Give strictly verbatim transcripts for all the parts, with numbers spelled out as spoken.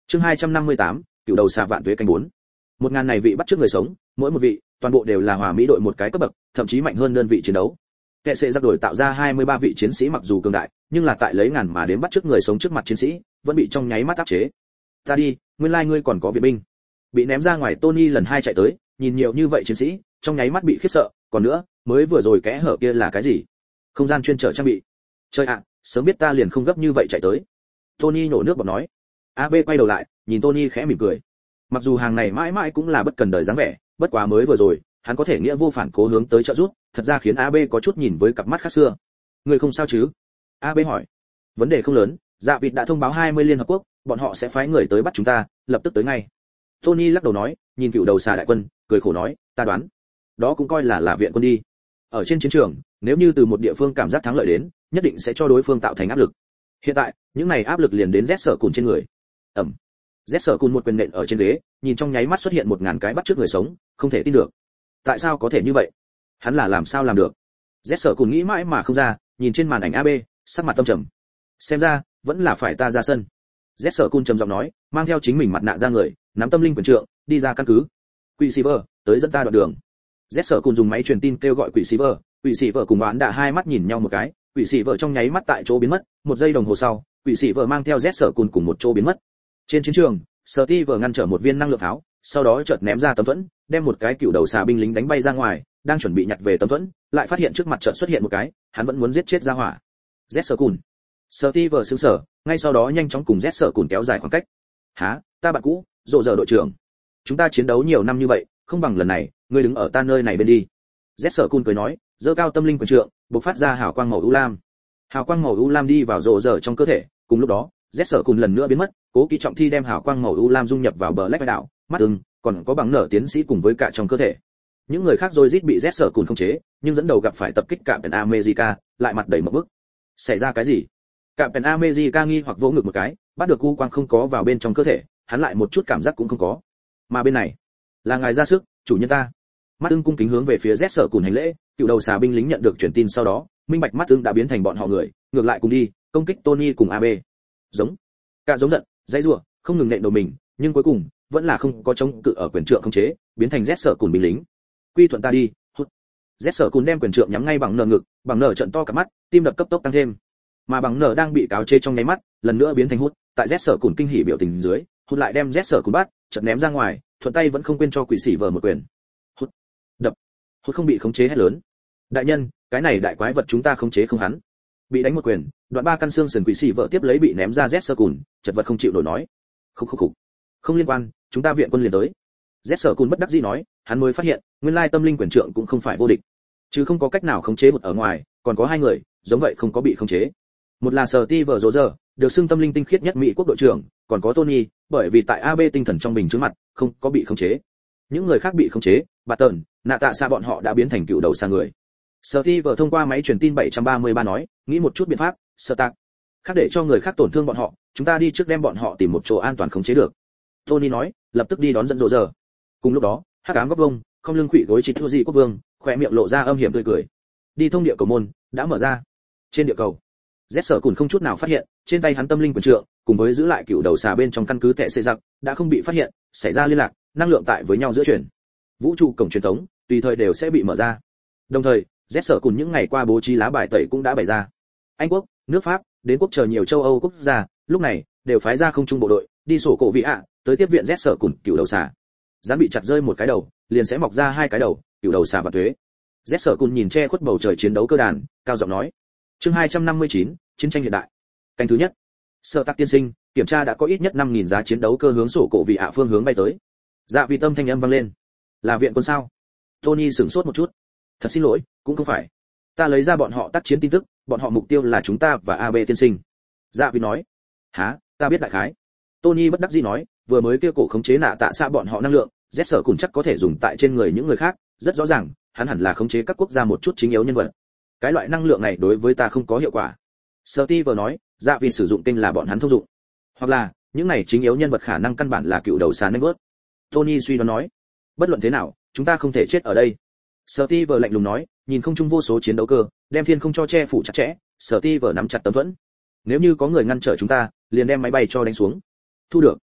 Chương hai trăm năm mươi tám, cựu đầu xà vạn tuế canh bốn. Một ngàn này vị bắt trước người sống, mỗi một vị, toàn bộ đều là hòa mỹ đội một cái cấp bậc, thậm chí mạnh hơn đơn vị chiến đấu. Kẻ sẽ giặc đổi tạo ra hai mươi ba vị chiến sĩ mặc dù cường đại, nhưng là tại lấy ngàn mà đến bắt trước người sống trước mặt chiến sĩ, vẫn bị trong nháy mắt áp chế. Ta đi, nguyên lai ngươi còn có viện binh. Bị ném ra ngoài Tony lần hai chạy tới, nhìn nhiều như vậy chiến sĩ, trong nháy mắt bị khiếp sợ, còn nữa, mới vừa rồi kẽ hở kia là cái gì? Không gian chuyên trở trang bị. Trời ạ, sớm biết ta liền không gấp như vậy chạy tới. Tony nổ nước bọt nói. a bê quay đầu lại, nhìn Tony khẽ mỉm cười. Mặc dù hàng này mãi mãi cũng là bất cần đời dáng vẻ, bất quá mới vừa rồi, hắn có thể nghĩa vô phản cố hướng tới trợ giúp, thật ra khiến a bê có chút nhìn với cặp mắt khác xưa. Người không sao chứ? a bê hỏi. Vấn đề không lớn, Dạ Vịt đã thông báo hai mươi liên hợp quốc, bọn họ sẽ phái người tới bắt chúng ta, lập tức tới ngay. Tony lắc đầu nói, nhìn cựu đầu xà đại quân, cười khổ nói, ta đoán, đó cũng coi là là viện quân đi. Ở trên chiến trường, nếu như từ một địa phương cảm giác thắng lợi đến, nhất định sẽ cho đối phương tạo thành áp lực. Hiện tại, những này áp lực liền đến Z Sở Cùn trên người. Ẩm. Z Sở Cùn một quyền nện ở trên ghế, nhìn trong nháy mắt xuất hiện một ngàn cái bắt trước người sống, không thể tin được. Tại sao có thể như vậy? Hắn là làm sao làm được? Z Sở Cùn nghĩ mãi mà không ra, nhìn trên màn ảnh a bê, sắc mặt tâm trầm. Xem ra, vẫn là phải ta ra sân. Z Sở Cùn trầm giọng nói, mang theo chính mình mặt nạ ra người, nắm tâm linh quyền trượng, đi ra căn cứ. Quỷ Silver, tới dẫn ta đoạn đường. Z Sở Cùn dùng máy truyền tin kêu gọi Quỷ Silver, Quỷ Silver cùng Oán Đạ hai mắt nhìn nhau một cái, Quỷ Silver trong nháy mắt tại chỗ biến mất, một giây đồng hồ sau, Quỷ Silver mang theo Z Sở Cùn cùng một chỗ biến mất. Trên chiến trường, Steve ngăn trở một viên năng lượng pháo, sau đó chợt ném ra tấm thuẫn, đem một cái cựu đầu xà binh lính đánh bay ra ngoài, đang chuẩn bị nhặt về tấm thuẫn, lại phát hiện trước mặt chợt xuất hiện một cái, hắn vẫn muốn giết chết ra hỏa. Z Sở Cùn. Steve sững sờ, ngay sau đó nhanh chóng cùng Z Sở Cùn kéo dài khoảng cách. "Hả, ta bạn cũ, rộ giờ đội trưởng. Chúng ta chiến đấu nhiều năm như vậy, không bằng lần này, ngươi đứng ở ta nơi này bên đi." Z Sở Cùn cười nói, giơ cao tâm linh quyền trượng, bộc phát ra hào quang màu u lam. Hào quang màu u lam đi vào rộ giờ trong cơ thể, cùng lúc đó, Z Sở Cùn lần nữa biến mất, Cố Ký Trọng Thi đem hào quang màu u lam dung nhập vào Black đạo, mắt ưng, còn có bằng nở tiến sĩ cùng với cả trong cơ thể. Những người khác rồi rít bị Z Sở Cùn khống chế, nhưng dẫn đầu gặp phải tập kích Captain America, lại mặt đầy một bức. Xảy ra cái gì? Captain America nghi hoặc vỗ ngực một cái, bắt được u quang không có vào bên trong cơ thể, hắn lại một chút cảm giác cũng không có. Mà bên này, là ngài ra sức, chủ nhân ta. Mắt ưng cung kính hướng về phía Z Sở Cùn hành lễ, cựu đầu xà binh lính nhận được truyền tin sau đó, minh bạch mắt ưng đã biến thành bọn họ người, ngược lại cùng đi, công kích Tony cùng a bê. Giống. Cả giống giận, dãy rủa, không ngừng nện đầu mình, nhưng cuối cùng vẫn là không có chống cự ở quyền trượng khống chế, biến thành Z Sở Cùn binh lính. Quy thuận ta đi. Hút. Z Sở Cùn đem quyền trượng nhắm ngay bằng nở ngực, bằng nở trợn to cả mắt, tim đập cấp tốc tăng thêm. Mà bằng nở đang bị cáo chế trong nháy mắt, lần nữa biến thành hút, tại Z Sở Cùn kinh hỉ biểu tình dưới, hút lại đem Z Sở Cùn bắt, chợt ném ra ngoài, thuận tay vẫn không quên cho quỷ sĩ vờ một quyền. Hút. Đập. Hút không bị khống chế hết lớn. Đại nhân, cái này đại quái vật chúng ta khống chế không hắn. Bị đánh một quyền, đoạn ba căn xương sườn quỷ sĩ vợ tiếp lấy bị ném ra Z Sở Cùn, chật vật không chịu nổi nói. Khúc khúc khúc. Không liên quan, chúng ta viện quân liền tới. Z Sở Cùn bất đắc dĩ nói, hắn mới phát hiện, nguyên lai tâm linh quyền trượng cũng không phải vô địch, chứ không có cách nào khống chế một ở ngoài, còn có hai người, giống vậy không có bị khống chế. Một là Steve Rogers, được xưng tâm linh tinh khiết nhất Mỹ quốc đội trưởng, còn có Tony, bởi vì tại a bê tinh thần trong bình chứng mặt, không có bị khống chế. Những người khác bị khống chế, Barton, nạ tạ xa bọn họ đã biến thành cựu đầu xa người. Steve thông qua máy truyền tin bảy ba ba nói, nghĩ một chút biện pháp, Stark. Khác để cho người khác tổn thương bọn họ, chúng ta đi trước đem bọn họ tìm một chỗ an toàn khống chế được. Tony nói, lập tức đi đón dẫn Rogers. Cùng lúc đó, Hắc Ám Góc Vông, không lưng khuỵu gối chít thua gì quốc vương, khóe miệng lộ ra âm hiểm tươi cười. Đi thông địa cầu môn, đã mở ra. Trên địa cầu, Z Sở Cùn không chút nào phát hiện, trên tay hắn tâm linh quyền trượng, cùng với giữ lại cựu đầu xà bên trong căn cứ tệ xây giặc, đã không bị phát hiện, xảy ra liên lạc, năng lượng tại với nhau giữa chuyển. Vũ trụ cổng truyền thống, tùy thời đều sẽ bị mở ra. Đồng thời, Z Sở Cùn những ngày qua bố trí lá bài tẩy cũng đã bày ra. Anh quốc, nước Pháp, đến quốc chờ nhiều châu Âu quốc gia, lúc này đều phái ra không trung bộ đội, đi sổ cổ vị ạ, tới tiếp viện Z Sở Cùn cựu đầu xà. Gián bị chặt rơi một cái đầu, liền sẽ mọc ra hai cái đầu, cựu đầu xà và thuế. Z Sở Cùn nhìn che khuất bầu trời chiến đấu cơ đàn, cao giọng nói. Chương hai trăm năm mươi chín, chiến tranh hiện đại. Canh thứ nhất. Sở Tạc tiên sinh, kiểm tra đã có ít nhất năm nghìn giá chiến đấu cơ hướng sổ cổ vị ạ phương hướng bay tới. Dạ vì tâm thanh âm vang lên. Là viện quân sao? Tony sửng sốt một chút. Thật xin lỗi, cũng không phải. Ta lấy ra bọn họ tác chiến tin tức, bọn họ mục tiêu là chúng ta và a bê tiên sinh. Dạ vì nói. Hả, ta biết đại khái. Tony bất đắc dĩ nói, vừa mới kia cổ khống chế nạ tạ xa bọn họ năng lượng, Z Sở Cùn chắc có thể dùng tại trên người những người khác, rất rõ ràng, hắn hẳn là khống chế các quốc gia một chút chính yếu nhân vật. Cái loại năng lượng này đối với ta không có hiệu quả. Steve nói, dạ vì sử dụng kênh là bọn hắn thông dụng. Hoặc là, những này chính yếu nhân vật khả năng căn bản là cựu đầu xà network. Tony suy đoán nói, bất luận thế nào, chúng ta không thể chết ở đây. Steve lạnh lùng nói, nhìn không trung vô số chiến đấu cơ, đem thiên không cho che phủ chặt chẽ. Steve nắm chặt tấm thuẫn. Nếu như có người ngăn trở chúng ta, liền đem máy bay cho đánh xuống. Thu được.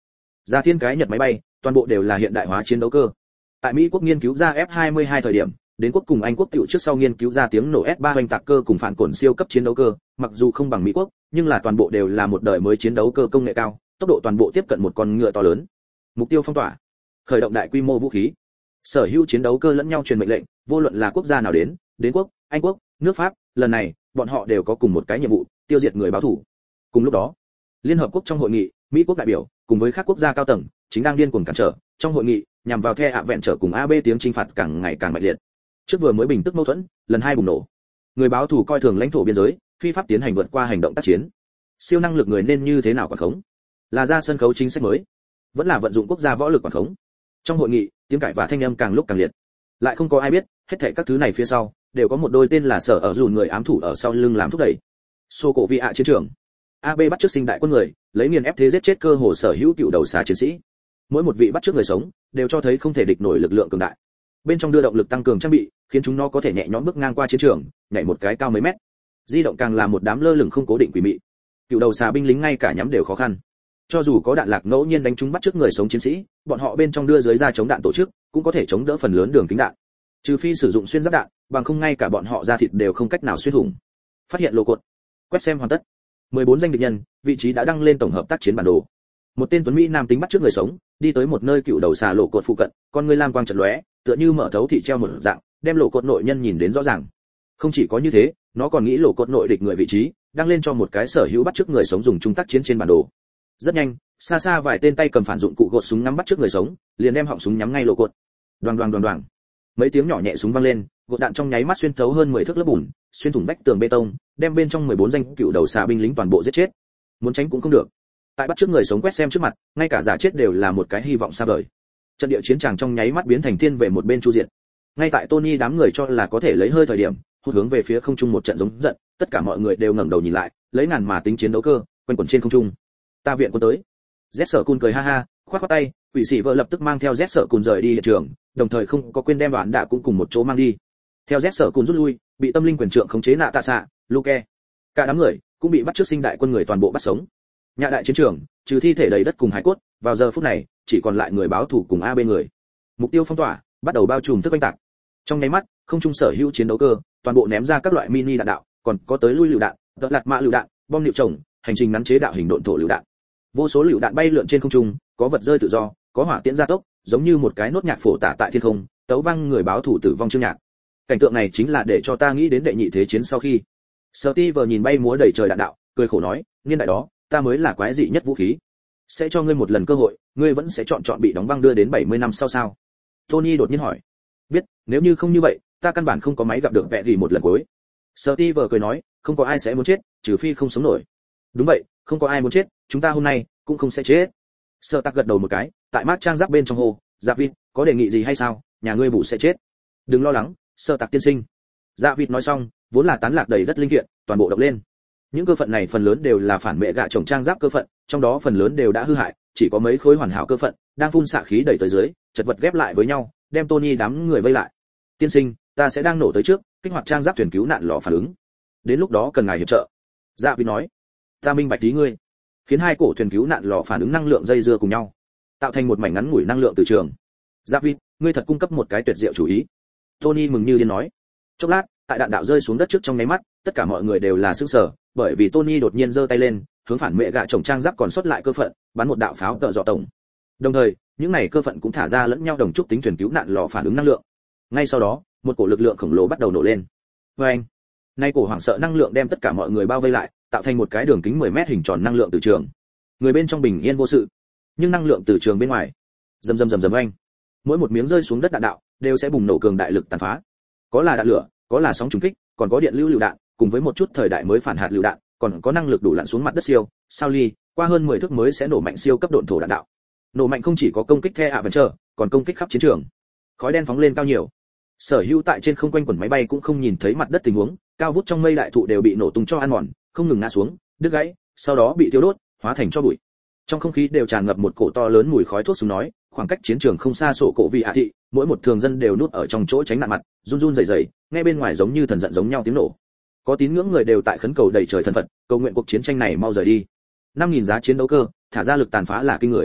Ra thiên cái Nhật máy bay, toàn bộ đều là hiện đại hóa chiến đấu cơ. Tại Mỹ quốc nghiên cứu ra F hai mươi hai thời điểm, đến quốc cùng Anh quốc tiểu trước sau nghiên cứu ra tiếng nổ S ba hoành tạc cơ cùng phản cổn siêu cấp chiến đấu cơ, mặc dù không bằng Mỹ quốc, nhưng là toàn bộ đều là một đời mới chiến đấu cơ công nghệ cao, tốc độ toàn bộ tiếp cận một con ngựa to lớn. Mục tiêu phong tỏa, khởi động đại quy mô vũ khí. Sở hữu chiến đấu cơ lẫn nhau truyền mệnh lệnh, vô luận là quốc gia nào đến, đến quốc, Anh quốc, nước Pháp, lần này, bọn họ đều có cùng một cái nhiệm vụ, tiêu diệt người báo thù. Cùng lúc đó, Liên hợp quốc trong hội nghị, Mỹ quốc đại biểu cùng với các quốc gia cao tầng chính đang điên cuồng cản trở, trong hội nghị nhằm vào The ạ vẹn trở cùng a bê tiếng chinh phạt càng ngày càng mạnh liệt. Trước vừa mới bình tức mâu thuẫn, lần hai bùng nổ. Người báo thù coi thường lãnh thổ biên giới, phi pháp tiến hành vượt qua hành động tác chiến. Siêu năng lực người nên như thế nào quản khống? Là ra sân khấu chính sách mới, vẫn là vận dụng quốc gia võ lực quản khống? Trong hội nghị, tiếng cãi và thanh âm càng lúc càng liệt. Lại không có ai biết, hết thảy các thứ này phía sau đều có một đôi tên là Sở ở dùn người ám thủ ở sau lưng làm thúc đẩy. Sô cổ vị ạ chiến trường. a bê bắt chước sinh đại quân người, lấy nghiền ép thế giết chết cơ hồ sở hữu cựu đầu xà chiến sĩ. Mỗi một vị bắt chước người sống, đều cho thấy không thể địch nổi lực lượng cường đại. Bên trong đưa động lực tăng cường trang bị, khiến chúng nó có thể nhẹ nhõm bước ngang qua chiến trường, nhảy một cái cao mấy mét. Di động càng là một đám lơ lửng không cố định quỷ mị. Cựu đầu xà binh lính ngay cả nhắm đều khó khăn. Cho dù có đạn lạc ngẫu nhiên đánh trúng bắt chước người sống chiến sĩ, bọn họ bên trong đưa dưới ra chống đạn tổ chức, cũng có thể chống đỡ phần lớn đường kính đạn. Trừ phi sử dụng xuyên giáp đạn, bằng không ngay cả bọn họ da thịt đều không cách nào xuyên thủng. Phát hiện lô cột, quét xem hoàn tất. mười bốn danh địch nhân, vị trí đã đăng lên tổng hợp tác chiến bản đồ. Một tên tuấn mỹ nam tính bắt trước người sống, đi tới một nơi cựu đầu xà lộ cột phụ cận, con người lam quang chợt lóe, tựa như mở thấu thị treo một dạng, đem lộ cột nội nhân nhìn đến rõ ràng. Không chỉ có như thế, nó còn nghĩ lộ cột nội địch người vị trí, đăng lên cho một cái sở hữu bắt trước người sống dùng chung tác chiến trên bản đồ. Rất nhanh, xa xa vài tên tay cầm phản dụng cụ gột súng ngắm bắt trước người sống, liền đem họng súng nhắm ngay lộ cột. Đoàng đoàng đoàng đoàng. Mấy tiếng nhỏ nhẹ súng vang lên, gột đạn trong nháy mắt xuyên thấu hơn mười thước lớp bùn, xuyên thủng vách tường bê tông, đem bên trong mười bốn danh cựu đầu xà binh lính toàn bộ giết chết. Muốn tránh cũng không được. Tại bắt trước người sống quét xem trước mặt, ngay cả giả chết đều là một cái hy vọng xa vời. Trận địa chiến tràng trong nháy mắt biến thành thiên về một bên chu diện. Ngay tại Tony đám người cho là có thể lấy hơi thời điểm, hút hướng về phía không trung một trận giống giận, tất cả mọi người đều ngẩng đầu nhìn lại, lấy ngàn mà tính chiến đấu cơ, quanh quẩn trên không trung. Ta viện quân tới. Z Sở Cun cười ha ha, khoát khoát tay, quỷ sĩ vợ lập tức mang theo Z Sở Cun rời đi hiện trường, đồng thời không có quên đem đoạn đạ cũng cùng một chỗ mang đi. Theo Z Sở Cun rút lui, bị tâm linh quyền trượng khống chế nạ tạ xạ, Luke, cả đám người cũng bị bắt trước sinh đại quân người toàn bộ bắt sống. Nhà đại chiến trường, trừ thi thể đầy đất cùng hải cốt, vào giờ phút này chỉ còn lại người báo thủ cùng a bê người. Mục tiêu phong tỏa, bắt đầu bao trùm thức oanh tạc. Trong nháy mắt, không trung sở hữu chiến đấu cơ, toàn bộ ném ra các loại mini đạn đạo, còn có tới lui lựu đạn, đợt lạt mạ lựu đạn, bom niệu trồng, hành trình ngắn chế đạo hình độn thổ lựu đạn. Vô số lựu đạn bay lượn trên không trung, có vật rơi tự do, có hỏa tiễn gia tốc, giống như một cái nốt nhạc phổ tả tại thiên không, tấu vang người báo thủ tử vong chương nhạc. Cảnh tượng này chính là để cho ta nghĩ đến đệ nhị thế chiến sau khi. Steve nhìn bay múa đầy trời đạn đạo, cười khổ nói, niên đại đó, ta mới là quái dị nhất vũ khí. Sẽ cho ngươi một lần cơ hội, ngươi vẫn sẽ chọn chọn bị đóng băng đưa đến bảy mươi năm sau sao? Tony đột nhiên hỏi. Biết, nếu như không như vậy, ta căn bản không có máy gặp được vẽ gì một lần cuối. Steve cười nói, không có ai sẽ muốn chết, trừ phi không sống nổi. Đúng vậy, không có ai muốn chết, chúng ta hôm nay cũng không sẽ chết. Sở Tạc gật đầu một cái, tại mát trang giáp bên trong hồ, Dạ Vịt, có đề nghị gì hay sao? Nhà ngươi bù sẽ chết. Đừng lo lắng, Sở Tạc tiên sinh. Dạ Vịt nói xong, vốn là tán lạc đầy đất linh kiện, toàn bộ động lên. Những cơ phận này phần lớn đều là phản mẹ gạ trồng trang giáp cơ phận, trong đó phần lớn đều đã hư hại, chỉ có mấy khối hoàn hảo cơ phận đang phun xạ khí đẩy tới dưới, chật vật ghép lại với nhau, đem Tony đám người vây lại. Tiên sinh, ta sẽ đang nổ tới trước, kích hoạt trang giáp thuyền cứu nạn lò phản ứng. Đến lúc đó cần ngài hiệp trợ. Dạ Vịt nói. Ta minh bạch ý ngươi. Khiến hai cổ thuyền cứu nạn lò phản ứng năng lượng dây dưa cùng nhau, tạo thành một mảnh ngắn ngủi năng lượng từ trường. Dạ Vịt, ngươi thật cung cấp một cái tuyệt diệu chủ ý. Tony mừng như điên nói. Chốc lát, tại đạn đạo rơi xuống đất trước trong nháy mắt, tất cả mọi người đều là sửng sở, bởi vì Tony đột nhiên giơ tay lên, hướng phản mẹ gạ trồng trang giáp còn sót lại cơ phận, bắn một đạo pháo tợ dọ tổng. Đồng thời, những này cơ phận cũng thả ra lẫn nhau đồng trúc tính thuyền cứu nạn lò phản ứng năng lượng. Ngay sau đó, một cổ lực lượng khổng lồ bắt đầu nổ lên. Oeng! Nay cổ hoảng sợ năng lượng đem tất cả mọi người bao vây lại, tạo thành một cái đường kính mười mét hình tròn năng lượng từ trường. Người bên trong bình yên vô sự, nhưng năng lượng từ trường bên ngoài, rầm rầm rầm rầm oanh. Mỗi một miếng rơi xuống đất đạn đạo đều sẽ bùng nổ cường đại lực tàn phá. Có là đạn lửa, có là sóng trùng kích, còn có điện lưu lựu đạn, cùng với một chút thời đại mới phản hạt lựu đạn, còn có năng lực đủ lặn xuống mặt đất siêu, sao ly, qua hơn mười thước mới sẽ nổ mạnh siêu cấp độn thổ đạn đạo. Nổ mạnh không chỉ có công kích The Avenger, còn công kích khắp chiến trường. Khói đen phóng lên cao nhiều. Sở hữu tại trên không quanh quẩn máy bay cũng không nhìn thấy mặt đất tình huống, cao vút trong mây đại thụ đều bị nổ tung cho ăn mòn, không ngừng ngã xuống, đứt gãy, sau đó bị thiêu đốt, hóa thành tro bụi. Trong không khí đều tràn ngập một cổ to lớn mùi khói thuốc súng nói, khoảng cách chiến trường không xa sổ cổ vị hạ thị, mỗi một thường dân đều núp ở trong chỗ tránh nạn mặt, run run rẩy rẩy, nghe bên ngoài giống như thần giận giống nhau tiếng nổ. Có tín ngưỡng người đều tại khấn cầu đầy trời thần Phật, cầu nguyện cuộc chiến tranh này mau rời đi. năm nghìn giá chiến đấu cơ, thả ra lực tàn phá là kinh người.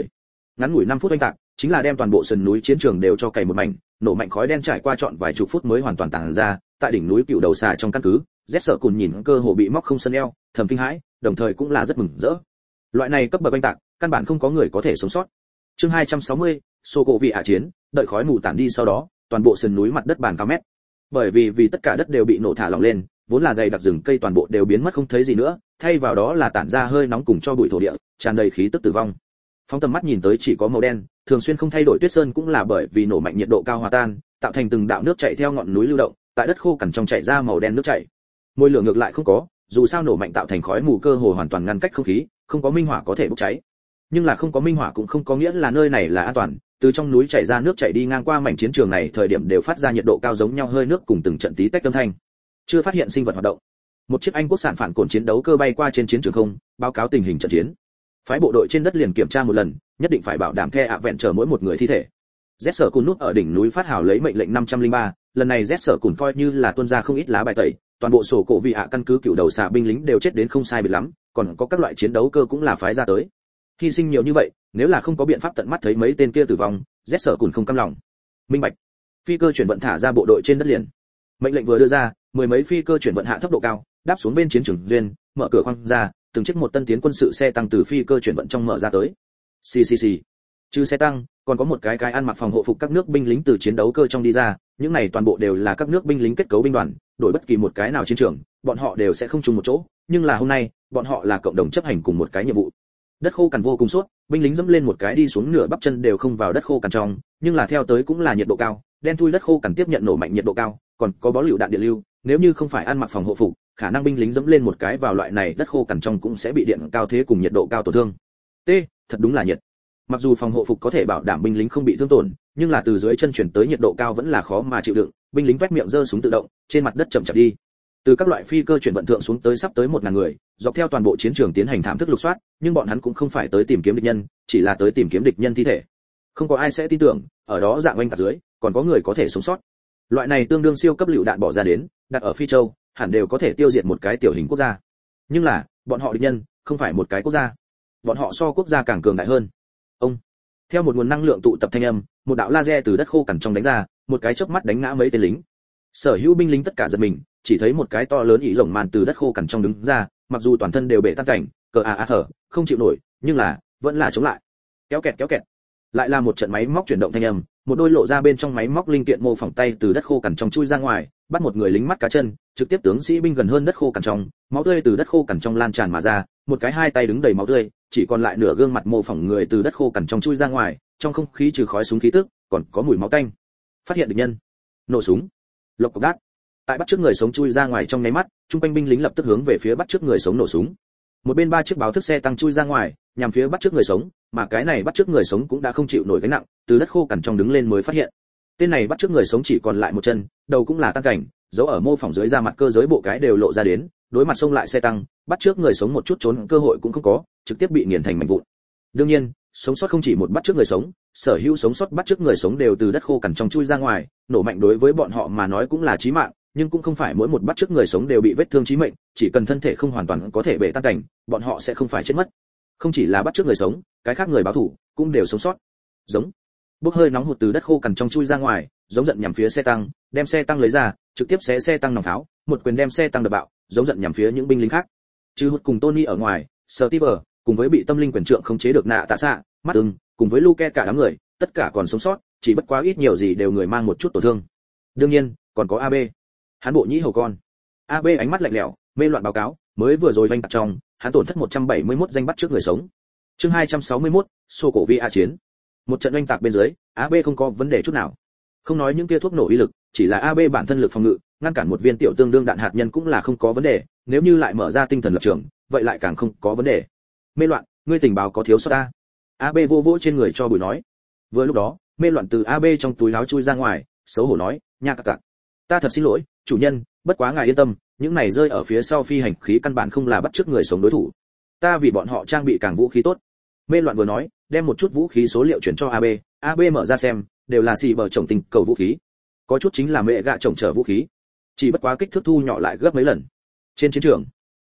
ngắn ngủi năm phút oanh tạc chính là đem toàn bộ sườn núi chiến trường đều cho cày một mảnh, nổ mạnh khói đen trải qua trọn vài chục phút mới hoàn toàn tản ra. Tại đỉnh núi cựu đầu xà trong căn cứ, Z sợ cùn nhìn cơ hồ bị móc không sân eo, thầm kinh hãi, đồng thời cũng là rất mừng rỡ. Loại này cấp bậc oanh tạc, căn bản không có người có thể sống sót. Chương hai trăm sáu mươi, Sô cổ vị hạ chiến, đợi khói mù tản đi sau đó, toàn bộ sườn núi mặt đất bàn cao mét. Bởi vì vì tất cả đất đều bị nổ thả lỏng lên, vốn là dày đặc rừng cây toàn bộ đều biến mất không thấy gì nữa, thay vào đó là tản ra hơi nóng cùng cho bụi thổ địa, tràn đầy khí tức tử vong. Phóng tầm mắt nhìn tới chỉ có màu đen, thường xuyên không thay đổi tuyết sơn cũng là bởi vì nổ mạnh nhiệt độ cao hòa tan, tạo thành từng đạo nước chảy theo ngọn núi lưu động, tại đất khô cằn trong chảy ra màu đen nước chảy. Môi lửa ngược lại không có, dù sao nổ mạnh tạo thành khói mù cơ hồ hoàn toàn ngăn cách không khí, không có minh hỏa có thể bốc cháy. Nhưng là không có minh hỏa cũng không có nghĩa là nơi này là an toàn, từ trong núi chảy ra nước chảy đi ngang qua mảnh chiến trường này thời điểm đều phát ra nhiệt độ cao giống nhau hơi nước cùng từng trận tí tách âm thanh. Chưa phát hiện sinh vật hoạt động. Một chiếc Anh quốc sản phản cồn chiến đấu cơ bay qua trên chiến trường không, báo cáo tình hình trận chiến. Phái bộ đội trên đất liền kiểm tra một lần, nhất định phải bảo đảm the ạ vẹn chờ mỗi một người thi thể. Z sở cùn núp ở đỉnh núi phát hào lấy mệnh lệnh năm trăm lẻ ba, lần này Z sở cùn coi như là tuôn ra không ít lá bài tẩy, toàn bộ sổ cổ vị hạ căn cứ cựu đầu xạ binh lính đều chết đến không sai biệt lắm, còn có các loại chiến đấu cơ cũng là phái ra tới. Hy sinh nhiều như vậy, nếu là không có biện pháp tận mắt thấy mấy tên kia tử vong, Z sở cùn không cam lòng. Minh bạch. Phi cơ chuyển vận thả ra bộ đội trên đất liền. Mệnh lệnh vừa đưa ra, mười mấy phi cơ chuyển vận hạ tốc độ cao, đáp xuống bên chiến trường duyên, mở cửa khoang ra, từng chiếc một tân tiến quân sự xe tăng từ phi cơ chuyển vận trong mở ra tới. Xì xì xì. Trừ xe tăng, còn có một cái cái ăn mặc phòng hộ phục các nước binh lính từ chiến đấu cơ trong đi ra, những này toàn bộ đều là các nước binh lính kết cấu binh đoàn, đổi bất kỳ một cái nào chiến trường, bọn họ đều sẽ không chung một chỗ, nhưng là hôm nay, bọn họ là cộng đồng chấp hành cùng một cái nhiệm vụ. Đất khô cằn vô cùng suốt, binh lính dẫm lên một cái đi xuống nửa bắp chân đều không vào đất khô cằn trong, nhưng là theo tới cũng là nhiệt độ cao, đen thui đất khô cằn tiếp nhận nổ mạnh nhiệt độ cao, còn có bó lựu đạn điện lưu, nếu như không phải ăn mặc phòng hộ phục, khả năng binh lính dẫm lên một cái vào loại này đất khô cằn trong cũng sẽ bị điện cao thế cùng nhiệt độ cao tổn thương. T, thật đúng là nhiệt. Mặc dù phòng hộ phục có thể bảo đảm binh lính không bị thương tổn, nhưng là từ dưới chân chuyển tới nhiệt độ cao vẫn là khó mà chịu đựng, binh lính quét miệng giơ súng tự động, trên mặt đất chậm chạp đi. Từ các loại phi cơ chuyển vận thượng xuống tới sắp tới một ngàn người, dọc theo toàn bộ chiến trường tiến hành thảm thức lục soát, nhưng bọn hắn cũng không phải tới tìm kiếm địch nhân, chỉ là tới tìm kiếm địch nhân thi thể. Không có ai sẽ tin tưởng, ở đó dạng oanh tạc dưới, còn có người có thể sống sót. Loại này tương đương siêu cấp lựu đạn bỏ ra đến, đặt ở Phi Châu, hẳn đều có thể tiêu diệt một cái tiểu hình quốc gia. Nhưng là, bọn họ địch nhân, không phải một cái quốc gia. Bọn họ so quốc gia càng cường đại hơn. Ông, theo một nguồn năng lượng tụ tập thanh âm, một đạo laser từ đất khô cằn trong đánh ra, một cái chớp mắt đánh ngã mấy tên lính. Sở hữu binh lính tất cả giật mình, chỉ thấy một cái to lớn ỷ rồng màn từ đất khô cằn trong đứng ra, mặc dù toàn thân đều bể tan cảnh, cờ a a hở, không chịu nổi, nhưng là vẫn là chống lại. Kéo kẹt kéo kẹt. Lại là một trận máy móc chuyển động thanh âm, một đôi lộ ra bên trong máy móc linh kiện mô phỏng tay từ đất khô cằn trong chui ra ngoài, bắt một người lính mắt cá chân, trực tiếp tướng sĩ binh gần hơn đất khô cằn trong, máu tươi từ đất khô cằn trong lan tràn mà ra, một cái hai tay đứng đầy máu tươi, chỉ còn lại nửa gương mặt mô phỏng người từ đất khô cằn trong chui ra ngoài, trong không khí trừ khói súng khí tức, còn có mùi máu tanh. Phát hiện địch nhân, nổ súng. Lộc cộc đát. Tại bắt trước người sống chui ra ngoài trong nháy mắt, trung quanh binh lính lập tức hướng về phía bắt trước người sống nổ súng. Một bên ba chiếc báo thức xe tăng chui ra ngoài, nhằm phía bắt trước người sống, mà cái này bắt trước người sống cũng đã không chịu nổi gánh nặng, từ đất khô cằn trong đứng lên mới phát hiện. Tên này bắt trước người sống chỉ còn lại một chân, đầu cũng là tan cảnh, dấu ở mô phỏng dưới da mặt cơ giới bộ cái đều lộ ra đến, đối mặt xông lại xe tăng, bắt trước người sống một chút trốn cơ hội cũng không có, trực tiếp bị nghiền thành mảnh vụn. Đương nhiên, sống sót không chỉ một bắt trước người sống, sở hữu sống sót bắt trước người sống đều từ đất khô cằn trong chui ra ngoài, nổ mạnh đối với bọn họ mà nói cũng là chí mạng, nhưng cũng không phải mỗi một bắt trước người sống đều bị vết thương chí mệnh, chỉ cần thân thể không hoàn toàn có thể bể tan cảnh, bọn họ sẽ không phải chết mất. Không chỉ là bắt trước người sống, cái khác người báo thủ cũng đều sống sót. Giống, bốc hơi nóng hụt từ đất khô cằn trong chui ra ngoài, giống giận nhằm phía xe tăng, đem xe tăng lấy ra, trực tiếp xé xe tăng nòng pháo, một quyền đem xe tăng đập bạo, giống giận nhằm phía những binh lính khác. Trừ hụt cùng Tony ở ngoài, Steve cùng với bị tâm linh quyền trượng khống chế được nạ tạ xạ, mắt ưng, cùng với Luke cả đám người, tất cả còn sống sót, chỉ bất quá ít nhiều gì đều người mang một chút tổn thương. Đương nhiên, còn có a bê. Hắn bộ nhĩ hầu con. a bê ánh mắt lạnh lẽo, mê loạn báo cáo, mới vừa rồi vanh tạc trong, hắn tổn thất một trăm bảy mươi mốt danh bắt trước người sống. Chương hai trăm sáu mươi mốt, Sô cổ vi a chiến. Một trận oanh tạc bên dưới, a bê không có vấn đề chút nào. Không nói những kia thuốc nổ uy lực, chỉ là a bê bản thân lực phòng ngự, ngăn cản một viên tiểu tương đương đạn hạt nhân cũng là không có vấn đề, nếu như lại mở ra tinh thần lập trường, vậy lại càng không có vấn đề. Mê loạn, ngươi tình báo có thiếu sót a? a bê vô vỗ trên người cho bùi nói. Vừa lúc đó, mê loạn từ a bê trong túi áo chui ra ngoài, xấu hổ nói, nha cặc cặc. Ta thật xin lỗi, chủ nhân, bất quá ngài yên tâm, những này rơi ở phía sau phi hành khí căn bản không là bắt chước người sống đối thủ. Ta vì bọn họ trang bị càng vũ khí tốt. Mê loạn vừa nói, đem một chút vũ khí số liệu chuyển cho a bê, a bê mở ra xem, đều là xì bờ trồng tình cầu vũ khí. Có chút chính là mẹ gạ trồng trở vũ khí. Chỉ bất quá kích thước thu nhỏ lại gấp mấy lần. Trên chiến trường,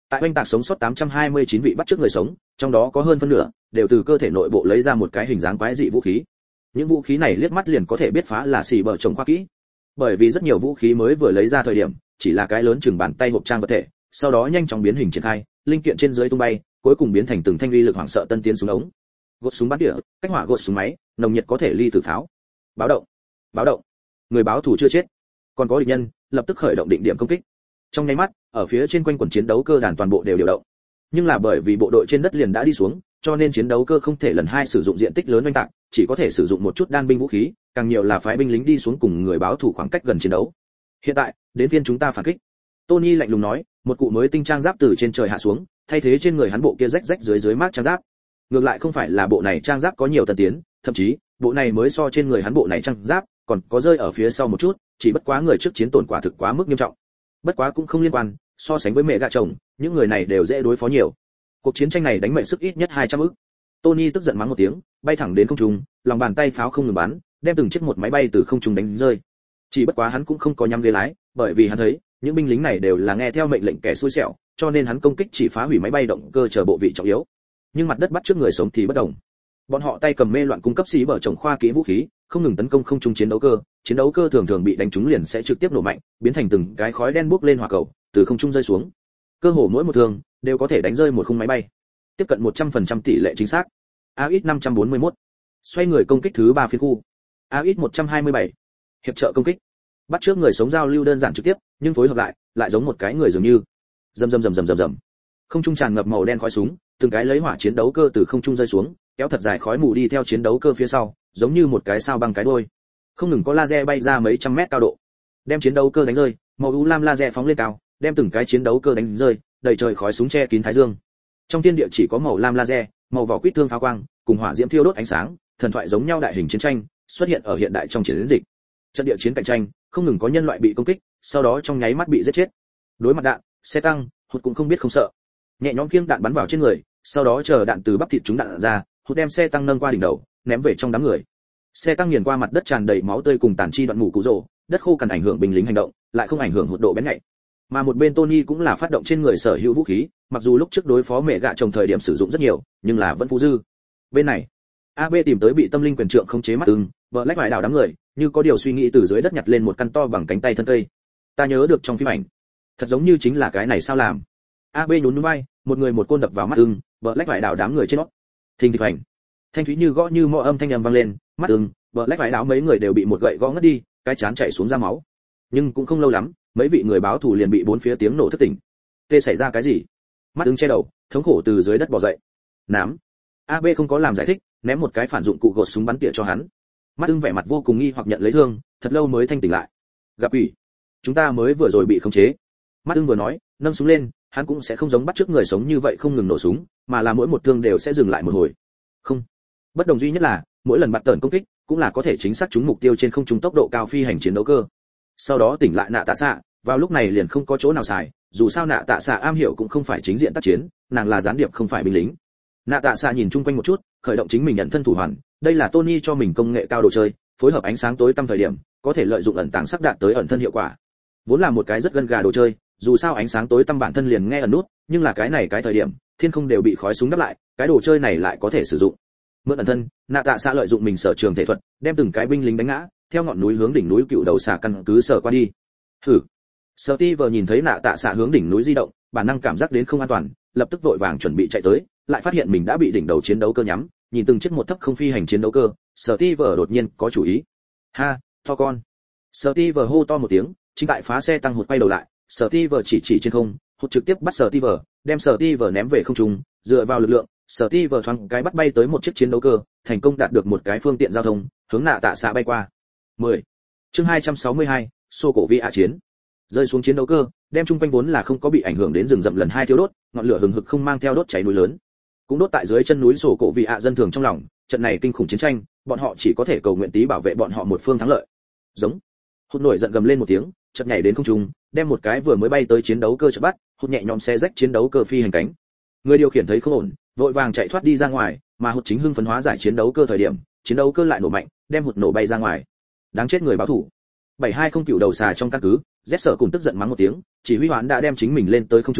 Tại oanh tạc sống sót tám trăm hai mươi chín vị bắt chước người sống, trong đó có hơn phân nửa đều từ cơ thể nội bộ lấy ra một cái hình dáng quái dị vũ khí. Những vũ khí này liếc mắt liền có thể biết phá là xì bờ trồng khoa kỹ. Bởi vì rất nhiều vũ khí mới vừa lấy ra thời điểm, chỉ là cái lớn chừng bàn tay hộp trang vật thể, sau đó nhanh chóng biến hình triển khai, linh kiện trên dưới tung bay, cuối cùng biến thành từng thanh uy lực hoảng sợ tân tiến súng ống. Gột súng bắn tỉa, cách hỏa gột súng máy, nồng nhiệt có thể ly từ pháo. Báo động, báo động. Người báo thủ chưa chết, còn có địch nhân, lập tức khởi động định điểm công kích. Trong nháy mắt, ở phía trên quanh quần chiến đấu cơ đàn toàn bộ đều điều động. Nhưng là bởi vì bộ đội trên đất liền đã đi xuống, cho nên chiến đấu cơ không thể lần hai sử dụng diện tích lớn oanh tạc, chỉ có thể sử dụng một chút đan binh vũ khí, càng nhiều là phái binh lính đi xuống cùng người báo thủ khoảng cách gần chiến đấu. Hiện tại, đến phiên chúng ta phản kích. Tony lạnh lùng nói, một cụ mới tinh trang giáp từ trên trời hạ xuống, thay thế trên người hắn bộ kia rách rách dưới dưới mác trang giáp. Ngược lại không phải là bộ này trang giáp có nhiều tân tiến, thậm chí, bộ này mới so trên người hắn bộ này trang giáp, còn có rơi ở phía sau một chút, chỉ bất quá người trước chiến tổn quả thực quá mức nghiêm trọng. Bất quá cũng không liên quan, so sánh với mẹ gạ chồng, những người này đều dễ đối phó nhiều. Cuộc chiến tranh này đánh mệnh sức ít nhất hai trăm ức. Tony tức giận mắng một tiếng, bay thẳng đến không trung, lòng bàn tay pháo không ngừng bắn, đem từng chiếc một máy bay từ không trung đánh rơi. Chỉ bất quá hắn cũng không có nhắm ghế lái, bởi vì hắn thấy, những binh lính này đều là nghe theo mệnh lệnh kẻ xui xẻo, cho nên hắn công kích chỉ phá hủy máy bay động cơ chờ bộ vị trọng yếu. Nhưng mặt đất bắt trước người sống thì bất động. Bọn họ tay cầm mê loạn cung cấp xí bở trồng khoa kỹ vũ khí, không ngừng tấn công không trung chiến đấu cơ, chiến đấu cơ thường thường bị đánh trúng liền sẽ trực tiếp nổ mạnh, biến thành từng cái khói đen bốc lên hỏa cầu, từ không trung rơi xuống. Cơ hồ mỗi một thương đều có thể đánh rơi một khung máy bay. Tiếp cận một trăm phần trăm tỷ lệ chính xác. a ích năm trăm bốn mươi mốt. Xoay người công kích thứ ba phiến khu. a ích một trăm hai mươi bảy. Hiệp trợ công kích. Bắt trước người sống giao lưu đơn giản trực tiếp, nhưng phối hợp lại, lại giống một cái người dường như. Rầm rầm rầm rầm rầm rầm. Không trung tràn ngập màu đen khói súng, từng cái lấy hỏa chiến đấu cơ từ không trung rơi xuống, kéo thật dài khói mù đi theo chiến đấu cơ phía sau, giống như một cái sao băng cái đuôi. Không ngừng có laser bay ra mấy trăm mét cao độ, đem chiến đấu cơ đánh rơi, màu u lam laser phóng lên cao, đem từng cái chiến đấu cơ đánh rơi, đầy trời khói súng che kín thái dương. Trong thiên địa chỉ có màu lam laser, màu vỏ quýt thương pháo quang, cùng hỏa diễm thiêu đốt ánh sáng, thần thoại giống nhau đại hình chiến tranh xuất hiện ở hiện đại trong chiến dịch. Trận địa chiến cạnh tranh, không ngừng có nhân loại bị công kích, sau đó trong nháy mắt bị giết chết. Đối mặt đạn, xe tăng, hụt cũng không biết không sợ. Nhẹ nhõm kiêng đạn bắn vào trên người, sau đó chờ đạn từ bắp thịt chúng đạn ra, hụt đem xe tăng nâng qua đỉnh đầu, ném về trong đám người. Xe tăng nghiền qua mặt đất tràn đầy máu tươi cùng tàn chi đoạn mù cú rồ, đất khô cần ảnh hưởng binh lính hành động, lại không ảnh hưởng hụt độ bén nhạy. Mà một bên Tony cũng là phát động trên người sở hữu vũ khí, mặc dù lúc trước đối phó mẹ gạ chồng thời điểm sử dụng rất nhiều, nhưng là vẫn phú dư. Bên này, a bê tìm tới bị tâm linh quyền trượng khống chế mắt ưng, vợ lách vải đảo đám người, như có điều suy nghĩ từ dưới đất nhặt lên một căn to bằng cánh tay thân cây. Ta nhớ được trong phim ảnh, thật giống như chính là cái này sao làm. a bê nhún nhún vai, một người một côn đập vào mắt ưng, vợ lách vải đảo đám người trên nó. Thình thịch hành. Thanh thúy như gõ như mõ âm thanh âm vang lên, mắt ưng, vợ lách vải đảo mấy người đều bị một gậy gõ ngất đi, cái chán chảy xuống ra máu. Nhưng cũng không lâu lắm, mấy vị người báo thù liền bị bốn phía tiếng nổ thất tỉnh. Tê xảy ra cái gì? Mắt ưng che đầu, thống khổ từ dưới đất bò dậy. Nám. a bê không có làm giải thích, ném một cái phản dụng cụ gột súng bắn tỉa cho hắn. Mắt ưng vẻ mặt vô cùng nghi hoặc nhận lấy thương, thật lâu mới thanh tỉnh lại. Gặp quỷ, chúng ta mới vừa rồi bị khống chế. Mắt ưng vừa nói, nâng súng lên, hắn cũng sẽ không giống bắt trước người sống như vậy không ngừng nổ súng, mà là mỗi một thương đều sẽ dừng lại một hồi. Không, bất đồng duy nhất là mỗi lần bạt tẩn công kích cũng là có thể chính xác trúng mục tiêu trên không trung tốc độ cao phi hành chiến đấu cơ. Sau đó tỉnh lại nạ tạ xạ, vào lúc này liền không có chỗ nào xài, dù sao nạ tạ xạ am hiểu cũng không phải chính diện tác chiến, nàng là gián điệp không phải binh lính. Nạ tạ xạ nhìn chung quanh một chút, khởi động chính mình nhận thân thủ hoàn, đây là Tony cho mình công nghệ cao đồ chơi, phối hợp ánh sáng tối tăm thời điểm, có thể lợi dụng ẩn tàng sắc đạt tới ẩn thân hiệu quả. Vốn là một cái rất gân gà đồ chơi, dù sao ánh sáng tối tăm bản thân liền nghe ẩn nút, nhưng là cái này cái thời điểm, thiên không đều bị khói súng đắp lại, cái đồ chơi này lại có thể sử dụng. Mượn ẩn thân, nạ tạ xạ lợi dụng mình sở trường thể thuật, đem từng cái binh lính đánh ngã, theo ngọn núi hướng đỉnh núi cựu đầu xà căn cứ sở qua đi. Hử. Steve nhìn thấy nạ tạ xạ hướng đỉnh núi di động, bản năng cảm giác đến không an toàn, lập tức vội vàng chuẩn bị chạy tới, lại phát hiện mình đã bị đỉnh đầu chiến đấu cơ nhắm, nhìn từng chiếc một thấp không phi hành chiến đấu cơ, Steve đột nhiên có chủ ý. Ha, to con. Steve hô to một tiếng, chính tại phá xe tăng hụt quay đầu lại, Steve chỉ chỉ trên không, hụt trực tiếp bắt Steve, đem Steve ném về không trung, dựa vào lực lượng, Steve thoáng cái bắt bay tới một chiếc chiến đấu cơ, thành công đạt được một cái phương tiện giao thông, hướng nạ tạ xạ bay qua. mười. Chương hai trăm sáu mươi hai, xô cổ vi ạ chiến. Rơi xuống chiến đấu cơ, đem trung quanh vốn là không có bị ảnh hưởng đến rừng rậm lần hai thiêu đốt, ngọn lửa hừng hực không mang theo đốt cháy núi lớn. Cũng đốt tại dưới chân núi sổ cổ vi ạ dân thường trong lòng, trận này kinh khủng chiến tranh, bọn họ chỉ có thể cầu nguyện tí bảo vệ bọn họ một phương thắng lợi. Giống. Hụt nổi giận gầm lên một tiếng, chợt nhảy đến không trung, đem một cái vừa mới bay tới chiến đấu cơ chợt bắt, hụt nhẹ nhõm xé rách chiến đấu cơ phi hành cánh. Người điều khiển thấy không ổn, vội vàng chạy thoát đi ra ngoài, mà hụt chính hưng phấn hóa giải chiến đấu cơ thời điểm, chiến đấu cơ lại nổ mạnh, đem hụt nổ bay ra ngoài. Đáng chết người báo thủ. bảy hai không cựu đầu xà trong căn cứ, Z sở cùng tức giận mắng một tiếng, chỉ huy hoán đã đem chính mình lên tới không trung,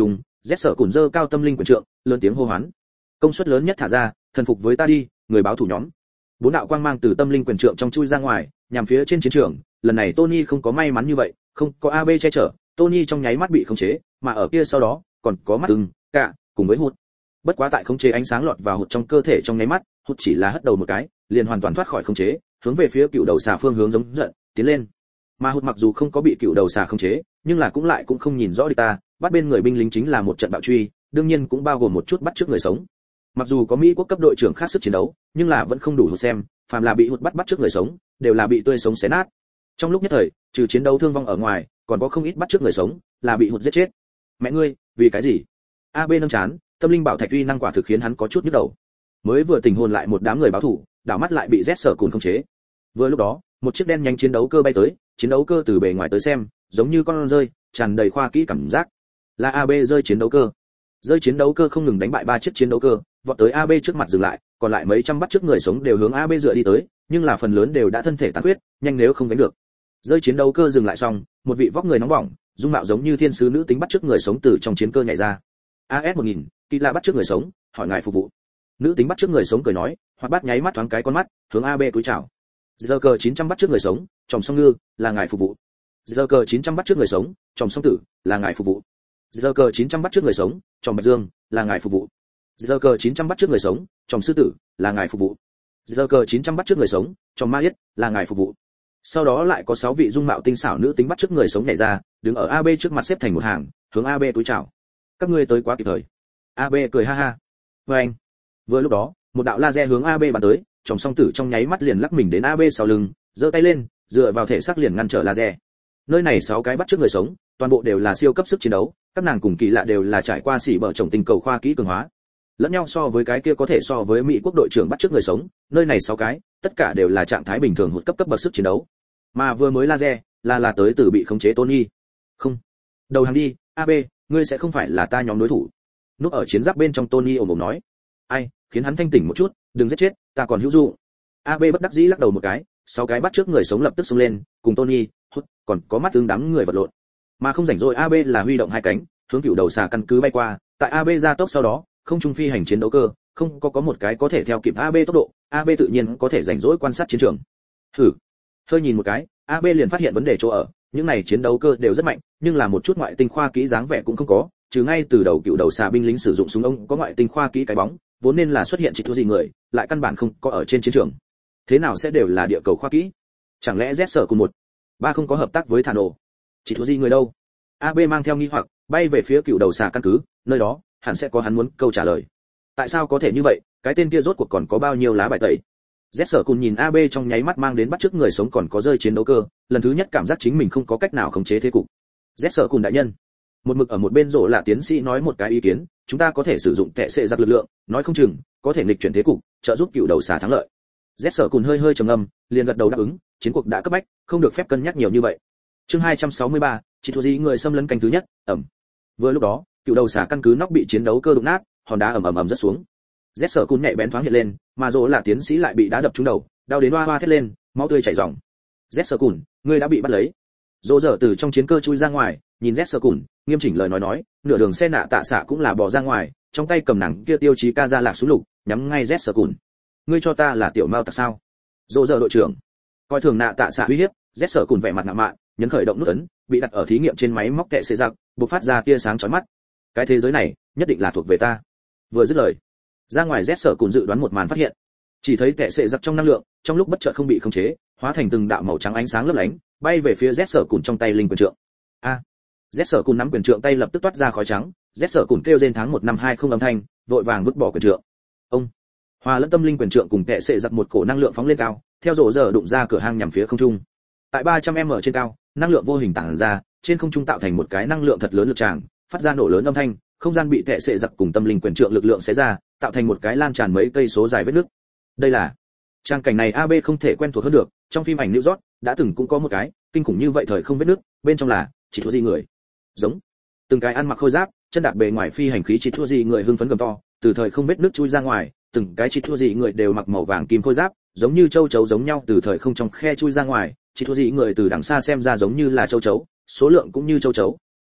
rét sở cùn dơ cao tâm linh quyền trượng, lớn tiếng hô hoán. Công suất lớn nhất thả ra, thần phục với ta đi, người báo thủ nhóm. Bốn đạo quang mang từ tâm linh quyền trượng trong chui ra ngoài, nhằm phía trên chiến trường. Lần này Tony không có may mắn như vậy, không có a bê che chở, Tony trong nháy mắt bị khống chế, mà ở kia sau đó còn có mắt ưng, cả cùng với hụt. Bất quá tại khống chế ánh sáng lọt vào hụt trong cơ thể trong nháy mắt, hụt chỉ là hất đầu một cái, liền hoàn toàn thoát khỏi khống chế, hướng về phía cựu đầu xà phương hướng giống giận, tiến lên. Mà hụt mặc dù không có bị cựu đầu xà khống chế, nhưng là cũng lại cũng không nhìn rõ địch ta, bắt bên người binh lính chính là một trận bạo truy, đương nhiên cũng bao gồm một chút bắt trước người sống. Mặc dù có Mỹ quốc cấp đội trưởng khác sức chiến đấu, nhưng là vẫn không đủ hụt xem, phàm là bị hụt bắt bắt trước người sống, đều là bị tươi sống xé nát. Trong lúc nhất thời, trừ chiến đấu thương vong ở ngoài, còn có không ít bắt trước người sống, là bị hụt giết chết. Mẹ ngươi, vì cái gì? a bê nâng chán, tâm linh bảo thạch uy năng quả thực khiến hắn có chút nhức đầu. Mới vừa tình hồn lại một đám người báo thủ, đảo mắt lại bị rét sở cùn khống chế. Vừa lúc đó, một chiếc đen nhánh chiến đấu cơ bay tới, chiến đấu cơ từ bề ngoài tới xem, giống như con rơi, tràn đầy khoa kỹ cảm giác. Là a bê rơi chiến đấu cơ. Rơi chiến đấu cơ không ngừng đánh bại ba chiếc chiến đấu cơ, vọt tới a bê trước mặt dừng lại, còn lại mấy trăm bắt trước người sống đều hướng a bê dựa đi tới, nhưng là phần lớn đều đã thân thể tàn huyết, nhanh nếu không đánh được. Rơi chiến đấu cơ dừng lại xong, một vị vóc người nóng bỏng, dung mạo giống như thiên sứ nữ tính bắt trước người sống từ trong chiến cơ nhảy ra. a ét một nghìn, kỳ lạ bắt trước người sống, hỏi ngài phục vụ. Nữ tính bắt trước người sống cười nói, hoặc bắt nháy mắt thoáng cái con mắt, hướng a bê cúi chào. Giờ cờ chín trăm bắt trước người sống, tròm song ngư, là ngài phục vụ. Giờ cờ chín trăm bắt trước người sống, tròm song tử, là ngài phục vụ. Giờ cờ chín trăm bắt trước người sống, tròm bạch dương, là ngài phục vụ. Giờ cờ chín trăm bắt trước người sống, tròm sư tử, là ngài phục vụ. Giờ cờ chín trăm bắt trước người sống, tròm ma yết, là ngài phục vụ. Sau đó lại có sáu vị dung mạo tinh xảo nữ tính bắt trước người sống nhảy ra, đứng ở a bê trước mặt xếp thành một hàng, hướng a bê cúi chào. Các ngươi tới quá kịp thời. a bê cười ha ha. Và anh. Vừa lúc đó, một đạo laser hướng a bê bắn tới, tròm song tử trong nháy mắt liền lắc mình đến a bê sau lưng, giơ tay lên, dựa vào thể xác liền ngăn trở laser. Nơi này sáu cái bắt trước người sống, toàn bộ đều là siêu cấp sức chiến đấu, các nàng cùng kỳ lạ đều là trải qua xỉ bở trồng tinh cầu khoa kỹ cường hóa. Lẫn nhau so với cái kia có thể so với Mỹ quốc đội trưởng bắt trước người sống, nơi này sáu cái, tất cả đều là trạng thái bình thường hụt cấp cấp bậc sức chiến đấu. Mà vừa mới laser, là là tới từ bị khống chế Tony. Không. Đầu hàng đi, a bê, ngươi sẽ không phải là ta nhóm đối thủ. Núp ở chiến giáp bên trong Tony ồm ồm nói. Ai, khiến hắn thanh tỉnh một chút, đừng giết chết, ta còn hữu dụng. a bê bất đắc dĩ lắc đầu một cái, sáu cái bắt trước người sống lập tức xông lên, cùng Tony, hút, còn có mắt tương đám người vật lộn. Mà không rảnh rỗi a bê là huy động hai cánh, hướng cựu đầu xà căn cứ bay qua, tại a bê ra tốc sau đó, không trung phi hành chiến đấu cơ, không có có một cái có thể theo kịp a bê tốc độ, a bê tự nhiên có thể rảnh rỗi quan sát chiến trường. Thử. Hơi nhìn một cái, a bê liền phát hiện vấn đề chỗ ở, những này chiến đấu cơ đều rất mạnh, nhưng là một chút ngoại tinh khoa kỹ dáng vẻ cũng không có, trừ ngay từ đầu cựu đầu xà binh lính sử dụng súng ống có ngoại tinh khoa kỹ cái bóng, vốn nên là xuất hiện chỉ thua gì người, lại căn bản không có ở trên chiến trường. Thế nào sẽ đều là địa cầu khoa kỹ? Chẳng lẽ Z sở cùng một ba không có hợp tác với Thả nổ? Chỉ thua gì người đâu? a bê mang theo nghi hoặc, bay về phía cựu đầu xà căn cứ, nơi đó hẳn sẽ có hắn muốn câu trả lời. Tại sao có thể như vậy? Cái tên kia rốt cuộc còn có bao nhiêu lá bài tẩy? Z sở cùng nhìn a bê trong nháy mắt mang đến bắt trước người sống còn có rơi chiến đấu cơ, lần thứ nhất cảm giác chính mình không có cách nào khống chế thế cục. Z sở cùng đại nhân, một mực ở một bên rộ là tiến sĩ nói một cái ý kiến, chúng ta có thể sử dụng kệ sệ giặc lực lượng, nói không chừng có thể nghịch chuyển thế cục, trợ giúp cựu đầu xà thắng lợi. Z sở cùng hơi hơi trầm ngâm, liền gật đầu đáp ứng, chiến cuộc đã cấp bách, không được phép cân nhắc nhiều như vậy. Chương hai trăm sáu mươi ba, chỉ thua gì người xâm lấn canh thứ nhất, ẩm. Vừa lúc đó, cựu đầu xà căn cứ nóc bị chiến đấu cơ đụng nát, hòn đá ầm ầm ầm rất xuống. Z sở cùng nhẹ bén thoáng hiện lên, mà rộ là tiến sĩ lại bị đá đập trúng đầu, đau đến oa oa thét lên, máu tươi chảy ròng. Z sở cùng, ngươi đã bị bắt lấy. Rộ dở từ trong chiến cơ chui ra ngoài, nhìn Z sở cùng, nghiêm chỉnh lời nói nói, nửa đường xe nạ tạ xạ cũng là bỏ ra ngoài, trong tay cầm nặng kia tiêu chí ca ra lạc xuống lục, nhắm ngay Z sở cùng. Ngươi cho ta là tiểu mao tặc sao? Rộ dở đội trưởng, coi thường nạ tạ xạ uy hiếp, Z sở cùng vẻ mặt ngạo mạn, nhấn khởi động nút ấn, bị đặt ở thí nghiệm trên máy móc kệ xệ giặc, bộc phát ra tia sáng chói mắt. Cái thế giới này, nhất định là thuộc về ta. Vừa dứt lời, ra ngoài Z sở cùng dự đoán một màn phát hiện, chỉ thấy kệ xệ giặc trong năng lượng, trong lúc bất chợt không bị khống chế, hóa thành từng đạo màu trắng ánh sáng lấp lánh, bay về phía Z sở cùng trong tay linh quyền trượng. A, à, Z sở cùng nắm quyền trượng tay lập tức toát ra khói trắng, Z sở cùng kêu rên tháng một năm hai không âm thanh, vội vàng vứt bỏ quyền trượng. Ông, hòa lẫn tâm linh quyền trượng cùng kệ xệ giặc một cổ năng lượng phóng lên cao, theo rổ giờ đụng ra cửa hang nhằm phía không trung. Tại ba trăm mét trên cao, năng lượng vô hình tản ra, trên không trung tạo thành một cái năng lượng thật lớn lực tràng, phát ra nổ lớn âm thanh, không gian bị kệ xệ giặc cùng tâm linh quyền trượng lực lượng xé ra, tạo thành một cái lan tràn mấy cây số dài vết nứt. Đây là trang cảnh này a bê không thể quen thuộc hơn được, trong phim ảnh New York đã từng cũng có một cái kinh khủng như vậy thời không vết nứt, bên trong là chỉ thua gì người. Giống từng cái ăn mặc khôi giáp, chân đạp bề ngoài phi hành khí chỉ thua gì người hưng phấn gầm to, từ thời không vết nứt chui ra ngoài, từng cái chỉ thua gì người đều mặc màu vàng kim khôi giáp, giống như châu chấu giống nhau từ thời không trong khe chui ra ngoài, chỉ thua gì người từ đằng xa xem ra giống như là châu chấu, số lượng cũng như châu chấu.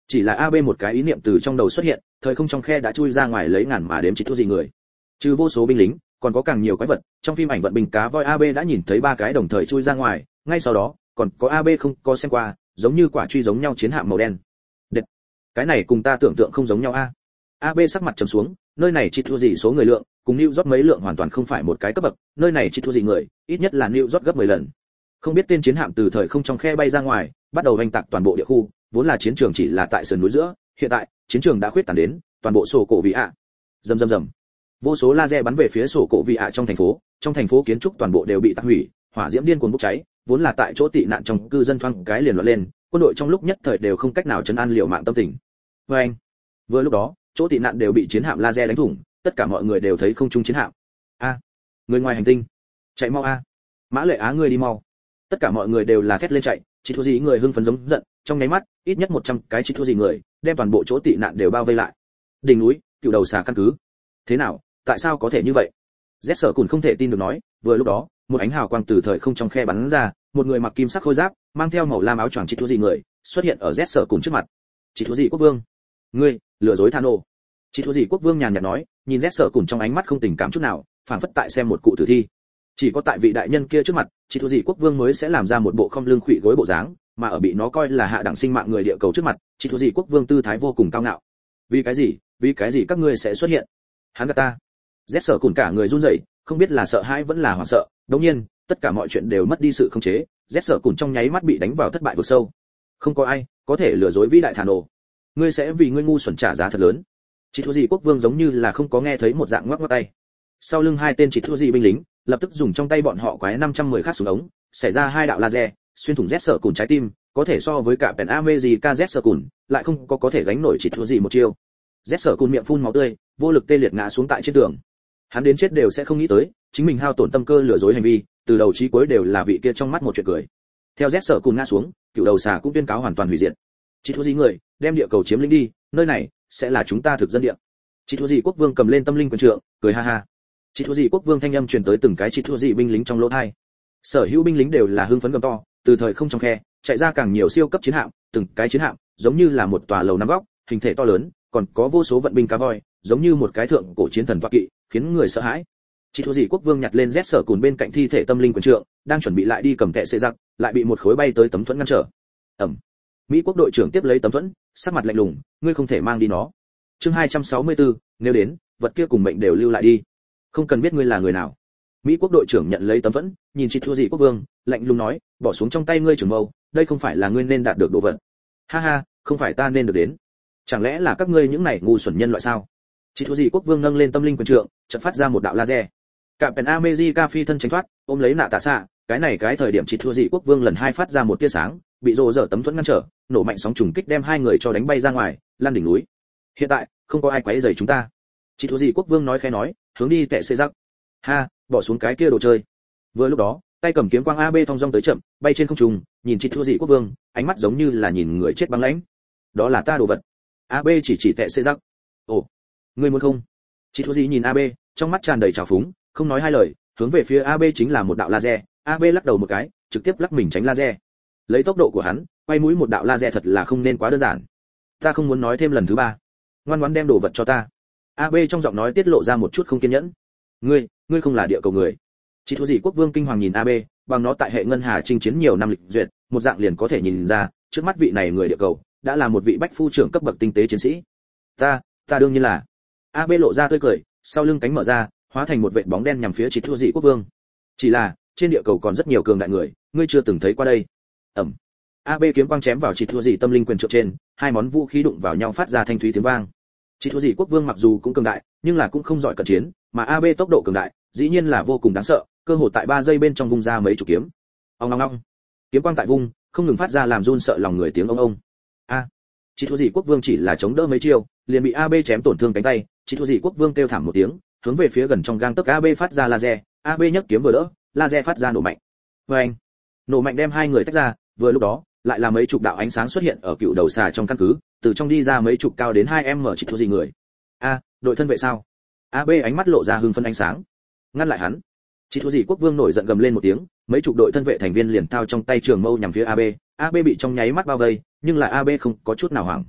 Chỉ là a bê một cái ý niệm từ trong đầu xuất hiện, thời không trong khe đã chui ra ngoài lấy ngàn mà đếm chỉ thua gì người. Trừ vô số binh lính, còn có càng nhiều quái vật. Trong phim ảnh vận bình cá voi a bê đã nhìn thấy ba cái đồng thời chui ra ngoài, ngay sau đó, còn có a bê không có xem qua, giống như quả truy giống nhau chiến hạm màu đen. Đệt, cái này cùng ta tưởng tượng không giống nhau a. a bê sắc mặt trầm xuống, nơi này chỉ thua gì số người lượng, cùng New York mấy lượng hoàn toàn không phải một cái cấp bậc, nơi này chỉ thua gì người, ít nhất là New York gấp mười lần. Không biết tên chiến hạm từ thời không trong khe bay ra ngoài, bắt đầu hành tạc toàn bộ địa khu, vốn là chiến trường chỉ là tại sườn núi giữa, hiện tại, chiến trường đã khuyết tán đến toàn bộ sổ cổ vị ạ. Rầm rầm rầm. Vô số laser bắn về phía sổ cổ vị ạ trong thành phố, trong thành phố kiến trúc toàn bộ đều bị tạc hủy, hỏa diễm điên cuồng bốc cháy, vốn là tại chỗ tị nạn trong cư dân thoáng cái liền loạn lên, quân đội trong lúc nhất thời đều không cách nào trấn an liều mạng tâm tình. Và anh, vừa lúc đó, chỗ tị nạn đều bị chiến hạm laser đánh thủng, tất cả mọi người đều thấy không trung chiến hạm. A, người ngoài hành tinh, chạy mau a. Mã Lệ Á ngươi đi mau. Tất cả mọi người đều là thét lên chạy, chỉ thua gì người hưng phấn giống giận, trong nháy mắt, ít nhất một trăm cái chỉ thua gì người, đem toàn bộ chỗ tị nạn đều bao vây lại. Đỉnh núi, cựu đầu xà căn cứ. Thế nào, tại sao có thể như vậy? Z Sở Cùn không thể tin được nói, vừa lúc đó, một ánh hào quang từ thời không trong khe bắn ra, một người mặc kim sắc khôi giáp, mang theo màu lam áo choàng chỉ thua gì người, xuất hiện ở Z Sở Cùn trước mặt. Chỉ thua gì quốc vương? Ngươi, lừa dối Thano. Chỉ thua gì quốc vương nhàn nhạt nói, nhìn Z Sở Cùn trong ánh mắt không tình cảm chút nào, phảng phất tại xem một cụ tử thi. Chỉ có tại vị đại nhân kia trước mặt, chỉ thua gì quốc vương mới sẽ làm ra một bộ không lưng khuỵu gối bộ dáng, mà ở bị nó coi là hạ đẳng sinh mạng người địa cầu trước mặt, chỉ thua gì quốc vương tư thái vô cùng cao ngạo. Vì cái gì? Vì cái gì các ngươi sẽ xuất hiện? Hắn gạt ta. Z Sở Cùn cả người run rẩy, không biết là sợ hãi vẫn là hoảng sợ. Đương nhiên, tất cả mọi chuyện đều mất đi sự khống chế, Z Sở Cùn trong nháy mắt bị đánh vào thất bại vực sâu. Không có ai có thể lừa dối vĩ đại Thano. Ngươi sẽ vì ngươi ngu xuẩn trả giá thật lớn. Chỉ thua gì quốc vương giống như là không có nghe thấy một dạng ngoắc ngoắc tay. Sau lưng hai tên chỉ thua gì binh lính, lập tức dùng trong tay bọn họ quái năm trăm mười khác súng ống, xảy ra hai đạo laser, xuyên thủng Z Sở Cùn trái tim, có thể so với cả Pen America Z Sở Cùn, lại không có có thể gánh nổi chỉ thua gì một chiêu. Z Sở Cùn miệng phun máu tươi, vô lực tê liệt ngã xuống tại trên tường. Hắn đến chết đều sẽ không nghĩ tới, chính mình hao tổn tâm cơ lừa dối hành vi, từ đầu chí cuối đều là vị kia trong mắt một chuyện cười. Theo Z Sở Cùn ngã xuống, cựu đầu xà cũng tuyên cáo hoàn toàn hủy diệt. Chỉ thua gì người, đem địa cầu chiếm lĩnh đi, nơi này sẽ là chúng ta thực dân địa. Chỉ thua gì quốc vương cầm lên tâm linh quyền trượng, cười ha ha. Chỉ thua gì quốc vương thanh âm truyền tới từng cái chỉ thua gì binh lính trong lỗ tai. Sở hữu binh lính đều là hưng phấn gầm to, từ thời không trong khe, chạy ra càng nhiều siêu cấp chiến hạm, từng cái chiến hạm giống như là một tòa lầu năm góc, hình thể to lớn, còn có vô số vận binh cá voi, giống như một cái thượng cổ chiến thần toa kỵ, khiến người sợ hãi. Chỉ thua gì quốc vương nhặt lên Z Sở Cùn bên cạnh thi thể tâm linh quyền trượng, đang chuẩn bị lại đi cầm tệ xệ giặc, lại bị một khối bay tới tấm thuẫn ngăn trở. Ẩm. Mỹ quốc đội trưởng tiếp lấy tấm thuẫn, sắc mặt lạnh lùng, ngươi không thể mang đi nó. Chương hai trăm sáu mươi tư, nếu đến, vật kia cùng mệnh đều lưu lại đi. Không cần biết ngươi là người nào. Mỹ quốc đội trưởng nhận lấy tấm thuẫn, nhìn chỉ thua gì quốc vương, lạnh lùng nói, bỏ xuống trong tay ngươi trưởng mâu, đây không phải là ngươi nên đạt được đồ vật. Ha ha, không phải ta nên được đến. Chẳng lẽ là các ngươi những này ngu xuẩn nhân loại sao? Chỉ thua gì quốc vương nâng lên tâm linh quyền trượng, chợt phát ra một đạo laser. Cả Pen America phi thân tránh thoát, ôm lấy nạ tạ xạ, cái này cái thời điểm chỉ thua gì quốc vương lần hai phát ra một tia sáng, bị rồ dở tấm thuẫn ngăn trở, nổ mạnh sóng trùng kích đem hai người cho đánh bay ra ngoài, lan đỉnh núi. Hiện tại, không có ai quấy rầy chúng ta. Chỉ thua gì quốc vương nói khẽ nói, hướng đi tệ xê giặc. Ha, bỏ xuống cái kia đồ chơi. Vừa lúc đó, tay cầm kiếm quang a bê thong dong tới chậm, bay trên không trung, nhìn chỉ thua gì quốc vương, ánh mắt giống như là nhìn người chết băng lãnh. Đó là ta đồ vật. a bê chỉ chỉ tệ xê giặc. Ồ, ngươi muốn không? Chỉ thua gì nhìn a bê, trong mắt tràn đầy trào phúng, không nói hai lời, hướng về phía a bê chính là một đạo laser. a bê lắc đầu một cái, trực tiếp lắc mình tránh laser. Lấy tốc độ của hắn, quay mũi một đạo laser thật là không nên quá đơn giản. Ta không muốn nói thêm lần thứ ba. Ngoan ngoãn đem đồ vật cho ta. a bê trong giọng nói tiết lộ ra một chút không kiên nhẫn. Ngươi, ngươi không là địa cầu người. Chỉ thua gì quốc vương kinh hoàng nhìn a bê, bằng nó tại hệ ngân hà chinh chiến nhiều năm lịch duyệt, một dạng liền có thể nhìn ra, trước mắt vị này người địa cầu, đã là một vị bách phu trưởng cấp bậc tinh tế chiến sĩ. Ta, ta đương nhiên là. a bê lộ ra tươi cười, sau lưng cánh mở ra, hóa thành một vệt bóng đen nhằm phía chỉ thua gì quốc vương. Chỉ là, trên địa cầu còn rất nhiều cường đại người, ngươi chưa từng thấy qua đây. Ẩm. a bê kiếm quang chém vào chỉ thua gì tâm linh quyền trượng trên, hai món vũ khí đụng vào nhau phát ra thanh thúy tiếng vang. Chỉ thua gì quốc vương mặc dù cũng cường đại, nhưng là cũng không giỏi cận chiến, mà a bê tốc độ cường đại, dĩ nhiên là vô cùng đáng sợ, cơ hồ tại ba giây bên trong vung ra mấy chục kiếm. Ong ong ong. Kiếm quang tại vung, không ngừng phát ra làm run sợ lòng người tiếng ông ông. A. Chỉ thua gì quốc vương chỉ là chống đỡ mấy chiêu, liền bị a bê chém tổn thương cánh tay, chỉ thua gì quốc vương kêu thảm một tiếng, hướng về phía gần trong gang tấc a bê phát ra laser, a bê nhấc kiếm vừa đỡ, laser phát ra nổ mạnh. Oeng. Nổ mạnh đem hai người tách ra, vừa lúc đó, lại là mấy chục đạo ánh sáng xuất hiện ở cựu đầu xà trong căn cứ, từ trong đi ra mấy chục cao đến hai em chỉ thua gì người. A, đội thân vệ sao? a bê ánh mắt lộ ra hưng phấn ánh sáng. Ngăn lại hắn. Chỉ thua gì quốc vương nổi giận gầm lên một tiếng, mấy chục đội thân vệ thành viên liền thao trong tay trường mâu nhằm phía a bê, a bê bị trong nháy mắt bao vây, nhưng là a bê không có chút nào hoảng.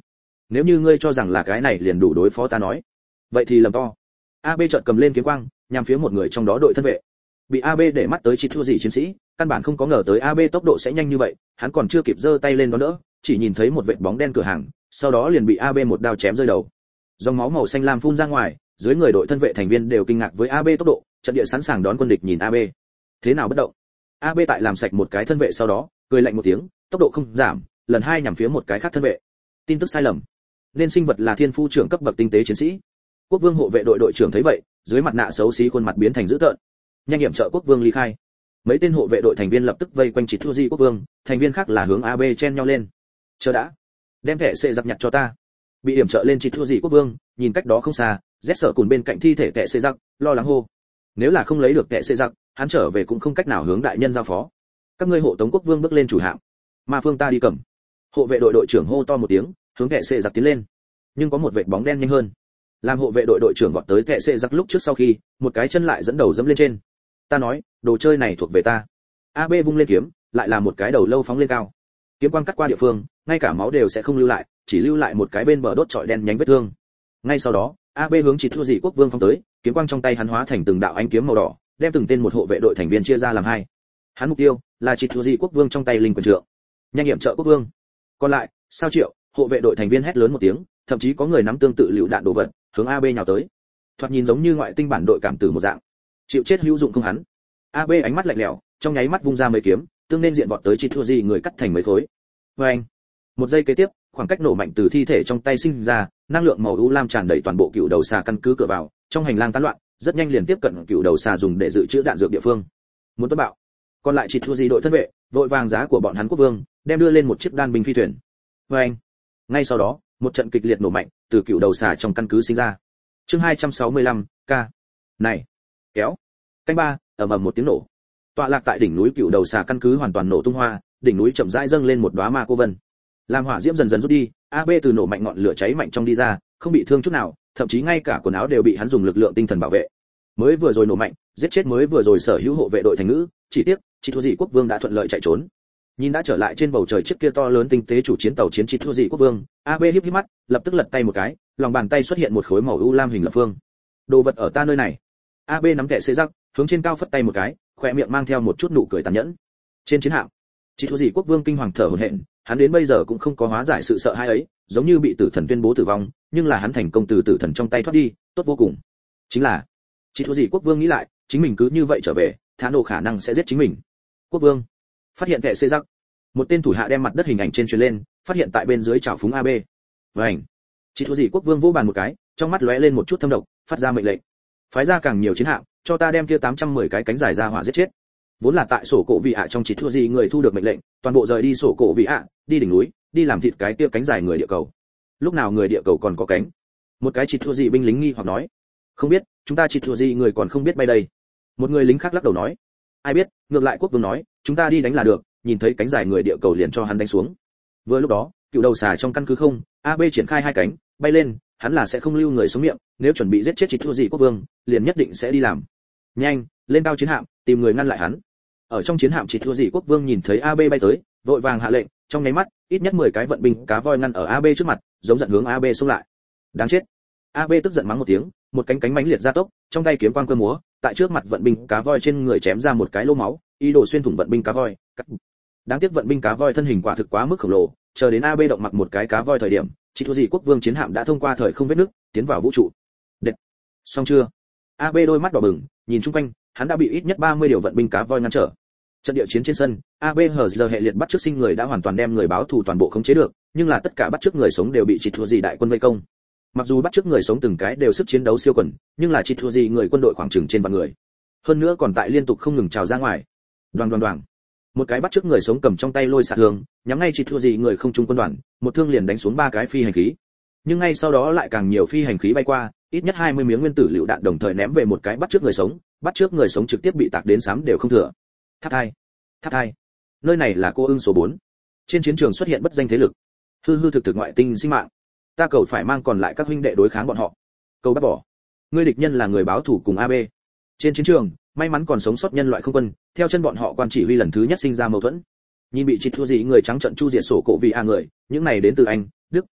nếu như ngươi cho rằng là cái này liền đủ đối phó ta nói, vậy thì lầm to. A B chợt cầm lên kiếm quang, nhằm phía một người trong đó đội thân vệ. Bị A B để mắt tới chỉ thua gì chiến sĩ, căn bản không có ngờ tới A B tốc độ sẽ nhanh như vậy, hắn còn chưa kịp giơ tay lên đón đỡ, chỉ nhìn thấy một vệt bóng đen cửa hàng, sau đó liền bị A B một đao chém rơi đầu. Dòng máu màu xanh lam phun ra ngoài, dưới người đội thân vệ thành viên đều kinh ngạc với A B tốc độ, trận địa sẵn sàng đón quân địch nhìn A B. Thế nào bất động? A B tại làm sạch một cái thân vệ sau đó, cười lạnh một tiếng, tốc độ không giảm, lần hai nhằm phía một cái khác thân vệ. Tin tức sai lầm. Nên sinh vật là thiên phu trưởng cấp bậc tinh tế chiến sĩ. Quốc vương hộ vệ đội đội trưởng thấy vậy, dưới mặt nạ xấu xí khuôn mặt biến thành dữ tợn. Nhanh nghiệm trợ quốc vương ly khai. Mấy tên hộ vệ đội thành viên lập tức vây quanh chỉ thua di quốc vương, thành viên khác là hướng A B chen nhau lên. Chờ đã, đem thẻ xệ giặc nhặt cho ta. Bị điểm trợ lên chỉ thua di quốc vương, nhìn cách đó không xa, rét sợ cùn bên cạnh thi thể thẻ xệ giặc, lo lắng hô. Nếu là không lấy được thẻ xệ giặc, hắn trở về cũng không cách nào hướng đại nhân giao phó. Các ngươi hộ tống quốc vương bước lên chủ hạm. Ma phương ta đi cầm. Hộ vệ đội đội trưởng hô to một tiếng, hướng thẻ xệ giặc tiến lên. Nhưng có một vệt bóng đen nhanh hơn. Làm hộ vệ đội đội trưởng vọt tới thẻ xệ giặc lúc trước sau khi, một cái chân lại dẫn đầu dẫm lên trên. Ta nói, đồ chơi này thuộc về ta. A B vung lên kiếm, lại là một cái đầu lâu phóng lên cao. Kiếm quang cắt qua địa phương, ngay cả máu đều sẽ không lưu lại, chỉ lưu lại một cái bên bờ đốt trọi đen nhánh vết thương. Ngay sau đó, A B hướng chỉ thua gì quốc vương phóng tới, kiếm quang trong tay hắn hóa thành từng đạo ánh kiếm màu đỏ, đem từng tên một hộ vệ đội thành viên chia ra làm hai. Hắn mục tiêu là chỉ thua gì quốc vương trong tay linh quyền trượng. Nhanh nghiệm trợ quốc vương. Còn lại, sao triệu, hộ vệ đội thành viên hét lớn một tiếng, thậm chí có người nắm tương tự lựu đạn đồ vật, hướng A B nhào tới. Thoạt nhìn giống như ngoại tinh bản đội cảm tử một dạng. Chịu chết hữu dụng không hắn. A B ánh mắt lạnh lẽo, trong nháy mắt vung ra mấy kiếm, tương nên diện vọt tới chỉ thua gì người cắt thành mấy khối. Oeng. Một giây kế tiếp, khoảng cách nổ mạnh từ thi thể trong tay sinh ra, năng lượng màu u lam tràn đầy toàn bộ cựu đầu xà căn cứ cửa vào, trong hành lang tán loạn, rất nhanh liền tiếp cận cựu đầu xà dùng để dự trữ đạn dược địa phương. Muốn tuấn bạo. Còn lại chỉ thua gì đội thân vệ, vội vàng giá của bọn hắn quốc vương, đem đưa lên một chiếc đan binh phi thuyền. Oeng. Ngay sau đó, một trận kịch liệt nổ mạnh từ cựu đầu xà trong căn cứ sinh ra. Chương hai trăm sáu mươi lăm, K. Này, kéo. Canh ba, ầm ầm một tiếng nổ. Tọa lạc tại đỉnh núi cựu đầu xà căn cứ hoàn toàn nổ tung hoa, đỉnh núi chậm rãi dâng lên một đóa ma cô vân. Làm hỏa diễm dần dần rút đi, A B từ nổ mạnh ngọn lửa cháy mạnh trong đi ra, không bị thương chút nào, thậm chí ngay cả quần áo đều bị hắn dùng lực lượng tinh thần bảo vệ. Mới vừa rồi nổ mạnh, giết chết mới vừa rồi sở hữu hộ vệ đội thành ngữ, chỉ tiếc, chỉ thua gì quốc vương đã thuận lợi chạy trốn. Nhìn đã trở lại trên bầu trời chiếc kia to lớn tinh tế chủ chiến tàu chiến chỉ thua gì quốc vương, A B híp híp mắt, lập tức lật tay một cái, lòng bàn tay xuất hiện một khối màu u lam hình lập phương. Đồ vật ở ta nơi này. A B nắm kẻ xê rắc, hướng trên cao phất tay một cái, khóe miệng mang theo một chút nụ cười tàn nhẫn. Trên chiến hạm, chỉ thua gì quốc vương kinh hoàng thở hổn hển, hắn đến bây giờ cũng không có hóa giải sự sợ hãi ấy, giống như bị tử thần tuyên bố tử vong, nhưng là hắn thành công từ tử thần trong tay thoát đi, tốt vô cùng. Chính là, chỉ thua gì quốc vương nghĩ lại, chính mình cứ như vậy trở về, thả nổ khả năng sẽ giết chính mình. Quốc vương phát hiện kẻ xê rắc, một tên thủ hạ đem mặt đất hình ảnh trên truyền lên, phát hiện tại bên dưới chảo phúng A B. Vành, chỉ thua gì quốc vương vỗ bàn một cái, trong mắt lóe lên một chút thâm độc, phát ra mệnh lệnh, phái ra càng nhiều chiến hạm, cho ta đem kia tám trăm mười cái cánh dài ra hỏa giết chết. Vốn là tại sổ cổ vị ạ trong chỉ thua gì người thu được mệnh lệnh, toàn bộ rời đi sổ cổ vị ạ, đi đỉnh núi, đi làm thịt cái kia cánh dài người địa cầu. Lúc nào người địa cầu còn có cánh? Một cái chỉ thua gì binh lính nghi hoặc nói. Không biết, chúng ta chỉ thua gì người còn không biết bay đây. Một người lính khác lắc đầu nói. Ai biết, ngược lại quốc vương nói, chúng ta đi đánh là được, nhìn thấy cánh dài người địa cầu liền cho hắn đánh xuống. Vừa lúc đó, cựu đầu xà trong căn cứ không, A B triển khai hai cánh, bay lên, hắn là sẽ không lưu người xuống miệng, nếu chuẩn bị giết chết chỉ thua gì quốc vương, liền nhất định sẽ đi làm. Nhanh, lên cao chiến hạm, tìm người ngăn lại hắn. Ở trong chiến hạm chỉ thua gì quốc vương nhìn thấy A B bay tới, vội vàng hạ lệnh, trong nháy mắt, ít nhất mười cái vận binh cá voi ngăn ở A B trước mặt, giống giận hướng A B xông lại. Đáng chết. A B tức giận mắng một tiếng, một cánh cánh mãnh liệt ra tốc, trong tay kiếm quang cơ múa, tại trước mặt vận binh cá voi trên người chém ra một cái lỗ máu, ý đồ xuyên thủng vận binh cá voi. Đáng tiếc vận binh cá voi thân hình quả thực quá mức khổng lồ, chờ đến A B động mặc một cái cá voi thời điểm, chỉ thua gì quốc vương chiến hạm đã thông qua thời không vết nứt, tiến vào vũ trụ. Đệt. Xong chưa? A B đôi mắt đỏ bừng, nhìn chung quanh, hắn đã bị ít nhất ba mươi điều vận binh cá voi ngăn trở. Trận địa chiến trên sân, A B hở giờ hệ liệt bắt trước sinh người đã hoàn toàn đem người báo thù toàn bộ khống chế được, nhưng là tất cả bắt trước người sống đều bị chỉ thua gì đại quân vây công. Mặc dù bắt trước người sống từng cái đều sức chiến đấu siêu quần, nhưng là chỉ thua gì người quân đội khoảng chừng trên vạn người. Hơn nữa còn tại liên tục không ngừng trào ra ngoài. Đoàng đoàng đoàng. Một cái bắt trước người sống cầm trong tay lôi xạ thương, nhắm ngay chỉ thua gì người không trung quân đoàn, một thương liền đánh xuống ba cái phi hành khí. Nhưng ngay sau đó lại càng nhiều phi hành khí bay qua, ít nhất hai mươi miếng nguyên tử lựu đạn đồng thời ném về một cái bắt trước người sống, bắt trước người sống trực tiếp bị tạc đến xám đều không thừa. Tháp thai, tháp thai. Nơi này là cô ưng số bốn. Trên chiến trường xuất hiện bất danh thế lực, hư hư thực thực ngoại tinh sinh mạng. Ta cầu phải mang còn lại các huynh đệ đối kháng bọn họ. Cầu bắt bỏ. Ngươi địch nhân là người báo thủ cùng A B. Trên chiến trường, may mắn còn sống sót nhân loại không quân, theo chân bọn họ quan chỉ huy lần thứ nhất sinh ra mâu thuẫn. Nhìn bị chỉ thua gì người trắng trận chu diệt sổ cổ vì a người, những này đến từ Anh, Đức,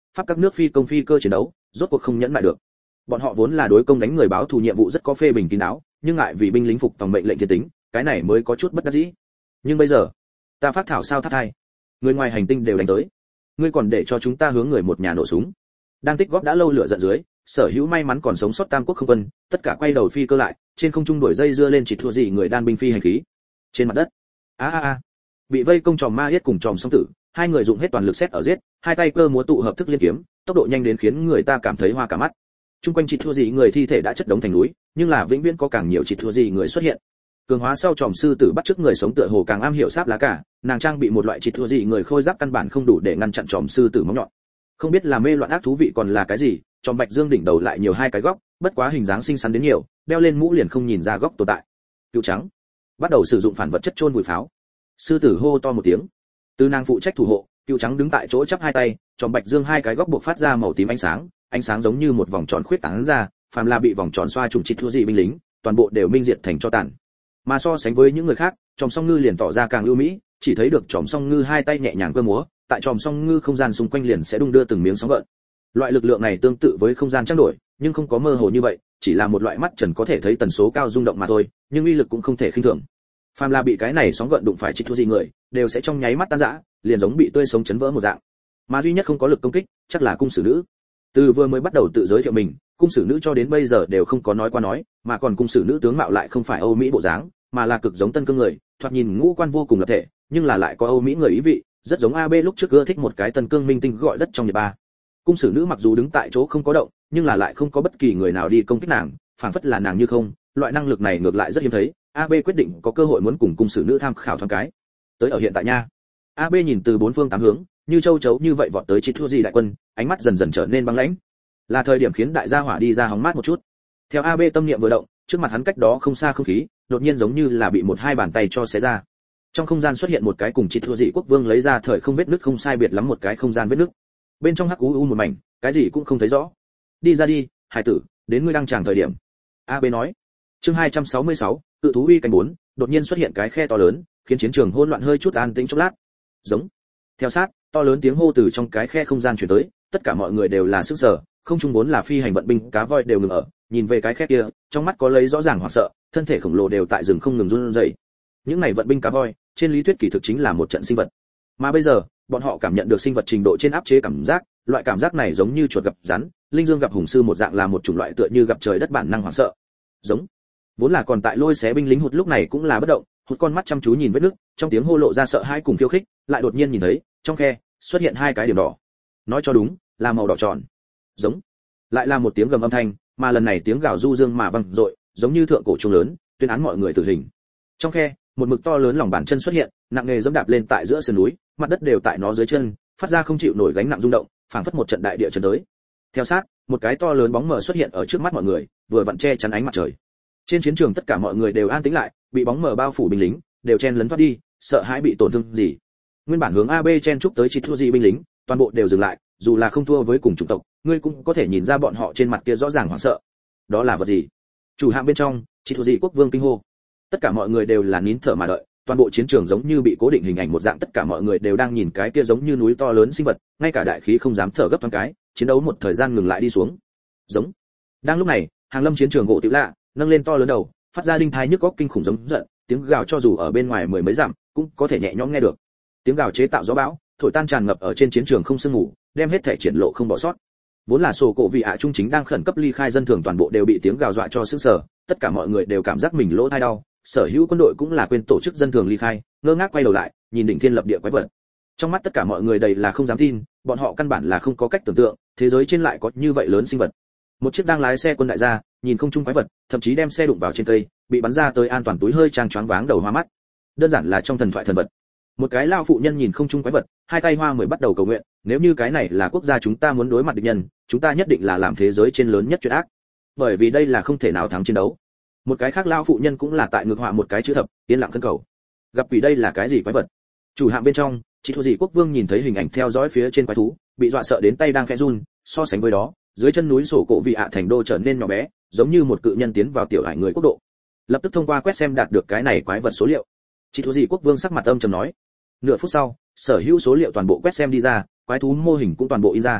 pháp các nước phi công phi cơ chiến đấu rốt cuộc không nhẫn lại được. Bọn họ vốn là đối công đánh người báo thù nhiệm vụ rất có phê bình kín đáo, nhưng ngại vì binh lính phục tòng mệnh lệnh thiên tính, cái này mới có chút bất đắc dĩ. Nhưng bây giờ, ta phát thảo sao thắt hai, người ngoài hành tinh đều đánh tới, ngươi còn để cho chúng ta hướng người một nhà nổ súng. Đang tích góp đã lâu lửa giận dưới, sở hữu may mắn còn sống sót tam quốc không quân, tất cả quay đầu phi cơ lại, trên không trung đuổi dây dưa lên chỉ thua gì người đan binh phi hành khí. Trên mặt đất, a a a, bị vây công tròm ma yết cùng tròm song tử, hai người dùng hết toàn lực xét ở giết, hai tay cơ múa tụ hợp thức liên kiếm, tốc độ nhanh đến khiến người ta cảm thấy hoa cả mắt. Trung quanh chỉ thua gì người thi thể đã chất đống thành núi, nhưng là vĩnh viễn có càng nhiều chỉ thua gì người xuất hiện. Cường hóa sau tròm sư tử bắt trước người sống tựa hồ càng am hiểu sáp lá cả, nàng trang bị một loại chỉ thua gì người khôi giáp căn bản không đủ để ngăn chặn tròm sư tử móng nhọn. Không biết là mê loạn ác thú vị còn là cái gì, tròm bạch dương đỉnh đầu lại nhiều hai cái góc, bất quá hình dáng xinh xắn đến nhiều, đeo lên mũ liền không nhìn ra góc tồn tại. Cựu trắng bắt đầu sử dụng phản vật chất chôn vùi pháo. Sư tử hô to một tiếng, từ nàng phụ trách thủ hộ, cựu trắng đứng tại chỗ chắp hai tay, tròm bạch dương hai cái góc buộc phát ra màu tím ánh sáng, ánh sáng giống như một vòng tròn khuyết tán ra, phàm là bị vòng tròn xoa trùng chít thua gì binh lính, toàn bộ đều minh diệt thành cho tàn. Mà so sánh với những người khác, tròm song ngư liền tỏ ra càng ưu mỹ, chỉ thấy được tròm song ngư hai tay nhẹ nhàng cơ múa, tại tròm song ngư không gian xung quanh liền sẽ đung đưa từng miếng sóng gợn. Loại lực lượng này tương tự với không gian trao đổi, nhưng không có mơ hồ như vậy, chỉ là một loại mắt trần có thể thấy tần số cao rung động mà thôi, nhưng uy lực cũng không thể khinh thường. Phàm là bị cái này sóng gợn đụng phải chít thua gì người, đều sẽ trong nháy mắt tan rã, liền giống bị tươi sống chấn vỡ một dạng. Mà duy nhất không có lực công kích, chắc là cung sử nữ. Từ vừa mới bắt đầu tự giới thiệu mình, cung sử nữ cho đến bây giờ đều không có nói qua nói, mà còn cung sử nữ tướng mạo lại không phải Âu Mỹ bộ dáng, mà là cực giống Tân Cương người, thoạt nhìn ngũ quan vô cùng lập thể, nhưng là lại có Âu Mỹ người ý vị, rất giống a bê lúc trước ưa thích một cái Tân Cương minh tinh gọi đất trong Nhật Ba. Cung sử nữ mặc dù đứng tại chỗ không có động, nhưng là lại không có bất kỳ người nào đi công kích nàng, phảng phất là nàng như không, loại năng lực này ngược lại rất hiếm thấy. a bê quyết định có cơ hội muốn cùng cung sử nữ tham khảo thoáng cái. Tới ở hiện tại nha. a bê nhìn từ bốn phương tám hướng, như châu chấu như vậy vọt tới chỉ thua gì đại quân, ánh mắt dần dần trở nên băng lãnh. Là thời điểm khiến đại gia hỏa đi ra hóng mát một chút. Theo a bê tâm niệm vừa động, trước mặt hắn cách đó không xa không khí, đột nhiên giống như là bị một hai bàn tay cho xé ra. Trong không gian xuất hiện một cái cùng chỉ thua dị quốc vương lấy ra thời không vết nứt không sai biệt lắm một cái không gian vết nứt. Bên trong hắc u u một mảnh, cái gì cũng không thấy rõ. Đi ra đi, hải tử, đến ngươi đang tràng thời điểm. a bê nói. Chương hai trăm sáu mươi sáu, cự thú uy canh bốn, đột nhiên xuất hiện cái khe to lớn, khiến chiến trường hỗn loạn hơi chút an tĩnh chốc lát. Giống. Theo sát, to lớn tiếng hô từ trong cái khe không gian truyền tới, tất cả mọi người đều là sức sở, không trung vốn là phi hành vận binh cá voi đều ngừng ở, nhìn về cái khe kia, trong mắt có lấy rõ ràng hoảng sợ, thân thể khổng lồ đều tại rừng không ngừng run rẩy. Những này vận binh cá voi, trên lý thuyết kỳ thực chính là một trận sinh vật. Mà bây giờ, bọn họ cảm nhận được sinh vật trình độ trên áp chế cảm giác, loại cảm giác này giống như chuột gặp rắn, linh dương gặp hùng sư một dạng là một chủng loại tựa như gặp trời đất bản năng hoảng sợ. Giống. Vốn là còn tại lôi xé binh lính hụt lúc này cũng là bất động, hụt con mắt chăm chú nhìn vết nước, trong tiếng hô lộ ra sợ hãi cùng khiêu khích, lại đột nhiên nhìn thấy, trong khe xuất hiện hai cái điểm đỏ. Nói cho đúng, là màu đỏ tròn. Giống. Lại là một tiếng gầm âm thanh, mà lần này tiếng gào du dương mà vang dội, giống như thượng cổ chuông lớn, tuyên án mọi người tử hình. Trong khe, một mực to lớn lòng bàn chân xuất hiện, nặng nề dẫm đạp lên tại giữa sườn núi, mặt đất đều tại nó dưới chân, phát ra không chịu nổi gánh nặng rung động, phảng phất một trận đại địa chấn tới. Theo sát, một cái to lớn bóng mờ xuất hiện ở trước mắt mọi người, vừa vặn che chắn ánh mặt trời. Trên chiến trường tất cả mọi người đều an tĩnh lại, bị bóng mờ bao phủ binh lính, đều chen lấn thoát đi, sợ hãi bị tổn thương gì. Nguyên bản hướng a bê chen chúc tới chỉ thua gì binh lính, toàn bộ đều dừng lại, dù là không thua với cùng chủng tộc, ngươi cũng có thể nhìn ra bọn họ trên mặt kia rõ ràng hoảng sợ. Đó là vật gì? Chủ hạm bên trong, chỉ thua gì quốc vương kinh hô. Tất cả mọi người đều là nín thở mà đợi, toàn bộ chiến trường giống như bị cố định hình ảnh một dạng, tất cả mọi người đều đang nhìn cái kia giống như núi to lớn sinh vật, ngay cả đại khí không dám thở gấp thoáng cái, chiến đấu một thời gian ngừng lại đi xuống. Giống. Đang lúc này, hàng lâm chiến trường gỗ tiểu lạ, nâng lên to lớn đầu, phát ra đinh thai nhức óc kinh khủng giống giận, tiếng gào cho dù ở bên ngoài mười mấy dặm, cũng có thể nhẹ nhõm nghe được. Tiếng gào chế tạo gió bão, thổi tan tràn ngập ở trên chiến trường không sương ngủ, đem hết thể triển lộ không bỏ sót. Vốn là sổ cổ vị ạ trung chính đang khẩn cấp ly khai dân thường toàn bộ đều bị tiếng gào dọa cho sững sờ, tất cả mọi người đều cảm giác mình lỗ tai đau, sở hữu quân đội cũng là quên tổ chức dân thường ly khai, ngơ ngác quay đầu lại, nhìn đỉnh thiên lập địa quái vật. Trong mắt tất cả mọi người đầy là không dám tin, bọn họ căn bản là không có cách tưởng tượng, thế giới trên lại có như vậy lớn sinh vật. Một chiếc đang lái xe quân đại gia, nhìn không trung quái vật, thậm chí đem xe đụng vào trên cây, bị bắn ra tới an toàn túi hơi trang choáng váng đầu hoa mắt. Đơn giản là trong thần thoại thần vật. Một cái lao phụ nhân nhìn không trung quái vật, hai tay hoa mười bắt đầu cầu nguyện, nếu như cái này là quốc gia chúng ta muốn đối mặt địch nhân, chúng ta nhất định là làm thế giới trên lớn nhất chuyện ác. Bởi vì đây là không thể nào thắng chiến đấu. Một cái khác lao phụ nhân cũng là tại ngược họa một cái chữ thập, yên lặng khấn cầu. Gặp quỷ đây là cái gì quái vật? Chủ hạm bên trong, chỉ thua gì quốc vương nhìn thấy hình ảnh theo dõi phía trên quái thú, bị dọa sợ đến tay đang khẽ run, so sánh với đó, dưới chân núi sổ cổ vị ạ thành đô trở nên nhỏ bé, giống như một cự nhân tiến vào tiểu hải người quốc độ. Lập tức thông qua quét xem đạt được cái này quái vật số liệu. Chỉ thua gì quốc vương sắc mặt âm trầm nói. Nửa phút sau, sở hữu số liệu toàn bộ quét xem đi ra, quái thú mô hình cũng toàn bộ in ra.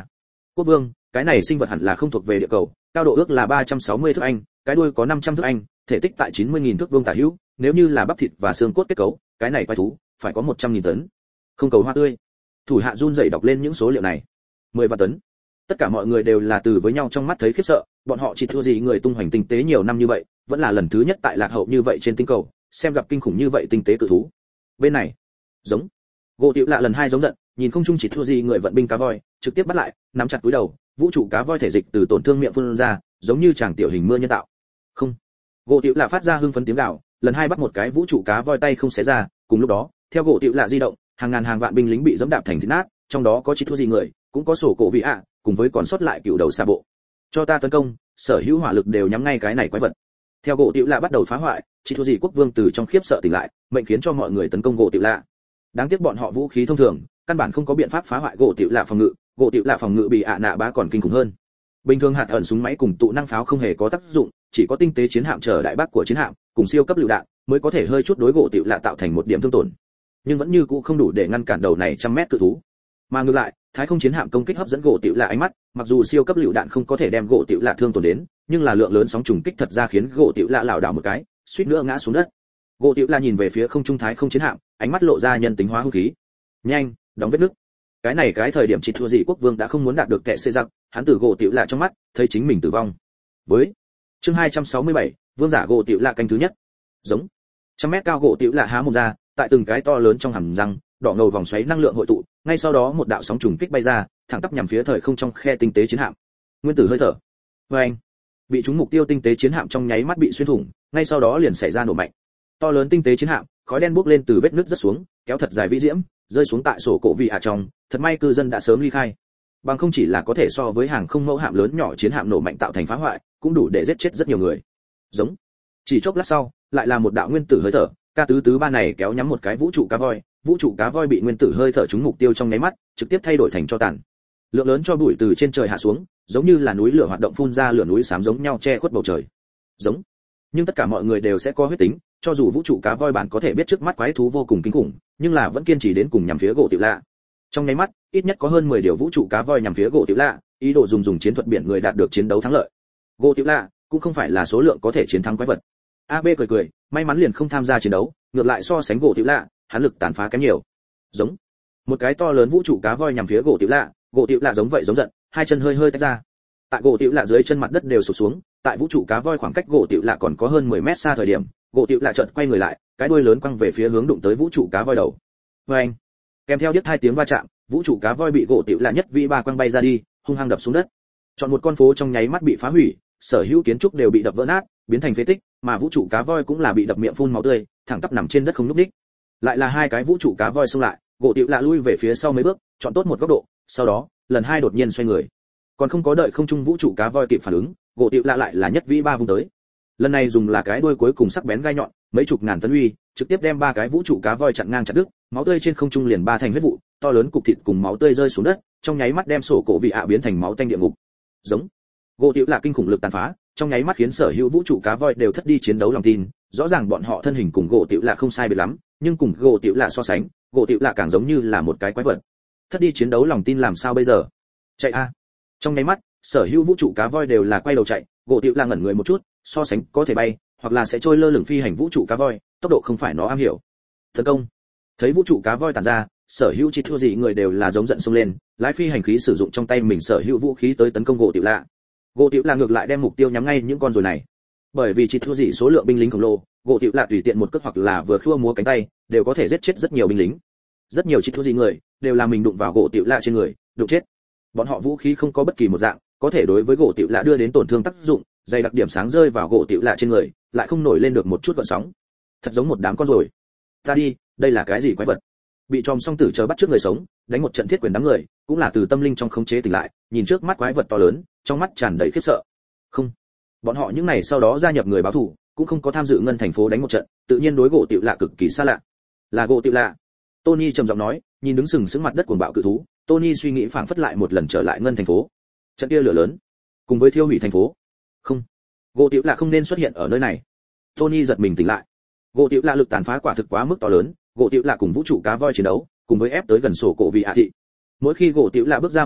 Quốc vương, cái này sinh vật hẳn là không thuộc về địa cầu, cao độ ước là ba trăm sáu mươi thước anh, cái đuôi có năm trăm thước anh, thể tích tại chín mươi nghìn thước vuông tả hữu, nếu như là bắp thịt và xương cốt kết cấu, cái này quái thú phải có một trăm nghìn tấn. Không cầu hoa tươi. Thủ hạ run rẩy đọc lên những số liệu này. mười vạn tấn. Tất cả mọi người đều là từ với nhau trong mắt thấy khiếp sợ, bọn họ chỉ thua gì người tung hoành tinh tế nhiều năm như vậy, vẫn là lần thứ nhất tại lạc hậu như vậy trên tinh cầu, xem gặp kinh khủng như vậy tinh tế cự thú. Bên này, giống. Gỗ Tiểu Lạ lần hai giống giận, nhìn không chung chỉ thua gì người vận binh cá voi, trực tiếp bắt lại, nắm chặt túi đầu, vũ trụ cá voi thể dịch từ tổn thương miệng phun ra, giống như chàng tiểu hình mưa nhân tạo. Không. Gỗ Tiểu Lạ phát ra hưng phấn tiếng gào, lần hai bắt một cái vũ trụ cá voi tay không xé ra, cùng lúc đó, theo Gỗ Tiểu Lạ di động, hàng ngàn hàng vạn binh lính bị giẫm đạp thành thịt nát, trong đó có chỉ thua gì người, cũng có sổ cổ vị ạ, cùng với còn sót lại cựu đầu xa bộ. Cho ta tấn công, sở hữu hỏa lực đều nhắm ngay cái này quái vật. Theo Gỗ Tiểu Lạ bắt đầu phá hoại, chỉ thua gì quốc vương từ trong khiếp sợ tỉnh lại, mệnh khiến cho mọi người tấn công Gỗ Tiểu Lạ. Đáng tiếc bọn họ vũ khí thông thường, căn bản không có biện pháp phá hoại Gỗ Tiểu Lạ phòng ngự, Gỗ Tiểu Lạ phòng ngự bị ạ nạ bá còn kinh khủng hơn. Bình thường hạt ẩn súng máy cùng tụ năng pháo không hề có tác dụng, chỉ có tinh tế chiến hạm trở đại bác của chiến hạm, cùng siêu cấp lựu đạn mới có thể hơi chút đối Gỗ Tiểu Lạ tạo thành một điểm thương tổn, nhưng vẫn như cũ không đủ để ngăn cản đầu này trăm mét cự thú. Mà ngược lại, thái không chiến hạm công kích hấp dẫn Gỗ Tiểu Lạ ánh mắt, mặc dù siêu cấp lựu đạn không có thể đem Gỗ Tiểu Lạ thương tổn đến, nhưng là lượng lớn sóng trùng kích thật ra khiến Gỗ Tiểu Lạ lảo đảo một cái, suýt nữa ngã xuống đất. Gỗ Tiểu Lạ nhìn về phía không trung thái không chiến hạm, ánh mắt lộ ra nhân tính hóa hung khí. Nhanh, đóng vết nứt. Cái này cái thời điểm chỉ thua gì quốc vương đã không muốn đạt được kẻ xê giặc, hắn từ Gỗ Tiểu Lạ trong mắt thấy chính mình tử vong. Với chương hai trăm sáu mươi bảy, vương giả Gỗ Tiểu Lạ canh thứ nhất. Giống. Trăm mét cao Gỗ Tiểu Lạ há mồm ra, tại từng cái to lớn trong hàm răng, đỏ ngầu vòng xoáy năng lượng hội tụ, ngay sau đó một đạo sóng trùng kích bay ra, thẳng tắp nhằm phía thời không trong khe tinh tế chiến hạm. Nguyên tử hơi thở. Oeng. Bị trúng mục tiêu tinh tế chiến hạm trong nháy mắt bị xuyên thủng, ngay sau đó liền xảy ra nổ mạnh. To lớn tinh tế chiến hạm, khói đen bốc lên từ vết nứt rất xuống, kéo thật dài vĩ diễm, rơi xuống tại sổ cổ vị hạ trong, thật may cư dân đã sớm ly khai. Bằng không chỉ là có thể so với hàng không mẫu hạm lớn nhỏ chiến hạm nổ mạnh tạo thành phá hoại, cũng đủ để giết chết rất nhiều người. Giống. Chỉ chốc lát sau, lại là một đạo nguyên tử hơi thở, ca tứ tứ ba này kéo nhắm một cái vũ trụ cá voi, vũ trụ cá voi bị nguyên tử hơi thở trúng mục tiêu trong nháy mắt, trực tiếp thay đổi thành tro tàn. Lượng lớn cho bụi từ trên trời hạ xuống, giống như là núi lửa hoạt động phun ra lửa núi xám giống nhau che khuất bầu trời. Giống. Nhưng tất cả mọi người đều sẽ có huyết tính, cho dù vũ trụ cá voi bản có thể biết trước mắt quái thú vô cùng kinh khủng, nhưng là vẫn kiên trì đến cùng nhằm phía Gỗ Tiểu Lạ. Trong nháy mắt, ít nhất có hơn mười điều vũ trụ cá voi nhằm phía Gỗ Tiểu Lạ, ý đồ dùng dùng chiến thuật biển người đạt được chiến đấu thắng lợi. Gỗ Tiểu Lạ cũng không phải là số lượng có thể chiến thắng quái vật. a bê cười cười, may mắn liền không tham gia chiến đấu, ngược lại so sánh Gỗ Tiểu Lạ, hắn lực tàn phá kém nhiều. Giống. Một cái to lớn vũ trụ cá voi nhằm phía Gỗ Tiểu Lạ, Gỗ Tiểu Lạ giống vậy giống giận, hai chân hơi hơi tách ra. Tại Gỗ Tiểu Lạ dưới chân mặt đất đều sụp xuống, tại vũ trụ cá voi khoảng cách Gỗ Tiểu Lạ còn có hơn mười mét xa thời điểm, Gỗ Tiểu Lạ chợt quay người lại, cái đuôi lớn quăng về phía hướng đụng tới vũ trụ cá voi đầu. Oeng. Kèm theo điếc hai tiếng va chạm, vũ trụ cá voi bị Gỗ Tiểu Lạ nhất vĩ ba quăng bay ra đi, hung hăng đập xuống đất. Chọn một con phố trong nháy mắt bị phá hủy, sở hữu kiến trúc đều bị đập vỡ nát, biến thành phế tích, mà vũ trụ cá voi cũng là bị đập miệng phun máu tươi, thẳng tắp nằm trên đất không nhúc nhích. Lại là hai cái vũ trụ cá voi xông lại, Gỗ Tiểu Lạ lui về phía sau mấy bước, chọn tốt một góc độ, sau đó, lần hai đột nhiên xoay người. Còn không có đợi không trung vũ trụ cá voi kịp phản ứng, Gỗ Tiểu Lạ lại là nhất vĩ ba vung tới. Lần này dùng là cái đuôi cuối cùng sắc bén gai nhọn, mấy chục ngàn tấn uy, trực tiếp đem ba cái vũ trụ cá voi chặn ngang chặt đứt, máu tươi trên không trung liền ba thành huyết vụ, to lớn cục thịt cùng máu tươi rơi xuống đất, trong nháy mắt đem sổ cổ vị ạ biến thành máu tanh địa ngục. Giống. Gỗ Tiểu Lạ kinh khủng lực tàn phá, trong nháy mắt khiến sở hữu vũ trụ cá voi đều thất đi chiến đấu lòng tin, rõ ràng bọn họ thân hình cùng Gỗ Tiểu Lạ không sai biệt lắm, nhưng cùng Gỗ Tiểu Lạ so sánh, Gỗ Tiểu Lạ càng giống như là một cái quái vật. Thất đi chiến đấu lòng tin làm sao bây giờ? Chạy a. Trong nháy mắt, sở hữu vũ trụ cá voi đều là quay đầu chạy, Gỗ Tiểu Lạ ngẩn người một chút, so sánh có thể bay, hoặc là sẽ trôi lơ lửng phi hành vũ trụ cá voi, tốc độ không phải nó am hiểu. Tấn công. Thấy vũ trụ cá voi tản ra, sở hữu chỉ thua gì người đều là giống giận xông lên, lái phi hành khí sử dụng trong tay mình sở hữu vũ khí tới tấn công Gỗ Tiểu Lạ. Gỗ Tiểu Lạ ngược lại đem mục tiêu nhắm ngay những con ruồi này. Bởi vì chỉ thua gì số lượng binh lính khổng lồ, Gỗ Tiểu Lạ tùy tiện một cước hoặc là vừa khua múa cánh tay, đều có thể giết chết rất nhiều binh lính. Rất nhiều chỉ thua gì người, đều là mình đụng vào Gỗ Tiểu Lạ trên người, đụng chết. Bọn họ vũ khí không có bất kỳ một dạng, có thể đối với Gỗ Tiểu Lạ đưa đến tổn thương tác dụng, dày đặc điểm sáng rơi vào Gỗ Tiểu Lạ trên người, lại không nổi lên được một chút gợn sóng. Thật giống một đám con ruồi. Ta đi, đây là cái gì quái vật? Bị tròm song tử chờ bắt trước người sống, đánh một trận thiết quyền đám người, cũng là từ tâm linh trong khống chế tỉnh lại, nhìn trước mắt quái vật to lớn, trong mắt tràn đầy khiếp sợ. Không, bọn họ những này sau đó gia nhập người báo thù, cũng không có tham dự ngân thành phố đánh một trận, tự nhiên đối Gỗ Tiểu Lạ cực kỳ xa lạ. Là Gỗ Tiểu Lạ. Tony trầm giọng nói, nhìn đứng sừng sững mặt đất cuồng bạo cự thú, Tony suy nghĩ phảng phất lại một lần trở lại ngân thành phố. Trận kia lửa lớn, cùng với thiêu hủy thành phố. Không, Gỗ Tiểu Lạ không nên xuất hiện ở nơi này. Tony giật mình tỉnh lại. Gỗ Tiểu Lạ lực tàn phá quả thực quá mức to lớn, Gỗ Tiểu Lạ cùng vũ trụ cá voi chiến đấu, cùng với ép tới gần sổ cổ vị ạ thị. Mỗi khi Gỗ Tiểu Lạ bước ra một bước,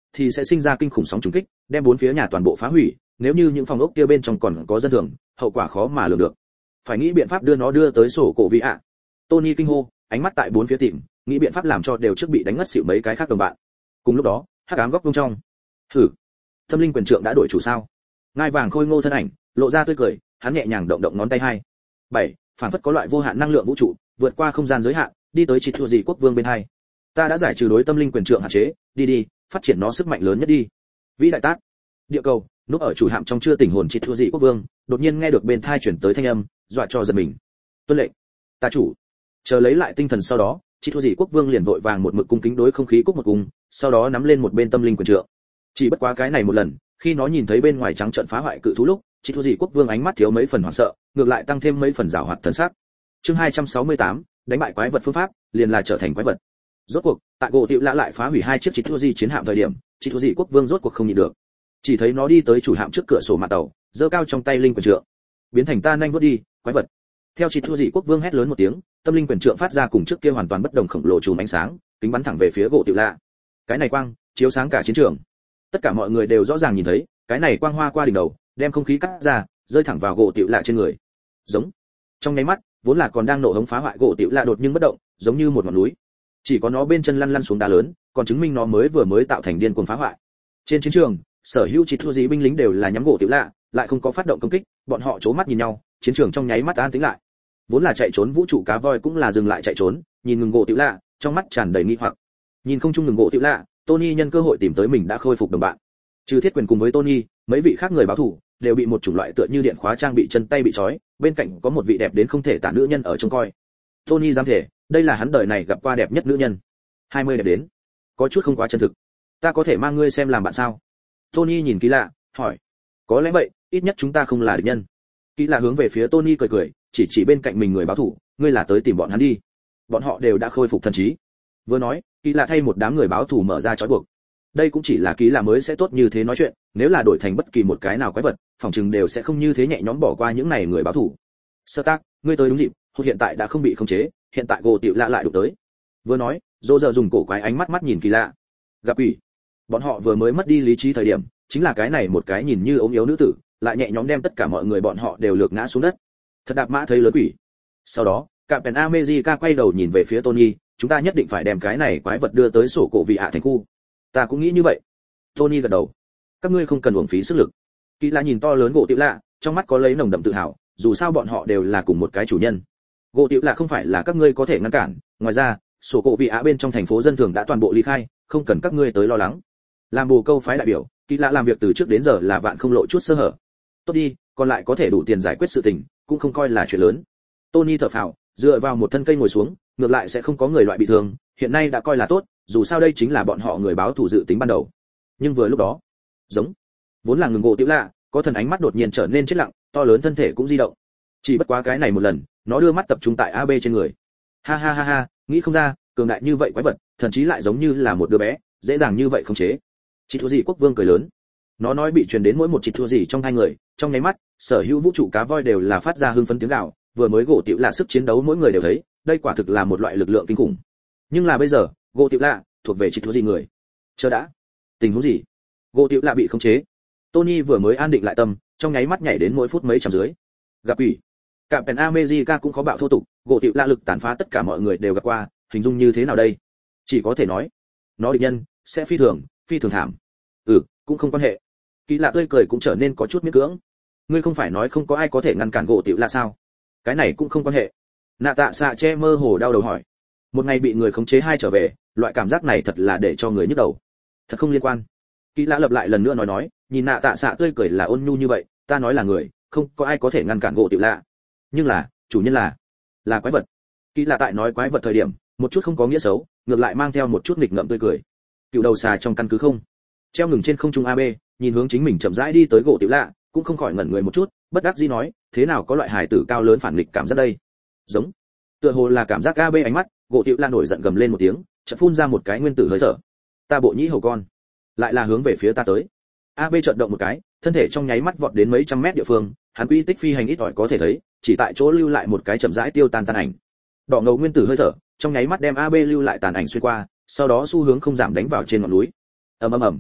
thì sẽ sinh ra kinh khủng sóng trùng kích, đem bốn phía nhà toàn bộ phá hủy, nếu như những phòng ốc kia bên trong còn có dân thường, hậu quả khó mà lường được. Phải nghĩ biện pháp đưa nó đưa tới sổ cổ vị ạ. Tony kinh hô, ánh mắt tại bốn phía tìm, nghĩ biện pháp làm cho đều trước bị đánh ngất xỉu mấy cái khác đồng bạn. Cùng lúc đó, hắc ám góc vuông trong. Thử. Tâm linh quyền trượng đã đổi chủ sao? Ngai vàng khôi ngô thân ảnh, lộ ra tươi cười, hắn nhẹ nhàng động động ngón tay hai. Bảy, phản phất có loại vô hạn năng lượng vũ trụ, vượt qua không gian giới hạn, đi tới chỉ thua gì quốc vương bên hai. Ta đã giải trừ đối tâm linh quyền trượng hạn chế, đi đi, phát triển nó sức mạnh lớn nhất đi. Vĩ đại tác. Địa cầu, núp ở chủ hạm trong chưa tỉnh hồn chỉ thua gì quốc vương, đột nhiên nghe được bên thai chuyển tới thanh âm, dọa cho giật mình. Tuân lệnh. Ta chủ. Chờ lấy lại tinh thần sau đó, chỉ thua gì quốc vương liền vội vàng một mực cung kính đối không khí cúc một cung, sau đó nắm lên một bên tâm linh quyền trượng. Chỉ bất quá cái này một lần, khi nó nhìn thấy bên ngoài trắng trợn phá hoại cự thú lúc, chỉ thua gì quốc vương ánh mắt thiếu mấy phần hoảng sợ, ngược lại tăng thêm mấy phần giảo hoạt thần sắc. Chương hai trăm sáu mươi tám, đánh bại quái vật phương pháp, liền là trở thành quái vật. Rốt cuộc, tại gỗ tiểu lạ lại phá hủy hai chiếc chỉ thua gì chiến hạm thời điểm, chỉ thua gì quốc vương rốt cuộc không nhịn được. Chỉ thấy nó đi tới chủ hạm trước cửa sổ mạn tàu, giơ cao trong tay linh quyền trượng. Biến thành ta nhanh vút đi, quái vật. Theo chỉ thua gì quốc vương hét lớn một tiếng, tâm linh quyền trượng phát ra cùng trước kia hoàn toàn bất đồng khổng lồ chùm ánh sáng, kính bắn thẳng về phía gỗ tiểu lạ. Cái này quang, chiếu sáng cả chiến trường. Tất cả mọi người đều rõ ràng nhìn thấy, cái này quang hoa qua đỉnh đầu, đem không khí cắt ra, rơi thẳng vào gỗ tiểu lạ trên người. Giống. Trong nháy mắt, vốn là còn đang nổ hống phá hoại gỗ tiểu lạ đột nhiên bất động, giống như một ngọn núi. Chỉ có nó bên chân lăn lăn xuống đá lớn, còn chứng minh nó mới vừa mới tạo thành điên cuồng phá hoại. Trên chiến trường, sở hữu chỉ thua gì binh lính đều là nhắm gỗ tiểu lạ, lại không có phát động công kích, bọn họ chố mắt nhìn nhau, chiến trường trong nháy mắt an tĩnh lại. Vốn là chạy trốn vũ trụ cá voi cũng là dừng lại chạy trốn, nhìn ngừng gỗ tiểu lạ, trong mắt tràn đầy nghi hoặc. Nhìn không chung ngừng gỗ tiểu lạ, Tony nhân cơ hội tìm tới mình đã khôi phục đồng bạn. Trừ Thiết Quyền cùng với Tony, mấy vị khác người báo thủ đều bị một chủng loại tựa như điện khóa trang bị chân tay bị trói, bên cạnh có một vị đẹp đến không thể tả nữ nhân ở trông coi. Tony dám thể, đây là hắn đời này gặp qua đẹp nhất nữ nhân. hai mươi đẹp đến, có chút không quá chân thực. Ta có thể mang ngươi xem làm bạn sao? Tony nhìn Kỳ Lạ, hỏi. Có lẽ vậy, ít nhất chúng ta không là địch nhân. Kỳ Lạ hướng về phía Tony cười cười, chỉ chỉ bên cạnh mình người báo thủ, ngươi là tới tìm bọn hắn đi. Bọn họ đều đã khôi phục thần trí. Vừa nói, Kỳ Lạ thay một đám người báo thủ mở ra trói buộc. Đây cũng chỉ là Kỳ Lạ mới sẽ tốt như thế nói chuyện, nếu là đổi thành bất kỳ một cái nào quái vật, phòng chừng đều sẽ không như thế nhẹ nhõm bỏ qua những này người báo thủ. Sơ tác, ngươi tới đúng dịp, hụt hiện tại đã không bị khống chế, hiện tại gỗ tiểu lạ lại đụng tới. Vừa nói, Dỗ giờ dùng cổ quái ánh mắt mắt nhìn Kỳ Lạ. Gặp quỷ. Bọn họ vừa mới mất đi lý trí thời điểm, chính là cái này một cái nhìn như ốm yếu nữ tử, lại nhẹ nhõm đem tất cả mọi người bọn họ đều lược ngã xuống đất. Thật đạp mã thấy lớn quỷ. Sau đó, Captain America quay đầu nhìn về phía Tony, chúng ta nhất định phải đem cái này quái vật đưa tới sổ cổ vị ạ thành khu. Ta cũng nghĩ như vậy. Tony gật đầu. Các ngươi không cần uổng phí sức lực. Kỳ Lạ nhìn to lớn gỗ tiểu lạ, trong mắt có lấy nồng đậm tự hào, dù sao bọn họ đều là cùng một cái chủ nhân. Gỗ tiểu lạ không phải là các ngươi có thể ngăn cản, ngoài ra, sổ cổ vị ạ bên trong thành phố dân thường đã toàn bộ ly khai, không cần các ngươi tới lo lắng. Làm bồ câu phái đại biểu, Kỳ Lạ làm việc từ trước đến giờ là vạn không lộ chút sơ hở. Tốt đi, còn lại có thể đủ tiền giải quyết sự tình, cũng không coi là chuyện lớn. Tony thở phào, dựa vào một thân cây ngồi xuống, ngược lại sẽ không có người loại bị thương, hiện nay đã coi là tốt, dù sao đây chính là bọn họ người báo thủ dự tính ban đầu. Nhưng vừa lúc đó, giống, vốn là ngừng gỗ tiểu lạ, có thần ánh mắt đột nhiên trở nên chết lặng, to lớn thân thể cũng di động. Chỉ bất quá cái này một lần, nó đưa mắt tập trung tại a bê trên người. Ha ha ha ha, nghĩ không ra, cường đại như vậy quái vật, thần chí lại giống như là một đứa bé, dễ dàng như vậy không chế. Chỉ thua gì quốc vương cười lớn. Nó nói bị truyền đến mỗi một chỉ thua gì trong hai người, trong nháy mắt, sở hữu vũ trụ cá voi đều là phát ra hưng phấn tiếng gào, vừa mới gỗ tiểu lạ sức chiến đấu mỗi người đều thấy, đây quả thực là một loại lực lượng kinh khủng. Nhưng là bây giờ, gỗ tiểu lạ thuộc về chỉ thua gì người. Chờ đã, tình huống gì? Gỗ tiểu lạ bị khống chế. Tony vừa mới an định lại tâm, trong nháy mắt nhảy đến mỗi phút mấy trăm dưới. Gặp quỷ. Captain America cũng có bạo thô tục, gỗ tiểu lạ lực tàn phá tất cả mọi người đều gặp qua, hình dung như thế nào đây? Chỉ có thể nói, nó địch nhân sẽ phi thường, phi thường thảm. Ừ, cũng không quan hệ. Kỳ Lạ tươi cười cũng trở nên có chút miễn cưỡng. Ngươi không phải nói không có ai có thể ngăn cản gỗ tiểu lạ sao? Cái này cũng không quan hệ. Nạ Tạ Xạ che mơ hồ đau đầu hỏi. Một ngày bị người khống chế hai trở về, loại cảm giác này thật là để cho người nhức đầu. Thật không liên quan. Kỳ Lạ lặp lại lần nữa nói nói, nhìn Nạ Tạ Xạ tươi cười là ôn nhu như vậy, ta nói là người, không có ai có thể ngăn cản gỗ tiểu lạ. Nhưng là, chủ nhân là là quái vật. Kỳ Lạ tại nói quái vật thời điểm, một chút không có nghĩa xấu, ngược lại mang theo một chút nghịch ngợm tươi cười. Cựu đầu xà trong căn cứ không, treo ngừng trên không trung a bê, nhìn hướng chính mình chậm rãi đi tới gỗ tiểu lạ, cũng không khỏi ngẩn người một chút, bất đắc dĩ nói, thế nào có loại hài tử cao lớn phản nghịch cảm giác đây? Giống, tựa hồ là cảm giác a bê ánh mắt, gỗ tiểu lạ nổi giận gầm lên một tiếng, chợt phun ra một cái nguyên tử hơi thở. Ta bộ nhĩ hầu con, lại là hướng về phía ta tới. a bê chợt động một cái, thân thể trong nháy mắt vọt đến mấy trăm mét địa phương, hắn quy tích phi hành ít ỏi có thể thấy, chỉ tại chỗ lưu lại một cái chậm rãi tiêu tan tàn ảnh. Đỏ ngầu nguyên tử hơi thở, trong nháy mắt đem a bê lưu lại tàn ảnh xuyên qua, sau đó xu hướng không giảm đánh vào trên ngọn núi. Ầm ầm ầm.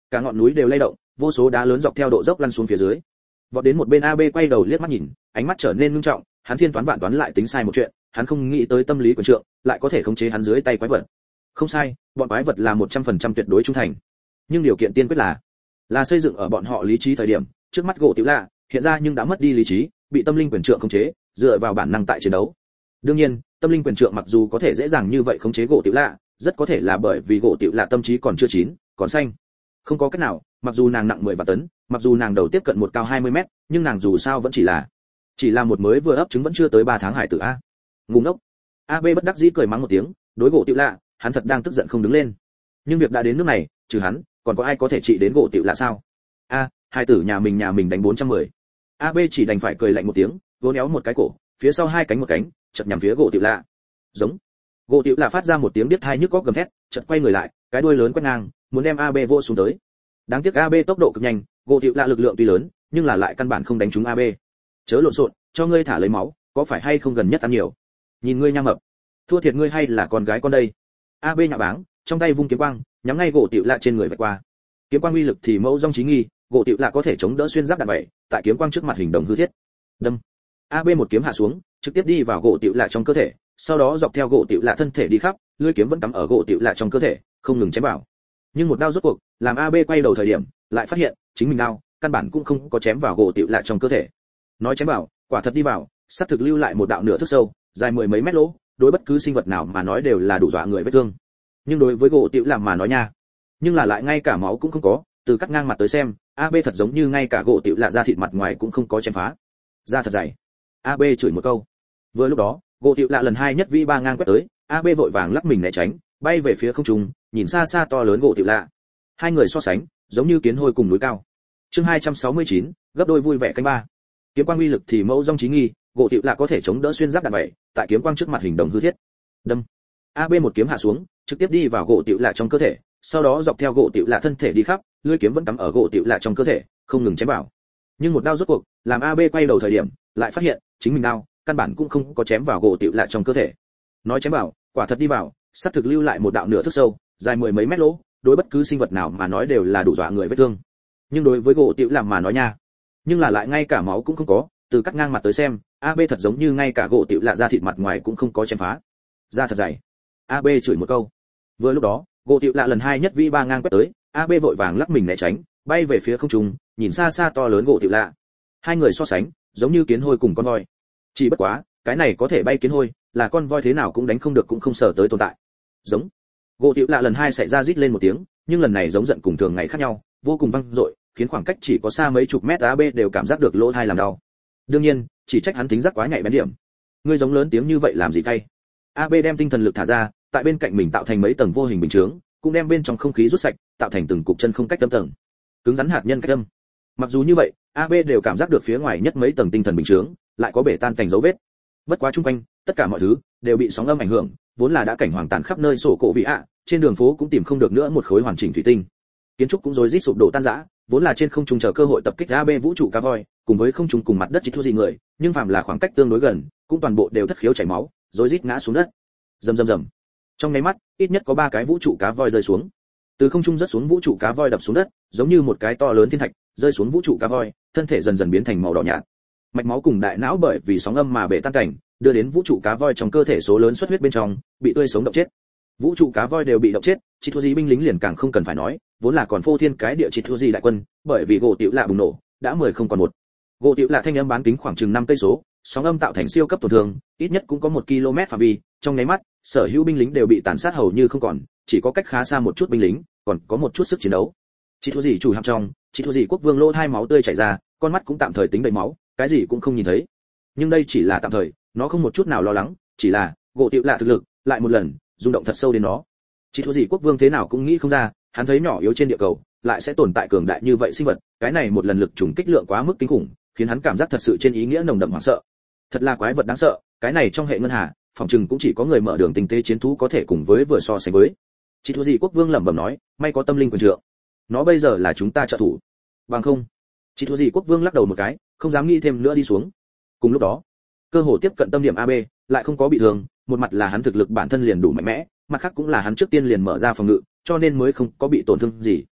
cả ngọn núi đều lay động, vô số đá lớn dọc theo độ dốc lăn xuống phía dưới. Vọt đến một bên a bê quay đầu liếc mắt nhìn, ánh mắt trở nên ngưng trọng, hắn thiên toán vạn toán lại tính sai một chuyện, hắn không nghĩ tới tâm lý của trượng lại có thể khống chế hắn dưới tay quái vật. Không sai, bọn quái vật là một trăm phần trăm tuyệt đối trung thành. Nhưng điều kiện tiên quyết là là xây dựng ở bọn họ lý trí thời điểm, trước mắt gỗ tiểu lạ hiện ra nhưng đã mất đi lý trí, bị tâm linh quyền trượng khống chế, dựa vào bản năng tại chiến đấu. Đương nhiên, tâm linh quyền trượng mặc dù có thể dễ dàng như vậy khống chế gỗ tiểu lạ, rất có thể là bởi vì gỗ tiểu lạ tâm trí còn chưa chín, còn xanh. Không có cách nào, mặc dù nàng nặng mười vạn tấn, mặc dù nàng đầu tiếp cận một cao hai mươi mét, nhưng nàng dù sao vẫn chỉ là chỉ là một mới vừa ấp trứng vẫn chưa tới ba tháng hải tử a. Ngu ngốc. a bê bất đắc dĩ cười mắng một tiếng, đối gỗ tiểu lạ, hắn thật đang tức giận không đứng lên. Nhưng việc đã đến nước này, trừ hắn, còn có ai có thể trị đến gỗ tiểu lạ sao? A, hải tử nhà mình nhà mình đánh bốn trăm mười. a bê chỉ đành phải cười lạnh một tiếng, vỗ néo một cái cổ, phía sau hai cánh một cánh, chợt nhằm phía gỗ tiểu lạ. Giống. Gỗ tiểu lạ phát ra một tiếng điếc tai nhức óc gầm thét, chợt quay người lại, cái đuôi lớn quét ngang, muốn đem a bê vỗ xuống tới. Đáng tiếc a bê tốc độ cực nhanh, gỗ tiểu lạ lực lượng tuy lớn, nhưng là lại căn bản không đánh trúng a bê. Chớ lộn xộn, cho ngươi thả lấy máu, có phải hay không gần nhất ăn nhiều? Nhìn ngươi nham mập, thua thiệt ngươi hay là con gái con đây? a bê nhạ báng, trong tay vung kiếm quang, nhắm ngay gỗ tiểu lạ trên người vạch qua. Kiếm quang uy lực thì mẫu dòng chí nghi, gỗ tiểu lạ có thể chống đỡ xuyên giáp đạn vậy, tại kiếm quang trước mặt hình đồng hư thiết. Đâm. a bê một kiếm hạ xuống, trực tiếp đi vào gỗ tiểu lạ trong cơ thể, sau đó dọc theo gỗ tiểu lạ thân thể đi khắp, lưỡi kiếm vẫn cắm ở gỗ tiểu lạ trong cơ thể, không ngừng chém vào. Nhưng một đao rốt cuộc, làm a bê quay đầu thời điểm, lại phát hiện, chính mình đao, căn bản cũng không có chém vào gỗ tiểu lạ trong cơ thể. Nói chém vào, quả thật đi vào, sát thực lưu lại một đạo nửa thước sâu, dài mười mấy mét lỗ, đối bất cứ sinh vật nào mà nói đều là đủ dọa người vết thương. Nhưng đối với gỗ tiểu lạ mà nói nha, nhưng là lại ngay cả máu cũng không có, từ cắt ngang mặt tới xem, a bê thật giống như ngay cả gỗ tiểu lạ da thịt mặt ngoài cũng không có chém phá. Da thật dày. a bê chửi một câu. Vừa lúc đó, gỗ tiểu lạ lần hai nhất vi ba ngang quét tới, a bê vội vàng lắc mình né tránh, bay về phía không trung, nhìn xa xa to lớn gỗ tiểu lạ. Hai người so sánh, giống như kiến hôi cùng núi cao. Chương hai trăm sáu mươi chín, gấp đôi vui vẻ canh ba. Kiếm quang uy lực thì mẫu dòng chí nghi, gỗ tiểu lạ có thể chống đỡ xuyên giáp đạn vậy, tại kiếm quang trước mặt hình đồng hư thiết. Đâm. a bê một kiếm hạ xuống, trực tiếp đi vào gỗ tiểu lạ trong cơ thể, sau đó dọc theo gỗ tiểu lạ thân thể đi khắp, lưỡi kiếm vẫn cắm ở gỗ tiểu lạ trong cơ thể, không ngừng chém vào. Nhưng một đao rốt cuộc, làm a bê quay đầu thời điểm, lại phát hiện, chính mình đao, căn bản cũng không có chém vào gỗ tiểu lạ trong cơ thể. Nói chém vào, quả thật đi vào, sát thực lưu lại một đạo nửa thước sâu, dài mười mấy mét lỗ, đối bất cứ sinh vật nào mà nói đều là đủ dọa người vết thương. Nhưng đối với gỗ tiểu lạ mà nói nha, nhưng là lại ngay cả máu cũng không có, từ cắt ngang mặt tới xem, a bê thật giống như ngay cả gỗ tiểu lạ da thịt mặt ngoài cũng không có chém phá. Da thật dày. a bê chửi một câu. Vừa lúc đó, gỗ tiểu lạ lần hai nhất vi ba ngang quét tới, a bê vội vàng lắc mình né tránh, bay về phía không trung, nhìn xa xa to lớn gỗ tiểu lạ. Hai người so sánh, giống như kiến hôi cùng con voi. Chỉ bất quá, cái này có thể bay kiến hôi, là con voi thế nào cũng đánh không được cũng không sở tới tồn tại. Giống. Gỗ tiểu lạ lần hai xảy ra rít lên một tiếng, nhưng lần này giống giận cùng thường ngày khác nhau, vô cùng vang dội, khiến khoảng cách chỉ có xa mấy chục mét a bê đều cảm giác được lỗ tai làm đau. Đương nhiên, chỉ trách hắn tính giác quá nhạy bén điểm. Ngươi giống lớn tiếng như vậy làm gì cay? a bê đem tinh thần lực thả ra, tại bên cạnh mình tạo thành mấy tầng vô hình bình chướng, cũng đem bên trong không khí rút sạch, tạo thành từng cục chân không cách âm tầng. Cứng rắn hạt nhân cách âm. Mặc dù như vậy, a bê đều cảm giác được phía ngoài nhất mấy tầng tinh thần bình chướng, lại có bể tan thành dấu vết. Bất quá chung quanh, tất cả mọi thứ đều bị sóng âm ảnh hưởng, vốn là đã cảnh hoàng tàn khắp nơi sổ cổ vị ạ, trên đường phố cũng tìm không được nữa một khối hoàn chỉnh thủy tinh. Kiến trúc cũng rối rít sụp đổ tan rã, vốn là trên không trung chờ cơ hội tập kích a bê vũ trụ cá voi, cùng với không trung cùng mặt đất chỉ thua gì người, nhưng phàm là khoảng cách tương đối gần, cũng toàn bộ đều thất khiếu chảy máu, rối rít ngã xuống đất. Rầm rầm rầm. Trong nháy mắt, ít nhất có ba cái vũ trụ cá voi rơi xuống. Từ không trung rớt xuống vũ trụ cá voi đập xuống đất, giống như một cái to lớn thiên thạch, rơi xuống vũ trụ cá voi, thân thể dần dần biến thành màu đỏ nhạt. Mạch máu cùng đại não bởi vì sóng âm mà bể tan cảnh, đưa đến vũ trụ cá voi trong cơ thể số lớn xuất huyết bên trong, bị tươi sống động chết. Vũ trụ cá voi đều bị động chết, chỉ thua gì binh lính liền càng không cần phải nói, vốn là còn phô thiên cái địa chỉ thua gì đại quân, bởi vì gỗ tiểu lạ bùng nổ, đã mười không còn một. Gỗ tiểu lạ thanh âm bán kính khoảng chừng năm cây số, sóng âm tạo thành siêu cấp tổn thương, ít nhất cũng có một ki lô mét phạm vi, trong nháy mắt, sở hữu binh lính đều bị tàn sát hầu như không còn, chỉ có cách khá xa một chút binh lính, còn có một chút sức chiến đấu. Chỉ thua gì chủ hạm trong, chỉ thua gì quốc vương lỗ hai máu tươi chảy ra, con mắt cũng tạm thời tính đầy máu, cái gì cũng không nhìn thấy. Nhưng đây chỉ là tạm thời, nó không một chút nào lo lắng, chỉ là gỗ tiểu lạ thực lực lại một lần rung động thật sâu đến nó. Chỉ thua gì quốc vương thế nào cũng nghĩ không ra, hắn thấy nhỏ yếu trên địa cầu lại sẽ tồn tại cường đại như vậy sinh vật, cái này một lần lực trùng kích lượng quá mức kinh khủng, khiến hắn cảm giác thật sự trên ý nghĩa nồng đậm hoảng sợ. Thật là quái vật đáng sợ, cái này trong hệ ngân hà, phòng trừng cũng chỉ có người mở đường tinh tế chiến thú có thể cùng với vừa so sánh với. Chỉ thua gì quốc vương lẩm bẩm nói, may có tâm linh quyền trượng, nó bây giờ là chúng ta trợ thủ. Bằng không, chỉ thua gì quốc vương lắc đầu một cái, không dám nghĩ thêm nữa đi xuống. Cùng lúc đó, cơ hồ tiếp cận tâm điểm a bê, lại không có bị thương, một mặt là hắn thực lực bản thân liền đủ mạnh mẽ, mặt khác cũng là hắn trước tiên liền mở ra phòng ngự, cho nên mới không có bị tổn thương gì.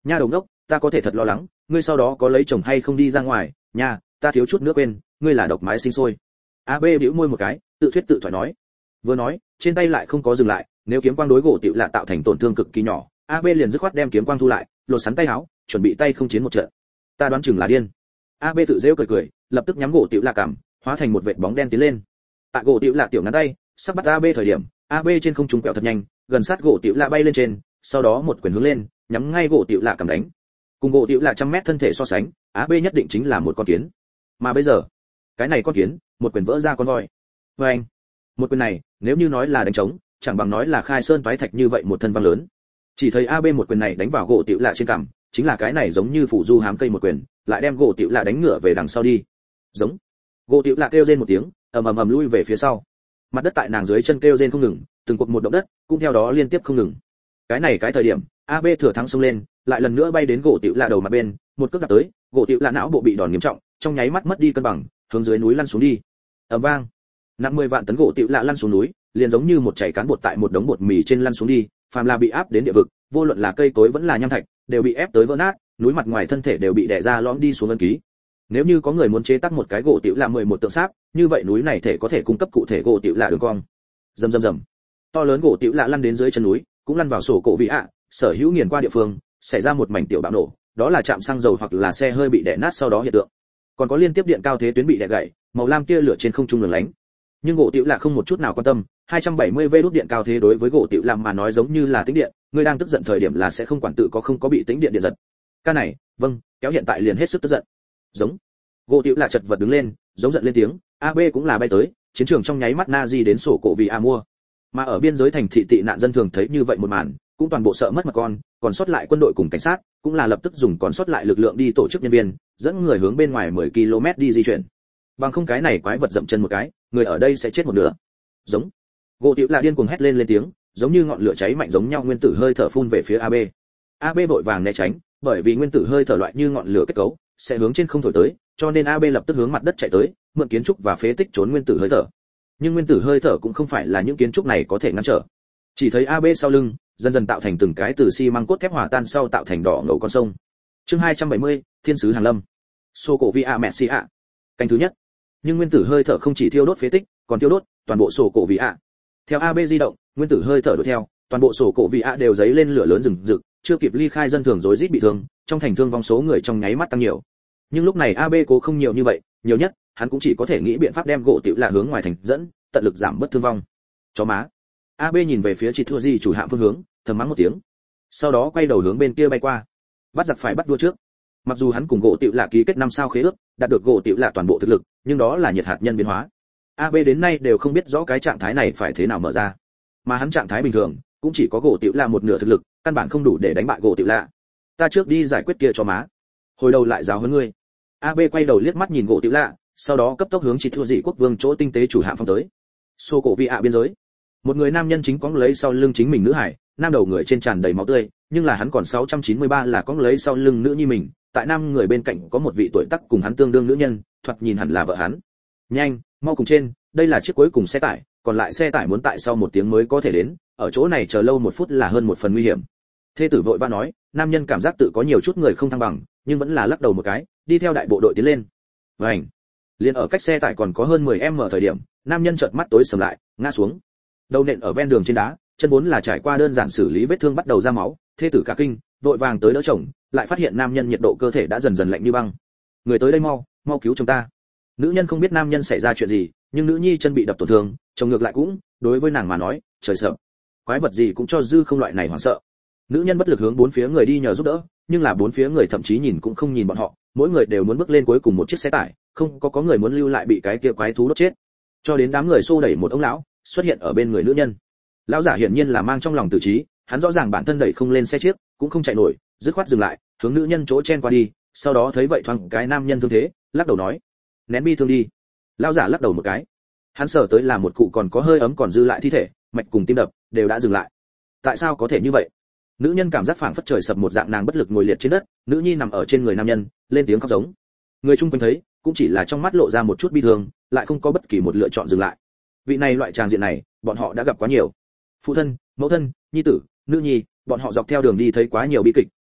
Nha đồng đốc, ta có thể thật lo lắng, ngươi sau đó có lấy chồng hay không đi ra ngoài, nha, ta thiếu chút nữa quên, ngươi là độc mái sinh sôi. A B bĩu môi một cái, tự thuyết tự thoại nói. Vừa nói, trên tay lại không có dừng lại, nếu kiếm quang đối gỗ tiểu lạ tạo thành tổn thương cực kỳ nhỏ, A B liền dứt khoát đem kiếm quang thu lại, lột sắn tay áo, chuẩn bị tay không chiến một trận. Ta đoán chừng là điên. A B tự giễu cười cười, lập tức nhắm gỗ tiểu lạ cằm, hóa thành một vệt bóng đen tiến lên. Tại gỗ tiểu lạ tiểu ngắn tay, sắp bắt A B thời điểm, A B trên không trung quẹo thật nhanh, gần sát gỗ tiểu lạ bay lên trên, sau đó một quyền hướng lên, nhắm ngay gỗ tiểu lạ cầm đánh. Cùng gỗ tiểu lạ trăm mét thân thể so sánh, A B nhất định chính là một con kiến. Mà bây giờ, cái này con kiến, một quyền vỡ ra con voi. Và anh, một quyền này, nếu như nói là đánh trống, chẳng bằng nói là khai sơn toái thạch như vậy một thân vang lớn. Chỉ thấy A B một quyền này đánh vào gỗ tiểu lạ trên cằm, chính là cái này giống như phủ du hám cây một quyền, lại đem gỗ tiểu lạ đánh ngửa về đằng sau đi. Giống. Gỗ tiểu lạ kêu rên một tiếng, ầm ầm ầm lui về phía sau. Mặt đất tại nàng dưới chân kêu rên không ngừng, từng cuộc một động đất, cũng theo đó liên tiếp không ngừng. Cái này cái thời điểm, A B thừa thắng xông lên, lại lần nữa bay đến gỗ tiểu lạ đầu mặt bên, một cước đạp tới, gỗ tiểu lạ não bộ bị đòn nghiêm trọng, trong nháy mắt mất đi cân bằng, hướng dưới núi lăn xuống đi. Ầm vang. Nặng mười vạn tấn gỗ tiểu lạ lăn xuống núi, liền giống như một chảy cán bột tại một đống bột mì trên lăn xuống đi, phàm là bị áp đến địa vực, vô luận là cây cối vẫn là nham thạch, đều bị ép tới vỡ nát, núi mặt ngoài thân thể đều bị đè ra lõm đi xuống ấn ký. Nếu như có người muốn chế tác một cái gỗ tiểu lạ mười một tượng sáp, như vậy núi này thể có thể cung cấp cụ thể gỗ tiểu lạ đường cong. Rầm rầm rầm. To lớn gỗ tiểu lạ lăn đến dưới chân núi, cũng lăn vào sổ cổ vị ạ, sở hữu nghiền qua địa phương, xảy ra một mảnh tiểu bạo nổ, đó là chạm xăng dầu hoặc là xe hơi bị đè nát sau đó hiện tượng. Còn có liên tiếp điện cao thế tuyến bị đè gãy, màu lam tia lửa trên không trung lửng lánh. Nhưng gỗ tiểu lạ không một chút nào quan tâm, hai trăm bảy mươi vê đốt điện cao thế đối với gỗ tiểu lạ mà nói giống như là tĩnh điện, người đang tức giận thời điểm là sẽ không quản tự có không có bị tĩnh điện điện giật. Ca này, vâng, kéo hiện tại liền hết sức tức giận. Giống. Gỗ tiểu lạ chật vật đứng lên, giống giận lên tiếng, A B cũng là bay tới, chiến trường trong nháy mắt Nazi đến sổ cổ vì A mua. Mà ở biên giới thành thị tị nạn dân thường thấy như vậy một màn, cũng toàn bộ sợ mất mặt con, còn sót lại quân đội cùng cảnh sát, cũng là lập tức dùng còn sót lại lực lượng đi tổ chức nhân viên, dẫn người hướng bên ngoài mười ki lô mét đi di chuyển. Bằng không cái này quái vật dậm chân một cái, người ở đây sẽ chết một nửa. Giống. Gỗ tiểu lạ điên cuồng hét lên lên tiếng, giống như ngọn lửa cháy mạnh giống nhau nguyên tử hơi thở phun về phía A B. A B vội vàng né tránh, bởi vì nguyên tử hơi thở loại như ngọn lửa kết cấu, sẽ hướng trên không thổi tới, cho nên A B lập tức hướng mặt đất chạy tới, mượn kiến trúc và phế tích trốn nguyên tử hơi thở. Nhưng nguyên tử hơi thở cũng không phải là những kiến trúc này có thể ngăn trở. Chỉ thấy A B sau lưng, dần dần tạo thành từng cái từ xi măng cốt thép hòa tan sau tạo thành đỏ ngầu con sông. Chương hai trăm bảy mươi, Thiên sứ Hàn Lâm. Sô cổ Via Messi ạ. Canh thứ nhất. Nhưng nguyên tử hơi thở không chỉ thiêu đốt phế tích, còn thiêu đốt toàn bộ sổ cổ Via. Theo A B di động, nguyên tử hơi thở đuổi theo, toàn bộ sổ cổ Via đều giấy lên lửa lớn rừng rực, chưa kịp ly khai dân thường rối rít bị thương, trong thành thương vong số người trong nháy mắt tăng nhiều. Nhưng lúc này A B cố không nhiều như vậy, nhiều nhất, hắn cũng chỉ có thể nghĩ biện pháp đem gỗ tiểu lạ hướng ngoài thành dẫn, tận lực giảm bớt thương vong. Chó má. A B nhìn về phía chị thua gì chủ hạm phương hướng, thầm mắng một tiếng. Sau đó quay đầu hướng bên kia bay qua. Bắt giặc phải bắt vua trước. Mặc dù hắn cùng gỗ tiểu lạ ký kết năm sao khế ước, đạt được gỗ tiểu lạ toàn bộ thực lực, nhưng đó là nhiệt hạt nhân biến hóa. A B đến nay đều không biết rõ cái trạng thái này phải thế nào mở ra. Mà hắn trạng thái bình thường, cũng chỉ có gỗ tiểu lạ một nửa thực lực, căn bản không đủ để đánh bại gỗ tiểu lạ. Ta trước đi giải quyết kia cho má. Hồi đầu lại giáo huấn ngươi. A B quay đầu liếc mắt nhìn gỗ tiểu lạ, sau đó cấp tốc hướng chị thua dị quốc vương chỗ tinh tế chủ hạm phong tới. Xô cổ vị ạ biên giới. Một người nam nhân chính cõng lấy sau lưng chính mình nữ hải, nam đầu người trên tràn đầy máu tươi, nhưng là hắn còn sáu trăm chín mươi ba là cõng lấy sau lưng nữ nhi mình, tại nam người bên cạnh có một vị tuổi tác cùng hắn tương đương nữ nhân, thoạt nhìn hẳn là vợ hắn. Nhanh, mau cùng trên, đây là chiếc cuối cùng xe tải, còn lại xe tải muốn tại sau một tiếng mới có thể đến, ở chỗ này chờ lâu một phút là hơn một phần nguy hiểm. Thê tử vội vã nói, nam nhân cảm giác tự có nhiều chút người không thăng bằng, nhưng vẫn là lắc đầu một cái, đi theo đại bộ đội tiến lên. Vành. Liên ở cách xe tải còn có hơn mười mét thời điểm, nam nhân chợt mắt tối sầm lại, ngã xuống. Đầu nện ở ven đường trên đá, chân vốn là trải qua đơn giản xử lý vết thương bắt đầu ra máu, thê tử cả kinh, vội vàng tới đỡ chồng, lại phát hiện nam nhân nhiệt độ cơ thể đã dần dần lạnh như băng. Người tới đây mau, mau cứu chồng ta. Nữ nhân không biết nam nhân xảy ra chuyện gì, nhưng nữ nhi chân bị đập tổn thương, chồng ngược lại cũng, đối với nàng mà nói, trời sợ. Quái vật gì cũng cho dư không loại này hoảng sợ. Nữ nhân bất lực hướng bốn phía người đi nhờ giúp đỡ, nhưng là bốn phía người thậm chí nhìn cũng không nhìn bọn họ, mỗi người đều muốn bước lên cuối cùng một chiếc xe tải, không có có người muốn lưu lại bị cái kia quái thú đốt chết. Cho đến đám người xô đẩy một ông lão xuất hiện ở bên người nữ nhân. Lão giả hiển nhiên là mang trong lòng tử trí, hắn rõ ràng bản thân đẩy không lên xe chiếc, cũng không chạy nổi, dứt khoát dừng lại, hướng nữ nhân chỗ chen qua đi, sau đó thấy vậy thoáng cái nam nhân thương thế, lắc đầu nói: "Nén bi thương đi." Lão giả lắc đầu một cái. Hắn sờ tới là một cụ còn có hơi ấm còn dư lại thi thể, mạch cùng tim đập đều đã dừng lại. Tại sao có thể như vậy? Nữ nhân cảm giác phảng phất trời sập một dạng, nàng bất lực ngồi liệt trên đất, nữ nhi nằm ở trên người nam nhân, lên tiếng khóc giống. Người chung quanh thấy, cũng chỉ là trong mắt lộ ra một chút bi thương, lại không có bất kỳ một lựa chọn dừng lại. Vị này loại tràng diện này, bọn họ đã gặp quá nhiều. Phụ thân, mẫu thân, nhi tử, nữ nhi, bọn họ dọc theo đường đi thấy quá nhiều bi kịch,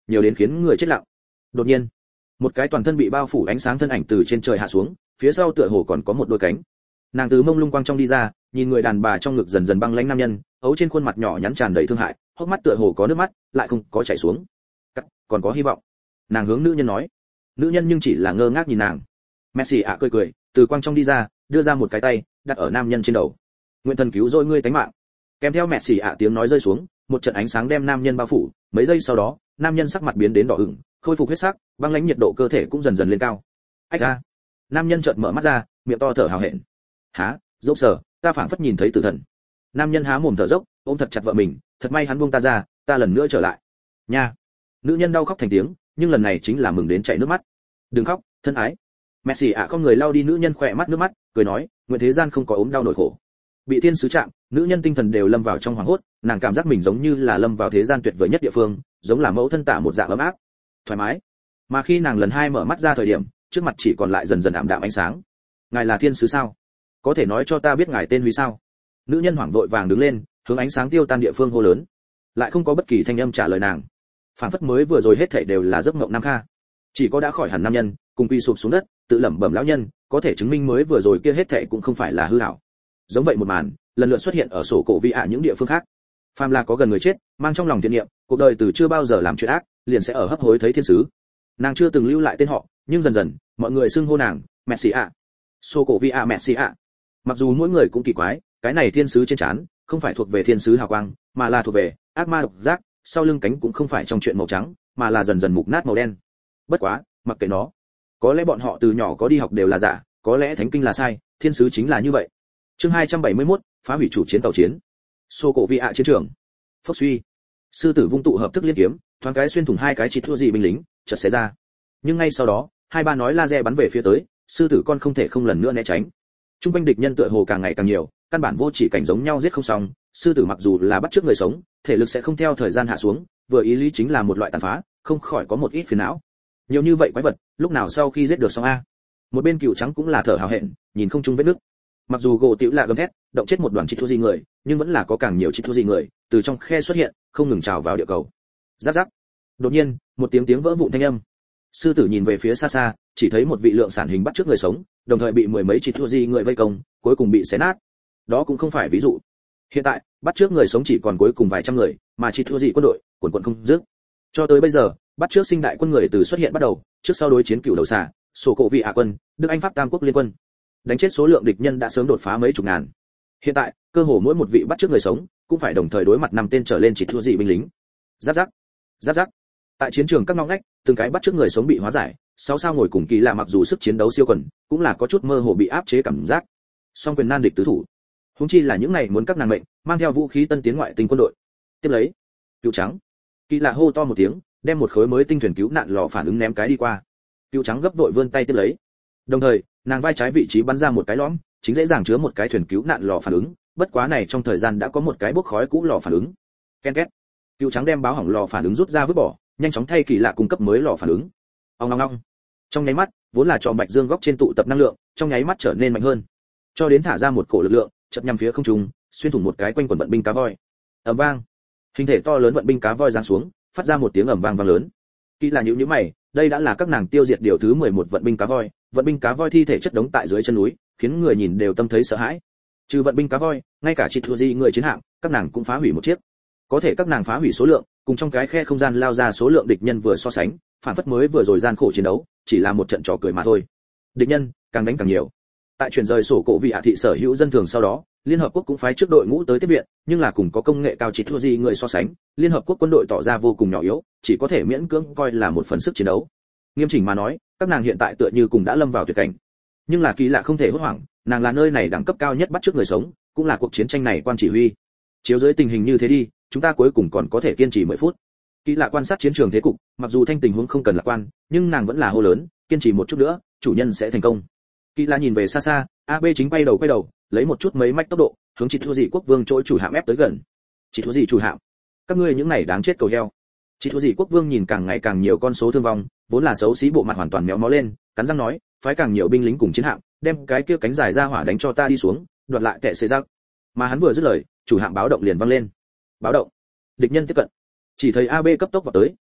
nhiều đến khiến người chết lặng. Đột nhiên, một cái toàn thân bị bao phủ ánh sáng thân ảnh từ trên trời hạ xuống, phía sau tựa hồ còn có một đôi cánh. Nàng từ mông lung quang trong đi ra, nhìn người đàn bà trong ngực dần dần băng lãnh nam nhân, ấu trên khuôn mặt nhỏ nhắn tràn đầy thương hại, hốc mắt tựa hồ có nước mắt, lại không có chảy xuống. Còn có hy vọng. Nàng hướng nữ nhân nói. Nữ nhân nhưng chỉ là ngơ ngác nhìn nàng. Messi ạ cười cười, từ quang trong đi ra, đưa ra một cái tay, đặt ở nam nhân trên đầu. Nguyện thần cứu rỗi ngươi tánh mạng. Kèm theo Messi ạ tiếng nói rơi xuống, một trận ánh sáng đem nam nhân bao phủ, mấy giây sau đó, nam nhân sắc mặt biến đến đỏ ửng, khôi phục huyết sắc, băng lãnh nhiệt độ cơ thể cũng dần dần lên cao. Ách a! Nam nhân chợt mở mắt ra, miệng to thở hào hẹn. Há, dốc sở, ta phảng phất nhìn thấy tử thần. Nam nhân há mồm thở dốc, ôm thật chặt vợ mình, thật may hắn buông ta ra, ta lần nữa trở lại. Nha! Nữ nhân đau khóc thành tiếng, nhưng lần này chính là mừng đến chảy nước mắt. Đừng khóc, thân ái. Messi ạ không người lau đi nữ nhân khỏe mắt nước mắt, cười nói, nguyện thế gian không có ốm đau nỗi khổ. Bị thiên sứ chạm, nữ nhân tinh thần đều lâm vào trong hoảng hốt, nàng cảm giác mình giống như là lâm vào thế gian tuyệt vời nhất địa phương, giống là mẫu thân tả một dạng ấm áp, thoải mái. Mà khi nàng lần hai mở mắt ra thời điểm, trước mặt chỉ còn lại dần dần ảm đạm ánh sáng. Ngài là thiên sứ sao? Có thể nói cho ta biết ngài tên huy sao? Nữ nhân hoảng vội vàng đứng lên, hướng ánh sáng tiêu tan địa phương hô lớn. Lại không có bất kỳ thanh âm trả lời nàng. Phản phất mới vừa rồi hết thảy đều là giấc mộng nam kha. Chỉ có đã khỏi hẳn nam nhân, cùng quy sụp xuống đất, tự lẩm bẩm lão nhân, có thể chứng minh mới vừa rồi kia hết thảy cũng không phải là hư ảo. Giống vậy một màn, lần lượt xuất hiện ở sổ cổ vị ạ những địa phương khác. Phàm là có gần người chết, mang trong lòng thiện niệm, cuộc đời từ chưa bao giờ làm chuyện ác, liền sẽ ở hấp hối thấy thiên sứ. Nàng chưa từng lưu lại tên họ, nhưng dần dần, mọi người xưng hô nàng, Messi ạ. Sổ cổ vị ạ Messi ạ. Mặc dù mỗi người cũng kỳ quái, cái này thiên sứ trên trán, không phải thuộc về thiên sứ hào quang, mà là thuộc về ác ma độc giác, sau lưng cánh cũng không phải trong chuyện màu trắng, mà là dần dần mục nát màu đen. Bất quá, mặc kệ nó, có lẽ bọn họ từ nhỏ có đi học đều là giả, có lẽ thánh kinh là sai, thiên sứ chính là như vậy. Chương hai trăm bảy mươi mốt, phá hủy chủ chiến tàu chiến. Sô cổ vị ạ chiến trường. Phốc suy. Sư tử vung tụ hợp thức liên kiếm, thoáng cái xuyên thủng hai cái chỉ thua gì binh lính, chợt xé ra. Nhưng ngay sau đó, hai ba nói laser bắn về phía tới, sư tử con không thể không lần nữa né tránh. Trung quanh địch nhân tựa hồ càng ngày càng nhiều, căn bản vô chỉ cảnh giống nhau giết không xong, sư tử mặc dù là bắt trước người sống, thể lực sẽ không theo thời gian hạ xuống, vừa ý lý chính là một loại tàn phá, không khỏi có một ít phiền não. Nhiều như vậy quái vật, lúc nào sau khi giết được xong a? Một bên cựu trắng cũng là thở hào hẹn, nhìn không trung vết nước. Mặc dù gỗ tiểu là gầm thét, động chết một đoàn chỉ thua gì người, nhưng vẫn là có càng nhiều chỉ thua gì người từ trong khe xuất hiện, không ngừng trào vào địa cầu. Rắc rắc. Đột nhiên, một tiếng tiếng vỡ vụn thanh âm. Sư tử nhìn về phía xa xa, chỉ thấy một vị lượng sản hình bắt trước người sống, đồng thời bị mười mấy chỉ thua gì người vây công, cuối cùng bị xé nát. Đó cũng không phải ví dụ. Hiện tại, bắt trước người sống chỉ còn cuối cùng vài trăm người, mà chỉ thua gì quân đội, quần quần không dứt. Cho tới bây giờ, bắt trước sinh đại quân người từ xuất hiện bắt đầu, trước sau đối chiến cửu đầu xà, sổ cổ vị hạ quân, Đức Anh Pháp Tam quốc liên quân. Đánh chết số lượng địch nhân đã sớm đột phá mấy chục ngàn. Hiện tại, cơ hồ mỗi một vị bắt trước người sống, cũng phải đồng thời đối mặt năm tên trở lên chỉ thua gì binh lính. Giáp giáp, giáp giáp. Tại chiến trường các ngóc ngách, từng cái bắt trước người sống bị hóa giải, sáu sao ngồi cùng kỳ lạ mặc dù sức chiến đấu siêu quần, cũng là có chút mơ hồ bị áp chế cảm giác. Song quyền nan địch tứ thủ. Huống chi là những này muốn các nàng mệnh, mang theo vũ khí tân tiến ngoại tinh quân đội. Tiếp lấy, Cựu trắng. Kỳ lạ hô to một tiếng, đem một khối mới tinh thuyền cứu nạn lò phản ứng ném cái đi qua. Cựu trắng gấp vội vươn tay tiếp lấy. Đồng thời, nàng vai trái vị trí bắn ra một cái lõm, chính dễ dàng chứa một cái thuyền cứu nạn lò phản ứng, bất quá này trong thời gian đã có một cái bốc khói cũ lò phản ứng. Ken két. Cựu trắng đem báo hỏng lò phản ứng rút ra vứt bỏ, nhanh chóng thay kỳ lạ cung cấp mới lò phản ứng. Ong ong ong. Trong nháy mắt, vốn là trò bạch dương góc trên tụ tập năng lượng, trong nháy mắt trở nên mạnh hơn. Cho đến thả ra một cổ lực lượng, chợt nhằm phía không trung, xuyên thủng một cái quanh quần vận binh cá voi. Ầm vang. Hình thể to lớn vận binh cá voi giáng xuống, phát ra một tiếng ầm vang vang lớn. Kỳ lạ nhíu nhíu mày, đây đã là các nàng tiêu diệt điều thứ mười một vận binh cá voi, vận binh cá voi thi thể chất đống tại dưới chân núi, khiến người nhìn đều tâm thấy sợ hãi. Trừ vận binh cá voi, ngay cả chỉ thua gì người chiến hạm, các nàng cũng phá hủy một chiếc. Có thể các nàng phá hủy số lượng, cùng trong cái khe không gian lao ra số lượng địch nhân vừa so sánh, phản phất mới vừa rồi gian khổ chiến đấu, chỉ là một trận trò cười mà thôi. Địch nhân càng đánh càng nhiều. Tại chuyển rời sổ cổ vị hạ thị sở hữu dân thường sau đó, Liên hợp quốc cũng phái trước đội ngũ tới tiếp viện, nhưng là cùng có công nghệ cao chỉ thua gì người so sánh, Liên hợp quốc quân đội tỏ ra vô cùng nhỏ yếu, chỉ có thể miễn cưỡng coi là một phần sức chiến đấu. Nghiêm chỉnh mà nói, các nàng hiện tại tựa như cùng đã lâm vào tuyệt cảnh. Nhưng là kỳ lạ không thể hốt hoảng, nàng là nơi này đẳng cấp cao nhất bắt trước người sống, cũng là cuộc chiến tranh này quan chỉ huy. Chiếu dưới tình hình như thế đi, chúng ta cuối cùng còn có thể kiên trì mười phút. Kỳ lạ quan sát chiến trường thế cục, mặc dù thanh tình huống không cần lạc quan, nhưng nàng vẫn là hô lớn, kiên trì một chút nữa, chủ nhân sẽ thành công. Kỳ lạ nhìn về xa xa, a bê chính bay đầu quay đầu, lấy một chút mấy mạch tốc độ, hướng chỉ thua gì quốc vương trỗi chủ hạm ép tới gần. Chỉ thua gì chủ hạm? Các ngươi những này đáng chết cầu heo. Chỉ thua gì quốc vương nhìn càng ngày càng nhiều con số thương vong, vốn là xấu xí bộ mặt hoàn toàn méo mó lên, cắn răng nói, phái càng nhiều binh lính cùng chiến hạm, đem cái kia cánh dài ra hỏa đánh cho ta đi xuống, đoạt lại tệ xế giặc. Mà hắn vừa dứt lời, chủ hạm báo động liền vang lên. Báo động. Địch nhân tiếp cận. Chỉ thấy a bê cấp tốc vào tới,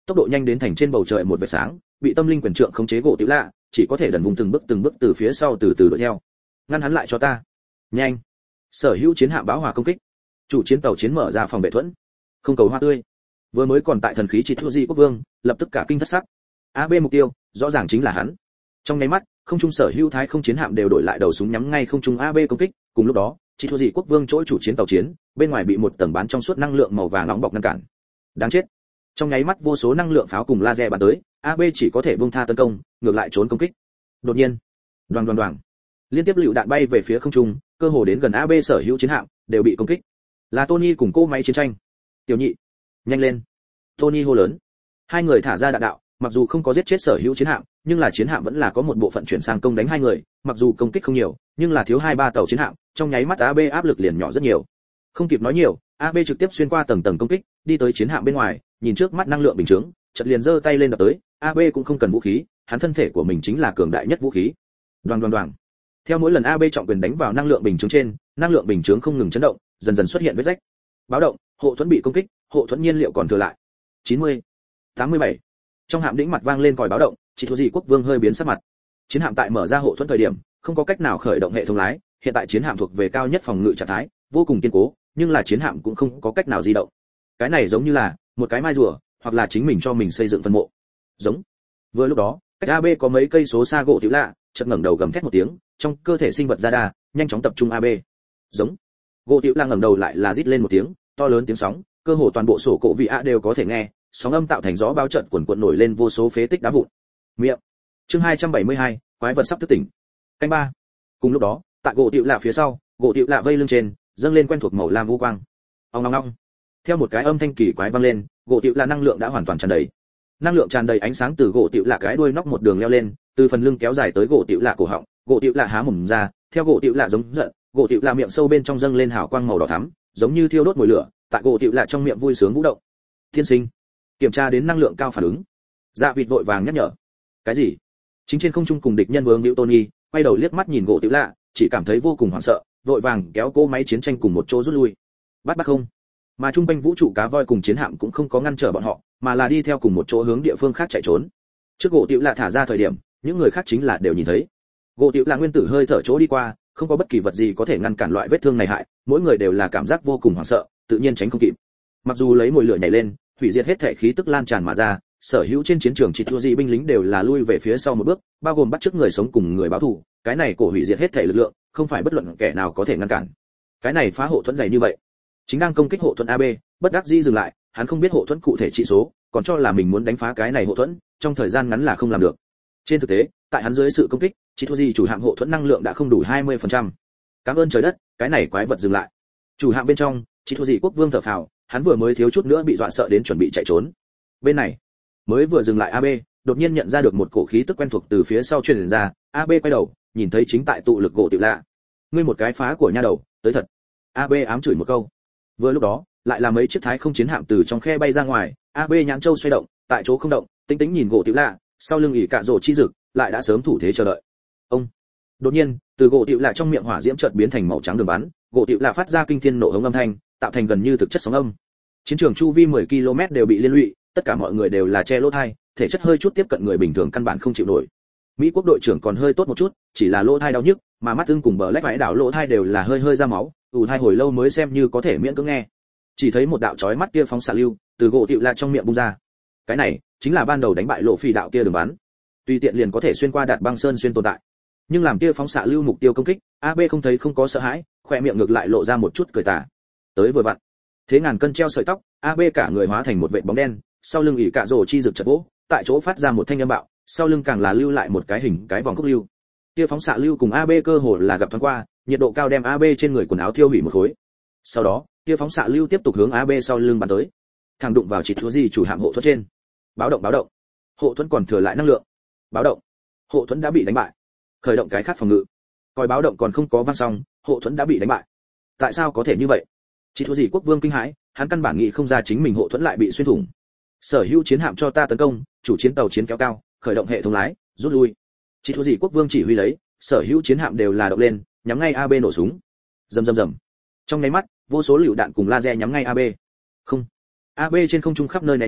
tốc độ nhanh đến thành trên bầu trời một vệt sáng, bị tâm linh quyền trượng khống chế gỗ tiểu lạ, chỉ có thể đần vùng từng bước từng bước từ phía sau từ từ đuổi theo. Ngăn hắn lại cho ta. Nhanh. Sở hữu chiến hạm báo hỏa công kích. Chủ chiến tàu chiến mở ra phòng vệ thuẫn. Không cầu hoa tươi. Vừa mới còn tại thần khí chỉ thua di quốc vương, lập tức cả kinh thất sắc. a bê mục tiêu, rõ ràng chính là hắn. Trong nháy mắt, không trung sở hữu thái không chiến hạm đều đổi lại đầu súng nhắm ngay không trung a bê công kích, cùng lúc đó, chỉ thua di quốc vương chỗ chủ chiến tàu chiến, bên ngoài bị một tầng bán trong suốt năng lượng màu vàng nóng bọc ngăn cản. Đáng chết. Trong nháy mắt vô số năng lượng pháo cùng laser bắn tới, a bê chỉ có thể buông tha tấn công, ngược lại trốn công kích. Đột nhiên, đoàng đoàng đoàng, liên tiếp lựu đạn bay về phía không trung, cơ hồ đến gần a bê sở hữu chiến hạm đều bị công kích. Là Tony cùng cô máy chiến tranh. Tiểu nhị, nhanh lên. Tony hô lớn. Hai người thả ra đạn đạo, mặc dù không có giết chết sở hữu chiến hạm, nhưng là chiến hạm vẫn là có một bộ phận chuyển sang công đánh hai người, mặc dù công kích không nhiều, nhưng là thiếu hai ba tàu chiến hạm, trong nháy mắt a bê áp lực liền nhỏ rất nhiều. Không kịp nói nhiều, a bê trực tiếp xuyên qua tầng tầng công kích, đi tới chiến hạm bên ngoài, nhìn trước mắt năng lượng bình chứng, chợt liền giơ tay lên đập tới, a bê cũng không cần vũ khí, hắn thân thể của mình chính là cường đại nhất vũ khí. Đoàng đoàng đoàng. Theo mỗi lần a bê trọng quyền đánh vào năng lượng bình chứng trên, năng lượng bình chứng không ngừng chấn động, dần dần xuất hiện vết rách. Báo động, hộ thuẫn bị công kích, hộ thuẫn nhiên liệu còn thừa lại. chín mươi, tám mươi bảy. Trong hạm đĩnh mặt vang lên còi báo động, chỉ thua gì quốc vương hơi biến sắc mặt. Chiến hạm tại mở ra hộ thuẫn thời điểm, không có cách nào khởi động hệ thống lái, hiện tại chiến hạm thuộc về cao nhất phòng ngự trạng thái, vô cùng kiên cố, nhưng là chiến hạm cũng không có cách nào di động. Cái này giống như là một cái mai rùa, hoặc là chính mình cho mình xây dựng phân mộ. Giống. Vừa lúc đó, cách a bê có mấy cây số xa gỗ tiểu lạ, chợt ngẩng đầu gầm thét một tiếng, trong cơ thể sinh vật ra đa, nhanh chóng tập trung a bê. Giống. Gỗ tiểu lạ ngẩng đầu lại là rít lên một tiếng, to lớn tiếng sóng, cơ hồ toàn bộ sổ cổ vị a đều có thể nghe, sóng âm tạo thành gió báo trận cuộn cuộn nổi lên vô số phế tích đá vụn. Miệng. Chương hai trăm bảy mươi hai, quái vật sắp thức tỉnh. Canh ba. Cùng lúc đó, tại gỗ tiểu lạ phía sau, gỗ tiểu lạ vây lưng trên, dâng lên quen thuộc màu lam vũ quang. Ong ong ong. Theo một cái âm thanh kỳ quái vang lên, gỗ tiểu lạ năng lượng đã hoàn toàn tràn đầy. Năng lượng tràn đầy ánh sáng từ gỗ tiểu lạ cái đuôi nóc một đường leo lên, từ phần lưng kéo dài tới gỗ tiểu lạ cổ họng, gỗ tiểu lạ há mồm ra, theo gỗ tiểu lạ giống giận, gỗ tiểu lạ miệng sâu bên trong dâng lên hào quang màu đỏ thắm, giống như thiêu đốt mồi lửa, tại gỗ tiểu lạ trong miệng vui sướng vũ động. Thiên sinh, kiểm tra đến năng lượng cao phản ứng. Dạ vịt vội vàng nhắc nhở. Cái gì? Chính trên không trung cùng địch nhân vương hữu Tony, quay đầu liếc mắt nhìn gỗ tiểu lạ, chỉ cảm thấy vô cùng hoảng sợ, vội vàng kéo cô máy chiến tranh cùng một chỗ rút lui. Bắt bắt không. Mà trung quanh vũ trụ cá voi cùng chiến hạm cũng không có ngăn trở bọn họ, mà là đi theo cùng một chỗ hướng địa phương khác chạy trốn. Trước gỗ tiểu lạ thả ra thời điểm, những người khác chính là đều nhìn thấy. Gỗ tiểu lạ nguyên tử hơi thở chỗ đi qua, không có bất kỳ vật gì có thể ngăn cản loại vết thương này hại, mỗi người đều là cảm giác vô cùng hoảng sợ, tự nhiên tránh không kịp. Mặc dù lấy mồi lửa nhảy lên, hủy diệt hết thể khí tức lan tràn mà ra, sở hữu trên chiến trường chỉ thua gì binh lính đều là lui về phía sau một bước, bao gồm bắt trước người sống cùng người báo thù, cái này cổ hủy diệt hết thể lực lượng, không phải bất luận kẻ nào có thể ngăn cản. Cái này phá hộ thuẫn dày như vậy, chính đang công kích hộ thuẫn a bê, bất đắc dĩ dừng lại, hắn không biết hộ thuẫn cụ thể trị số, còn cho là mình muốn đánh phá cái này hộ thuẫn, trong thời gian ngắn là không làm được. Trên thực tế, tại hắn dưới sự công kích, chỉ thua gì chủ hạm hộ thuẫn năng lượng đã không đủ hai mươi phần trăm. Cảm ơn trời đất, cái này quái vật dừng lại. Chủ hạm bên trong, chỉ thua gì quốc vương thở phào, hắn vừa mới thiếu chút nữa bị dọa sợ đến chuẩn bị chạy trốn. Bên này, mới vừa dừng lại a bê, đột nhiên nhận ra được một cổ khí tức quen thuộc từ phía sau truyền ra, a bê quay đầu, nhìn thấy chính tại tụ lực gỗ tiểu lạ. Ngươi một cái phá của nha đầu, tới thật. a bê ám chửi một câu. Vừa lúc đó, lại là mấy chiếc thái không chiến hạm từ trong khe bay ra ngoài, a bê nhãn châu xoay động, tại chỗ không động, tính tính nhìn gỗ tiểu lạ, sau lưng ỉ cạ rổ chi rực, lại đã sớm thủ thế chờ đợi. Ông. Đột nhiên, từ gỗ tiểu lạ trong miệng hỏa diễm chợt biến thành màu trắng đường bắn, gỗ tiểu lạ phát ra kinh thiên nổ hống âm thanh, tạo thành gần như thực chất sóng âm. Chiến trường chu vi mười ki lô mét đều bị liên lụy, tất cả mọi người đều là che lỗ tai, thể chất hơi chút tiếp cận người bình thường căn bản không chịu nổi. Mỹ quốc đội trưởng còn hơi tốt một chút, chỉ là lỗ tai đau nhức, mà mắt ưng cùng bờ lách vãi đảo lỗ tai đều là hơi hơi ra máu, ù hai hồi lâu mới xem như có thể miễn cưỡng nghe. Chỉ thấy một đạo chói mắt kia phóng xạ lưu từ gỗ tiểu lạ trong miệng bung ra. Cái này chính là ban đầu đánh bại lộ phi đạo kia đường bắn, tùy tiện liền có thể xuyên qua đạt băng sơn xuyên tồn tại. Nhưng làm kia phóng xạ lưu mục tiêu công kích, a bê không thấy không có sợ hãi, khỏe miệng ngược lại lộ ra một chút cười tà. Tới vừa vặn, thế ngàn cân treo sợi tóc, a bê cả người hóa thành một vệt bóng đen, sau lưng ỉ cạ rổ chi rực chật vỗ, tại chỗ phát ra một thanh âm bạo, sau lưng càng là lưu lại một cái hình cái vòng khúc lưu. Kia phóng xạ lưu cùng a bê cơ hồ là gặp thoáng qua, nhiệt độ cao đem a bê trên người quần áo thiêu hủy một khối. Sau đó, kia phóng xạ lưu tiếp tục hướng a bê sau lưng bắn tới, thẳng đụng vào chỉ thua gì chủ hạm hộ thuẫn trên. Báo động báo động, hộ thuẫn còn thừa lại năng lượng. Báo động, hộ thuẫn đã bị đánh bại. Khởi động cái khác phòng ngự. Còi báo động còn không có vang xong, hộ thuẫn đã bị đánh bại. Tại sao có thể như vậy? Chỉ thua gì quốc vương kinh hãi, hắn căn bản nghĩ không ra chính mình hộ thuẫn lại bị xuyên thủng. Sở hữu chiến hạm cho ta tấn công, chủ chiến tàu chiến kéo cao, khởi động hệ thống lái, rút lui. Chỉ thua gì quốc vương chỉ huy lấy, sở hữu chiến hạm đều là động lên, nhắm ngay a bê nổ súng. Rầm rầm rầm. Trong nháy mắt, vô số lựu đạn cùng laser nhắm ngay a bê. Không. a bê trên không trung khắp nơi né tránh,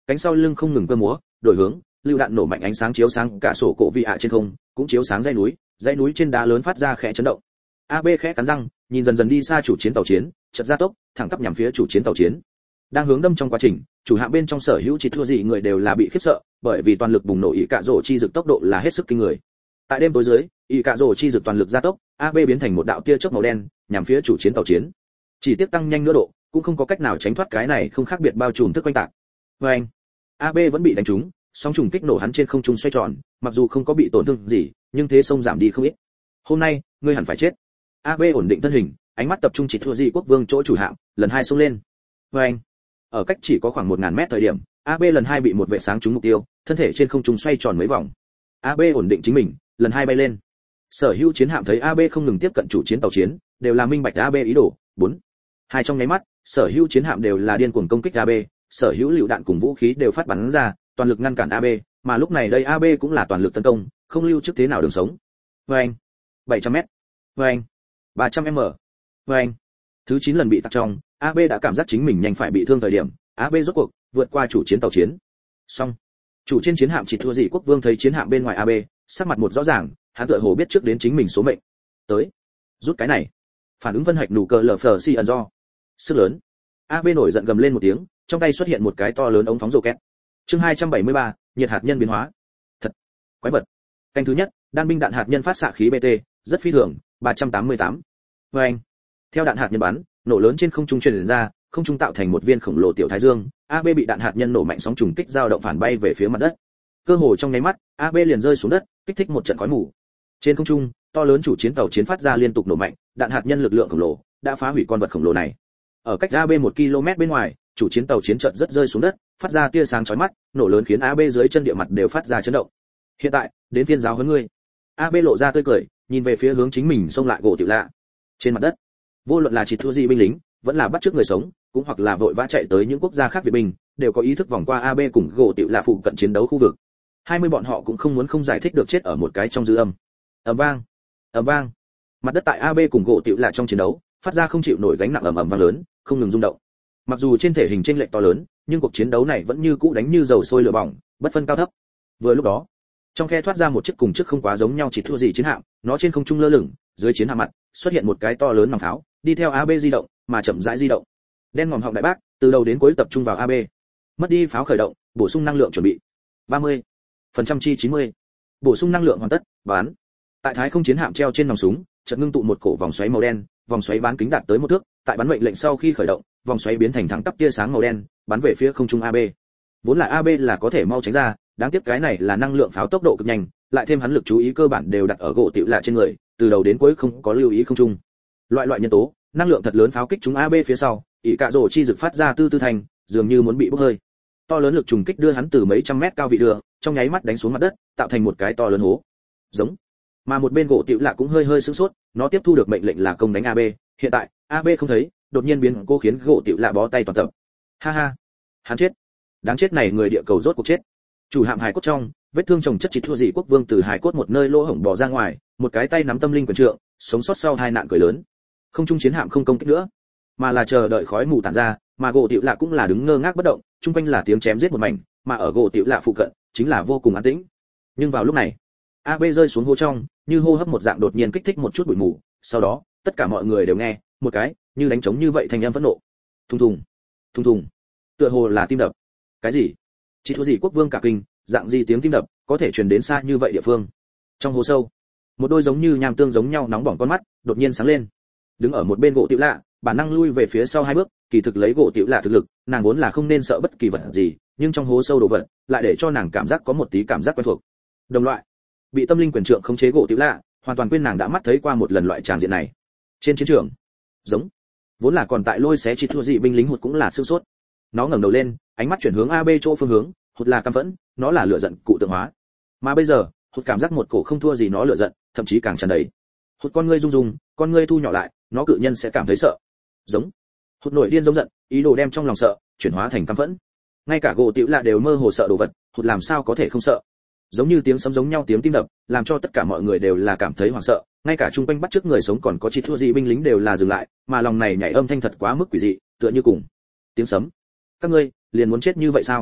cánh sau lưng không ngừng cơ múa, đổi hướng, lưu đạn nổ mạnh ánh sáng chiếu sáng cả sổ cổ vị ạ trên không, cũng chiếu sáng dãy núi, dãy núi trên đá lớn phát ra khẽ chấn động. a bê khẽ cắn răng, nhìn dần dần đi xa chủ chiến tàu chiến, chợt gia tốc, thẳng tắp nhắm phía chủ chiến tàu chiến. Đang hướng đâm trong quá trình, chủ hạm bên trong sở hữu chỉ thua gì người đều là bị khiếp sợ, bởi vì toàn lực bùng nổ ỷ cạ rổ chi dực tốc độ là hết sức kinh người. Tại đêm tối dưới, ỷ cạ rổ chi dực toàn lực gia tốc, a bê biến thành một đạo tia chớp màu đen, nhắm phía chủ chiến tàu chiến. Chỉ tiếc tăng nhanh nữa độ, cũng không có cách nào tránh thoát cái này không khác biệt bao trùm thức quanh tạc. Và anh, a bê vẫn bị đánh trúng, sóng trùng kích nổ hắn trên không trung xoay tròn, mặc dù không có bị tổn thương gì, nhưng thế sông giảm đi không ít. Hôm nay, ngươi hẳn phải chết. a bê ổn định thân hình, ánh mắt tập trung chỉ thua gì quốc vương chỗ chủ hạm, lần hai xông lên. Và anh, ở cách chỉ có khoảng một nghìn mét thời điểm, a bê lần hai bị một vệ sáng trúng mục tiêu, thân thể trên không trung xoay tròn mấy vòng. a bê ổn định chính mình, lần hai bay lên. Sở hữu chiến hạm thấy a bê không ngừng tiếp cận chủ chiến tàu chiến, đều là minh bạch a bê ý đồ. Bốn, hai trong nháy mắt, sở hữu chiến hạm đều là điên cuồng công kích a bê, sở hữu lựu đạn cùng vũ khí đều phát bắn ra, toàn lực ngăn cản a bê, mà lúc này đây a bê cũng là toàn lực tấn công, không lưu trước thế nào đường sống. Vâng, bảy trăm mét. Vâng, ba trăm mét. Vâng, thứ chín lần bị tạc trong, a bê đã cảm giác chính mình nhanh phải bị thương thời điểm, a bê rốt cuộc vượt qua chủ chiến tàu chiến. Xong, chủ trên chiến hạm chỉ thua gì quốc vương thấy chiến hạm bên ngoài a bê, sắc mặt một rõ ràng, hắn tựa hồ biết trước đến chính mình số mệnh. Tới, rút cái này. Phản ứng vân hạch nụ cờ lở phở si ẩn do. Sức lớn. a bê nổi giận gầm lên một tiếng, trong tay xuất hiện một cái to lớn ống phóng rocket. Chương hai trăm bảy mươi ba, nhiệt hạt nhân biến hóa. Thật, quái vật. Canh thứ nhất, đan binh đạn hạt nhân phát xạ khí bê tê, rất phi thường, ba trăm tám mươi tám. Vâng. Theo đạn hạt nhân bắn, nổ lớn trên không trung truyền ra, không trung tạo thành một viên khổng lồ tiểu thái dương, a bê bị đạn hạt nhân nổ mạnh sóng trùng kích dao động phản bay về phía mặt đất. Cơ hồ trong nháy mắt, a bê liền rơi xuống đất, kích thích một trận khói mù. Trên không trung, to lớn chủ chiến tàu chiến phát ra liên tục nổ mạnh, đạn hạt nhân lực lượng khổng lồ đã phá hủy con vật khổng lồ này. Ở cách a bê một ki lô mét bên ngoài, chủ chiến tàu chiến chợt rất rơi xuống đất, phát ra tia sáng chói mắt, nổ lớn khiến a bê dưới chân địa mặt đều phát ra chấn động. Hiện tại, đến phiên giáo huấn ngươi. a bê lộ ra tươi cười, nhìn về phía hướng chính mình xông lại gỗ tiểu lạ. Trên mặt đất, vô luận là chỉ thua gì binh lính, vẫn là bắt trước người sống, cũng hoặc là vội vã chạy tới những quốc gia khác Việt binh, đều có ý thức vòng qua a bê cùng gỗ tiểu lạ phụ cận chiến đấu khu vực. hai mươi bọn họ cũng không muốn không giải thích được chết ở một cái trong dư âm. Ầm vang, ầm vang. Mặt đất tại a bê cùng gỗ tiểu lạ trong chiến đấu, phát ra không chịu nổi gánh nặng ầm ầm vang lớn, không ngừng rung động. Mặc dù trên thể hình chênh lệch to lớn, nhưng cuộc chiến đấu này vẫn như cũ đánh như dầu sôi lửa bỏng, bất phân cao thấp. Vừa lúc đó, trong khe thoát ra một chiếc cùng chiếc không quá giống nhau chỉ thua gì chiến hạm, nó trên không trung lơ lửng, dưới chiến hạm mặt xuất hiện một cái to lớn nòng pháo, đi theo a bê di động, mà chậm rãi di động. Đen ngòm họng đại bác, từ đầu đến cuối tập trung vào a bê. Mất đi pháo khởi động, bổ sung năng lượng chuẩn bị. ba mươi phần trăm chi chín mươi. Bổ sung năng lượng hoàn tất, bán. Tại thái không chiến hạm treo trên nòng súng, chợt ngưng tụ một cổ vòng xoáy màu đen, vòng xoáy bán kính đạt tới một thước, tại bắn mệnh lệnh sau khi khởi động, vòng xoáy biến thành thẳng tắp tia sáng màu đen, bắn về phía không trung a bê. Vốn là a bê là có thể mau tránh ra, đáng tiếc cái này là năng lượng pháo tốc độ cực nhanh, lại thêm hắn lực chú ý cơ bản đều đặt ở gỗ tiểu lạ trên người, từ đầu đến cuối không có lưu ý không trung. Loại loại nhân tố, năng lượng thật lớn pháo kích trúng a bê phía sau, ỷ cạ rổ chi rực phát ra tư tư thành, dường như muốn bị bốc hơi. To lớn lực trùng kích đưa hắn từ mấy trăm mét cao vị đưa, trong nháy mắt đánh xuống mặt đất, tạo thành một cái to lớn hố. Giống. Mà một bên gỗ tiểu lạ cũng hơi hơi sửng sốt, nó tiếp thu được mệnh lệnh là công đánh a bê, hiện tại a bê không thấy, đột nhiên biến cô khiến gỗ tiểu lạ bó tay toàn tập. Ha ha, hắn chết. Đáng chết này người địa cầu rốt cuộc chết. Chủ hạm hài cốt trong, vết thương chồng chất chỉ thua gì quốc vương từ hài cốt một nơi lỗ hổng bò ra ngoài, một cái tay nắm tâm linh quyền trượng, sống sót sau hai nạn cười lớn. Không trung chiến hạm không công kích nữa, mà là chờ đợi khói mù tản ra, mà gỗ tiểu lạ cũng là đứng ngơ ngác bất động, trung quanh là tiếng chém giết một mảnh, mà ở gỗ tiểu lạ phụ cận chính là vô cùng an tĩnh. Nhưng vào lúc này, a bê rơi xuống hố trong, như hô hấp một dạng đột nhiên kích thích một chút bụi mù, sau đó tất cả mọi người đều nghe một cái như đánh trống như vậy thành âm phẫn nộ. Thùng thùng, thùng thùng, tựa hồ là tim đập. Cái gì? Chỉ thua gì quốc vương cả kinh, dạng gì tiếng tim đập có thể truyền đến xa như vậy địa phương? Trong hố sâu, một đôi giống như nham tương giống nhau nóng bỏng con mắt đột nhiên sáng lên. Đứng ở một bên gỗ tiểu lạ, bản năng lui về phía sau hai bước, kỳ thực lấy gỗ tiểu lạ thực lực, nàng vốn là không nên sợ bất kỳ vật gì, nhưng trong hố sâu đồ vật lại để cho nàng cảm giác có một tí cảm giác quen thuộc. Đồng loại, bị tâm linh quyền trượng khống chế gỗ tiểu lạ, hoàn toàn quên nàng đã mắt thấy qua một lần loại tràng diện này. Trên chiến trường, giống, vốn là còn tại lôi xé chỉ thua dị binh lính hụt cũng là sương sốt. Nó ngẩng đầu lên, ánh mắt chuyển hướng a bê chỗ phương hướng, hụt là căm phẫn, nó là lửa giận cụ tượng hóa. Mà bây giờ, hụt cảm giác một cổ không thua gì nó lửa giận, thậm chí càng tràn đầy. Hụt con ngươi rung rung, con ngươi thu nhỏ lại, nó cự nhân sẽ cảm thấy sợ. Giống. Hụt nổi điên giống giận, ý đồ đem trong lòng sợ chuyển hóa thành căm phẫn. Ngay cả gỗ tiểu lạ đều mơ hồ sợ đồ vật, hụt làm sao có thể không sợ? Giống như tiếng sấm giống nhau tiếng tim đập, làm cho tất cả mọi người đều là cảm thấy hoảng sợ, ngay cả trung quanh bắt trước người sống còn có chỉ thua gì binh lính đều là dừng lại, mà lòng này nhảy âm thanh thật quá mức quỷ dị, tựa như cùng tiếng sấm. Các ngươi liền muốn chết như vậy sao?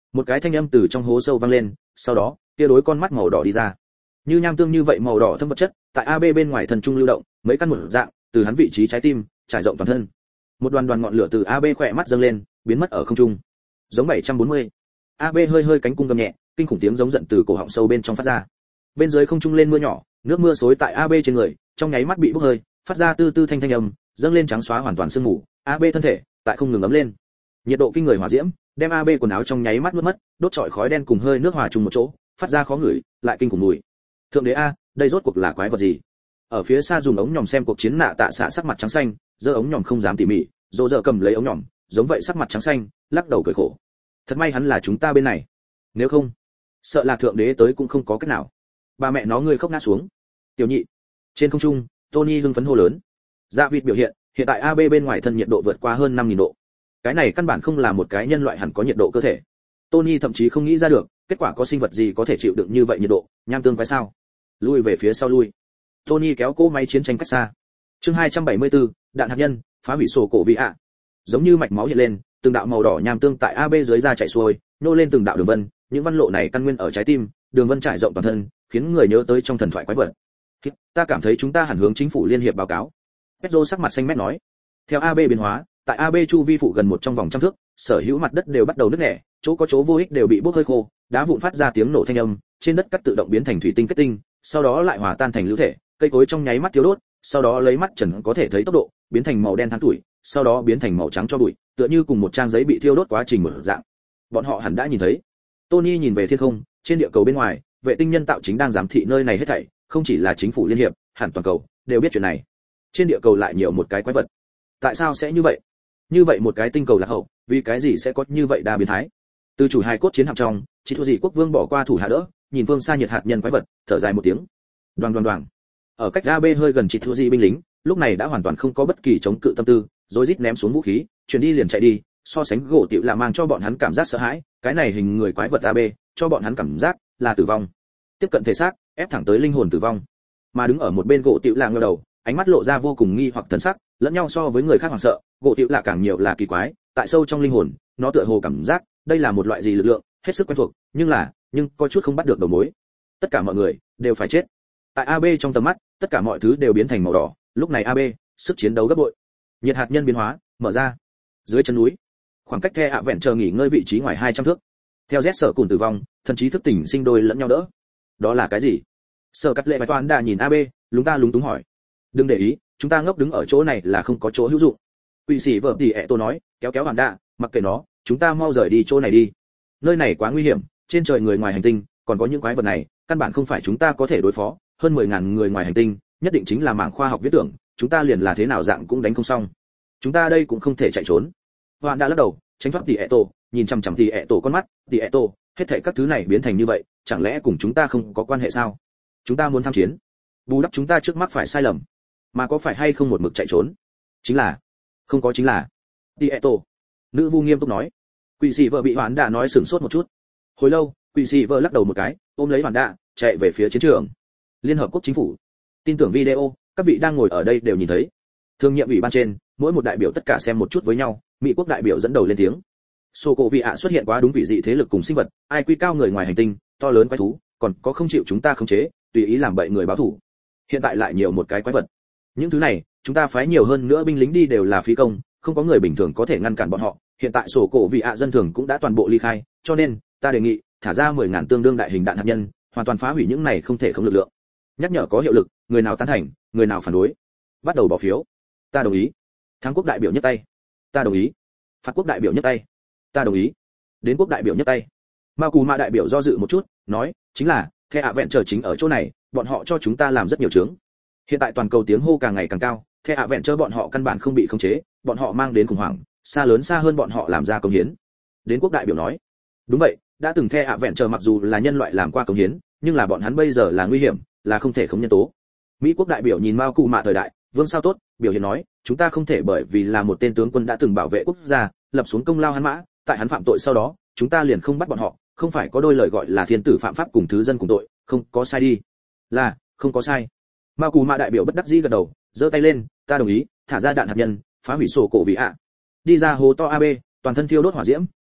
Một cái thanh âm từ trong hố sâu vang lên, sau đó, kia đối con mắt màu đỏ đi ra. Như nham tương như vậy màu đỏ thâm vật chất, tại a bê bên ngoài thân trung lưu động, mấy căn một dạng, từ hắn vị trí trái tim, trải rộng toàn thân. Một đoàn đoàn ngọn lửa từ a bê khỏe mắt dâng lên, biến mất ở không trung. Giống bảy trăm bốn mươi. a bê hơi hơi cánh cung gầm nhẹ, kinh khủng tiếng giống giận từ cổ họng sâu bên trong phát ra. Bên dưới không trung lên mưa nhỏ, nước mưa xối tại a bê trên người, trong nháy mắt bị bốc hơi, phát ra tư tư thanh thanh âm, dâng lên trắng xóa hoàn toàn sương mù. a bê thân thể tại không ngừng ấm lên. Nhiệt độ kinh người hỏa diễm, đem a bê quần áo trong nháy mắt nuốt mất, đốt trọi khói đen cùng hơi nước hòa chung một chỗ, phát ra khó ngửi, lại kinh khủng mùi. Thượng đế a, đây rốt cuộc là quái vật gì? Ở phía xa dùng ống nhòm xem cuộc chiến nạ tạ xạ sắc mặt trắng xanh, giơ ống nhòm không dám tỉ mỉ, dỗ dở cầm lấy ống nhòm, giống vậy sắc mặt trắng xanh, lắc đầu cười khổ. Thật may hắn là chúng ta bên này, nếu không, sợ là thượng đế tới cũng không có cách nào. Ba mẹ nó ngươi khóc ngã xuống. Tiểu nhị. Trên không trung, Tony hưng phấn hô lớn. Dạ vịt biểu hiện, hiện tại a bê bên ngoài thân nhiệt độ vượt qua hơn năm nghìn độ. Cái này căn bản không là một cái nhân loại hẳn có nhiệt độ cơ thể. Tony thậm chí không nghĩ ra được, kết quả có sinh vật gì có thể chịu đựng như vậy nhiệt độ, nham tương quái sao? Lui về phía sau lui. Tony kéo cỗ máy chiến tranh cách xa. Chương hai trăm bảy mươi tư, đạn hạt nhân, phá hủy sổ cổ vị ạ. Giống như mạch máu hiện lên, từng đạo màu đỏ nham tương tại a bê dưới da chảy xuôi, nô lên từng đạo đường vân, những văn lộ này căn nguyên ở trái tim, đường vân trải rộng toàn thân, khiến người nhớ tới trong thần thoại quái vật. Ta cảm thấy chúng ta hẳn hướng chính phủ liên hiệp báo cáo. Pedro sắc mặt xanh mét nói. Theo a bê biến hóa, tại a bê chu vi phụ gần một trong vòng trăm thước, sở hữu mặt đất đều bắt đầu nứt nẻ, chỗ có chỗ vô ích đều bị bốc hơi khô, đá vụn phát ra tiếng nổ thanh âm, trên đất cắt tự động biến thành thủy tinh kết tinh, sau đó lại hòa tan thành lưu thể, cây cối trong nháy mắt thiếu đốt, sau đó lấy mắt trần có thể thấy tốc độ, biến thành màu đen than tuổi, sau đó biến thành màu trắng cho bụi, tựa như cùng một trang giấy bị thiêu đốt quá trình mở dạng. Bọn họ hẳn đã nhìn thấy. Tony nhìn về thiên không, trên địa cầu bên ngoài, vệ tinh nhân tạo chính đang giám thị nơi này hết thảy, không chỉ là chính phủ liên hiệp, hẳn toàn cầu đều biết chuyện này. Trên địa cầu lại nhiều một cái quái vật. Tại sao sẽ như vậy? Như vậy một cái tinh cầu lạc hậu, vì cái gì sẽ có như vậy đa biến thái? Từ chủ hài cốt chiến hạm trong, chỉ thua gì quốc vương bỏ qua thủ hạ đỡ, nhìn phương xa nhiệt hạt nhân quái vật, thở dài một tiếng. Đoàng đoàng đoàng. Ở cách a bê hơi gần chỉ thua gì binh lính, lúc này đã hoàn toàn không có bất kỳ chống cự tâm tư, rối rít ném xuống vũ khí, chuyển đi liền chạy đi, so sánh gỗ tiểu là mang cho bọn hắn cảm giác sợ hãi, cái này hình người quái vật a bê, cho bọn hắn cảm giác là tử vong. Tiếp cận thể xác, ép thẳng tới linh hồn tử vong. Mà đứng ở một bên gỗ tiểu là ngửa đầu, ánh mắt lộ ra vô cùng nghi hoặc thần sắc, lẫn nhau so với người khác hoảng sợ, gỗ tiểu là càng nhiều là kỳ quái, tại sâu trong linh hồn, nó tựa hồ cảm giác, đây là một loại gì lực lượng, hết sức quen thuộc, nhưng là, nhưng có chút không bắt được đầu mối. Tất cả mọi người đều phải chết. Tại a bê trong tầm mắt, tất cả mọi thứ đều biến thành màu đỏ, lúc này a bê, sức chiến đấu gấp bội. Nhiệt hạt nhân biến hóa, mở ra. Dưới chân núi, khoảng cách The ạ vẹn chờ nghỉ ngơi vị trí ngoài hai trăm thước. Theo Z sở cùng tử vong, thần trí thức tỉnh sinh đôi lẫn nhau đỡ. Đó là cái gì? Sở Cắt Lệ bài toán đã nhìn a bê, lúng ta lúng túng hỏi. Đừng để ý, chúng ta ngốc đứng ở chỗ này là không có chỗ hữu dụng. Quỷ sĩ vợ tỷ ẹ tôi nói, kéo kéo hoàn đạ, mặc kệ nó, chúng ta mau rời đi chỗ này đi. Nơi này quá nguy hiểm, trên trời người ngoài hành tinh, còn có những quái vật này, căn bản không phải chúng ta có thể đối phó, hơn mười ngàn người ngoài hành tinh, nhất định chính là mảng khoa học viễn tưởng, chúng ta liền là thế nào dạng cũng đánh không xong. Chúng ta đây cũng không thể chạy trốn. Hoàn đã lắc đầu, tránh thoát tỷ ẹ tổ, nhìn chằm chằm tỷ ẹ tổ con mắt, tỷ ẹ tổ, hết thảy các thứ này biến thành như vậy, chẳng lẽ cùng chúng ta không có quan hệ sao? Chúng ta muốn tham chiến, bù đắp chúng ta trước mắt phải sai lầm, mà có phải hay không một mực chạy trốn? Chính là, không có chính là. Tỷ ẹ tổ, nữ vu nghiêm túc nói. Quỷ sĩ vợ bị Hoàn đã nói sửng sốt một chút. Hồi lâu, quỷ sĩ vợ lắc đầu một cái, ôm lấy Hoàn đã, chạy về phía chiến trường. Liên hợp quốc chính phủ. Tin tưởng video, các vị đang ngồi ở đây đều nhìn thấy. Thương nhiệm ủy ban trên, mỗi một đại biểu tất cả xem một chút với nhau, Mỹ quốc đại biểu dẫn đầu lên tiếng. Sô cổ vị ạ xuất hiện quá đúng quỷ dị thế lực cùng sinh vật, ai quy cao người ngoài hành tinh, to lớn quái thú, còn có không chịu chúng ta khống chế, tùy ý làm bậy người báo thủ. Hiện tại lại nhiều một cái quái vật. Những thứ này, chúng ta phái nhiều hơn nữa binh lính đi đều là phí công, không có người bình thường có thể ngăn cản bọn họ. Hiện tại sổ cổ vị ạ dân thường cũng đã toàn bộ ly khai, cho nên ta đề nghị thả ra mười ngàn tương đương đại hình đạn hạt nhân, hoàn toàn phá hủy những này không thể không lực lượng. Nhắc nhở có hiệu lực, người nào tán thành, người nào phản đối. Bắt đầu bỏ phiếu. Ta đồng ý. Thắng quốc đại biểu nhấc tay. Ta đồng ý. Phạt quốc đại biểu nhấc tay. Ta đồng ý. Đến quốc đại biểu nhấc tay. Ma Cù Ma đại biểu do dự một chút, nói, chính là, The ạ vẹn chờ chính ở chỗ này, bọn họ cho chúng ta làm rất nhiều chướng. Hiện tại toàn cầu tiếng hô càng ngày càng cao, The ạ vẹn chờ bọn họ căn bản không bị khống chế, bọn họ mang đến khủng hoảng, xa lớn xa hơn bọn họ làm ra công hiến. Đến quốc đại biểu nói, đúng vậy, đã từng The ạ vẹn chờ mặc dù là nhân loại làm qua công hiến, nhưng là bọn hắn bây giờ là nguy hiểm, là không thể không nhân tố. Mỹ quốc đại biểu nhìn Ma Cù Ma thời đại, vương sao tốt, biểu hiện nói, chúng ta không thể bởi vì là một tên tướng quân đã từng bảo vệ quốc gia, lập xuống công lao hắn mã, tại hắn phạm tội sau đó, chúng ta liền không bắt bọn họ, không phải có đôi lời gọi là thiên tử phạm pháp cùng thứ dân cùng tội, không có sai đi. Là, không có sai. Ma Cù Ma đại biểu bất đắc dĩ gật đầu, giơ tay lên, ta đồng ý, thả ra đạn hạt nhân, phá hủy sổ cổ vị ạ. Đi ra hố to a bê, toàn thân thiêu đốt hỏa diễm,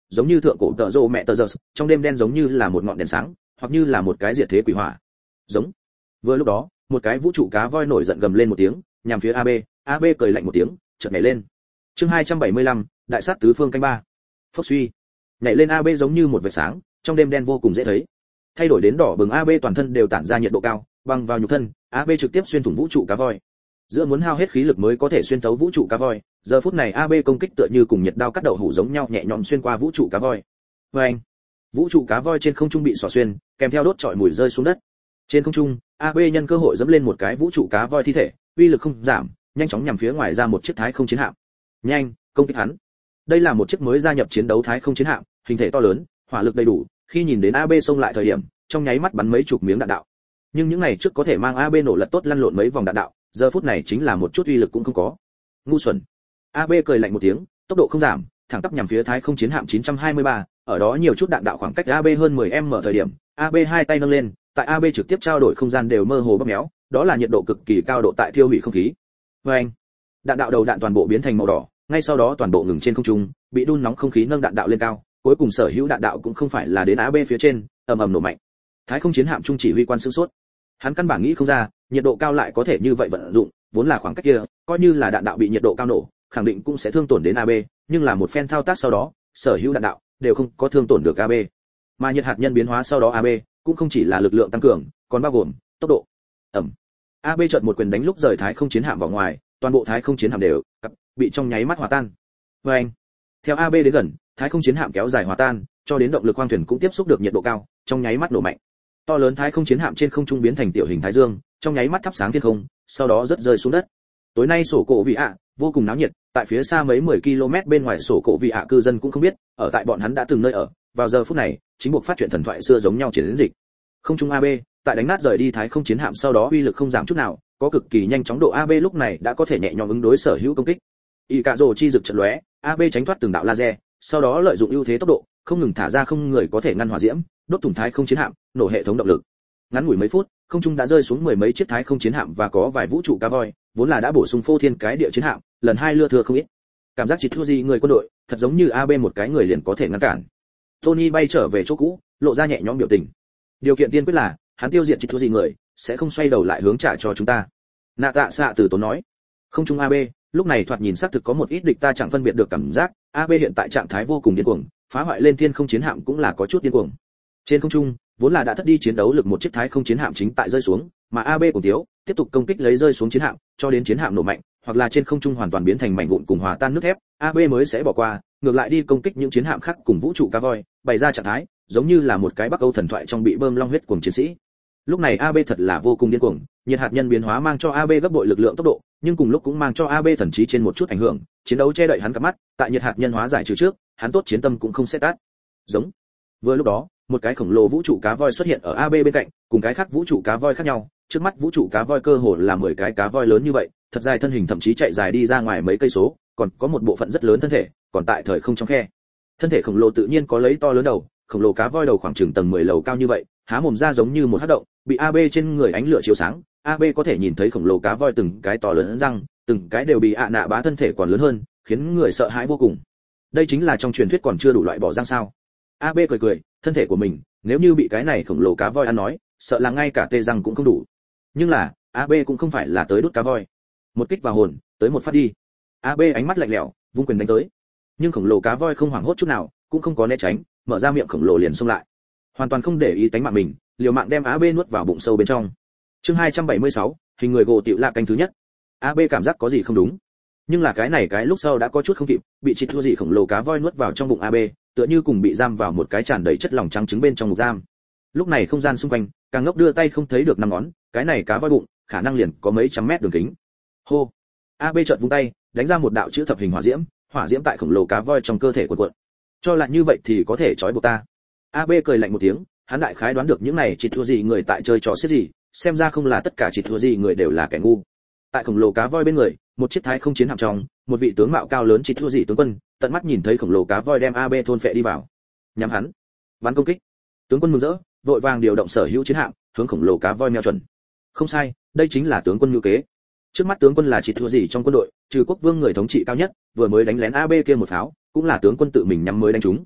giống như thượng cổ tợ rô mẹ tờ giờ, trong đêm đen giống như là một ngọn đèn sáng, hoặc như là một cái diệt thế quỷ hỏa. Giống. Vừa lúc đó, một cái vũ trụ cá voi nổi giận gầm lên một tiếng, nhằm phía a bê, a bê cười lạnh một tiếng, chợt nhảy lên. Chương hai trăm bảy mươi lăm, đại sát tứ phương canh ba. Phốc suy. Nhảy lên a bê giống như một vệt sáng, trong đêm đen vô cùng dễ thấy. Thay đổi đến đỏ bừng a bê toàn thân đều tản ra nhiệt độ cao, băng vào nhục thân, a bê trực tiếp xuyên thủng vũ trụ cá voi. Giữa muốn hao hết khí lực mới có thể xuyên thấu vũ trụ cá voi, giờ phút này a bê công kích tựa như cùng nhiệt đao cắt đậu hũ giống nhau nhẹ nhõm xuyên qua vũ trụ cá voi. Oeng! Vũ trụ cá voi trên không trung bị xỏ xuyên, kèm theo đốt trọi mùi rơi xuống đất. Trên không trung, a bê nhân cơ hội dẫm lên một cái vũ trụ cá voi thi thể, uy lực không giảm, nhanh chóng nhằm phía ngoài ra một chiếc thái không chiến hạm. Nhanh, công kích hắn. Đây là một chiếc mới gia nhập chiến đấu thái không chiến hạm, hình thể to lớn, hỏa lực đầy đủ, khi nhìn đến a bê xông lại thời điểm, trong nháy mắt bắn mấy chục miếng đạn đạo. Nhưng những này trước có thể mang a bê nổ lật tốt lăn lộn mấy vòng đạn đạo, giờ phút này chính là một chút uy lực cũng không có. Ngu xuẩn. a bê cười lạnh một tiếng, tốc độ không giảm, thẳng tắp nhằm phía thái không chiến hạm chín trăm hai mươi ba, ở đó nhiều chút đạn đạo khoảng cách a bê hơn mười mét thời điểm, a bê hai tay nâng lên, tại a bê trực tiếp trao đổi không gian đều mơ hồ bóp méo, đó là nhiệt độ cực kỳ cao độ tại thiêu hủy không khí. Oeng. Đạn đạo đầu đạn toàn bộ biến thành màu đỏ, ngay sau đó toàn bộ ngừng trên không trung, bị đun nóng không khí nâng đạn đạo lên cao, cuối cùng sở hữu đạn đạo cũng không phải là đến a bê phía trên, ầm ầm nổ mạnh. Thái không chiến hạm trung chỉ huy quan sửng sốt. Hắn căn bản nghĩ không ra, nhiệt độ cao lại có thể như vậy vận dụng, vốn là khoảng cách kia, coi như là đạn đạo bị nhiệt độ cao nổ, khẳng định cũng sẽ thương tổn đến a bê, nhưng là một phen thao tác sau đó, sở hữu đạn đạo đều không có thương tổn được a bê. Mà nhiệt hạt nhân biến hóa sau đó a bê cũng không chỉ là lực lượng tăng cường, còn bao gồm tốc độ. Ầm. a bê chợt một quyền đánh lúc rời thái không chiến hạm vào ngoài, toàn bộ thái không chiến hạm đều bị trong nháy mắt hòa tan. Oeng. Theo a bê đến gần, thái không chiến hạm kéo dài hòa tan, cho đến động lực khoang thuyền cũng tiếp xúc được nhiệt độ cao, trong nháy mắt nổ mạnh. To lớn thái không chiến hạm trên không trung biến thành tiểu hình thái dương, trong nháy mắt thắp sáng thiên không, sau đó rất rơi xuống đất. Tối nay sổ cổ vị ạ vô cùng náo nhiệt, tại phía xa mấy mười ki lô mét bên ngoài sổ cổ vị ạ cư dân cũng không biết, ở tại bọn hắn đã từng nơi ở, vào giờ phút này, chính buộc phát triển thần thoại xưa giống nhau chiến dịch. Không trung a bê, tại đánh nát rời đi thái không chiến hạm sau đó uy lực không giảm chút nào, có cực kỳ nhanh chóng độ a bê lúc này đã có thể nhẹ nhõm ứng đối sở hữu công kích. Y cả rồ chi rực trận lóe, a bê tránh thoát từng đạo laser, sau đó lợi dụng ưu thế tốc độ, không ngừng thả ra không người có thể ngăn hỏa diễm, đốt thủng thái không chiến hạm, nổ hệ thống động lực. Ngắn ngủi mấy phút, không trung đã rơi xuống mười mấy chiếc thái không chiến hạm và có vài vũ trụ cá voi, vốn là đã bổ sung phô thiên cái địa chiến hạm, lần hai lưa thừa không ít. Cảm giác chỉ thua gì người quân đội, thật giống như a bê một cái người liền có thể ngăn cản. Tony bay trở về chỗ cũ, lộ ra nhẹ nhõm biểu tình. Điều kiện tiên quyết là, hắn tiêu diệt chỉ thua gì người, sẽ không xoay đầu lại hướng trả cho chúng ta. Nạ Tạ Xạ từ tốn nói. Không trung a bê, lúc này thoạt nhìn xác thực có một ít địch ta chẳng phân biệt được cảm giác, a bê hiện tại trạng thái vô cùng điên cuồng, phá hoại lên thiên không chiến hạm cũng là có chút điên cuồng. Trên không trung, vốn là đã thất đi chiến đấu lực một chiếc thái không chiến hạm chính tại rơi xuống, mà a bê cùng thiếu tiếp tục công kích lấy rơi xuống chiến hạm, cho đến chiến hạm nổ mạnh, hoặc là trên không trung hoàn toàn biến thành mảnh vụn cùng hòa tan nước thép, a bê mới sẽ bỏ qua, ngược lại đi công kích những chiến hạm khác cùng vũ trụ cá voi, bày ra trạng thái giống như là một cái Bắc Âu thần thoại trong bị bơm long huyết cuồng chiến sĩ. Lúc này a bê thật là vô cùng điên cuồng, nhiệt hạt nhân biến hóa mang cho a bê gấp bội lực lượng tốc độ, nhưng cùng lúc cũng mang cho a bê thần trí trên một chút ảnh hưởng, chiến đấu che đậy hắn cặp mắt, tại nhiệt hạt nhân hóa giải trừ trước, hắn tốt chiến tâm cũng không sẽ tát. Giống. Vừa lúc đó, một cái khổng lồ vũ trụ cá voi xuất hiện ở a bê bên cạnh, cùng cái khác vũ trụ cá voi khác nhau, trước mắt vũ trụ cá voi cơ hồ là mười cái cá voi lớn như vậy, thật dài thân hình thậm chí chạy dài đi ra ngoài mấy cây số, còn có một bộ phận rất lớn thân thể, còn tại thời không trong khe. Thân thể khổng lồ tự nhiên có lấy to lớn đầu, khổng lồ cá voi đầu khoảng chừng tầng mười lầu cao như vậy, há mồm ra giống như một hắc động, bị a bê trên người ánh lửa chiếu sáng, a bê có thể nhìn thấy khổng lồ cá voi từng cái to lớn răng, từng cái đều bị ạ nạ bá thân thể còn lớn hơn, khiến người sợ hãi vô cùng. Đây chính là trong truyền thuyết còn chưa đủ loại bỏ răng sao? a bê cười cười, thân thể của mình, nếu như bị cái này khổng lồ cá voi ăn nói, sợ là ngay cả tê răng cũng không đủ. Nhưng là, a bê cũng không phải là tới đút cá voi. Một kích vào hồn, tới một phát đi. a bê ánh mắt lạnh lẽo, vung quyền đánh tới. Nhưng khổng lồ cá voi không hoảng hốt chút nào, cũng không có né tránh, mở ra miệng khổng lồ liền xông lại. Hoàn toàn không để ý tánh mạng mình, liều mạng đem a bê nuốt vào bụng sâu bên trong. Chương hai trăm bảy mươi sáu, hình người gỗ tiểu lạ canh thứ nhất. a bê cảm giác có gì không đúng, nhưng là cái này cái lúc sau đã có chút không kịp, bị chít thua gì khổng lồ cá voi nuốt vào trong bụng a bê, tựa như cùng bị giam vào một cái tràn đầy chất lỏng trắng trứng bên trong ngục giam. Lúc này không gian xung quanh, càng ngốc đưa tay không thấy được năm ngón, cái này cá voi bụng, khả năng liền có mấy trăm mét đường kính. Hô. a bê chợt vung tay, đánh ra một đạo chữ thập hình hỏa diễm, hỏa diễm tại khổng lồ cá voi trong cơ thể cuộn cuộn. Cho lại như vậy thì có thể trói buộc ta. a bê cười lạnh một tiếng, hắn đại khái đoán được những này chỉ thua gì người tại chơi trò xiết gì, xem ra không là tất cả chỉ thua gì người đều là kẻ ngu. Tại khổng lồ cá voi bên người, một chiếc thái không chiến hạm trong, một vị tướng mạo cao lớn chỉ thua gì tướng quân, tận mắt nhìn thấy khổng lồ cá voi đem a bê thôn phệ đi vào. Nhắm hắn, bắn công kích. Tướng quân mừng rỡ, vội vàng điều động sở hữu chiến hạm, hướng khổng lồ cá voi meo chuẩn. Không sai, đây chính là tướng quân nhu kế. Trước mắt tướng quân là chỉ thua gì trong quân đội, trừ quốc vương người thống trị cao nhất, vừa mới đánh lén a bê kia một pháo, cũng là tướng quân tự mình nhắm mới đánh trúng.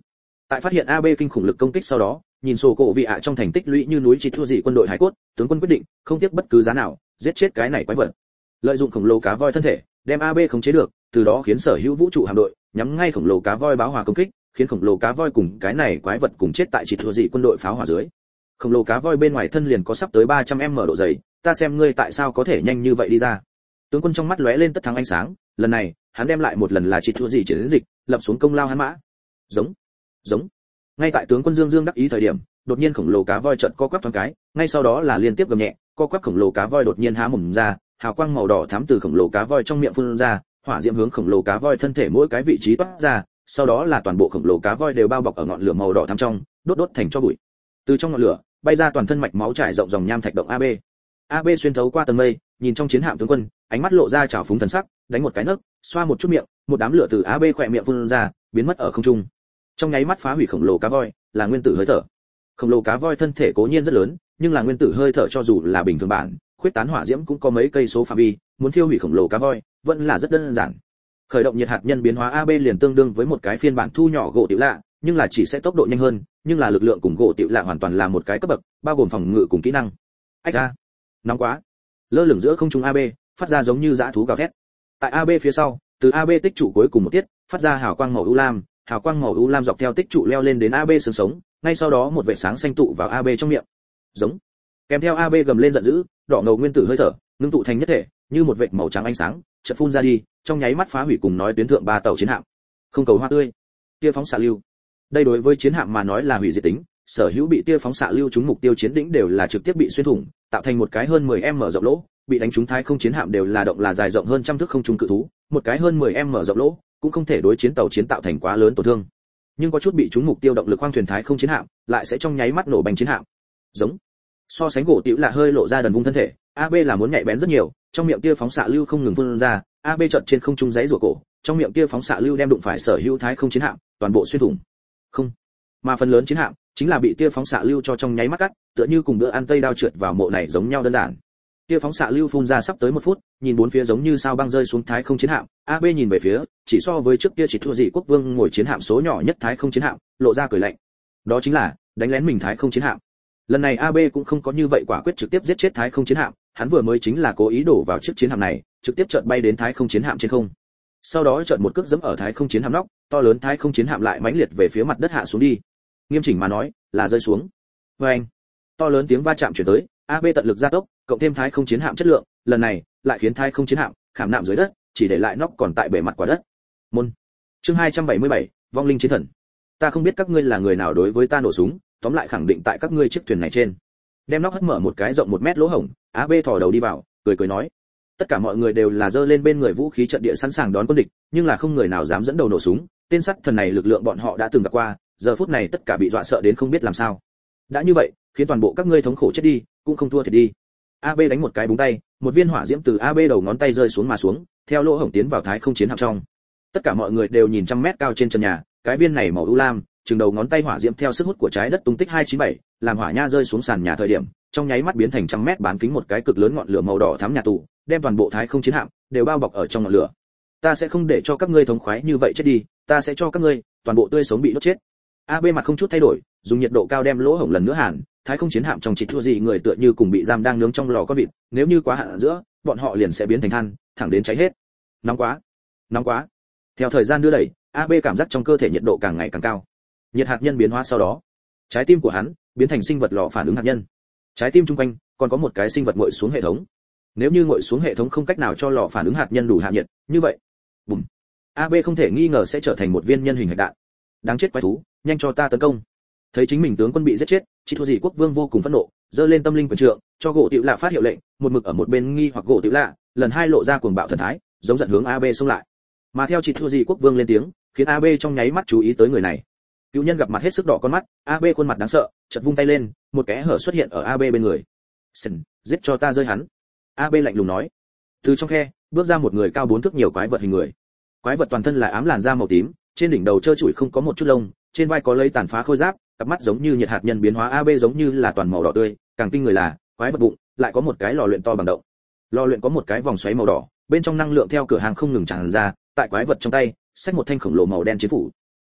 Tại phát hiện a bê kinh khủng lực công kích sau đó, nhìn sổ cổ vị ạ trong thành tích lũy như núi chỉ thua gì quân đội hải cốt, tướng quân quyết định không tiếc bất cứ giá nào giết chết cái này quái vật. Lợi dụng khổng lồ cá voi thân thể, đem a bê khống chế được, từ đó khiến sở hữu vũ trụ hạm đội nhắm ngay khổng lồ cá voi báo hòa công kích, khiến khổng lồ cá voi cùng cái này quái vật cùng chết tại chỉ thua gì quân đội pháo hỏa dưới. Khổng lồ cá voi bên ngoài thân liền có sắp tới ba trăm mét độ dày, ta xem ngươi tại sao có thể nhanh như vậy đi ra. Tướng quân trong mắt lóe lên tất thắng ánh sáng, lần này hắn đem lại một lần là chỉ thua gì chiến dịch, lập xuống công lao hắn mã. Giống, giống. Ngay tại tướng quân Dương Dương đắc ý thời điểm, đột nhiên khổng lồ cá voi chợt co quắp thoáng cái, ngay sau đó là liên tiếp gầm nhẹ, co quắp khổng lồ cá voi đột nhiên há mồm ra, hào quang màu đỏ thắm từ khổng lồ cá voi trong miệng phun ra, hỏa diễm hướng khổng lồ cá voi thân thể mỗi cái vị trí toát ra, sau đó là toàn bộ khổng lồ cá voi đều bao bọc ở ngọn lửa màu đỏ thắm trong, đốt đốt thành tro bụi. Từ trong ngọn lửa, bay ra toàn thân mạch máu trải rộng dòng nham thạch động a bê. a bê xuyên thấu qua tầng mây, nhìn trong chiến hạm tướng quân, ánh mắt lộ ra trào phúng thần sắc, đánh một cái nấc, xoa một chút miệng, một đám lửa từ a bê khỏe miệng phun ra, biến mất ở không trung. Trong nháy mắt phá hủy khổng lồ cá voi, là nguyên tử hơi thở. Khổng lồ cá voi thân thể cố nhiên rất lớn, nhưng là nguyên tử hơi thở cho dù là bình thường bản, khuyết tán hỏa diễm cũng có mấy cây số phạm vi, muốn thiêu hủy khổng lồ cá voi, vẫn là rất đơn giản. Khởi động nhiệt hạt nhân biến hóa a bê liền tương đương với một cái phiên bản thu nhỏ gỗ tiểu lạ, nhưng là chỉ sẽ tốc độ nhanh hơn, nhưng là lực lượng cùng gỗ tiểu lạ hoàn toàn là một cái cấp bậc, bao gồm phòng ngự cùng kỹ năng. Ách a, nóng quá. Lơ lửng giữa không trung a bê, phát ra giống như dã thú gào thét. Tại a bê phía sau, từ a bê tích trụ cuối cùng một tiết, phát ra hào quang màu u lam, hào quang màu u lam dọc theo tích trụ leo lên đến a bê xương sống, ngay sau đó một vệt sáng xanh tụ vào a bê trong miệng. Giống. Kèm theo a bê gầm lên giận dữ, đỏ ngầu nguyên tử hơi thở, ngưng tụ thành nhất thể, như một vệt màu trắng ánh sáng, chợt phun ra đi, trong nháy mắt phá hủy cùng nói tuyến thượng ba tàu chiến hạm. Không cầu hoa tươi, tia phóng xạ lưu. Đây đối với chiến hạm mà nói là hủy diệt tính, sở hữu bị tia phóng xạ lưu trúng mục tiêu chiến đỉnh đều là trực tiếp bị xuyên thủng, tạo thành một cái hơn mười mét rộng lỗ, bị đánh trúng thái không chiến hạm đều là động là dài rộng hơn trăm thước không trung cự thú, một cái hơn mười mét rộng lỗ, cũng không thể đối chiến tàu chiến tạo thành quá lớn tổn thương. Nhưng có chút bị trúng mục tiêu động lực khoang thuyền thái không chiến hạm, lại sẽ trong nháy mắt nổ bành chiến hạm. Giống. So sánh gỗ tiểu là hơi lộ ra đần vung thân thể, a bê là muốn nhạy bén rất nhiều, trong miệng tia phóng xạ lưu không ngừng phun ra, a bê chợt trên không trung giãy giụa cổ, trong miệng tia phóng xạ lưu đem đụng phải sở hữu thái không chiến hạm, toàn bộ xuyên thủng. Không, mà phần lớn chiến hạm chính là bị tia phóng xạ lưu cho trong nháy mắt cắt, tựa như cùng bữa ăn tây đao trượt vào mộ này giống nhau đơn giản. Tia phóng xạ lưu phun ra sắp tới một phút, nhìn bốn phía giống như sao băng rơi xuống thái không chiến hạm, a bê nhìn về phía, chỉ so với trước kia chỉ thua gì quốc vương ngồi chiến hạm số nhỏ nhất thái không chiến hạm, lộ ra cười lạnh. Đó chính là đánh lén mình thái không chiến hạm. Lần này a bê cũng không có như vậy quả quyết trực tiếp giết chết thái không chiến hạm, hắn vừa mới chính là cố ý đổ vào chiếc chiến hạm này, trực tiếp chợt bay đến thái không chiến hạm trên không. Sau đó chợt một cước giẫm ở thái không chiến hạm nóc, to lớn thái không chiến hạm lại mãnh liệt về phía mặt đất hạ xuống đi. Nghiêm chỉnh mà nói, là rơi xuống. Oeng! To lớn tiếng va chạm truyền tới, a bê tận lực gia tốc, cộng thêm thái không chiến hạm chất lượng, lần này lại khiến thái không chiến hạm khảm nạm dưới đất, chỉ để lại nóc còn tại bề mặt quả đất. Môn. Chương hai trăm bảy mươi bảy, vong linh chiến thần. Ta không biết các ngươi là người nào đối với ta nổ súng, tóm lại khẳng định tại các ngươi chiếc thuyền này trên. Đem nóc hất mở một cái rộng một mét lỗ hổng, a bê thò đầu đi vào, cười cười nói. Tất cả mọi người đều là giơ lên bên người vũ khí trận địa sẵn sàng đón quân địch, nhưng là không người nào dám dẫn đầu nổ súng, tên sắt thần này lực lượng bọn họ đã từng gặp qua, giờ phút này tất cả bị dọa sợ đến không biết làm sao. Đã như vậy, khiến toàn bộ các ngươi thống khổ chết đi, cũng không thua thiệt đi. a bê đánh một cái búng tay, một viên hỏa diễm từ a bê đầu ngón tay rơi xuống mà xuống, theo lỗ hổng tiến vào thái không chiến hạm trong. Tất cả mọi người đều nhìn trăm mét cao trên trần nhà, cái viên này màu u lam, chừng đầu ngón tay hỏa diễm theo sức hút của trái đất tung tích hai chín bảy, làm hỏa nha rơi xuống sàn nhà thời điểm, trong nháy mắt biến thành trăm mét bán kính một cái cực lớn ngọn lửa màu đỏ thắm nhà tù, đem toàn bộ thái không chiến hạm đều bao bọc ở trong ngọn lửa. Ta sẽ không để cho các ngươi thống khoái như vậy chết đi, ta sẽ cho các ngươi toàn bộ tươi sống bị đốt chết. a bê mặt không chút thay đổi, dùng nhiệt độ cao đem lỗ hổng lần nữa hàn, thái không chiến hạm trong chỉ thua gì người tựa như cùng bị giam đang nướng trong lò con vịt, nếu như quá hạn ở giữa, bọn họ liền sẽ biến thành than, thẳng đến cháy hết. Nóng quá, nóng quá. Theo thời gian đưa đẩy, a bê cảm giác trong cơ thể nhiệt độ càng ngày càng cao. Nhiệt hạt nhân biến hóa sau đó, trái tim của hắn biến thành sinh vật lò phản ứng hạt nhân. Trái tim chung quanh còn có một cái sinh vật nguội xuống hệ thống. Nếu như nguội xuống hệ thống không cách nào cho lò phản ứng hạt nhân đủ hạ nhiệt, như vậy, bùm, a bê không thể nghi ngờ sẽ trở thành một viên nhân hình hạch đạn. Đáng chết quái thú, nhanh cho ta tấn công. Thấy chính mình tướng quân bị giết chết, chỉ thua gì quốc vương vô cùng phẫn nộ, giơ lên tâm linh quyền trượng, cho gỗ tiểu lạ phát hiệu lệnh, một mực ở một bên nghi hoặc gỗ tiểu lạ, lần hai lộ ra cuồng bạo thần thái, giống giận hướng a bê xông lại. Mà theo chỉ thua gì quốc vương lên tiếng, khiến a bê trong nháy mắt chú ý tới người này. Cựu nhân gặp mặt hết sức đỏ con mắt, a bê khuôn mặt đáng sợ, chợt vung tay lên, một kẽ hở xuất hiện ở a bê bên người. "Sần, giết cho ta rơi hắn." a bê lạnh lùng nói. Từ trong khe bước ra một người cao bốn thước nhiều quái vật hình người. Quái vật toàn thân là ám làn da màu tím, trên đỉnh đầu trơ trụi không có một chút lông, trên vai có lấy tàn phá khôi giáp, cặp mắt giống như nhiệt hạt nhân biến hóa a bê giống như là toàn màu đỏ tươi, càng kinh người là quái vật bụng lại có một cái lò luyện to bằng động. Lò luyện có một cái vòng xoáy màu đỏ, bên trong năng lượng theo cửa hàng không ngừng tràn ra, tại quái vật trong tay xách một thanh khổng lồ màu đen chiến phủ.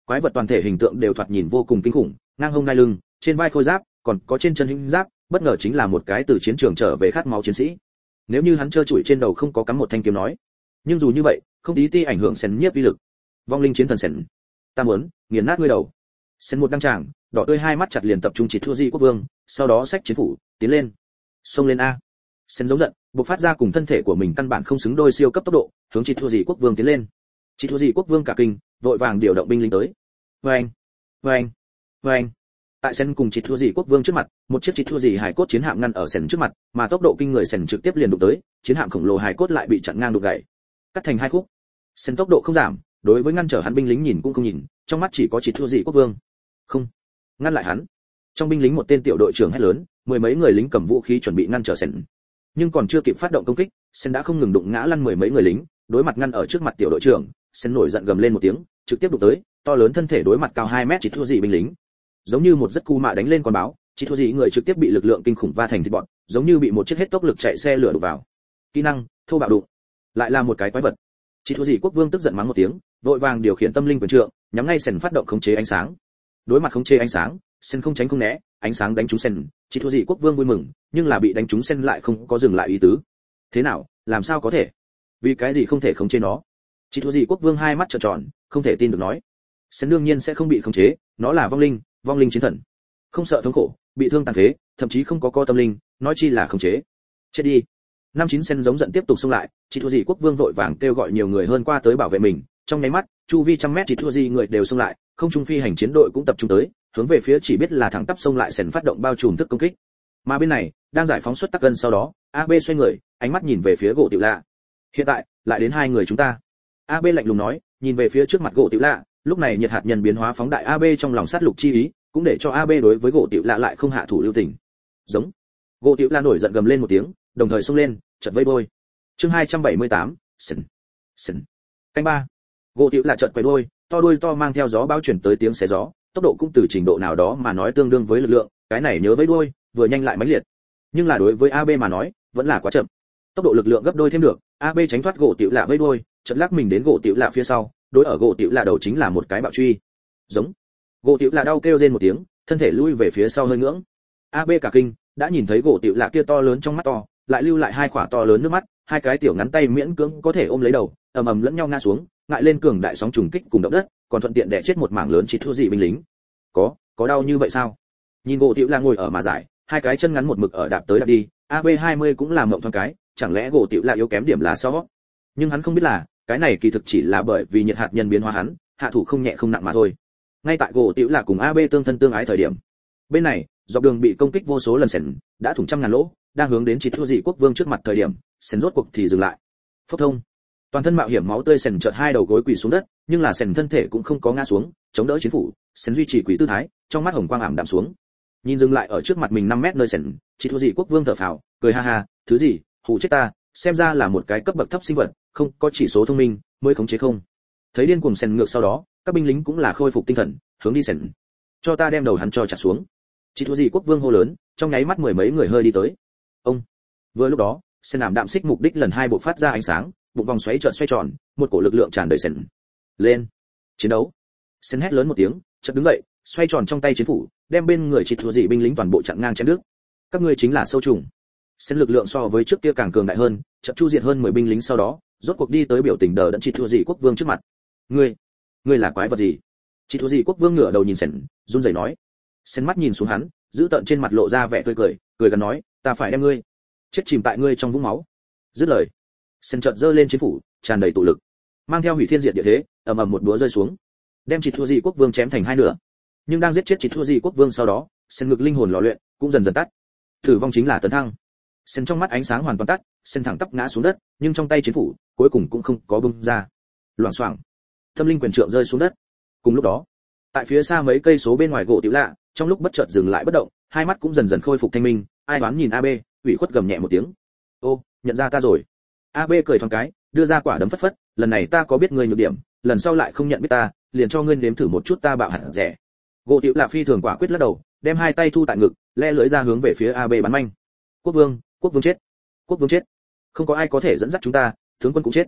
Quái vật toàn thể hình tượng đều thoạt nhìn vô cùng kinh khủng, ngang hông ngai lưng, trên vai khôi giáp, còn có trên chân hình giáp, bất ngờ chính là một cái từ chiến trường trở về khát máu chiến sĩ. Nếu như hắn trơ trụi trên đầu không có cắm một thanh kiếm nói, nhưng dù như vậy, không tí ti ảnh hưởng Sen nhiếp uy lực. Vong linh chiến thần Sen, ta muốn nghiền nát ngươi đầu. Sen một đăng tràng, đỏ tươi hai mắt chặt liền tập trung chỉ thua Di Quốc Vương, sau đó xách chiến phủ, tiến lên. Xông lên a. Sen giống giận, bộc phát ra cùng thân thể của mình căn bản không xứng đôi siêu cấp tốc độ, hướng chỉ thua Di Quốc Vương tiến lên. Chỉ thua Di Quốc Vương cả kinh, vội vàng điều động binh lính tới. Oeng, oeng, oeng. Tại Sen cùng chỉ thua Di Quốc Vương trước mặt, một chiếc chỉ thua Di hải cốt chiến hạm ngăn ở Sen trước mặt, mà tốc độ kinh người Sen trực tiếp liền đụng tới, chiến hạm khổng lồ hải cốt lại bị chặn ngang đục gãy, cắt thành hai khúc. Sen tốc độ không giảm, đối với ngăn trở hắn binh lính nhìn cũng không nhìn, trong mắt chỉ có chỉ thua Di Quốc Vương. Không, ngăn lại hắn. Trong binh lính một tên tiểu đội trưởng hét lớn, mười mấy người lính cầm vũ khí chuẩn bị ngăn trở Sen. Nhưng còn chưa kịp phát động công kích, Sen đã không ngừng đụng ngã lăn mười mấy người lính, đối mặt ngăn ở trước mặt tiểu đội trưởng, Sen nổi giận gầm lên một tiếng, trực tiếp đụng tới, to lớn thân thể đối mặt cao hai mét chỉ thua Di binh lính. Giống như một rất cu mạ đánh lên con báo, chỉ thua Di người trực tiếp bị lực lượng kinh khủng va thành thịt bọt, giống như bị một chiếc hết tốc lực chạy xe lửa đụng vào. Kỹ năng, thô bạo đụng. Lại là một cái quái vật. Chỉ thua Di Quốc Vương tức giận mắng một tiếng, vội vàng điều khiển tâm linh quyền trượng, nhắm ngay Sen phát động khống chế ánh sáng. Đối mặt khống chế ánh sáng, Sen không tránh không né, ánh sáng đánh trúng Sen, chỉ thua Di Quốc Vương vui mừng, nhưng là bị đánh trúng Sen lại không có dừng lại ý tứ. Thế nào, làm sao có thể? Vì cái gì không thể khống chế nó? Chỉ thua Di Quốc Vương hai mắt trợn tròn, không thể tin được nói. Sen đương nhiên sẽ không bị khống chế, nó là vong linh, vong linh chiến thần, không sợ thống khổ, bị thương tàn phế, thậm chí không có co tâm linh, nói chi là khống chế. Chết đi. Năm chín Sen giống giận tiếp tục xông lại, chỉ thua Di Quốc Vương vội vàng kêu gọi nhiều người hơn qua tới bảo vệ mình, trong nháy mắt, chu vi trăm mét chỉ thua Di người đều xông lại, không trung phi hành chiến đội cũng tập trung tới, hướng về phía chỉ biết là thẳng tắp xông lại Sen phát động bao trùm thức công kích. Mà bên này, đang giải phóng xuất tắc cân sau đó, a bê xoay người, ánh mắt nhìn về phía gỗ tiểu lạ. Hiện tại, lại đến hai người chúng ta. a bê lạnh lùng nói, nhìn về phía trước mặt gỗ tiểu lạ, lúc này nhiệt hạt nhân biến hóa phóng đại a bê trong lòng sát lục chi ý, cũng để cho a bê đối với gỗ tiểu lạ lại không hạ thủ lưu tình. Giống. Gỗ tiểu lạ nổi giận gầm lên một tiếng, đồng thời xông lên, chợt vây đôi. Chương hai trăm bảy mươi tám, sừng. Sừng. Canh ba. Gỗ tiểu lạ chợt quay đuôi, to đuôi to mang theo gió bão chuyển tới tiếng xé gió, tốc độ cũng từ trình độ nào đó mà nói tương đương với lực lượng, cái này nhớ với đuôi, vừa nhanh lại mãnh liệt. Nhưng là đối với a bê mà nói, vẫn là quá chậm. Tốc độ lực lượng gấp đôi thêm được, a bê tránh thoát gỗ tiểu lạ với đuôi, chợt lắc mình đến gỗ tiểu lạ phía sau, đối ở gỗ tiểu lạ đầu chính là một cái bạo truy. Giống. Gỗ tiểu lạ đau kêu rên một tiếng, thân thể lui về phía sau hơi ngưỡng. a bê cả kinh, đã nhìn thấy gỗ tiểu lạ kia to lớn trong mắt to, lại lưu lại hai quả to lớn nước mắt, hai cái tiểu ngắn tay miễn cưỡng có thể ôm lấy đầu, ầm ầm lẫn nhau ngã xuống, ngại lên cường đại sóng trùng kích cùng động đất, còn thuận tiện đè chết một mảng lớn chỉ thua gì binh lính. Có, có đau như vậy sao? Nhìn gỗ tiểu lạ ngồi ở mà giải, hai cái chân ngắn một mực ở đạp tới đạp đi, a bê hai mươi cũng làm mộng thoáng cái, chẳng lẽ gỗ tiểu lạ yếu kém điểm là sao? Nhưng hắn không biết là, cái này kỳ thực chỉ là bởi vì nhiệt hạt nhân biến hóa hắn, hạ thủ không nhẹ không nặng mà thôi. Ngay tại gỗ tiểu lạ cùng a bê tương thân tương ái thời điểm, bên này, dọc đường bị công kích vô số lần Sen, đã thủng trăm ngàn lỗ, đang hướng đến chỉ thua dị quốc vương trước mặt thời điểm, Sen rốt cuộc thì dừng lại. Phốc thông. Toàn thân mạo hiểm máu tươi Sen chợt hai đầu gối quỳ xuống đất, nhưng là Sen thân thể cũng không có ngã xuống, chống đỡ chiến phủ, Sen duy trì quỷ tư thái, trong mắt hồng quang ảm đạm xuống. Nhìn dừng lại ở trước mặt mình năm mét nơi Sen, chỉ thua dị quốc vương thở phào, cười ha ha, thứ gì, hù chết ta, xem ra là một cái cấp bậc thấp sinh vật, không có chỉ số thông minh, mới khống chế không. Thấy điên cuồng Sen ngược sau đó, các binh lính cũng là khôi phục tinh thần, hướng đi Sen. Cho ta đem đầu hắn cho chặt xuống. Chỉ thua gì quốc vương hô lớn, trong nháy mắt mười mấy người hơi đi tới. Ông. Vừa lúc đó, Sen ảm đạm xích mục đích lần hai bộ phát ra ánh sáng, bụng vòng xoáy chợt xoay tròn, một cổ lực lượng tràn đầy Sen. Lên. Chiến đấu. Sen hét lớn một tiếng, chợt đứng dậy, xoay tròn trong tay chiến phủ, đem bên người chỉ thua gì binh lính toàn bộ chặn ngang chém đứt. Các ngươi chính là sâu trùng. Sen lực lượng so với trước kia càng cường đại hơn, chợt chu diệt hơn mười binh lính sau đó, rốt cuộc đi tới biểu tình đờ đẫn chỉ thua gì quốc vương trước mặt. Ngươi, ngươi là quái vật gì? Chỉ thua gì quốc vương ngửa đầu nhìn Sen, run rẩy nói. Sen mắt nhìn xuống hắn, giữ tận trên mặt lộ ra vẻ tươi cười, cười gần nói, ta phải đem ngươi chết chìm tại ngươi trong vũng máu. Dứt lời, Sen chợt giơ lên chiến phủ, tràn đầy tụ lực, mang theo hủy thiên diệt địa thế, ầm ầm một búa rơi xuống, đem chỉ thua gì quốc vương chém thành hai nửa. Nhưng đang giết chết chỉ thua gì quốc vương sau đó, Sen ngực linh hồn lò luyện cũng dần dần tắt. Tử vong chính là tấn thăng. Sen trong mắt ánh sáng hoàn toàn tắt, Sen thẳng tắp ngã xuống đất, nhưng trong tay chiến phủ cuối cùng cũng không có bung ra. Loảng xoảng, tâm linh quyền trượng rơi xuống đất. Cùng lúc đó, tại phía xa mấy cây số bên ngoài gỗ tiểu lạ, trong lúc bất chợt dừng lại bất động, hai mắt cũng dần dần khôi phục thanh minh, ai đoán nhìn a bê, ủy khuất gầm nhẹ một tiếng. Ô, nhận ra ta rồi. a bê cười thoáng cái, đưa ra quả đấm phất phất, lần này ta có biết ngươi nhược điểm, lần sau lại không nhận biết ta, liền cho ngươi nếm thử một chút ta bạo hẳn rẻ. Gỗ tiểu lạ phi thường quả quyết lắc đầu, đem hai tay thu tại ngực, le lưỡi ra hướng về phía a bê bắn manh. Quốc vương, quốc vương chết, quốc vương chết, không có ai có thể dẫn dắt chúng ta, tướng quân cũng chết.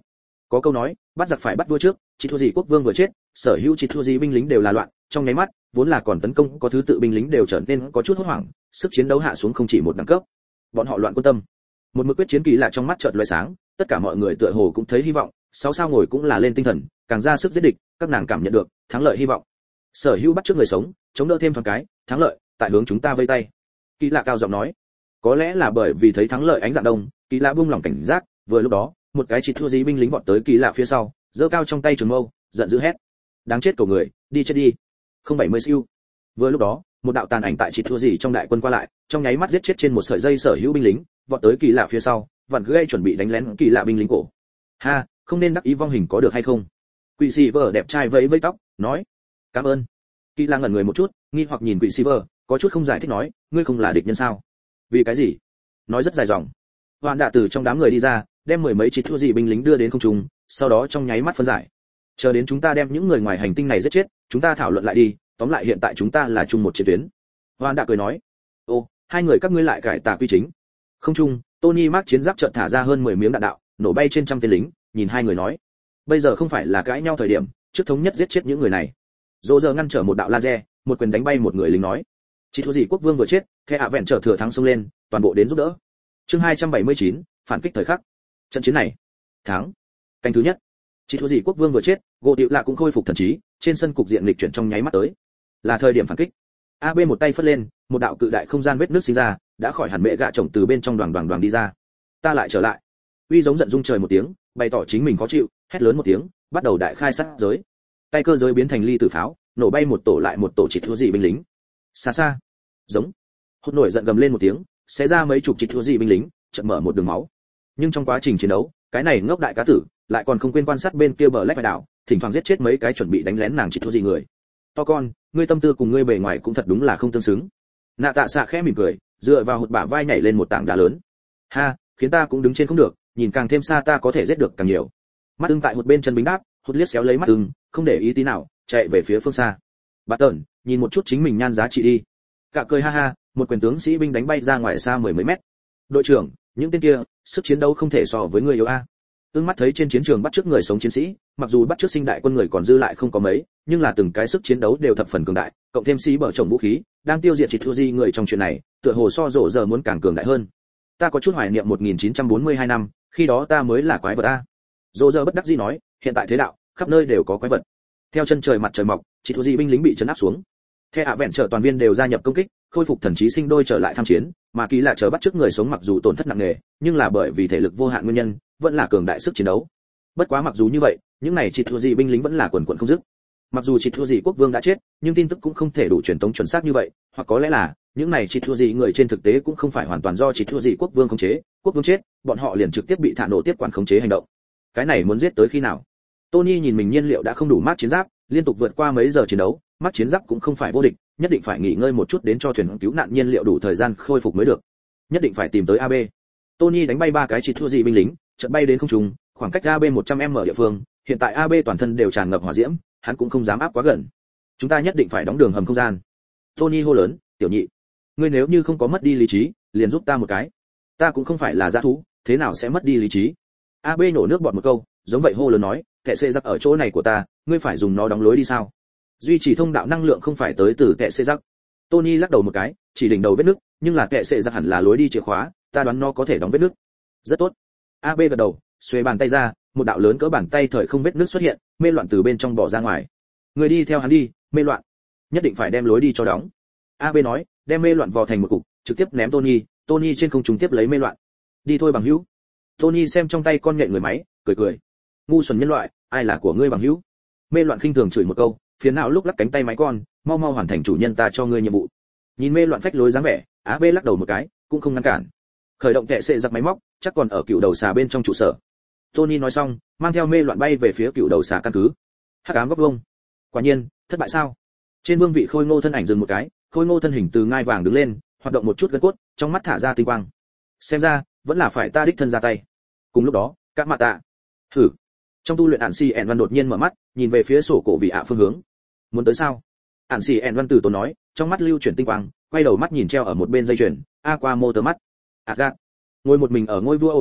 Có câu nói, bắt giặc phải bắt vua trước, chỉ thua gì quốc vương vừa chết, sở hữu chỉ thua gì binh lính đều là loạn, trong nháy mắt, vốn là còn tấn công có thứ tự binh lính đều trở nên có chút hốt hoảng, sức chiến đấu hạ xuống không chỉ một đẳng cấp. Bọn họ loạn quân tâm. Một mực quyết chiến kỳ lạ trong mắt chợt lóe sáng, tất cả mọi người tựa hồ cũng thấy hy vọng, sáu sao ngồi cũng là lên tinh thần, càng ra sức giết địch, các nàng cảm nhận được thắng lợi hy vọng. Sở hữu bắt trước người sống, chống đỡ thêm thoáng cái, thắng lợi tại hướng chúng ta vây tay. Kỳ lạ cao giọng nói. Có lẽ là bởi vì thấy thắng lợi ánh dạng đông, kỳ lạ buông lỏng cảnh giác, vừa lúc đó, một cái chỉ thua gì binh lính vọt tới kỳ lạ phía sau, giơ cao trong tay trường mâu, giận dữ hét: đáng chết cầu người, đi chết đi. Không bảy mươi siêu. Vừa lúc đó, một đạo tàn ảnh tại chỉ thua gì trong đại quân qua lại, trong nháy mắt giết chết trên một sợi dây sở hữu binh lính, vọt tới kỳ lạ phía sau, vặn gây chuẩn bị đánh lén kỳ lạ binh lính cổ. Ha, không nên đắc ý vong hình có được hay không? Quỷ sĩ vợ đẹp trai vẫy vẫy tóc, nói: cảm ơn. Kỳ lạ ngẩn người một chút, nghi hoặc nhìn quỷ sĩ vợ, có chút không giải thích nói: ngươi không là địch nhân sao? Vì cái gì? Nói rất dài dòng. Hoàn đã từ trong đám người đi ra, đem mười mấy chỉ thua gì binh lính đưa đến không trung, sau đó trong nháy mắt phân giải. Chờ đến chúng ta đem những người ngoài hành tinh này giết chết, chúng ta thảo luận lại đi, tóm lại hiện tại chúng ta là chung một chiến tuyến. Hoàn đã cười nói: ô, hai người các ngươi lại cải tà quy chính. Không trung, Tony Mark chiến giáp chợt thả ra hơn mười miếng đạn đạo, nổ bay trên trăm tên lính, nhìn hai người nói: bây giờ không phải là cãi nhau thời điểm, trước thống nhất giết chết những người này. Dỗ giờ ngăn trở một đạo laser, một quyền đánh bay một người lính nói: chỉ thua gì quốc vương vừa chết, The ạ vẹn trở thừa thắng xông lên, toàn bộ đến giúp đỡ. Chương hai trăm bảy mươi chín, phản kích thời khắc. Trận chiến này, thắng. Canh thứ nhất. Chỉ thua gì quốc vương vừa chết, gỗ tiểu lạ cũng khôi phục thần trí, trên sân cục diện lịch chuyển trong nháy mắt tới. Là thời điểm phản kích. a bê một tay phất lên, một đạo cự đại không gian vết nước sinh ra, đã khỏi hẳn mẹ gạ chồng từ bên trong đoàn đoàn đoàn đi ra. Ta lại trở lại. Uy giống giận rung trời một tiếng, bày tỏ chính mình khó chịu, hét lớn một tiếng, bắt đầu đại khai sát giới. Tay cơ giới biến thành ly tử pháo, nổ bay một tổ lại một tổ chỉ thua gì binh lính. Xa xa. Giống. Hút nổi giận gầm lên một tiếng, xé ra mấy chục chỉ thua gì binh lính, chợt mở một đường máu. Nhưng trong quá trình chiến đấu, cái này ngốc đại cá tử lại còn không quên quan sát bên kia bờ lách đảo, thỉnh thoảng giết chết mấy cái chuẩn bị đánh lén nàng chỉ thua gì người. To con, ngươi tâm tư cùng ngươi bề ngoài cũng thật đúng là không tương xứng. Nạ Tạ Xạ khẽ mỉm cười, dựa vào hụt bả vai nhảy lên một tảng đá lớn. Ha, khiến ta cũng đứng trên không được, nhìn càng thêm xa ta có thể giết được càng nhiều. Mắt ưng tại một bên chân bính đáp, hụt liếc xéo lấy mắt ưng, không để ý tí nào, chạy về phía phương xa. Bà tẩn, nhìn một chút chính mình nhan giá trị đi. Cả cười ha ha, một quyền tướng sĩ binh đánh bay ra ngoài xa mười mấy mét. Đội trưởng, những tên kia, sức chiến đấu không thể so với người yếu a. Ưng mắt thấy trên chiến trường bắt trước người sống chiến sĩ, mặc dù bắt trước sinh đại quân người còn dư lại không có mấy, nhưng là từng cái sức chiến đấu đều thập phần cường đại, cộng thêm sĩ bở chồng vũ khí, đang tiêu diệt chỉ thua gì người trong chuyện này, tựa hồ so rổ giờ muốn càng cường đại hơn. Ta có chút hoài niệm một nghìn chín trăm bốn mươi hai năm, khi đó ta mới là quái vật a. Rổ giờ bất đắc dĩ nói, hiện tại thế đạo, khắp nơi đều có quái vật. Theo chân trời mặt trời mọc, chỉ thua gì binh lính bị trấn áp xuống. The ạ vẹn trở toàn viên đều gia nhập công kích, khôi phục thần trí sinh đôi trở lại tham chiến, mà kỳ lạ chờ bắt trước người sống mặc dù tổn thất nặng nề, nhưng là bởi vì thể lực vô hạn nguyên nhân, vẫn là cường đại sức chiến đấu. Bất quá mặc dù như vậy, những này chỉ thua gì binh lính vẫn là quần quần không dứt. Mặc dù chỉ thua gì quốc vương đã chết, nhưng tin tức cũng không thể đủ truyền tống chuẩn xác như vậy, hoặc có lẽ là những này chỉ thua gì người trên thực tế cũng không phải hoàn toàn do chỉ thua gì quốc vương khống chế, quốc vương chết, bọn họ liền trực tiếp bị thả nổ tiếp quản khống chế hành động. Cái này muốn giết tới khi nào? Tony nhìn mình nhiên liệu đã không đủ mát chiến giáp, liên tục vượt qua mấy giờ chiến đấu, mát chiến giáp cũng không phải vô địch, nhất định phải nghỉ ngơi một chút đến cho thuyền cứu nạn nhiên liệu đủ thời gian khôi phục mới được. Nhất định phải tìm tới a bê. Tony đánh bay ba cái chỉ thua gì binh lính, chợt bay đến không trung, khoảng cách a bê một trăm mét địa phương, hiện tại a bê toàn thân đều tràn ngập hỏa diễm, hắn cũng không dám áp quá gần. Chúng ta nhất định phải đóng đường hầm không gian. Tony hô lớn, tiểu nhị, ngươi nếu như không có mất đi lý trí, liền giúp ta một cái. Ta cũng không phải là dã thú, thế nào sẽ mất đi lý trí? a bê nổ nước bọt một câu, giống vậy hô lớn nói, kẻ xê giặc ở chỗ này của ta, ngươi phải dùng nó đóng lối đi sao? Duy trì thông đạo năng lượng không phải tới từ kẻ xê giặc. Tony lắc đầu một cái, chỉ đỉnh đầu vết nứt, nhưng là kẻ xê giặc hẳn là lối đi chìa khóa, ta đoán nó có thể đóng vết nứt. Rất tốt. a bê gật đầu, xuề bàn tay ra, một đạo lớn cỡ bàn tay thời không vết nứt xuất hiện, mê loạn từ bên trong bỏ ra ngoài. Người đi theo hắn đi, mê loạn. Nhất định phải đem lối đi cho đóng. a bê nói, đem mê loạn vò thành một cục, trực tiếp ném Tony, Tony trên không trung tiếp lấy mê loạn. Đi thôi bằng hữu. Tony xem trong tay con nhện người máy, cười cười. Ngu xuẩn nhân loại, ai là của ngươi bằng hữu? Mê loạn khinh thường chửi một câu, phiền não lúc lắc cánh tay máy con, mau mau hoàn thành chủ nhân ta cho ngươi nhiệm vụ. Nhìn mê loạn phách lối dáng vẻ, a bê lắc đầu một cái, cũng không ngăn cản. Khởi động kệ sệ giặc máy móc, chắc còn ở cựu đầu xà bên trong trụ sở. Tony nói xong, mang theo mê loạn bay về phía cựu đầu xà căn cứ. Hắc ám góc vông. Quả nhiên, thất bại sao? Trên vương vị khôi ngô thân ảnh dừng một cái, khôi ngô thân hình từ ngai vàng đứng lên, hoạt động một chút gân cốt, trong mắt thả ra tinh quang. Xem ra, vẫn là phải ta đích thân ra tay. Cùng lúc đó, các mạ tạ. Thử. Trong tu luyện ản si ẻn văn đột nhiên mở mắt, nhìn về phía sổ cổ vị ạ phương hướng. Muốn tới sao? Ản si ẻn văn từ tốn nói, trong mắt lưu chuyển tinh quang, quay đầu mắt nhìn treo ở một bên dây chuyền, a qua mô tơ mắt. Asgard. Ngồi một mình ở ngôi vua Odin,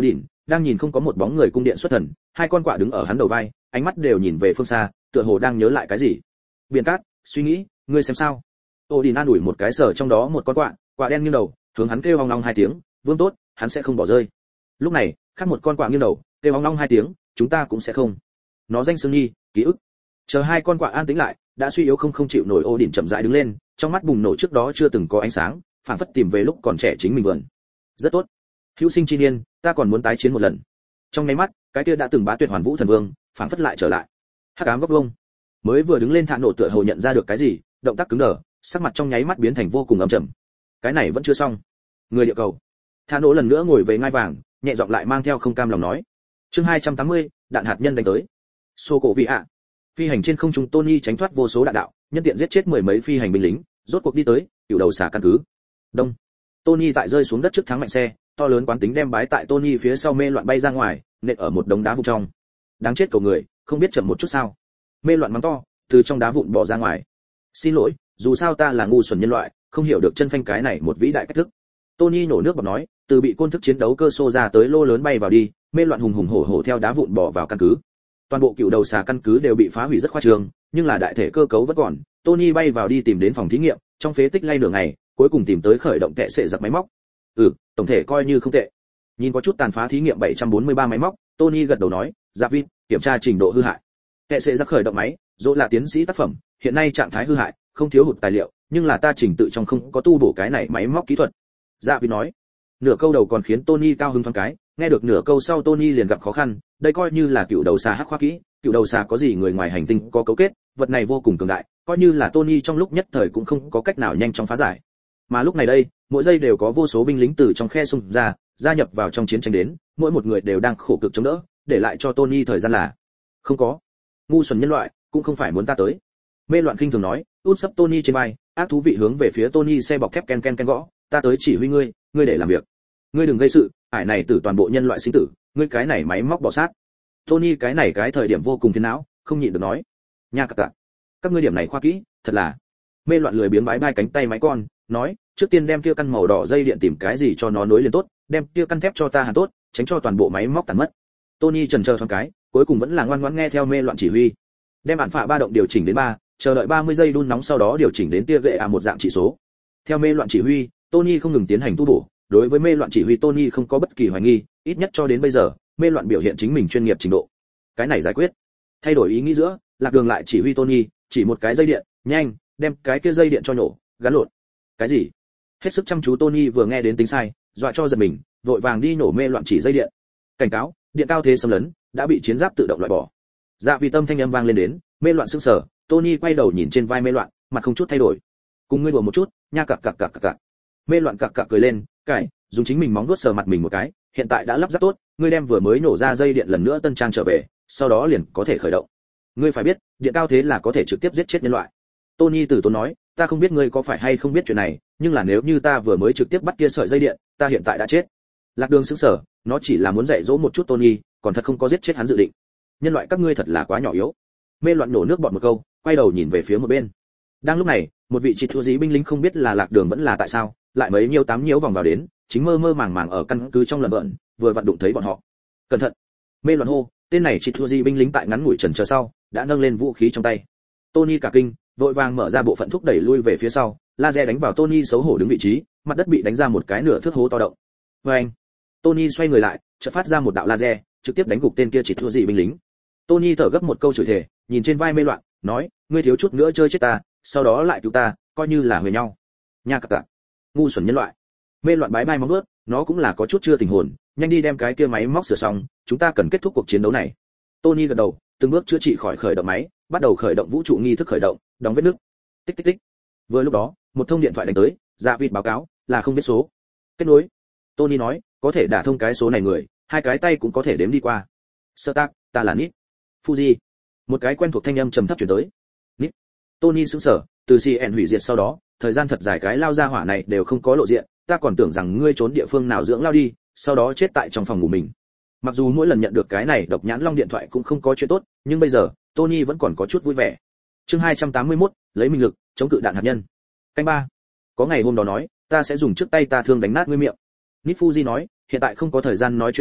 đang nhìn không có một bóng người cung điện xuất thần, hai con quạ đứng ở hắn đầu vai, ánh mắt đều nhìn về phương xa, tựa hồ đang nhớ lại cái gì. Biển cát, suy nghĩ, ngươi xem sao? Odin an ủi một cái sở trong đó một con quạ, quạ đen nghiêng đầu, hướng hắn kêu ong ong hai tiếng, vương tốt, hắn sẽ không bỏ rơi. Lúc này, khác một con quạ nghiêng đầu, kêu ong ong hai tiếng, chúng ta cũng sẽ không. Nó danh xưng nhi, ký ức. Chờ hai con quạ an tĩnh lại, đã suy yếu không không chịu nổi Odin chậm rãi đứng lên, trong mắt bùng nổ trước đó chưa từng có ánh sáng, phảng phất tìm về lúc còn trẻ chính mình vườn. Rất tốt. Hữu sinh chi niên, ta còn muốn tái chiến một lần. Trong ngay mắt, cái kia đã từng bá tuyệt hoàn vũ thần vương, phảng phất lại trở lại. Hắc ám góc vuông. Mới vừa đứng lên Thạ Nổ tựa hồ nhận ra được cái gì, động tác cứng đờ, sắc mặt trong nháy mắt biến thành vô cùng âm trầm. Cái này vẫn chưa xong. Người địa cầu. Thạ Nổ lần nữa ngồi về ngai vàng, nhẹ giọng lại mang theo không cam lòng nói. Chương hai trăm tám mươi, đạn hạt nhân đánh tới. Sô cổ vị ạ. Phi hành trên không trung Tony tránh thoát vô số đạn đạo, nhân tiện giết chết mười mấy phi hành binh lính, rốt cuộc đi tới cựu đầu xà căn cứ. Đông. Tony tại rơi xuống đất trước thắng mạnh xe, to lớn quán tính đem bái tại Tony phía sau mê loạn bay ra ngoài, nện ở một đống đá vụn trong. Đáng chết cầu người, không biết chậm một chút sao? Mê loạn mắng to, từ trong đá vụn bỏ ra ngoài. Xin lỗi, dù sao ta là ngu xuẩn nhân loại, không hiểu được chân phanh cái này một vĩ đại cách thức. Tony nổ nước bọt nói, từ bị côn thức chiến đấu cơ xô ra tới lô lớn bay vào đi, mê loạn hùng hùng hổ hổ theo đá vụn bỏ vào căn cứ. Toàn bộ cựu đầu xà căn cứ đều bị phá hủy rất khoa trương, nhưng là đại thể cơ cấu vẫn còn. Tony bay vào đi tìm đến phòng thí nghiệm, trong phế tích lay nửa ngày, cuối cùng tìm tới khởi động tệ sệ giặc máy móc. Ừ, tổng thể coi như không tệ. Nhìn có chút tàn phá thí nghiệm bảy trăm bốn mươi ba máy móc, Tony gật đầu nói, "Dạ vin, kiểm tra trình độ hư hại." Tệ sệ giặc khởi động máy, dỗ là tiến sĩ tác phẩm, hiện nay trạng thái hư hại, không thiếu hụt tài liệu, nhưng là ta trình tự trong không có tu bổ cái này máy móc kỹ thuật. Dạ vin nói. Nửa câu đầu còn khiến Tony cao hứng thoáng cái, nghe được nửa câu sau Tony liền gặp khó khăn, đây coi như là cựu đầu xà hắc khoa kỹ, cựu đầu xà có gì người ngoài hành tinh có cấu kết, vật này vô cùng cường đại, coi như là Tony trong lúc nhất thời cũng không có cách nào nhanh chóng phá giải. Mà lúc này đây, mỗi giây đều có vô số binh lính từ trong khe xung ra, gia nhập vào trong chiến tranh đến, mỗi một người đều đang khổ cực chống đỡ, để lại cho Tony thời gian là không có. Ngu xuẩn nhân loại, cũng không phải muốn ta tới. Mê loạn kinh thường nói, út sấp Tony trên vai, ác thú vị hướng về phía Tony xe bọc thép ken ken ken gõ, ta tới chỉ huy ngươi, ngươi để làm việc. Ngươi đừng gây sự, ải này tử toàn bộ nhân loại sinh tử, ngươi cái này máy móc bỏ sát. Tony cái này cái thời điểm vô cùng phiền não, không nhịn được nói, nha các các, các ngươi điểm này khoa kỹ, thật là. Mê loạn lười biếng bái bai cánh tay máy con, nói, trước tiên đem kia căn màu đỏ dây điện tìm cái gì cho nó nối liền tốt, đem kia căn thép cho ta hàn tốt, tránh cho toàn bộ máy móc tàn mất. Tony chần chờ thoáng cái, cuối cùng vẫn là ngoan ngoãn nghe theo mê loạn chỉ huy. Đem bản phạ ba động điều chỉnh đến ba, chờ đợi ba mươi giây đun nóng sau đó điều chỉnh đến tia gậy à một dạng chỉ số. Theo mê loạn chỉ huy, Tony không ngừng tiến hành tu bổ, đối với mê loạn chỉ huy Tony không có bất kỳ hoài nghi, ít nhất cho đến bây giờ, mê loạn biểu hiện chính mình chuyên nghiệp trình độ. Cái này giải quyết. Thay đổi ý nghĩ giữa, Lạc Đường lại chỉ huy Tony, chỉ một cái dây điện, nhanh, đem cái kia dây điện cho nổ, gắn lộn. Cái gì? Hết sức chăm chú Tony vừa nghe đến tính sai, dọa cho giật mình, vội vàng đi nổ mê loạn chỉ dây điện. Cảnh cáo, điện cao thế xâm lấn, đã bị chiến giáp tự động loại bỏ. Dạ vì tâm thanh âm vang lên đến, mê loạn sững sờ, Tony quay đầu nhìn trên vai mê loạn, mặt không chút thay đổi. Cùng ngươi đùa một chút, nha cặc cặc cặc cặc. Mê loạn cặc cặc cười lên, cải, dùng chính mình móng vuốt sờ mặt mình một cái, hiện tại đã lắp ráp tốt, ngươi đem vừa mới nổ ra dây điện lần nữa tân trang trở về, sau đó liền có thể khởi động. Ngươi phải biết, điện cao thế là có thể trực tiếp giết chết nhân loại. Tony từ tốn nói, ta không biết ngươi có phải hay không biết chuyện này, nhưng là nếu như ta vừa mới trực tiếp bắt kia sợi dây điện, ta hiện tại đã chết. Lạc Đường sững sờ, nó chỉ là muốn dạy dỗ một chút Tony, còn thật không có giết chết hắn dự định. Nhân loại các ngươi thật là quá nhỏ yếu. Mê loạn nổ nước bọt một câu, quay đầu nhìn về phía một bên. Đang lúc này, một vị chỉ thua dí binh lính không biết là Lạc Đường vẫn là tại sao, lại mấy nhiêu tám nhiễu vòng vào đến, chính mơ mơ màng màng ở căn cứ trong lần vợn, vừa vặn đụng thấy bọn họ. Cẩn thận! Mê loạn hô, tên này chỉ thua dí binh lính tại ngắn ngủi chần chờ sau, đã nâng lên vũ khí trong tay. Tony cả kinh, vội vàng mở ra bộ phận thúc đẩy lui về phía sau, laser đánh vào Tony xấu hổ đứng vị trí, mặt đất bị đánh ra một cái nửa thước hố to động. Oeng! Tony xoay người lại, chợt phát ra một đạo laser, trực tiếp đánh gục tên kia chỉ thua dí binh lính. Tony thở gấp một câu chửi thề, nhìn trên vai mê loạn, nói, ngươi thiếu chút nữa chơi chết ta, sau đó lại cứu ta, coi như là huề nhau. Nha cặc cặc, ngu xuẩn nhân loại. Mê loạn bái bai móng bước, nó cũng là có chút chưa tình hồn, nhanh đi đem cái kia máy móc sửa xong, chúng ta cần kết thúc cuộc chiến đấu này. Tony gật đầu, từng bước chữa trị khỏi khởi động máy, bắt đầu khởi động vũ trụ nghi thức khởi động, đóng vết nứt. Tích tích tích. Vừa lúc đó, một thông điện thoại đánh tới, Dạ Vịt báo cáo, là không biết số. Kết nối. Tony nói, có thể đả thông cái số này người, hai cái tay cũng có thể đếm đi qua. Sơ tác, ta là Nít. Fuji. Một cái quen thuộc thanh âm trầm thấp truyền tới. Nít. Tony sững sờ, từ xê en hủy diệt sau đó, thời gian thật dài cái lao ra hỏa này đều không có lộ diện, ta còn tưởng rằng ngươi trốn địa phương nào dưỡng lao đi, sau đó chết tại trong phòng ngủ mình. Mặc dù mỗi lần nhận được cái này độc nhãn long điện thoại cũng không có chuyện tốt, nhưng bây giờ, Tony vẫn còn có chút vui vẻ. Chương hai trăm tám mươi mốt, lấy minh lực, chống cự đạn hạt nhân. Canh ba. Có ngày hôm đó nói, ta sẽ dùng trước tay ta thương đánh nát ngươi miệng. Nít Fuji nói, hiện tại không có thời gian nói chuyện cũ,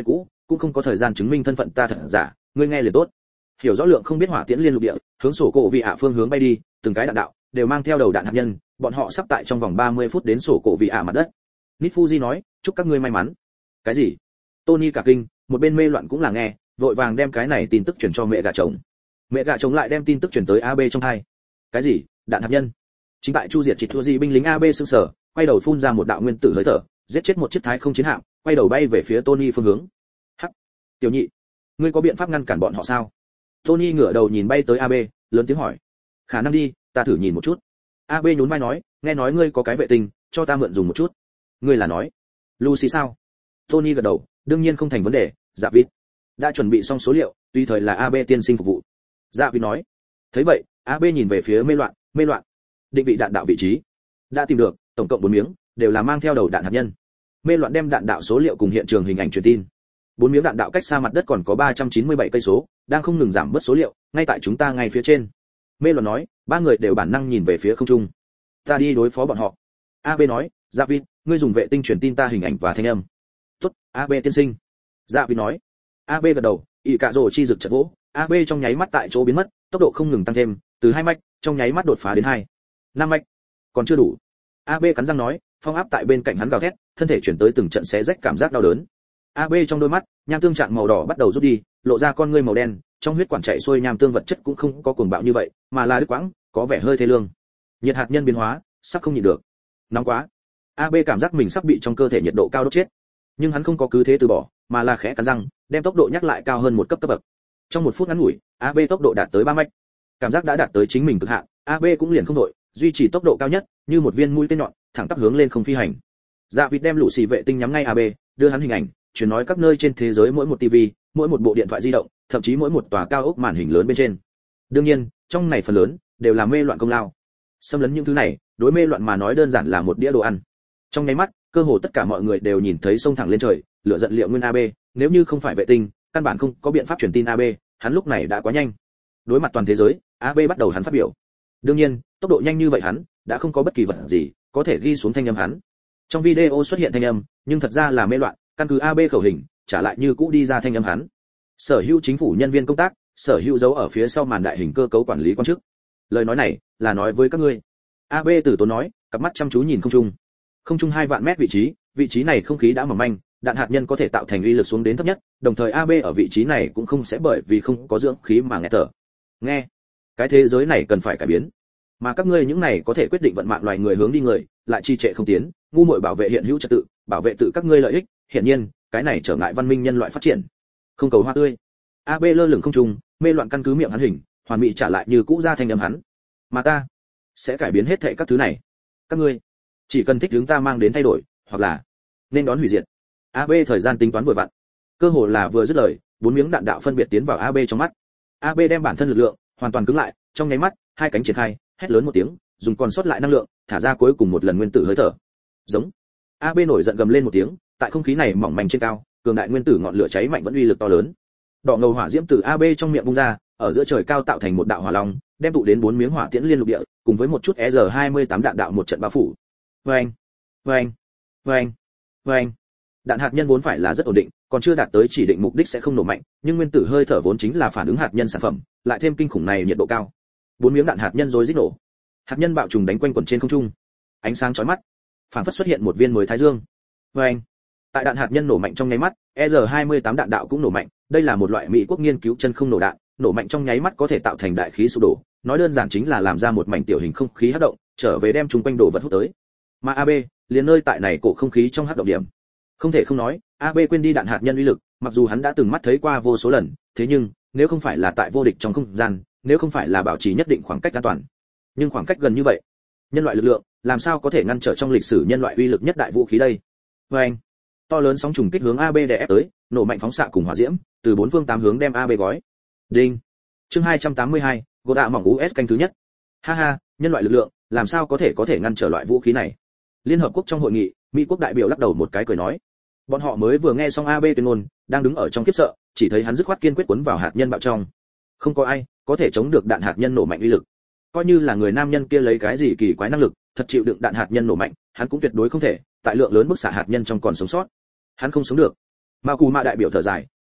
cũng không có thời gian chứng minh thân phận ta thật giả, ngươi nghe liền tốt. Hiểu rõ lượng không biết hỏa tiễn liên lục địa, hướng sổ cổ vị ạ phương hướng bay đi, từng cái đạn đạo đều mang theo đầu đạn hạt nhân, bọn họ sắp tại trong vòng ba mươi phút đến sổ cổ vị ạ mặt đất. Nifuji nói, chúc các ngươi may mắn. Cái gì? Tony cả kinh, một bên mê loạn cũng là nghe, vội vàng đem cái này tin tức truyền cho mẹ gà chồng. Mẹ gà chồng lại đem tin tức truyền tới a bê trong hai. Cái gì? Đạn hạt nhân? Chính tại chu diệt chỉ thua gì binh lính a bê sưng sở, quay đầu phun ra một đạo nguyên tử hơi thở, giết chết một chiếc thái không chiến hạm, quay đầu bay về phía Tony phương hướng. Hắc, tiểu nhị, ngươi có biện pháp ngăn cản bọn họ sao? Tony ngửa đầu nhìn bay tới a bê, lớn tiếng hỏi. Khả năng đi, ta thử nhìn một chút. a bê nhún vai nói, nghe nói ngươi có cái vệ tinh, cho ta mượn dùng một chút. Ngươi là nói Lucy sao? Tony gật đầu, đương nhiên không thành vấn đề, dạ vịt. Đã chuẩn bị xong số liệu, tùy thời là a bê tiên sinh phục vụ. Dạ vịt nói. Thấy vậy, a bê nhìn về phía mê loạn, mê loạn. Định vị đạn đạo vị trí. Đã tìm được, tổng cộng bốn miếng, đều là mang theo đầu đạn hạt nhân. Mê loạn đem đạn đạo số liệu cùng hiện trường hình ảnh truyền tin. Bốn miếng đạn đạo cách xa mặt đất còn có ba trăm chín mươi bảy cây số, đang không ngừng giảm bớt số liệu, ngay tại chúng ta ngay phía trên. Mê loạn nói, ba người đều bản năng nhìn về phía không trung. Ta đi đối phó bọn họ. a bê nói, dạ vịt, ngươi dùng vệ tinh truyền tin ta hình ảnh và thanh âm. Tốt, a bê tiên sinh. Dạ vịt nói. a bê gật đầu, ỷ cả rồ chi rực chật vỗ, a bê trong nháy mắt tại chỗ biến mất, tốc độ không ngừng tăng thêm, từ hai mạch, trong nháy mắt đột phá đến hai, năm mạch. Còn chưa đủ. a bê cắn răng nói, phong áp tại bên cạnh hắn gào thét, thân thể chuyển tới từng trận xé rách cảm giác đau đớn. a bê trong đôi mắt, nham tương trạng màu đỏ bắt đầu rút đi, lộ ra con ngươi màu đen, trong huyết quản chạy xuôi nham tương vật chất cũng không có cuồng bạo như vậy, mà là đứt quãng, có vẻ hơi thê lương. Nhiệt hạt nhân biến hóa, sắp không nhịn được. Nóng quá. a bê cảm giác mình sắp bị trong cơ thể nhiệt độ cao đốt chết. Nhưng hắn không có cứ thế từ bỏ, mà là khẽ cắn răng, đem tốc độ nhắc lại cao hơn một cấp cấp bậc. Trong một phút ngắn ngủi, a bê tốc độ đạt tới ba mạch. Cảm giác đã đạt tới chính mình cực hạn, a bê cũng liền không đội, duy trì tốc độ cao nhất, như một viên mũi tên nhọn, thẳng tắp hướng lên không phi hành. Dạ vịt đem lũ xì vệ tinh nhắm ngay a bê, đưa hắn hình ảnh, truyền nói các nơi trên thế giới mỗi một tivi, mỗi một bộ điện thoại di động, thậm chí mỗi một tòa cao ốc màn hình lớn bên trên. Đương nhiên, trong này phần lớn đều là mê loạn công lao. Xâm lấn những thứ này, đối mê loạn mà nói đơn giản là một đĩa đồ ăn. Trong nháy mắt, cơ hồ tất cả mọi người đều nhìn thấy sông thẳng lên trời, lửa giận liệu nguyên a bê, nếu như không phải vệ tinh, căn bản không có biện pháp truyền tin a bê, hắn lúc này đã quá nhanh. Đối mặt toàn thế giới, a bê bắt đầu hắn phát biểu. Đương nhiên, tốc độ nhanh như vậy hắn đã không có bất kỳ vật gì có thể ghi xuống thanh âm hắn. Trong video xuất hiện thanh âm, nhưng thật ra là mê loạn, căn cứ a bê khẩu hình, trả lại như cũ đi ra thanh âm hắn. Sở hữu chính phủ nhân viên công tác, sở hữu dấu ở phía sau màn đại hình cơ cấu quản lý quan chức. Lời nói này là nói với các ngươi. a bê tử tốn nói, cặp mắt chăm chú nhìn không trung. Không trung hai vạn mét vị trí, vị trí này không khí đã mỏng manh, đạn hạt nhân có thể tạo thành uy lực xuống đến thấp nhất, đồng thời a bê ở vị trí này cũng không sẽ bởi vì không có dưỡng khí mà nghẹt thở. Nghe, cái thế giới này cần phải cải biến, mà các ngươi những này có thể quyết định vận mạng loài người hướng đi người, lại trì trệ không tiến, ngu muội bảo vệ hiện hữu trật tự, bảo vệ tự các ngươi lợi ích, hiển nhiên, cái này trở ngại văn minh nhân loại phát triển. Không cầu hoa tươi. a bê lơ lửng không trung, mê loạn căn cứ miệng hắn hình, hoàn mỹ trả lại như cũ ra thanh âm hắn. Mà ta sẽ cải biến hết thảy các thứ này. Các ngươi chỉ cần thích chúng ta mang đến thay đổi, hoặc là nên đón hủy diệt. a bê thời gian tính toán vừa vặn. Cơ hồ là vừa dứt lời, bốn miếng đạn đạo phân biệt tiến vào a bê trong mắt. a bê đem bản thân lực lượng hoàn toàn cứng lại, trong nháy mắt, hai cánh triển khai, hét lớn một tiếng, dùng còn sót lại năng lượng, thả ra cuối cùng một lần nguyên tử hơi thở. Giống. a bê nổi giận gầm lên một tiếng, tại không khí này mỏng manh trên cao, cường đại nguyên tử ngọn lửa cháy mạnh vẫn uy lực to lớn. Đỏ ngầu hỏa diễm từ a bê trong miệng bung ra, ở giữa trời cao tạo thành một đạo hỏa long, đem tụ đến bốn miếng hỏa tiễn liên lục địa, cùng với một chút E R hai mươi tám đạn đạo một trận bao phủ. Oeng, oeng, oeng, oeng. Đạn hạt nhân vốn phải là rất ổn định, còn chưa đạt tới chỉ định mục đích sẽ không nổ mạnh, nhưng nguyên tử hơi thở vốn chính là phản ứng hạt nhân sản phẩm, lại thêm kinh khủng này nhiệt độ cao. Bốn miếng đạn hạt nhân rối rít nổ. Hạt nhân bạo trùng đánh quanh quẩn trên không trung. Ánh sáng chói mắt, phản phất xuất hiện một viên mới thái dương. Oeng. Tại đạn hạt nhân nổ mạnh trong nháy mắt, E R hai mươi tám đạn đạo cũng nổ mạnh, đây là một loại Mỹ quốc nghiên cứu chân không nổ đạn, nổ mạnh trong nháy mắt có thể tạo thành đại khí sụp đổ, nói đơn giản chính là làm ra một mảnh tiểu hình không khí hấp động, trở về đem chúng quanh đồ vật hút tới. Mà a bê, liền nơi tại này cổ không khí trong hấp động điểm. Không thể không nói, a bê quên đi đạn hạt nhân uy lực, mặc dù hắn đã từng mắt thấy qua vô số lần, thế nhưng, nếu không phải là tại vô địch trong không gian, nếu không phải là bảo trì nhất định khoảng cách an toàn, nhưng khoảng cách gần như vậy, nhân loại lực lượng, làm sao có thể ngăn trở trong lịch sử nhân loại uy lực nhất đại vũ khí đây? Oeng. To lớn sóng trùng kích hướng a bê đè ép tới, nổ mạnh phóng xạ cùng hỏa diễm, từ bốn phương tám hướng đem a bê gói. Đinh. Chương hai trăm tám mươi hai, gỗ đạ mỏng u ét canh thứ nhất. Ha ha, nhân loại lực lượng, làm sao có thể có thể ngăn trở loại vũ khí này? Liên hợp quốc trong hội nghị, Mỹ quốc đại biểu lắc đầu một cái cười nói. Bọn họ mới vừa nghe xong a bê tuyên ngôn, đang đứng ở trong khiếp sợ, chỉ thấy hắn dứt khoát kiên quyết cuốn vào hạt nhân bạo trong. Không có ai có thể chống được đạn hạt nhân nổ mạnh uy lực. Coi như là người nam nhân kia lấy cái gì kỳ quái năng lực, thật chịu đựng đạn hạt nhân nổ mạnh, hắn cũng tuyệt đối không thể, tại lượng lớn bức xạ hạt nhân trong còn sống sót. Hắn không sống được. Mà Cù Mạ đại biểu thở dài,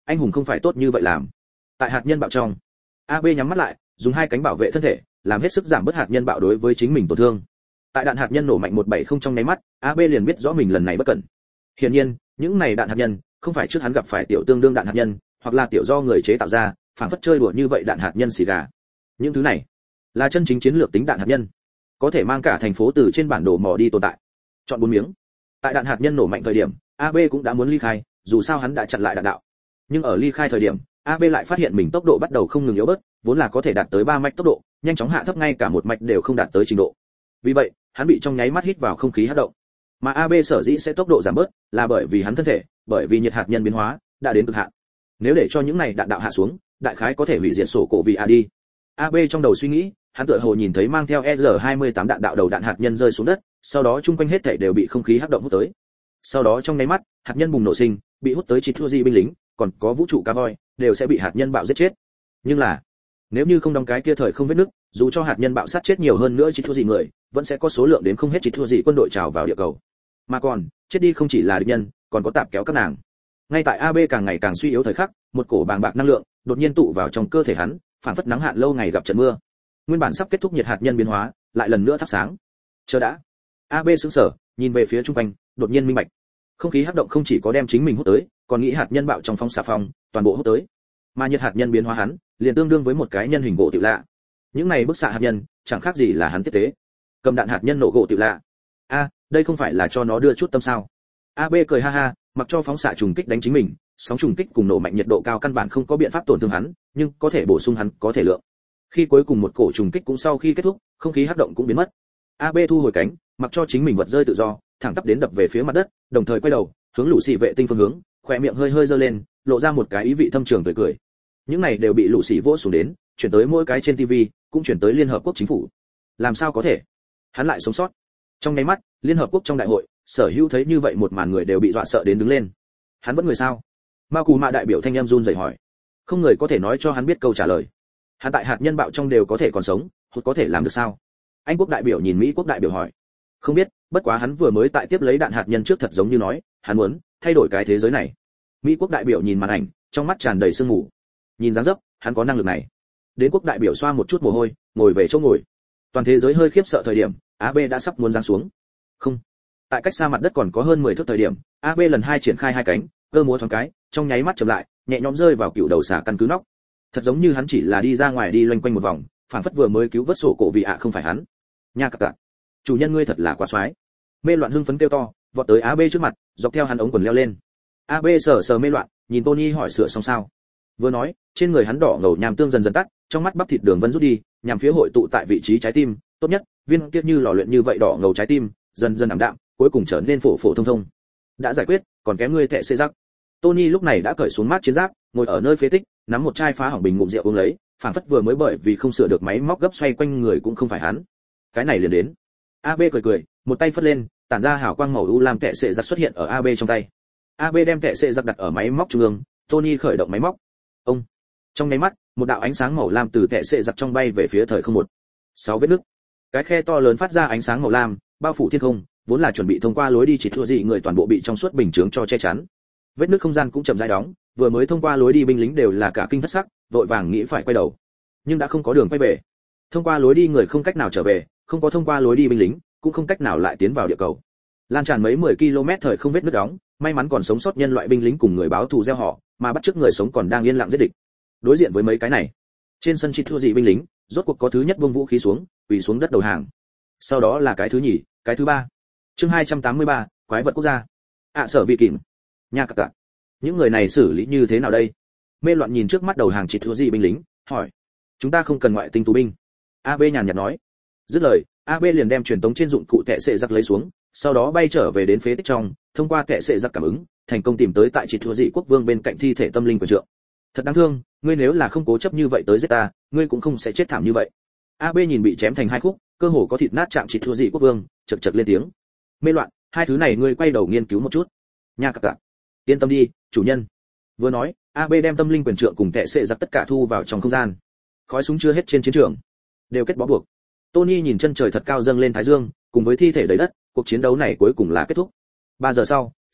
anh hùng không phải tốt như vậy làm. Tại hạt nhân bạo trong, a bê nhắm mắt lại, dùng hai cánh bảo vệ thân thể, làm hết sức giảm bớt hạt nhân bạo đối với chính mình tổn thương. Tại đạn hạt nhân nổ mạnh một bảy không trong nháy mắt, a bê liền biết rõ mình lần này bất cẩn. Hiển nhiên, những này đạn hạt nhân không phải trước hắn gặp phải tiểu tương đương đạn hạt nhân, hoặc là tiểu do người chế tạo ra, phản phất chơi đùa như vậy đạn hạt nhân xì gà. Những thứ này là chân chính chiến lược tính đạn hạt nhân, có thể mang cả thành phố từ trên bản đồ mò đi tồn tại. Chọn bốn miếng. Tại đạn hạt nhân nổ mạnh thời điểm, a bê cũng đã muốn ly khai, dù sao hắn đã chặn lại đạn đạo. Nhưng ở ly khai thời điểm, a bê lại phát hiện mình tốc độ bắt đầu không ngừng yếu bớt, vốn là có thể đạt tới ba mạch tốc độ, nhanh chóng hạ thấp ngay cả một mạch đều không đạt tới trình độ. Vì vậy, hắn bị trong nháy mắt hít vào không khí hấp động. Mà a bê sở dĩ sẽ tốc độ giảm bớt, là bởi vì hắn thân thể, bởi vì nhiệt hạt nhân biến hóa đã đến cực hạn. Nếu để cho những này đạn đạo hạ xuống, đại khái có thể hủy diệt sổ cổ vì a đi. a bê trong đầu suy nghĩ, hắn tựa hồ nhìn thấy mang theo E R hai mươi tám đạn đạo đầu đạn hạt nhân rơi xuống đất, sau đó chung quanh hết thảy đều bị không khí hấp động hút tới. Sau đó trong nháy mắt, hạt nhân bùng nổ sinh, bị hút tới chít thua gì binh lính, còn có vũ trụ cá voi, đều sẽ bị hạt nhân bạo giết chết. Nhưng là, nếu như không đóng cái kia thời không vết nứt, dù cho hạt nhân bạo sát chết nhiều hơn nữa chít thua gì người, vẫn sẽ có số lượng đến không hết chít thua gì quân đội trào vào địa cầu. Mà còn, chết đi không chỉ là địch nhân, còn có tạp kéo các nàng. Ngay tại a bê càng ngày càng suy yếu thời khắc, một cổ bàng bạc năng lượng đột nhiên tụ vào trong cơ thể hắn, phản phất nắng hạn lâu ngày gặp trận mưa. Nguyên bản sắp kết thúc nhiệt hạt nhân biến hóa, lại lần nữa thắp sáng. Chờ đã. a bê sững sờ, nhìn về phía trung quanh, đột nhiên minh bạch. Không khí hấp động không chỉ có đem chính mình hút tới, còn nghĩ hạt nhân bạo trong phóng xạ phòng, toàn bộ hút tới. Mà nhiệt hạt nhân biến hóa hắn, liền tương đương với một cái nhân hình gỗ tiểu lạ. Những này bức xạ hạt nhân, chẳng khác gì là hắn tiếp tế. Cầm đạn hạt nhân nổ gỗ tiểu lạ. A, đây không phải là cho nó đưa chút tâm sao? a bê cười ha ha, mặc cho phóng xạ trùng kích đánh chính mình, sóng trùng kích cùng nổ mạnh nhiệt độ cao căn bản không có biện pháp tổn thương hắn, nhưng có thể bổ sung hắn có thể lượng. Khi cuối cùng một cổ trùng kích cũng sau khi kết thúc, không khí hấp động cũng biến mất. a bê thu hồi cánh, mặc cho chính mình vật rơi tự do, thẳng tắp đến đập về phía mặt đất, đồng thời quay đầu, hướng lũ xì vệ tinh phương hướng, khóe miệng hơi hơi giơ lên, lộ ra một cái ý vị thâm trường tươi cười. Những này đều bị lũ xì vỗ xuống đến, chuyển tới mỗi cái trên tivi, cũng chuyển tới liên hợp quốc chính phủ. Làm sao có thể? Hắn lại sống sót. Trong nháy mắt, liên hợp quốc trong đại hội, sở hữu thấy như vậy một màn người đều bị dọa sợ đến đứng lên. Hắn vẫn người sao? Mao Cù Mạ đại biểu thanh em run rẩy hỏi. Không người có thể nói cho hắn biết câu trả lời. Hắn tại hạt nhân bạo trong đều có thể còn sống, hụt có thể làm được sao? Anh quốc đại biểu nhìn Mỹ quốc đại biểu hỏi. Không biết, bất quá hắn vừa mới tại tiếp lấy đạn hạt nhân trước thật giống như nói, hắn muốn thay đổi cái thế giới này. Mỹ quốc đại biểu nhìn màn ảnh, trong mắt tràn đầy sương mù. Nhìn dáng dấp, hắn có năng lực này. Đến quốc đại biểu xoa một chút mồ hôi, ngồi về chỗ ngồi. Toàn thế giới hơi khiếp sợ thời điểm, a bê đã sắp muốn giáng xuống. Không. Tại cách xa mặt đất còn có hơn mười thước thời điểm, a bê lần hai triển khai hai cánh, cơ múa thoáng cái, trong nháy mắt chậm lại, nhẹ nhõm rơi vào cựu đầu xà căn cứ nóc. Thật giống như hắn chỉ là đi ra ngoài đi loanh quanh một vòng, phản phất vừa mới cứu vớt sổ cổ vì ạ không phải hắn. Nha cặc cặc. Chủ nhân ngươi thật là quá xoái. Mê Loạn hưng phấn kêu to, vọt tới a bê trước mặt, dọc theo hắn ống quần leo lên. a bê sờ sờ Mê Loạn, nhìn Tony hỏi sửa xong sao. Vừa nói, trên người hắn đỏ ngầu nhàm tương dần dần tắt, trong mắt bắp thịt đường vân rút đi, nhằm phía hội tụ tại vị trí trái tim, tốt nhất, viên kia như lò luyện như vậy đỏ ngầu trái tim, dần dần ảm đạm, cuối cùng trở nên phổ phổ thông thông. Đã giải quyết, còn kém ngươi tệ xê rắc. Tony lúc này đã cởi xuống mát chiến giáp, ngồi ở nơi phế tích, nắm một chai phá hỏng bình ngụm rượu uống lấy, phản phất vừa mới bởi vì không sửa được máy móc gấp xoay quanh người cũng không phải hắn. Cái này liền đến. a bê cười cười, một tay phất lên, tản ra hào quang màu u lam kệ sệ giặc xuất hiện ở a bê trong tay. a bê đem kệ sệ giặc đặt ở máy móc trung ương, Tony khởi động máy móc. Ông. Trong nháy mắt, một đạo ánh sáng màu lam từ kệ sệ giặc trong bay về phía thời không một. Sáu vết nứt. Cái khe to lớn phát ra ánh sáng màu lam, bao phủ thiên không, vốn là chuẩn bị thông qua lối đi chỉ thua dị người toàn bộ bị trong suốt bình chướng cho che chắn. Vết nứt không gian cũng chậm rãi đóng, vừa mới thông qua lối đi binh lính đều là cả kinh thất sắc, vội vàng nghĩ phải quay đầu, nhưng đã không có đường quay về. Thông qua lối đi người không cách nào trở về, không có thông qua lối đi binh lính, cũng không cách nào lại tiến vào địa cầu. Lan tràn mấy mười ki lô mét thời không vết nứt đóng, may mắn còn sống sót nhân loại binh lính cùng người báo thù gieo họ, mà bắt chước người sống còn đang yên lặng giết địch. Đối diện với mấy cái này, trên sân chỉ thua dị binh lính, rốt cuộc có thứ nhất buông vũ khí xuống, quỳ xuống đất đầu hàng. Sau đó là cái thứ nhì, cái thứ ba. Chương hai trăm tám mươi ba, quái vật quốc gia. ạ à, sở vị kìm. Nha cặc cặc. Những người này xử lý như thế nào đây? Mê Loạn nhìn trước mắt đầu hàng chỉ thua dị binh lính, hỏi. Chúng ta không cần ngoại tinh tù binh. a bê nhàn nhạt nói. Dứt lời, a bê liền đem truyền tống trên dụng cụ tệ sệ giặc lấy xuống, sau đó bay trở về đến phế tích trong, thông qua tệ sệ giặc cảm ứng, thành công tìm tới tại chỉ thua dị quốc vương bên cạnh thi thể tâm linh của trượng. Thật đáng thương, ngươi nếu là không cố chấp như vậy tới giết ta, ngươi cũng không sẽ chết thảm như vậy. a bê nhìn bị chém thành hai khúc, cơ hồ có thịt nát chạm chỉ thua dị quốc vương, chật chật lên tiếng. Mê Loạn, hai thứ này ngươi quay đầu nghiên cứu một chút. Nha cặc cặc. Yên tâm đi, chủ nhân. Vừa nói, a bê đem tâm linh quyền trượng cùng tệ sệ giặc tất cả thu vào trong không gian. Khói súng chưa hết trên chiến trường, đều kết bó buộc. Tony nhìn chân trời thật cao dâng lên thái dương, cùng với thi thể đầy đất, cuộc chiến đấu này cuối cùng là kết thúc. Ba giờ sau,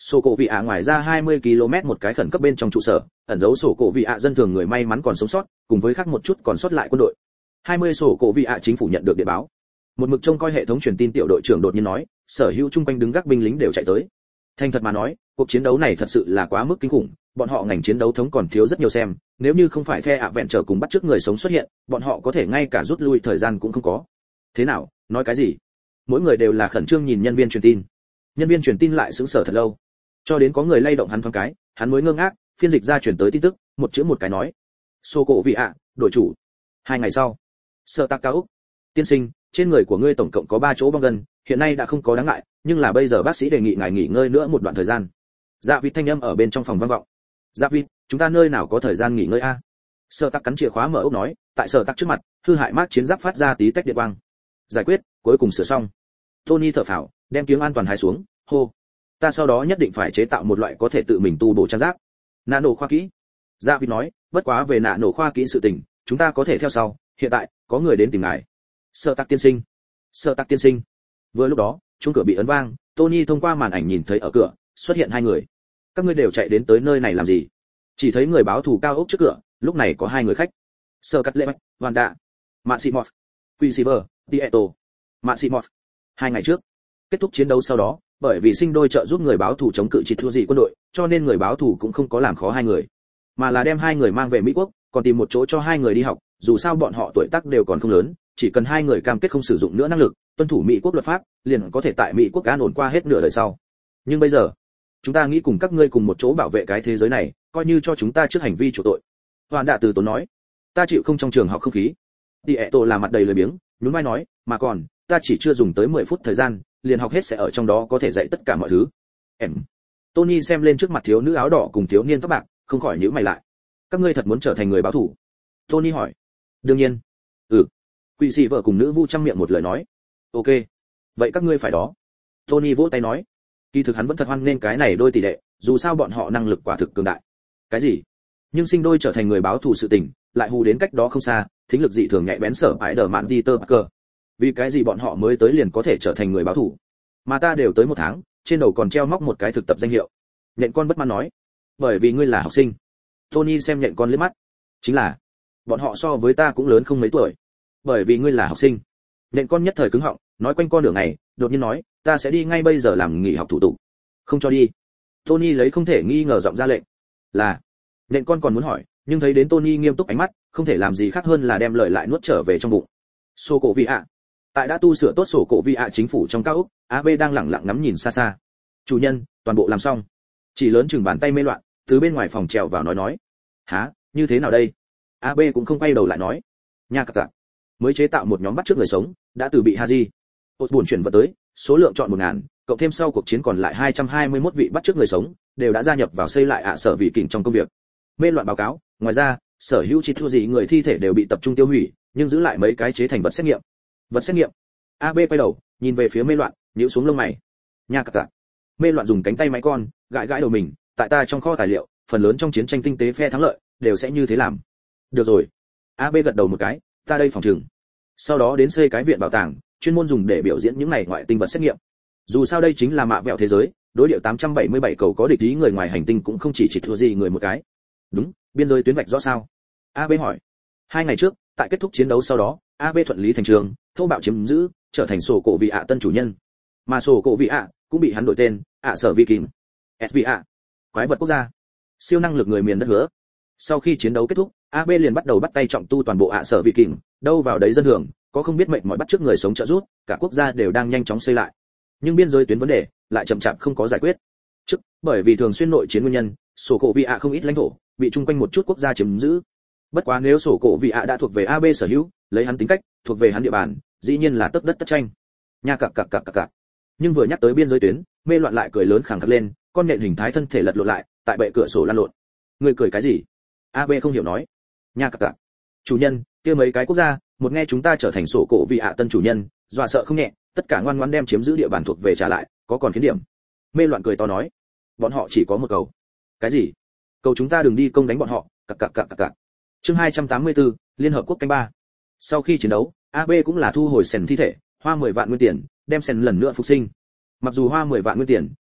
Sổ cổ vị ạ ngoài ra hai mươi ki lô mét một cái khẩn cấp bên trong trụ sở, ẩn giấu sổ cổ vị ạ dân thường người may mắn còn sống sót, cùng với khác một chút còn sót lại quân đội. hai mươi sổ cổ vị ạ chính phủ nhận được điện báo. Một mực trông coi hệ thống truyền tin tiểu đội trưởng đột nhiên nói, sở hữu chung quanh đứng gác binh lính đều chạy tới. Thành thật mà nói, cuộc chiến đấu này thật sự là quá mức kinh khủng, bọn họ ngành chiến đấu thống còn thiếu rất nhiều xem, nếu như không phải The Adventure cùng bắt trước người sống xuất hiện, bọn họ có thể ngay cả rút lui thời gian cũng không có. Thế nào, nói cái gì? Mỗi người đều là khẩn trương nhìn nhân viên truyền tin. Nhân viên truyền tin lại sững sờ thật lâu, cho đến có người lay động hắn thoáng cái, hắn mới ngơ ngác, phiên dịch ra truyền tới tin tức, một chữ một cái nói: "Sô cổ vị ạ, đội chủ." Hai ngày sau, Sở Tạc Cao, tiên sinh, trên người của ngươi tổng cộng có ba chỗ bong gân, hiện nay đã không có đáng ngại, nhưng là bây giờ bác sĩ đề nghị ngài nghỉ ngơi nữa một đoạn thời gian. Dạ vịt thanh âm ở bên trong phòng vang vọng. Dạ vịt, chúng ta nơi nào có thời gian nghỉ ngơi a? Sở Tạc cắn chìa khóa mở ốc nói, tại Sở Tạc trước mặt, hư hại mác chiến giáp phát ra tí tách điện quang. Giải quyết, cuối cùng sửa xong. Tony thở phào, đem kiếng an toàn hái xuống, hô. Ta sau đó nhất định phải chế tạo một loại có thể tự mình tu bổ trang giáp. Nano khoa kỹ. Dạ vịt nói, bất quá về nano khoa kỹ sự tình, chúng ta có thể theo sau, hiện tại, có người đến tìm ngài. Sở Tạc tiên sinh. Sở Tạc tiên sinh. Vừa lúc đó, chuông cửa bị ấn vang, Tony thông qua màn ảnh nhìn thấy ở cửa xuất hiện hai người. Các ngươi đều chạy đến tới nơi này làm gì? Chỉ thấy người báo thù cao ốc trước cửa, lúc này có hai người khách. Sở Cắt Lệ Bạch, Hoàn Đạ, Maximoff, Quicksilver, Tieto, Maximoff. Hai ngày trước, kết thúc chiến đấu sau đó, bởi vì sinh đôi trợ giúp người báo thù chống cự chỉ thua gì quân đội, cho nên người báo thù cũng không có làm khó hai người, mà là đem hai người mang về Mỹ quốc, còn tìm một chỗ cho hai người đi học, dù sao bọn họ tuổi tác đều còn không lớn, chỉ cần hai người cam kết không sử dụng nữa năng lực, tuân thủ Mỹ quốc luật pháp, liền có thể tại Mỹ quốc an ổn qua hết nửa đời sau. Nhưng bây giờ, chúng ta nghĩ cùng các ngươi cùng một chỗ bảo vệ cái thế giới này, coi như cho chúng ta trước hành vi chủ tội. Hoàn Đạ từ tốn nói, ta chịu không trong trường học không khí. Tieto là mặt đầy lười biếng, nhún vai nói, mà còn, ta chỉ chưa dùng tới mười phút thời gian, liền học hết sẽ ở trong đó có thể dạy tất cả mọi thứ. Em. Tony xem lên trước mặt thiếu nữ áo đỏ cùng thiếu niên tóc bạc, không khỏi nhíu mày lại. Các ngươi thật muốn trở thành người báo thù? Tony hỏi. Đương nhiên. Ừ. Quỷ sĩ vợ cùng nữ vu trăm miệng một lời nói. Ok. Vậy các ngươi phải đó. Tony vỗ tay nói. Kỳ thực hắn vẫn thật hoan nên cái này đôi tỷ đệ, dù sao bọn họ năng lực quả thực cường đại. Cái gì? Nhưng sinh đôi trở thành người báo thù sự tình, lại hù đến cách đó không xa, thính lực dị thường nhạy bén sở ải đờ mạn Peter Parker. Vì cái gì bọn họ mới tới liền có thể trở thành người báo thù? Mà ta đều tới một tháng, trên đầu còn treo móc một cái thực tập danh hiệu. Nhện con bất mãn nói. Bởi vì ngươi là học sinh. Tony xem nhện con liếc mắt. Chính là, bọn họ so với ta cũng lớn không mấy tuổi. Bởi vì ngươi là học sinh. Nhện con nhất thời cứng họng, nói quanh con đường này, đột nhiên nói, ta sẽ đi ngay bây giờ làm nghỉ học thủ tục. Không cho đi. Tony lấy không thể nghi ngờ giọng ra lệnh. Là. Nhện con còn muốn hỏi, nhưng thấy đến Tony nghiêm túc ánh mắt, không thể làm gì khác hơn là đem lời lại nuốt trở về trong bụng. Sô cổ vị ạ. Tại đã tu sửa tốt sổ cổ vị ạ chính phủ trong cao ốc, a bê đang lẳng lặng ngắm nhìn xa xa. Chủ nhân, toàn bộ làm xong. Chỉ lớn chừng bàn tay mê loạn, từ bên ngoài phòng trèo vào nói nói. Hả, như thế nào đây? a bê cũng không quay đầu lại nói. Nha cặc cặc. Mới chế tạo một nhóm bắt trước người sống, đã từ bị Haji. Hột buồn chuyển vật tới, số lượng chọn một ngàn, cộng thêm sau cuộc chiến còn lại hai trăm hai mươi mốt vị bắt trước người sống, đều đã gia nhập vào xây lại ạ sở vị kình trong công việc. Mê loạn báo cáo, ngoài ra, sở hữu chỉ thua gì người thi thể đều bị tập trung tiêu hủy, nhưng giữ lại mấy cái chế thành vật xét nghiệm. Vật xét nghiệm. a bê quay đầu, nhìn về phía mê loạn, nhíu xuống lông mày. Nha cặc cặc. Mê loạn dùng cánh tay máy con, gãi gãi đầu mình, tại ta trong kho tài liệu, phần lớn trong chiến tranh tinh tế phe thắng lợi, đều sẽ như thế làm. Được rồi. a bê gật đầu một cái, ta đây phòng trừng. Sau đó đến xây cái viện bảo tàng, chuyên môn dùng để biểu diễn những này ngoại tinh vật xét nghiệm. Dù sao đây chính là mạ vẹo thế giới, đối điệu tám trăm bảy mươi bảy cầu có địch ý người ngoài hành tinh cũng không chỉ chỉ thua gì người một cái. Đúng, biên giới tuyến vạch rõ sao? a bê hỏi. Hai ngày trước, tại kết thúc chiến đấu sau đó, a bê thuận lý thành trường, thô bạo chiếm giữ, trở thành sổ cổ vị ạ tân chủ nhân. Mà sổ cổ vị ạ cũng bị hắn đổi tên, ạ sở vị kình, ét vê a, quái vật quốc gia, siêu năng lực người miền đất hứa. Sau khi chiến đấu kết thúc, a bê liền bắt đầu bắt tay trọng tu toàn bộ ạ sở vị kình, đâu vào đấy dân hưởng, có không biết mệnh mọi bắt trước người sống trợ giúp, cả quốc gia đều đang nhanh chóng xây lại. Nhưng biên giới tuyến vấn đề lại chậm chạp không có giải quyết. Trước, bởi vì thường xuyên nội chiến nguyên nhân, sổ cổ vị ạ không ít lãnh thổ bị chung quanh một chút quốc gia chiếm giữ. Bất quá nếu sổ cổ vị ạ đã thuộc về a bê sở hữu, lấy hắn tính cách, thuộc về hắn địa bàn, dĩ nhiên là tất đất tất tranh. Nha cặc cặc cặc cặc cặc. Nhưng vừa nhắc tới biên giới tuyến, mê loạn lại cười lớn khẳng khặc lên, con nhện hình thái thân thể lật lộn lại, tại bệ cửa sổ lăn lộn. Người cười cái gì? a bê không hiểu nói. Nha cặc cặc. Chủ nhân, kia mấy cái quốc gia, một nghe chúng ta trở thành sổ cổ vị ạ tân chủ nhân, dọa sợ không nhẹ, tất cả ngoan ngoãn đem chiếm giữ địa bàn thuộc về trả lại, có còn khiến điểm. Mê loạn cười to nói, bọn họ chỉ có một cầu. Cái gì? Cầu chúng ta đừng đi công đánh bọn họ, cặc cặc cặc cặc cặc. Chương hai trăm tám mươi tư, Liên hợp quốc canh ba. Sau khi chiến đấu, a bê cũng là thu hồi sèn thi thể, hoa mười vạn nguyên tiền, đem sèn lần nữa phục sinh. Mặc dù hoa mười vạn nguyên tiền,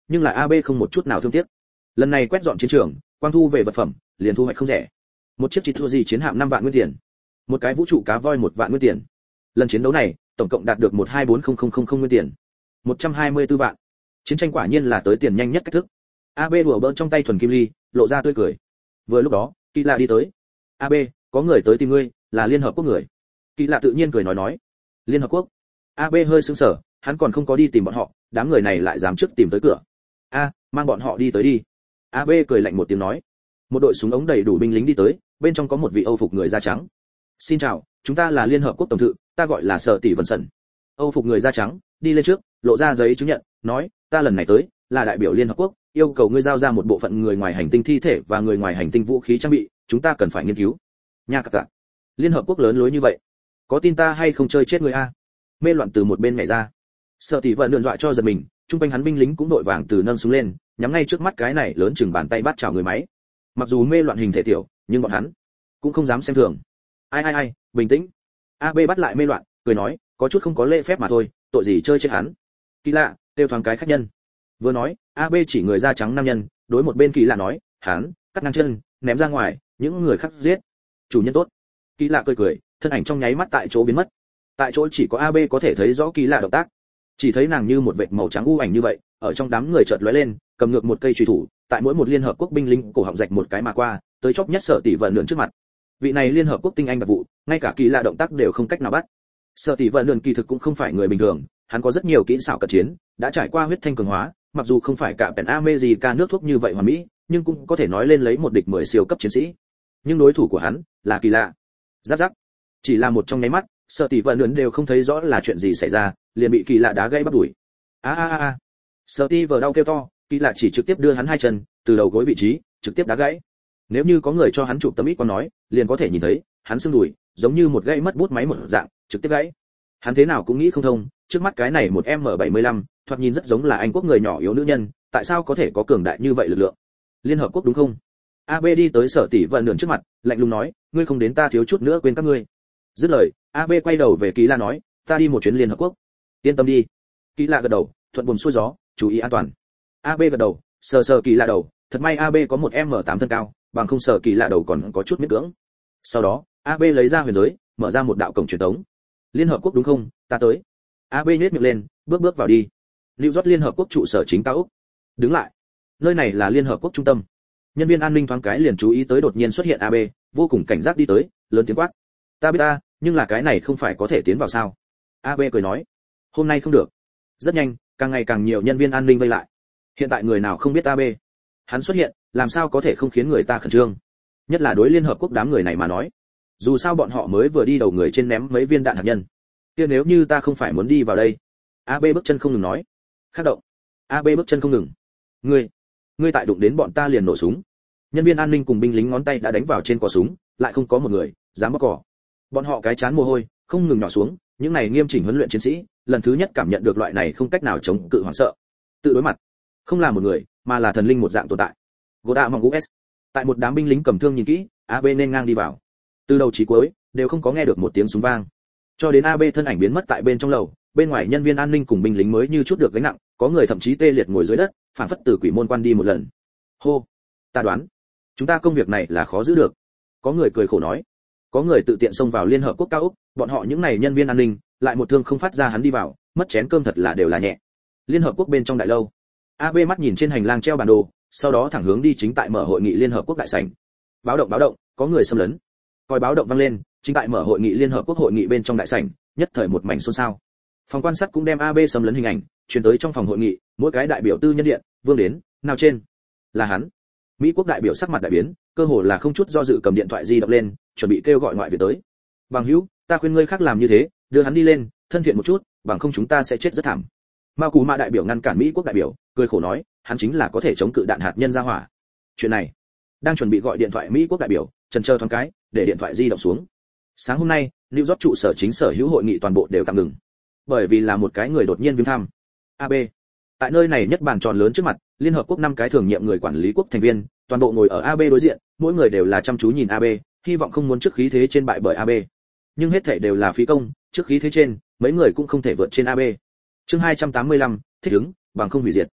nhưng là a bê không một chút nào thương tiếc. Lần này quét dọn chiến trường, quang thu về vật phẩm, liền thu hoạch không rẻ. Một chiếc chỉ thua gì chiến hạm năm vạn nguyên tiền, một cái vũ trụ cá voi một vạn nguyên tiền. Lần chiến đấu này, tổng cộng đạt được một hai bốn không không không không nguyên tiền, một trăm hai mươi tư vạn. Chiến tranh quả nhiên là tới tiền nhanh nhất cách thức. a bê đùa bỡn trong tay thuần kim ly, lộ ra tươi cười. Vừa lúc đó, Kỳ Lạ đi tới. a bê, có người tới tìm ngươi, là Liên Hợp Quốc người. Kỳ Lạ tự nhiên cười nói nói. Liên Hợp Quốc? a bê hơi sững sờ, hắn còn không có đi tìm bọn họ, đám người này lại dám trước tìm tới cửa. A, mang bọn họ đi tới đi. a bê cười lạnh một tiếng nói. Một đội súng ống đầy đủ binh lính đi tới, bên trong có một vị Âu phục người da trắng. Xin chào, chúng ta là Liên Hợp Quốc tổng thự, ta gọi là Sở Tỷ Vân Sẩn. Âu phục người da trắng đi lên trước, lộ ra giấy chứng nhận, nói, ta lần này tới là đại biểu Liên Hợp Quốc, yêu cầu ngươi giao ra một bộ phận người ngoài hành tinh thi thể và người ngoài hành tinh vũ khí trang bị, chúng ta cần phải nghiên cứu. Nha cả cả. Liên Hợp Quốc lớn lối như vậy, có tin ta hay không chơi chết người a? Mê loạn từ một bên nhảy ra. Sở Tỷ Vân lượn dọa cho giật mình, trung quanh hắn binh lính cũng đội vàng từ nâng súng lên, nhắm ngay trước mắt cái này lớn chừng bàn tay bắt chảo người máy. Mặc dù mê loạn hình thể tiểu, nhưng bọn hắn cũng không dám xem thường. Ai ai ai, bình tĩnh. a bê bắt lại mê loạn, cười nói, có chút không có lễ phép mà thôi, tội gì chơi chết hắn. Kỳ Lạ, tiêu thoáng cái khách nhân. Vừa nói, a bê chỉ người da trắng nam nhân, đối một bên Kỳ Lạ nói, hắn cắt ngang chân, ném ra ngoài, những người khác giết. Chủ nhân tốt. Kỳ Lạ cười cười, thân ảnh trong nháy mắt tại chỗ biến mất. Tại chỗ chỉ có a bê có thể thấy rõ Kỳ Lạ động tác. Chỉ thấy nàng như một vệt màu trắng u ảnh như vậy, ở trong đám người chợt lóe lên, cầm ngược một cây chùy thủ, tại mỗi một Liên Hợp Quốc binh lính cổ họng rạch một cái mà qua, tới chóp nhất Sở Tỷ Vân lượn trước mặt. Vị này Liên Hợp Quốc tinh anh đặc vụ, ngay cả Kỳ Lạ động tác đều không cách nào bắt. Sở Tỷ Vân lượn kỳ thực cũng không phải người bình thường, hắn có rất nhiều kỹ xảo cận chiến, đã trải qua huyết thanh cường hóa, mặc dù không phải cả Pen America nước thuốc như vậy hoàn mỹ, nhưng cũng có thể nói lên lấy một địch mười siêu cấp chiến sĩ. Nhưng đối thủ của hắn là Kỳ Lạ. Giáp giáp. Chỉ là một trong nháy mắt, Sở Tỷ Vân lượn đều không thấy rõ là chuyện gì xảy ra, liền bị Kỳ Lạ đá gãy bắp đùi. A a a a. Sở Tỷ Vân đau kêu to, Kỳ Lạ chỉ trực tiếp đưa hắn hai chân từ đầu gối vị trí trực tiếp đá gãy. Nếu như có người cho hắn chụp tấm ít quan nói, liền có thể nhìn thấy, hắn xương đùi giống như một gãy mất bút máy một dạng, trực tiếp gãy. Hắn thế nào cũng nghĩ không thông, trước mắt cái này một em bảy mươi lăm, thoạt nhìn rất giống là Anh quốc người nhỏ yếu nữ nhân, tại sao có thể có cường đại như vậy lực lượng? Liên Hợp Quốc đúng không? a bê đi tới Sở Tỷ Vân lượn trước mặt, lạnh lùng nói, ngươi không đến ta thiếu chút nữa quên các ngươi. Dứt lời, a bê quay đầu về Kỳ Lạ nói, ta đi một chuyến Liên Hợp Quốc. Yên tâm đi. Kỳ Lạ gật đầu, thuận buồm xuôi gió, chú ý an toàn. a bê gật đầu, sờ sờ Kỳ Lạ đầu, thật may a bê có một em tám thân cao, bằng không sờ Kỳ Lạ đầu còn có chút miễn cưỡng. Sau đó, a bê lấy ra huyền giới, mở ra một đạo cổng truyền tống. Liên Hợp Quốc đúng không? Ta tới. a bê nhếch miệng lên, bước bước vào đi. New York Liên Hợp Quốc trụ sở chính cao ốc. Đứng lại. Nơi này là Liên Hợp Quốc trung tâm. Nhân viên an ninh thoáng cái liền chú ý tới đột nhiên xuất hiện a bê, vô cùng cảnh giác đi tới, lớn tiếng quát. Ta biết ta, nhưng là cái này không phải có thể tiến vào sao? a bê cười nói. Hôm nay không được. Rất nhanh, càng ngày càng nhiều nhân viên an ninh vây lại. Hiện tại người nào không biết a bê? Hắn xuất hiện, làm sao có thể không khiến người ta khẩn trương? Nhất là đối Liên Hợp Quốc đám người này mà nói. Dù sao bọn họ mới vừa đi đầu người trên ném mấy viên đạn hạt nhân. Kia nếu như ta không phải muốn đi vào đây? a bê bước chân không ngừng nói. Khắc động. a bê bước chân không ngừng. Ngươi, ngươi tại đụng đến bọn ta liền nổ súng. Nhân viên an ninh cùng binh lính ngón tay đã đánh vào trên cò súng, lại không có một người dám bóc cò. Bọn họ cái chán mồ hôi không ngừng nhỏ xuống, những này nghiêm chỉnh huấn luyện chiến sĩ, lần thứ nhất cảm nhận được loại này không cách nào chống cự hoảng sợ. Tự đối mặt, không là một người, mà là thần linh một dạng tồn tại. Goda Mong u ét. Tại một đám binh lính cầm thương nhìn kỹ, a bê nên ngang đi vào. Từ đầu chí cuối, đều không có nghe được một tiếng súng vang. Cho đến a bê thân ảnh biến mất tại bên trong lầu, bên ngoài nhân viên an ninh cùng binh lính mới như chút được gánh nặng, có người thậm chí tê liệt ngồi dưới đất, phản phất từ quỷ môn quan đi một lần. Hô, ta đoán, chúng ta công việc này là khó giữ được. Có người cười khổ nói. Có người tự tiện xông vào Liên Hợp Quốc cao ốc, bọn họ những này nhân viên an ninh, lại một thương không phát ra hắn đi vào, mất chén cơm thật là đều là nhẹ. Liên Hợp Quốc bên trong đại lâu, a bê mắt nhìn trên hành lang treo bản đồ, sau đó thẳng hướng đi chính tại mở hội nghị Liên Hợp Quốc đại sảnh. Báo động báo động, có người xâm lấn. Còi báo động vang lên, chính tại mở hội nghị Liên Hợp Quốc hội nghị bên trong đại sảnh, nhất thời một mảnh xôn xao. Phòng quan sát cũng đem a bê xâm lấn hình ảnh truyền tới trong phòng hội nghị, mỗi cái đại biểu tư nhân điện, vương đến, nào trên là hắn. Mỹ quốc đại biểu sắc mặt đại biến, cơ hồ là không chút do dự cầm điện thoại di động lên, chuẩn bị kêu gọi ngoại viện tới. Bằng hữu, ta khuyên ngươi khác làm như thế, đưa hắn đi lên, thân thiện một chút, bằng không chúng ta sẽ chết rất thảm. Mao Cú Mạ đại biểu ngăn cản Mỹ quốc đại biểu, cười khổ nói, hắn chính là có thể chống cự đạn hạt nhân ra hỏa. Chuyện này, đang chuẩn bị gọi điện thoại Mỹ quốc đại biểu, chần chờ thoáng cái, để điện thoại di động xuống. Sáng hôm nay, New York trụ sở chính sở hữu hội nghị toàn bộ đều tạm ngừng, bởi vì là một cái người đột nhiên viếng thăm. a bê. Tại nơi này nhất bàn tròn lớn trước mặt, Liên Hợp Quốc năm cái thường nhiệm người quản lý quốc thành viên, toàn bộ ngồi ở a bê đối diện, mỗi người đều là chăm chú nhìn a bê, hy vọng không muốn trước khí thế trên bại bởi a bê. Nhưng hết thảy đều là phí công, trước khí thế trên, mấy người cũng không thể vượt trên a bê. Chương hai trăm tám mươi lăm, thích ứng, bằng không hủy diệt.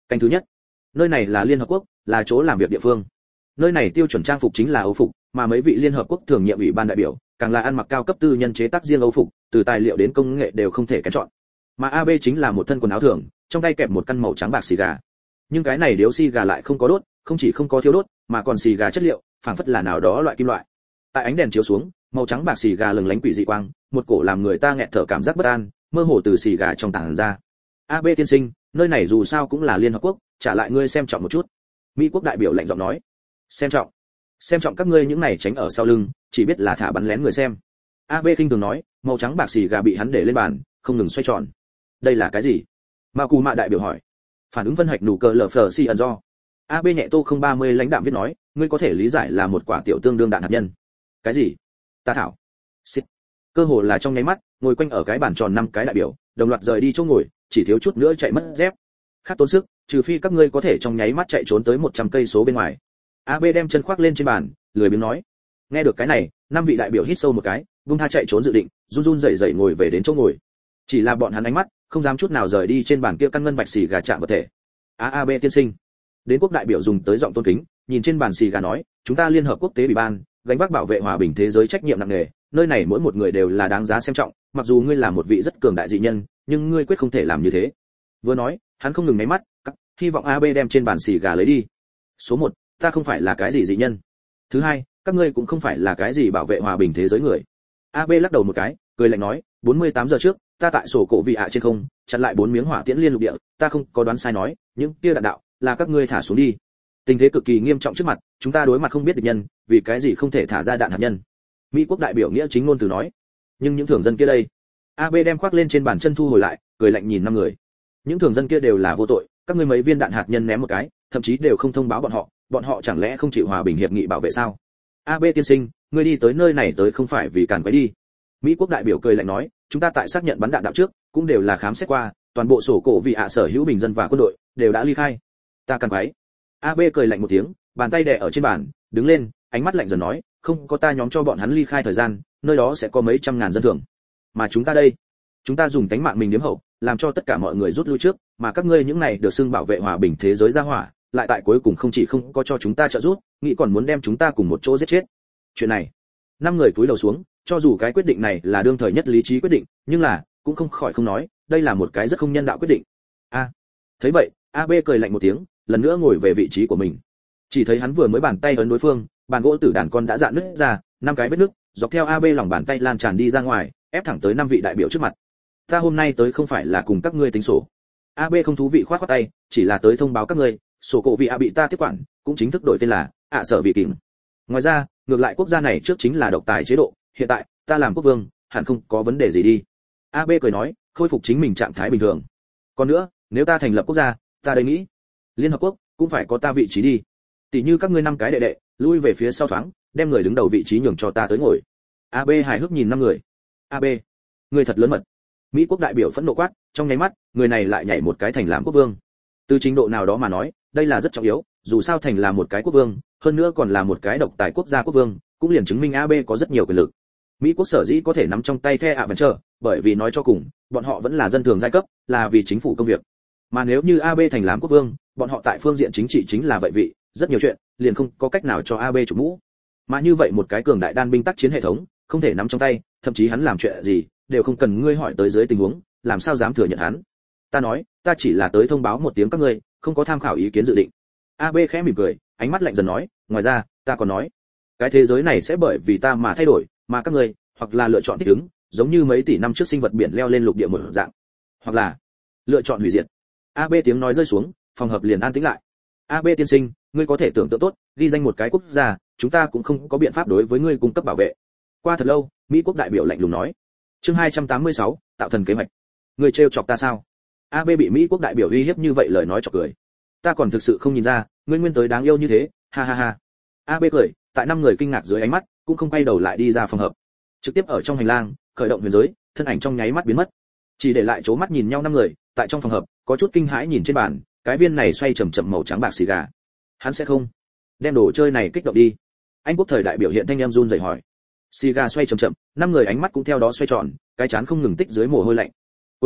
Canh thứ nhất. Nơi này là Liên Hợp Quốc, là chỗ làm việc địa phương. Nơi này tiêu chuẩn trang phục chính là Âu phục, mà mấy vị Liên Hợp Quốc thường nhiệm ủy ban đại biểu, càng là ăn mặc cao cấp tư nhân chế tác riêng Âu phục, từ tài liệu đến công nghệ đều không thể kén chọn. Mà a bê chính là một thân quần áo thường, trong tay kẹp một căn màu trắng bạc xì gà. Nhưng cái này điếu xì gà lại không có đốt, không chỉ không có thiếu đốt, mà còn xì gà chất liệu, phảng phất là nào đó loại kim loại. Tại ánh đèn chiếu xuống, màu trắng bạc xì gà lừng lánh quỷ dị quang, một cổ làm người ta nghẹt thở cảm giác bất an, mơ hồ từ xì gà trong tàng ra. a bê tiên sinh, nơi này dù sao cũng là Liên Hợp Quốc, trả lại ngươi xem trọng một chút. Mỹ quốc đại biểu lạnh giọng nói. Xem trọng? Xem trọng các ngươi những này tránh ở sau lưng, chỉ biết là thả bắn lén người xem. a bê khinh thường nói, màu trắng bạc xì gà bị hắn để lên bàn, không ngừng xoay tròn. Đây là cái gì? Ma Cù Mạ đại biểu hỏi. Phản ứng phân hạch nụ cờ lờ phờ si ẩn do. a bê nhẹ tô không ba mươi lãnh đạm viết nói, ngươi có thể lý giải là một quả tiểu tương đương đạn hạt nhân. Cái gì? Ta thảo. Xịt. Cơ hồ là trong nháy mắt, ngồi quanh ở cái bàn tròn năm cái đại biểu, đồng loạt rời đi chỗ ngồi, chỉ thiếu chút nữa chạy mất dép. Khác tốn sức, trừ phi các ngươi có thể trong nháy mắt chạy trốn tới một trăm cây số bên ngoài. a bê đem chân khoác lên trên bàn, lười biếng nói. Nghe được cái này, năm vị đại biểu hít sâu một cái, vung tha chạy trốn dự định, run run rẩy rẩy ngồi về đến chỗ ngồi. Chỉ là bọn hắn ánh mắt không dám chút nào rời đi trên bàn kia căn ngân bạch xì gà chạm vật thể. a a bê tiên sinh. Đến quốc đại biểu dùng tới giọng tôn kính, nhìn trên bàn xì gà nói, chúng ta Liên Hợp Quốc tế ủy ban, gánh vác bảo vệ hòa bình thế giới trách nhiệm nặng nề, nơi này mỗi một người đều là đáng giá xem trọng, mặc dù ngươi là một vị rất cường đại dị nhân, nhưng ngươi quyết không thể làm như thế. Vừa nói, hắn không ngừng nháy mắt, hy vọng a bê đem trên bàn xì gà lấy đi. Số một, ta không phải là cái gì dị nhân. Thứ hai, các ngươi cũng không phải là cái gì bảo vệ hòa bình thế giới người. a bê lắc đầu một cái, cười lạnh nói, bốn mươi tám giờ trước, ta tại sổ cổ vị ạ trên không, chặn lại bốn miếng hỏa tiễn liên lục địa, ta không có đoán sai nói, những kia đạn đạo là các ngươi thả xuống đi. Tình thế cực kỳ nghiêm trọng trước mặt, chúng ta đối mặt không biết địch nhân, vì cái gì không thể thả ra đạn hạt nhân. Mỹ quốc đại biểu nghĩa chính ngôn từ nói. Nhưng những thường dân kia đây. a bê đem khoác lên trên bàn chân thu hồi lại, cười lạnh nhìn năm người. Những thường dân kia đều là vô tội, các ngươi mấy viên đạn hạt nhân ném một cái, thậm chí đều không thông báo bọn họ, bọn họ chẳng lẽ không chịu hòa bình hiệp nghị bảo vệ sao? a bê tiên sinh, ngươi đi tới nơi này tới không phải vì càn quấy đi. Mỹ quốc đại biểu cười lạnh nói, chúng ta tại xác nhận bắn đạn đạo trước, cũng đều là khám xét qua, toàn bộ sổ cổ vị ạ sở hữu bình dân và quân đội đều đã ly khai. Ta càn quấy. a bê cười lạnh một tiếng, bàn tay đè ở trên bàn, đứng lên, ánh mắt lạnh dần nói, không có ta nhóm cho bọn hắn ly khai thời gian, nơi đó sẽ có mấy trăm ngàn dân thường. Mà chúng ta đây, chúng ta dùng tánh mạng mình điếm hậu, làm cho tất cả mọi người rút lui trước, mà các ngươi những này được xưng bảo vệ hòa bình thế giới ra hỏa, lại tại cuối cùng không chỉ không có cho chúng ta trợ giúp, nghĩ còn muốn đem chúng ta cùng một chỗ giết chết. Chuyện này, năm người cúi đầu xuống, cho dù cái quyết định này là đương thời nhất lý trí quyết định, nhưng là cũng không khỏi không nói, đây là một cái rất không nhân đạo quyết định. A, à, thấy vậy, a bê cười lạnh một tiếng, lần nữa ngồi về vị trí của mình. Chỉ thấy hắn vừa mới bàn tay ấn đối phương, bàn gỗ tử đàn con đã dạn nứt ra, năm cái vết nứt, dọc theo a bê lòng bàn tay lan tràn đi ra ngoài, ép thẳng tới năm vị đại biểu trước mặt. Ta hôm nay tới không phải là cùng các ngươi tính sổ. a bê không thú vị khoát khoát tay, chỉ là tới thông báo các ngươi, sổ cổ vị a bị ta tiếp quản, cũng chính thức đổi tên là ạ sở vị kìm. Ngoài ra, ngược lại quốc gia này trước chính là độc tài chế độ, hiện tại ta làm quốc vương, hẳn không có vấn đề gì đi. a bê cười nói, khôi phục chính mình trạng thái bình thường. Còn nữa, nếu ta thành lập quốc gia, ta đây nghĩ, Liên Hợp Quốc cũng phải có ta vị trí đi. Tỷ như các ngươi năm cái đệ đệ, lui về phía sau thoáng, đem người đứng đầu vị trí nhường cho ta tới ngồi. a bê hài hước nhìn năm người. a bê, người thật lớn mật. Mỹ quốc đại biểu phẫn nộ quát, trong nháy mắt, người này lại nhảy một cái thành làm quốc vương. Từ trình độ nào đó mà nói, đây là rất trọng yếu, dù sao thành là một cái quốc vương, hơn nữa còn là một cái độc tài quốc gia quốc vương, cũng liền chứng minh a bê có rất nhiều quyền lực. Mỹ quốc sở dĩ có thể nắm trong tay The Avenger, bởi vì nói cho cùng, bọn họ vẫn là dân thường giai cấp, là vì chính phủ công việc. Mà nếu như a bê thành làm quốc vương, bọn họ tại phương diện chính trị chính là vậy vị, rất nhiều chuyện liền không có cách nào cho a bê chủ mũ. Mà như vậy một cái cường đại đan binh tác chiến hệ thống, không thể nắm trong tay, thậm chí hắn làm chuyện gì đều không cần ngươi hỏi tới dưới tình huống, làm sao dám thừa nhận hắn. Ta nói, ta chỉ là tới thông báo một tiếng các ngươi, không có tham khảo ý kiến dự định. a bê khẽ mỉm cười, ánh mắt lạnh dần nói, ngoài ra, ta còn nói, cái thế giới này sẽ bởi vì ta mà thay đổi, mà các ngươi, hoặc là lựa chọn thích ứng, giống như mấy tỷ năm trước sinh vật biển leo lên lục địa một dạng, hoặc là lựa chọn hủy diệt. a bê tiếng nói rơi xuống, phòng hợp liền an tĩnh lại. a bê tiên sinh, ngươi có thể tưởng tượng tốt, ghi danh một cái quốc gia, chúng ta cũng không có biện pháp đối với ngươi cung cấp bảo vệ. Qua thật lâu, Mỹ quốc đại biểu lạnh lùng nói. Chương hai trăm tám mươi sáu, tạo thần kế hoạch. Ngươi trêu chọc ta sao? a bê bị Mỹ quốc đại biểu uy hiếp như vậy lời nói chọc cười. Ta còn thực sự không nhìn ra, ngươi nguyên tới đáng yêu như thế, ha ha ha. a bê cười, tại năm người kinh ngạc dưới ánh mắt, cũng không quay đầu lại đi ra phòng hợp. Trực tiếp ở trong hành lang, khởi động huyền giới, thân ảnh trong nháy mắt biến mất. Chỉ để lại chố mắt nhìn nhau năm người, tại trong phòng hợp, có chút kinh hãi nhìn trên bàn, cái viên này xoay chậm chậm màu trắng bạc xì gà. Hắn sẽ không đem đồ chơi này kích động đi. Anh quốc thời đại biểu hiện thanh em run rẩy hỏi. Xì gà xoay chậm chậm, năm người ánh mắt cũng theo đó xoay tròn, cái chán không ngừng tích dưới mồ hôi lạnh. Cuối cùng,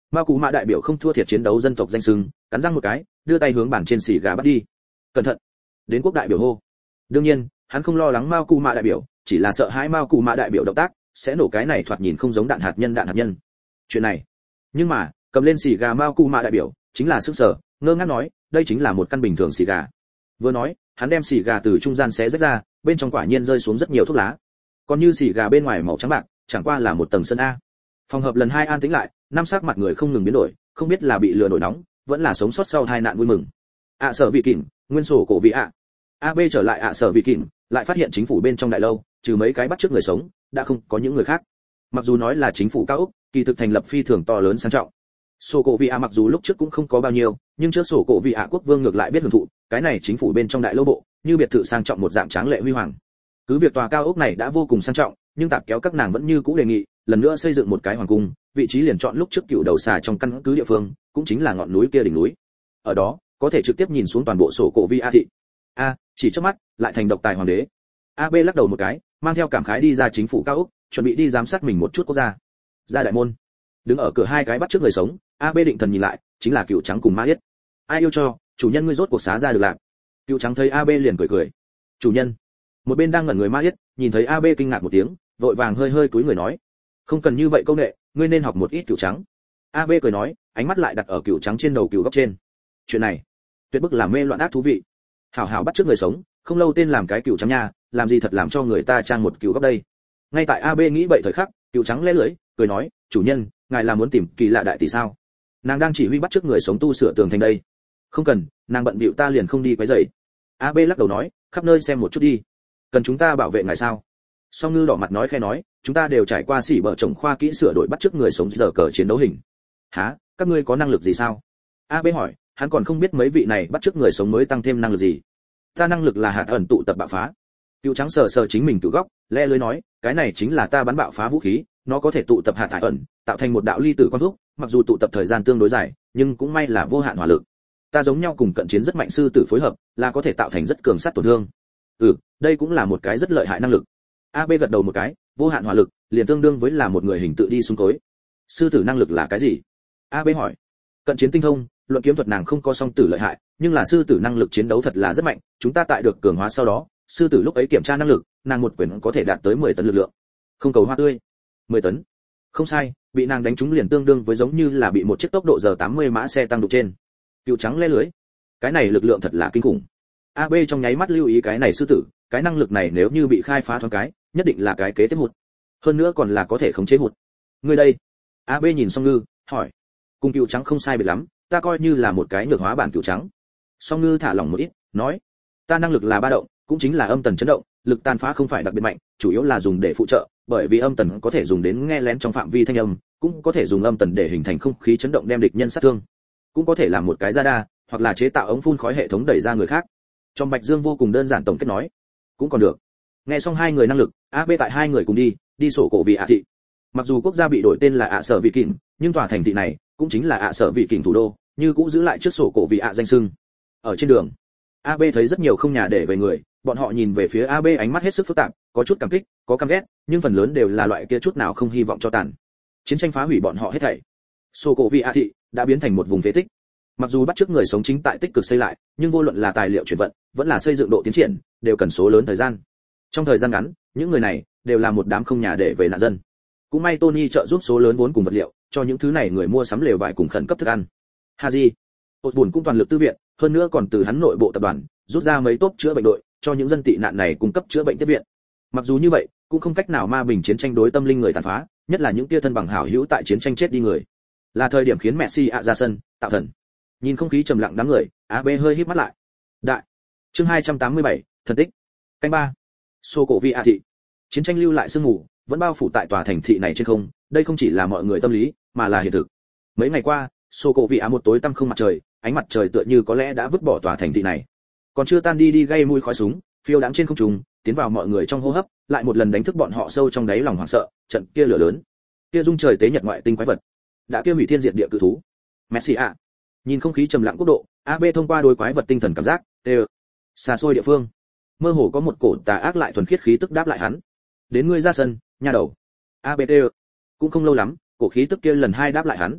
Mao Cú Mã đại biểu không thua thiệt chiến đấu dân tộc danh xưng, cắn răng một cái, đưa tay hướng bàn trên xì gà bắt đi. Cẩn thận! Đến quốc đại biểu hô. Đương nhiên, hắn không lo lắng Mao Cú Mã đại biểu, chỉ là sợ hãi Mao Cú Mã đại biểu động tác sẽ nổ cái này thoạt nhìn không giống đạn hạt nhân đạn hạt nhân. Chuyện này, nhưng mà, cầm lên xì gà Mao Cú Mã đại biểu, chính là sức sở, ngơ ngác nói, đây chính là một căn bình thường xì gà. Vừa nói, hắn đem xì gà từ trung gian xé rách ra, bên trong quả nhiên rơi xuống rất nhiều thuốc lá. Còn như xì gà bên ngoài màu trắng bạc, chẳng qua là một tầng sân a. Phòng hợp lần hai an tĩnh lại, năm sắc mặt người không ngừng biến đổi, không biết là bị lừa nổi nóng, vẫn là sống sót sau tai nạn vui mừng. ạ sở vị kỉnh, nguyên sổ cổ vị ạ. a bê trở lại ạ sở vị kỉnh, lại phát hiện chính phủ bên trong đại lâu, trừ mấy cái bắt trước người sống, đã không có những người khác. Mặc dù nói là chính phủ cao ốc, kỳ thực thành lập phi thường to lớn sang trọng. Sổ cổ vị ạ mặc dù lúc trước cũng không có bao nhiêu, nhưng trước sổ cổ vị ạ quốc vương ngược lại biết hưởng thụ, cái này chính phủ bên trong đại lâu bộ, như biệt thự sang trọng một dạng tráng lệ huy hoàng. Cứ việc tòa cao ốc này đã vô cùng sang trọng, nhưng tạp kéo các nàng vẫn như cũ đề nghị, lần nữa xây dựng một cái hoàng cung, vị trí liền chọn lúc trước cựu đầu xà trong căn cứ địa phương, cũng chính là ngọn núi kia đỉnh núi. Ở đó, có thể trực tiếp nhìn xuống toàn bộ sổ cổ vị ạ thị. A, chỉ trước mắt, lại thành độc tài hoàng đế. a bê lắc đầu một cái, mang theo cảm khái đi ra chính phủ cao ốc, chuẩn bị đi giám sát mình một chút quốc gia. Ra đại môn, đứng ở cửa hai cái bắt trước người sống, a bê định thần nhìn lại, chính là cựu trắng cùng ma yết. Ai yêu cho, chủ nhân ngươi rốt cuộc xá ra được lạc. Cựu trắng thấy a bê liền cười cười. Chủ nhân. Một bên đang ngẩn người ma yết, nhìn thấy a bê kinh ngạc một tiếng, vội vàng hơi hơi cúi người nói, không cần như vậy công nghệ, ngươi nên học một ít cựu trắng. a bê cười nói, ánh mắt lại đặt ở cựu trắng trên đầu cựu góc trên. Chuyện này, tuyệt bức làm mê loạn ác thú vị. Hảo hảo bắt trước người sống, không lâu tên làm cái cựu trắng nha, làm gì thật làm cho người ta trang một cựu góc đây. Ngay tại a bê nghĩ vậy thời khắc, cựu trắng lẽ lưỡi, cười nói, chủ nhân, ngài là muốn tìm kỳ lạ đại tỷ sao? Nàng đang chỉ huy bắt trước người sống tu sửa tường thành đây. Không cần, nàng bận bịu ta liền không đi quấy rầy. a bê lắc đầu nói, khắp nơi xem một chút đi. Cần chúng ta bảo vệ ngài sao? Song Ngư đỏ mặt nói khẽ nói, chúng ta đều trải qua xỉ bở trồng khoa kỹ sửa đổi bắt chước người sống giờ cờ chiến đấu hình. Hả, các ngươi có năng lực gì sao? a bê hỏi, hắn còn không biết mấy vị này bắt chước người sống mới tăng thêm năng lực gì. Ta năng lực là hạt ẩn tụ tập bạo phá. Cựu trắng sờ sờ chính mình cựu góc, lẽ lưới nói, cái này chính là ta bắn bạo phá vũ khí, nó có thể tụ tập hạt hải ẩn, tạo thành một đạo ly tử quang thúc, mặc dù tụ tập thời gian tương đối dài, nhưng cũng may là vô hạn hỏa lực. Ta giống nhau cùng cận chiến rất mạnh sư tử phối hợp, là có thể tạo thành rất cường sát tổn thương. Ừ, đây cũng là một cái rất lợi hại năng lực. a bê gật đầu một cái, vô hạn hỏa lực, liền tương đương với là một người hình tự đi xuống tối. Sư tử năng lực là cái gì? a bê hỏi. Cận chiến tinh thông, luận kiếm thuật nàng không có song tử lợi hại, nhưng là sư tử năng lực chiến đấu thật là rất mạnh, chúng ta tại được cường hóa sau đó, sư tử lúc ấy kiểm tra năng lực, nàng một quyền có thể đạt tới mười tấn lực lượng. Không cầu hoa tươi. mười tấn. Không sai, bị nàng đánh trúng liền tương đương với giống như là bị một chiếc tốc độ giờ tám mươi mã xe tăng đụng trên. Cựu trắng lẽ lưới. Cái này lực lượng thật là kinh khủng. a bê trong nháy mắt lưu ý cái này sư tử, cái năng lực này nếu như bị khai phá thoáng cái, nhất định là cái kế tiếp hụt. Hơn nữa còn là có thể khống chế hụt. Người đây. a bê nhìn Song Ngư, hỏi. Cùng cựu trắng không sai biệt lắm, ta coi như là một cái nhược hóa bản cựu trắng. Song Ngư thả lỏng một ít, nói. Ta năng lực là ba động, cũng chính là âm tần chấn động, lực tàn phá không phải đặc biệt mạnh, chủ yếu là dùng để phụ trợ, bởi vì âm tần có thể dùng đến nghe lén trong phạm vi thanh âm, cũng có thể dùng âm tần để hình thành không khí chấn động đem địch nhân sát thương, cũng có thể làm một cái radar, hoặc là chế tạo ống phun khói hệ thống đẩy ra người khác. Trong Bạch Dương vô cùng đơn giản tổng kết nói, cũng còn được. Nghe xong hai người năng lực, a bê tại hai người cùng đi, đi sổ cổ vị ạ thị. Mặc dù quốc gia bị đổi tên là ạ sở vị kỉnh, nhưng tòa thành thị này cũng chính là ạ sở vị kỉnh thủ đô, như cũng giữ lại trước sổ cổ vị ạ danh xưng. Ở trên đường, a bê thấy rất nhiều không nhà để về người, bọn họ nhìn về phía a bê ánh mắt hết sức phức tạp, có chút cảm kích, có căm ghét, nhưng phần lớn đều là loại kia chút nào không hy vọng cho tàn. Chiến tranh phá hủy bọn họ hết thảy. Sổ cổ vị ạ thị đã biến thành một vùng phế tích. Mặc dù bắt chước người sống chính tại tích cực xây lại, nhưng vô luận là tài liệu chuyển vận, vẫn là xây dựng độ tiến triển, đều cần số lớn thời gian. Trong thời gian ngắn, những người này đều là một đám không nhà để về nạn dân. Cũng may Tony trợ giúp số lớn vốn cùng vật liệu, cho những thứ này người mua sắm lều vải cùng khẩn cấp thức ăn. Haji, Osborne cũng toàn lực tư viện, hơn nữa còn từ hắn nội bộ tập đoàn rút ra mấy tốt chữa bệnh đội, cho những dân tị nạn này cung cấp chữa bệnh tiếp viện. Mặc dù như vậy, cũng không cách nào ma bình chiến tranh đối tâm linh người tàn phá, nhất là những tia thân bằng hảo hữu tại chiến tranh chết đi người. Là thời điểm khiến Messi ạ ra sân, tạo thần. Nhìn không khí trầm lặng đám người, a bê hơi híp mắt lại. Đại. Chương hai trăm tám mươi bảy, thần tích. Canh ba. Sô cổ vị ạ thị. Chiến tranh lưu lại sương mù, vẫn bao phủ tại tòa thành thị này trên không, đây không chỉ là mọi người tâm lý, mà là hiện thực. Mấy ngày qua, Sô cổ vị ạ một tối tăm không mặt trời, ánh mặt trời tựa như có lẽ đã vứt bỏ tòa thành thị này. Còn chưa tan đi đi gây mùi khói súng, phiêu đãng trên không trung, tiến vào mọi người trong hô hấp, lại một lần đánh thức bọn họ sâu trong đáy lòng hoảng sợ, trận kia lửa lớn, kia dung trời tế nhật ngoại tinh quái vật, đã kia hủy thiên diệt địa cự thú. Messi ạ. Nhìn không khí trầm lặng quốc độ, a bê thông qua đôi quái vật tinh thần cảm giác, đều xa xôi địa phương, mơ hồ có một cổ tà ác lại thuần khiết khí tức đáp lại hắn. Đến ngươi ra sân, nha đầu. a bê tê. Cũng không lâu lắm, cổ khí tức kia lần hai đáp lại hắn.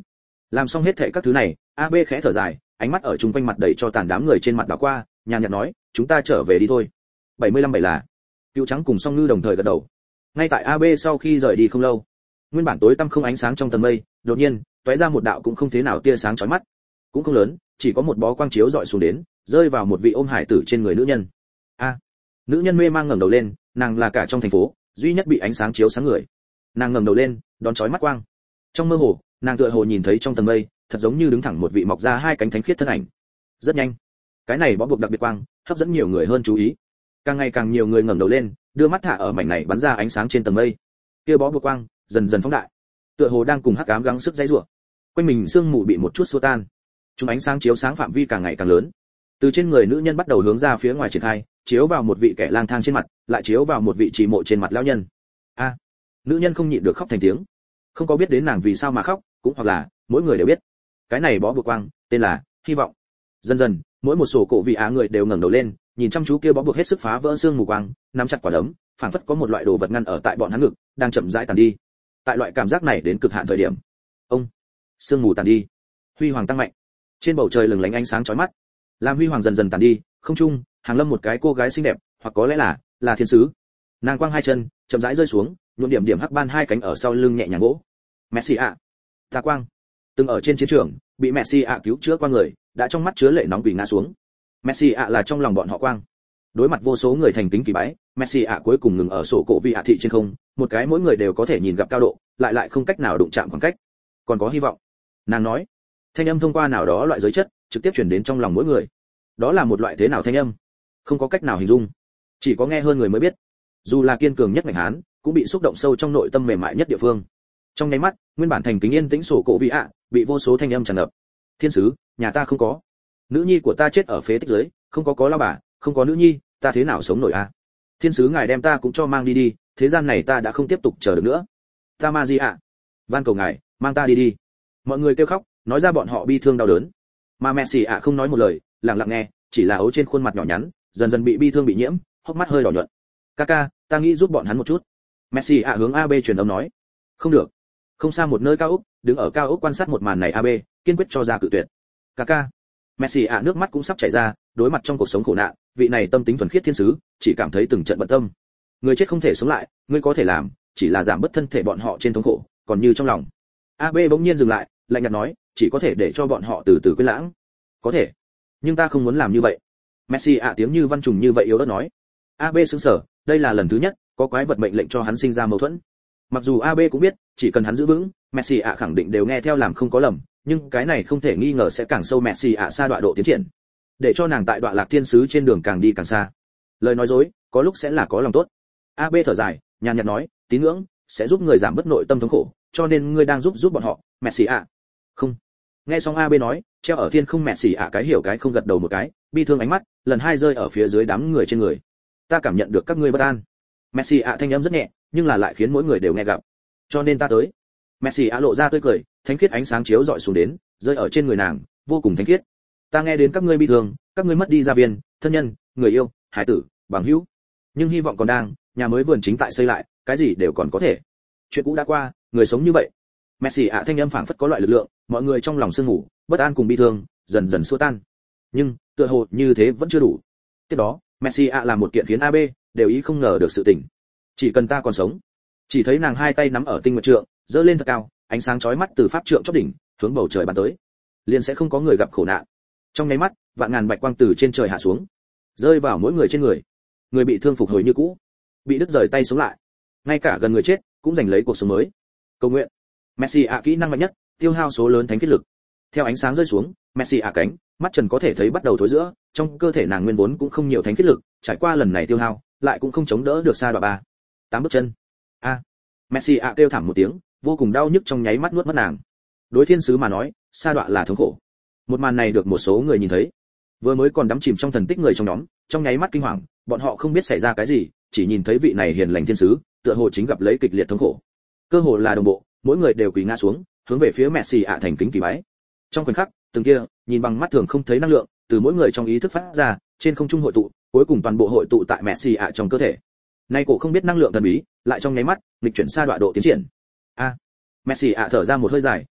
Làm xong hết thảy các thứ này, a bê khẽ thở dài, ánh mắt ở chung quanh mặt đầy cho tàn đám người trên mặt đảo qua, nhàn nhạt nói, chúng ta trở về đi thôi. bảy mươi lăm bảy là. Cựu trắng cùng Song Ngư đồng thời gật đầu. Ngay tại a bê sau khi rời đi không lâu, nguyên bản tối tăm không ánh sáng trong tầng mây, đột nhiên tóe ra một đạo cũng không thế nào tia sáng chói mắt, cũng không lớn, chỉ có một bó quang chiếu dọi xuống đến, rơi vào một vị ôm hải tử trên người nữ nhân. A. Nữ nhân mê mang ngẩng đầu lên, nàng là cả trong thành phố duy nhất bị ánh sáng chiếu sáng người. Nàng ngẩng đầu lên, đón chói mắt quang. Trong mơ hồ, nàng tựa hồ nhìn thấy trong tầng mây, thật giống như đứng thẳng một vị mọc ra hai cánh thánh khiết thân ảnh. Rất nhanh, cái này bó buộc đặc biệt quang, hấp dẫn nhiều người hơn chú ý. Càng ngày càng nhiều người ngẩng đầu lên, đưa mắt thả ở mảnh này bắn ra ánh sáng trên tầng mây. Kia bó buộc quang dần dần phóng đại, tựa hồ đang cùng hắc ám gắng sức dãy rủa. Quanh mình sương mù bị một chút xua tan, chúng ánh sáng chiếu sáng phạm vi càng ngày càng lớn. Từ trên người nữ nhân bắt đầu hướng ra phía ngoài triển khai, chiếu vào một vị kẻ lang thang trên mặt, lại chiếu vào một vị trì mộ trên mặt lão nhân. A. Nữ nhân không nhịn được khóc thành tiếng. Không có biết đến nàng vì sao mà khóc, cũng hoặc là mỗi người đều biết. Cái này bó buộc quang, tên là hy vọng. Dần dần, mỗi một sổ cổ vị á người đều ngẩng đầu lên, nhìn chăm chú kia bó buộc hết sức phá vỡ xương mù quang, nắm chặt quả đấm, phảng phất có một loại đồ vật ngăn ở tại bọn hắn ngực, đang chậm rãi tàn đi. Tại loại cảm giác này đến cực hạn thời điểm, ông, xương mù tàn đi, huy hoàng tăng mạnh. Trên bầu trời lừng lánh ánh sáng chói mắt. Làm huy hoàng dần dần tàn đi, không trung, hàng lâm một cái cô gái xinh đẹp, hoặc có lẽ là là thiên sứ. Nàng quang hai chân, chậm rãi rơi xuống, nhuộm điểm điểm hắc ban hai cánh ở sau lưng nhẹ nhàng vỗ. Messi ạ, ta quang. Từng ở trên chiến trường, bị Messi ạ cứu chữa qua người, đã trong mắt chứa lệ nóng quỳ ngã xuống. Messi ạ là trong lòng bọn họ quang. Đối mặt vô số người thành kính kỳ bái, Messi ạ cuối cùng ngừng ở sổ cổ vị ạ thị trên không, một cái mỗi người đều có thể nhìn gặp cao độ, lại lại không cách nào đụng chạm khoảng cách. Còn có hy vọng. Nàng nói. Thanh âm thông qua nào đó loại giới chất, trực tiếp truyền đến trong lòng mỗi người. Đó là một loại thế nào thanh âm? Không có cách nào hình dung, chỉ có nghe hơn người mới biết. Dù là kiên cường nhất ngành Hán, cũng bị xúc động sâu trong nội tâm mềm mại nhất địa phương. Trong nháy mắt, nguyên bản thành kính yên tĩnh sổ cổ vị ạ, bị vô số thanh âm tràn ngập. Thiên sứ, nhà ta không có. Nữ nhi của ta chết ở phế tích dưới, không có có lao bà, không có nữ nhi, ta thế nào sống nổi a? Thiên sứ ngài đem ta cũng cho mang đi đi, thế gian này ta đã không tiếp tục chờ được nữa. Ta ma di ạ, van cầu ngài, mang ta đi đi. Mọi người kêu khóc, nói ra bọn họ bi thương đau đớn. Mà Messi ạ không nói một lời, lặng lặng nghe, chỉ là ấu trên khuôn mặt nhỏ nhắn, dần dần bị bi thương bị nhiễm, hốc mắt hơi đỏ nhuận. Kaka, ta nghĩ giúp bọn hắn một chút. Messi ạ hướng a bê truyền âm nói. Không được. Không xa một nơi cao ốc, đứng ở cao ốc quan sát một màn này a bê, kiên quyết cho ra cự tuyệt. Kaka. Messi ạ nước mắt cũng sắp chảy ra, đối mặt trong cuộc sống khổ nạn, vị này tâm tính thuần khiết thiên sứ, chỉ cảm thấy từng trận bận tâm. Người chết không thể sống lại, ngươi có thể làm, chỉ là giảm bớt thân thể bọn họ trên thống khổ, còn như trong lòng. a bê bỗng nhiên dừng lại, lạnh nhạt nói, chỉ có thể để cho bọn họ từ từ quên lãng. Có thể, nhưng ta không muốn làm như vậy. Messi ạ tiếng như văn trùng như vậy yếu ớt nói. a bê sững sờ, đây là lần thứ nhất có quái vật mệnh lệnh cho hắn sinh ra mâu thuẫn. Mặc dù a bê cũng biết, chỉ cần hắn giữ vững, Messi ạ khẳng định đều nghe theo làm không có lầm, nhưng cái này không thể nghi ngờ sẽ càng sâu Messi ạ xa đọa độ tiến triển, để cho nàng tại đọa lạc thiên sứ trên đường càng đi càng xa. Lời nói dối, có lúc sẽ là có lòng tốt. a bê thở dài, nhàn nhạt nói, tín ngưỡng sẽ giúp người giảm bớt nội tâm thống khổ, cho nên ngươi đang giúp giúp bọn họ, Messi ạ. Không. Nghe xong a bê nói, treo ở thiên không Messi ạ cái hiểu cái không gật đầu một cái, bi thương ánh mắt lần hai rơi ở phía dưới đám người trên người. Ta cảm nhận được các ngươi bất an. Messi ạ thanh âm rất nhẹ, nhưng là lại khiến mỗi người đều nghe gặp. Cho nên ta tới. Messi ạ lộ ra tươi cười, thánh khiết ánh sáng chiếu dọi xuống đến, rơi ở trên người nàng, vô cùng thánh khiết. Ta nghe đến các ngươi bi thương, các ngươi mất đi gia viên, thân nhân, người yêu, hải tử, bằng hữu, nhưng hy vọng còn đang, nhà mới vườn chính tại xây lại, cái gì đều còn có thể. Chuyện cũ đã qua, người sống như vậy. Messi ạ thanh âm phảng phất có loại lực lượng, mọi người trong lòng sương ngủ, bất an cùng bi thương dần dần xua tan. Nhưng tựa hồ như thế vẫn chưa đủ. Tiếp đó, Messi ạ làm một kiện khiến a bê đều ý không ngờ được sự tình. Chỉ cần ta còn sống. Chỉ thấy nàng hai tay nắm ở tinh nguyệt trượng, giơ lên thật cao, ánh sáng chói mắt từ pháp trượng chóp đỉnh, hướng bầu trời bắn tới. Liền sẽ không có người gặp khổ nạn. Trong nháy mắt, vạn ngàn bạch quang từ trên trời hạ xuống, rơi vào mỗi người trên người. Người bị thương phục hồi như cũ, bị đứt rời tay sống lại. Ngay cả gần người chết cũng giành lấy cuộc sống mới. Cầu nguyện. Messi ạ kỹ năng mạnh nhất, tiêu hao số lớn thánh kết lực. Theo ánh sáng rơi xuống, Messi ạ cánh, mắt trần có thể thấy bắt đầu thối giữa, trong cơ thể nàng nguyên vốn cũng không nhiều thánh kết lực, trải qua lần này tiêu hao, lại cũng không chống đỡ được xa đoạn ba. Tám bước chân. A. Messi ạ kêu thảm một tiếng, vô cùng đau nhức trong nháy mắt nuốt mất nàng. Đối thiên sứ mà nói, sa đoạn là thống khổ. Một màn này được một số người nhìn thấy. Vừa mới còn đắm chìm trong thần tích người trong nhóm, trong nháy mắt kinh hoàng, bọn họ không biết xảy ra cái gì, chỉ nhìn thấy vị này hiền lành thiên sứ, tựa hồ chính gặp lấy kịch liệt thống khổ. Cơ hồ là đồng bộ, mỗi người đều quỳ ngã xuống, hướng về phía Messi ạ thành kính kỳ bái. Trong khoảnh khắc, từng kia, nhìn bằng mắt thường không thấy năng lượng, từ mỗi người trong ý thức phát ra, trên không trung hội tụ, cuối cùng toàn bộ hội tụ tại Messi ạ trong cơ thể. Nay cổ không biết năng lượng thần bí, lại trong nháy mắt, nghịch chuyển xa đoạn độ tiến triển. A. Messi ạ thở ra một hơi dài,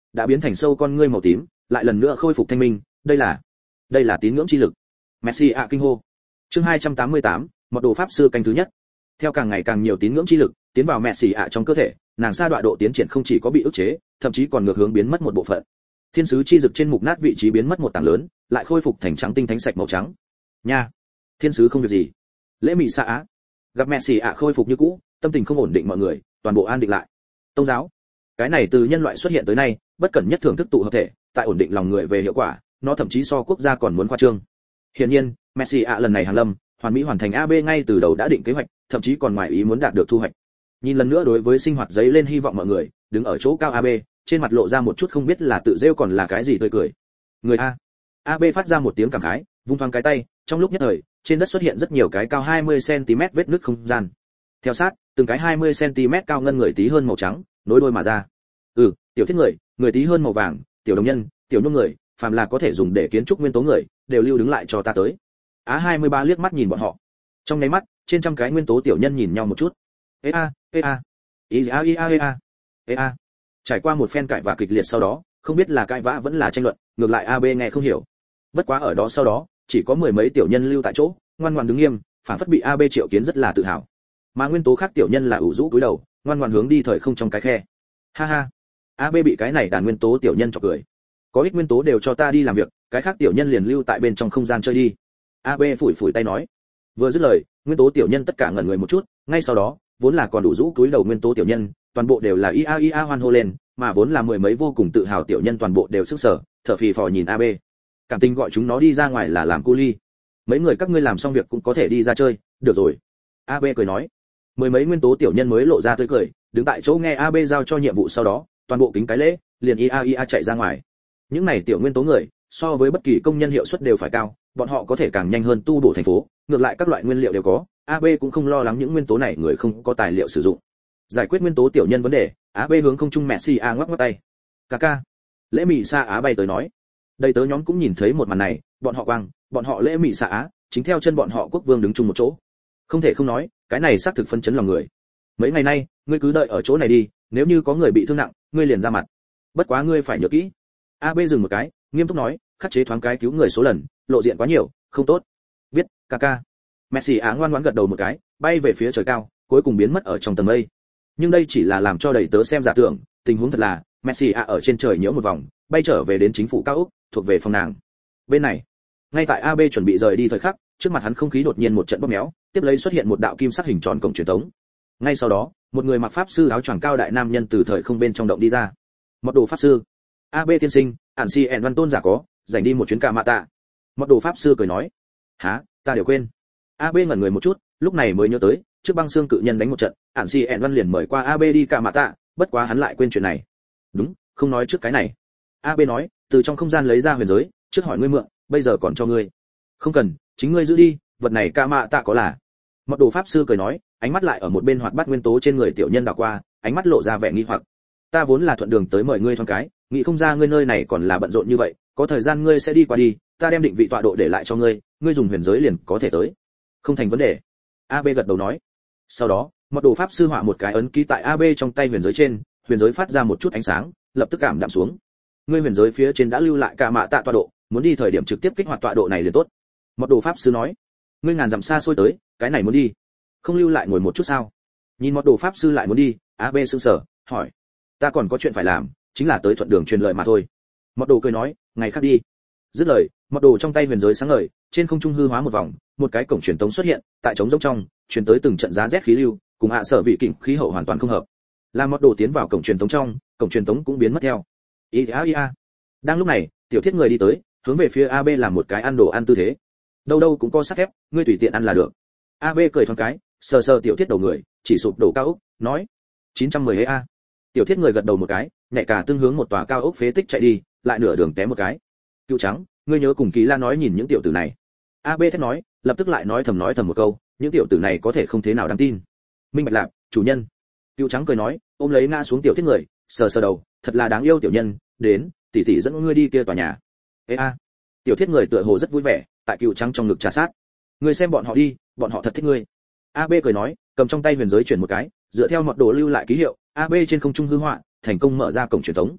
đã biến thành sâu con ngươi màu tím, lại lần nữa khôi phục thanh minh, đây là đây là tín ngưỡng chi lực. Messi ạ kinh hô. Chương hai trăm tám mươi tám, một đồ pháp sư canh thứ nhất. Theo càng ngày càng nhiều tín ngưỡng chi lực tiến vào Messi ạ trong cơ thể, nàng sa đọa độ tiến triển không chỉ có bị ức chế, thậm chí còn ngược hướng biến mất một bộ phận. Thiên sứ chi dực trên mục nát vị trí biến mất một tảng lớn, lại khôi phục thành trắng tinh thánh sạch màu trắng. Nha, thiên sứ không việc gì. Lễ mị sa á. Gặp Messi ạ khôi phục như cũ, tâm tình không ổn định mọi người, toàn bộ an định lại. Tông giáo, cái này từ nhân loại xuất hiện tới nay, bất cẩn nhất thưởng thức tụ hợp thể, tại ổn định lòng người về hiệu quả, nó thậm chí so quốc gia còn muốn khoa trương. Hiển nhiên, Messi ạ lần này hàng lâm, hoàn mỹ hoàn thành a bê ngay từ đầu đã định kế hoạch, thậm chí còn ngoài ý muốn đạt được thu hoạch. Nhìn lần nữa đối với sinh hoạt giấy lên hy vọng mọi người, đứng ở chỗ cao a bê, trên mặt lộ ra một chút không biết là tự rêu còn là cái gì tươi cười. Người a. a bê phát ra một tiếng cảm khái, vung thoáng cái tay, trong lúc nhất thời, trên đất xuất hiện rất nhiều cái cao hai mươi xăng ti mét vết nứt không gian. Theo sát, từng cái hai mươi xăng ti mét cao ngân người tí hơn màu trắng, nối đuôi mà ra. Ừ, tiểu thiết người, người tí hơn màu vàng, tiểu đồng nhân, tiểu nhung người, phàm là có thể dùng để kiến trúc nguyên tố người, đều lưu đứng lại cho ta tới. Á hai mươi ba liếc mắt nhìn bọn họ. Trong nháy mắt, trên trăm cái nguyên tố tiểu nhân nhìn nhau một chút. Ê a, ê a. Ý a ê a ê a. Ê a. Trải qua một phen cãi vã kịch liệt sau đó, không biết là cãi vã vẫn là tranh luận, ngược lại a bê nghe không hiểu. Bất quá ở đó sau đó, chỉ có mười mấy tiểu nhân lưu tại chỗ, ngoan ngoãn đứng nghiêm, phản phất bị a bê triệu kiến rất là tự hào. Mà nguyên tố khác tiểu nhân là ủ rũ cúi đầu, ngoan ngoãn hướng đi thời không trong cái khe. Ha ha. a bê bị cái này đàn nguyên tố tiểu nhân chọc cười. Có ít nguyên tố đều cho ta đi làm việc, cái khác tiểu nhân liền lưu tại bên trong không gian chơi đi. a bê phủi phủi tay nói. Vừa dứt lời, nguyên tố tiểu nhân tất cả ngẩn người một chút, ngay sau đó, vốn là còn đủ rũ cúi đầu nguyên tố tiểu nhân, toàn bộ đều là ia ia hoan hô lên, mà vốn là mười mấy vô cùng tự hào tiểu nhân toàn bộ đều sức sở, thở phì phò nhìn a bê. Cảm tình gọi chúng nó đi ra ngoài là làm cu ly. Mấy người các ngươi làm xong việc cũng có thể đi ra chơi, được rồi. a bê cười nói. Mười mấy nguyên tố tiểu nhân mới lộ ra tươi cười, đứng tại chỗ nghe a bê giao cho nhiệm vụ sau đó, toàn bộ kính cái lễ, liền ia ia chạy ra ngoài. Những này tiểu nguyên tố người, so với bất kỳ công nhân hiệu suất đều phải cao, bọn họ có thể càng nhanh hơn tu bổ thành phố, ngược lại các loại nguyên liệu đều có, a bê cũng không lo lắng những nguyên tố này người không có tài liệu sử dụng. Giải quyết nguyên tố tiểu nhân vấn đề, a bê hướng không trung Messi a ngoắc ngoắc tay. Kaka. Lễ mị sa á bay tới nói. Đầy tớ nhóm cũng nhìn thấy một màn này, bọn họ quang, bọn họ lễ mị sa á, chính theo chân bọn họ quốc vương đứng chung một chỗ. Không thể không nói, cái này xác thực phân chấn lòng người. Mấy ngày nay, ngươi cứ đợi ở chỗ này đi, nếu như có người bị thương nặng, ngươi liền ra mặt. Bất quá ngươi phải nhớ kỹ. a bê dừng một cái, nghiêm túc nói, khắc chế thoáng cái cứu người số lần, lộ diện quá nhiều, không tốt. Biết, Kaka. Messi á ngoan ngoãn gật đầu một cái, bay về phía trời cao, cuối cùng biến mất ở trong tầng mây. Nhưng đây chỉ là làm cho đầy tớ xem giả tưởng, tình huống thật là, Messi á ở trên trời nhiễu một vòng, bay trở về đến chính phủ cao ốc, thuộc về phòng nàng. Bên này, ngay tại a bê chuẩn bị rời đi thời khắc, trước mặt hắn không khí đột nhiên một trận bóp méo, tiếp lấy xuất hiện một đạo kim sắc hình tròn cổng truyền thống. Ngay sau đó, một người mặc pháp sư áo choàng cao đại nam nhân từ thời không bên trong động đi ra. Một đồ pháp sư. a bê tiên sinh, ản si ẻn văn tôn giả có, dành đi một chuyến cả mạ tạ. Một đồ pháp sư cười nói. Hả, ta đều quên. a bê ngẩn người một chút, lúc này mới nhớ tới, trước băng xương cự nhân đánh một trận, ản si ẻn văn liền mời qua a bê đi cả mạ tạ, bất quá hắn lại quên chuyện này. Đúng, không nói trước cái này. a bê nói, từ trong không gian lấy ra huyền giới, trước hỏi ngươi mượn, bây giờ còn cho ngươi. Không cần, chính ngươi giữ đi, vật này cả mạ tạ có là. Một đồ pháp sư cười nói, ánh mắt lại ở một bên hoạt bát nguyên tố trên người tiểu nhân đảo qua, ánh mắt lộ ra vẻ nghi hoặc. Ta vốn là thuận đường tới mời ngươi thoáng cái, nghĩ không ra ngươi nơi này còn là bận rộn như vậy, có thời gian ngươi sẽ đi qua đi, ta đem định vị tọa độ để lại cho ngươi, ngươi dùng huyền giới liền có thể tới. Không thành vấn đề. a bê gật đầu nói. Sau đó, một đồ pháp sư họa một cái ấn ký tại a bê trong tay huyền giới trên, huyền giới phát ra một chút ánh sáng, lập tức cảm đạm xuống. Ngươi huyền giới phía trên đã lưu lại cả mạ tạ tọa độ, muốn đi thời điểm trực tiếp kích hoạt tọa độ này liền tốt. Một đồ pháp sư nói. Ngươi ngàn dặm xa xôi tới, cái này muốn đi, không lưu lại ngồi một chút sao? Nhìn một đồ pháp sư lại muốn đi, a bê sững sờ, hỏi. Ta còn có chuyện phải làm, chính là tới thuận đường truyền lời mà thôi. Một đồ cười nói, ngày khác đi. Dứt lời, một đồ trong tay huyền giới sáng ngời, trên không trung hư hóa một vòng, một cái cổng truyền tống xuất hiện, tại trống rỗng trong, truyền tới từng trận giá rét khí lưu, cùng hạ sở vị kình khí hậu hoàn toàn không hợp. Làm một đồ tiến vào cổng truyền tống trong, cổng truyền tống cũng biến mất theo. Ý a ý a. Đang lúc này, tiểu thiết người đi tới, hướng về phía a bê làm một cái ăn đồ ăn tư thế. Đâu đâu cũng có sắt thép, ngươi tùy tiện ăn là được. a bê cười thoáng cái, sờ sờ tiểu thiết đầu người, chỉ sụp đổ cao ốc, nói. chín trăm mười a. Tiểu thiết người gật đầu một cái, nhẹ cả tương hướng một tòa cao ốc phế tích chạy đi, lại nửa đường té một cái. Cựu trắng, ngươi nhớ cùng Kỳ La nói nhìn những tiểu tử này. a bê thét nói, lập tức lại nói thầm nói thầm một câu, những tiểu tử này có thể không thế nào đáng tin. Minh bạch lạc, chủ nhân. Cựu trắng cười nói, ôm lấy ngã xuống tiểu thiết người, sờ sờ đầu, thật là đáng yêu tiểu nhân, đến, tỷ tỷ dẫn ngươi đi kia tòa nhà. Ê a. Tiểu thiết người tựa hồ rất vui vẻ, tại cựu trắng trong ngực trà sát. Ngươi xem bọn họ đi, bọn họ thật thích ngươi. a bê cười nói, cầm trong tay huyền giới chuyển một cái, dựa theo mật đồ lưu lại ký hiệu, a bê trên không trung hư họa, thành công mở ra cổng truyền thống.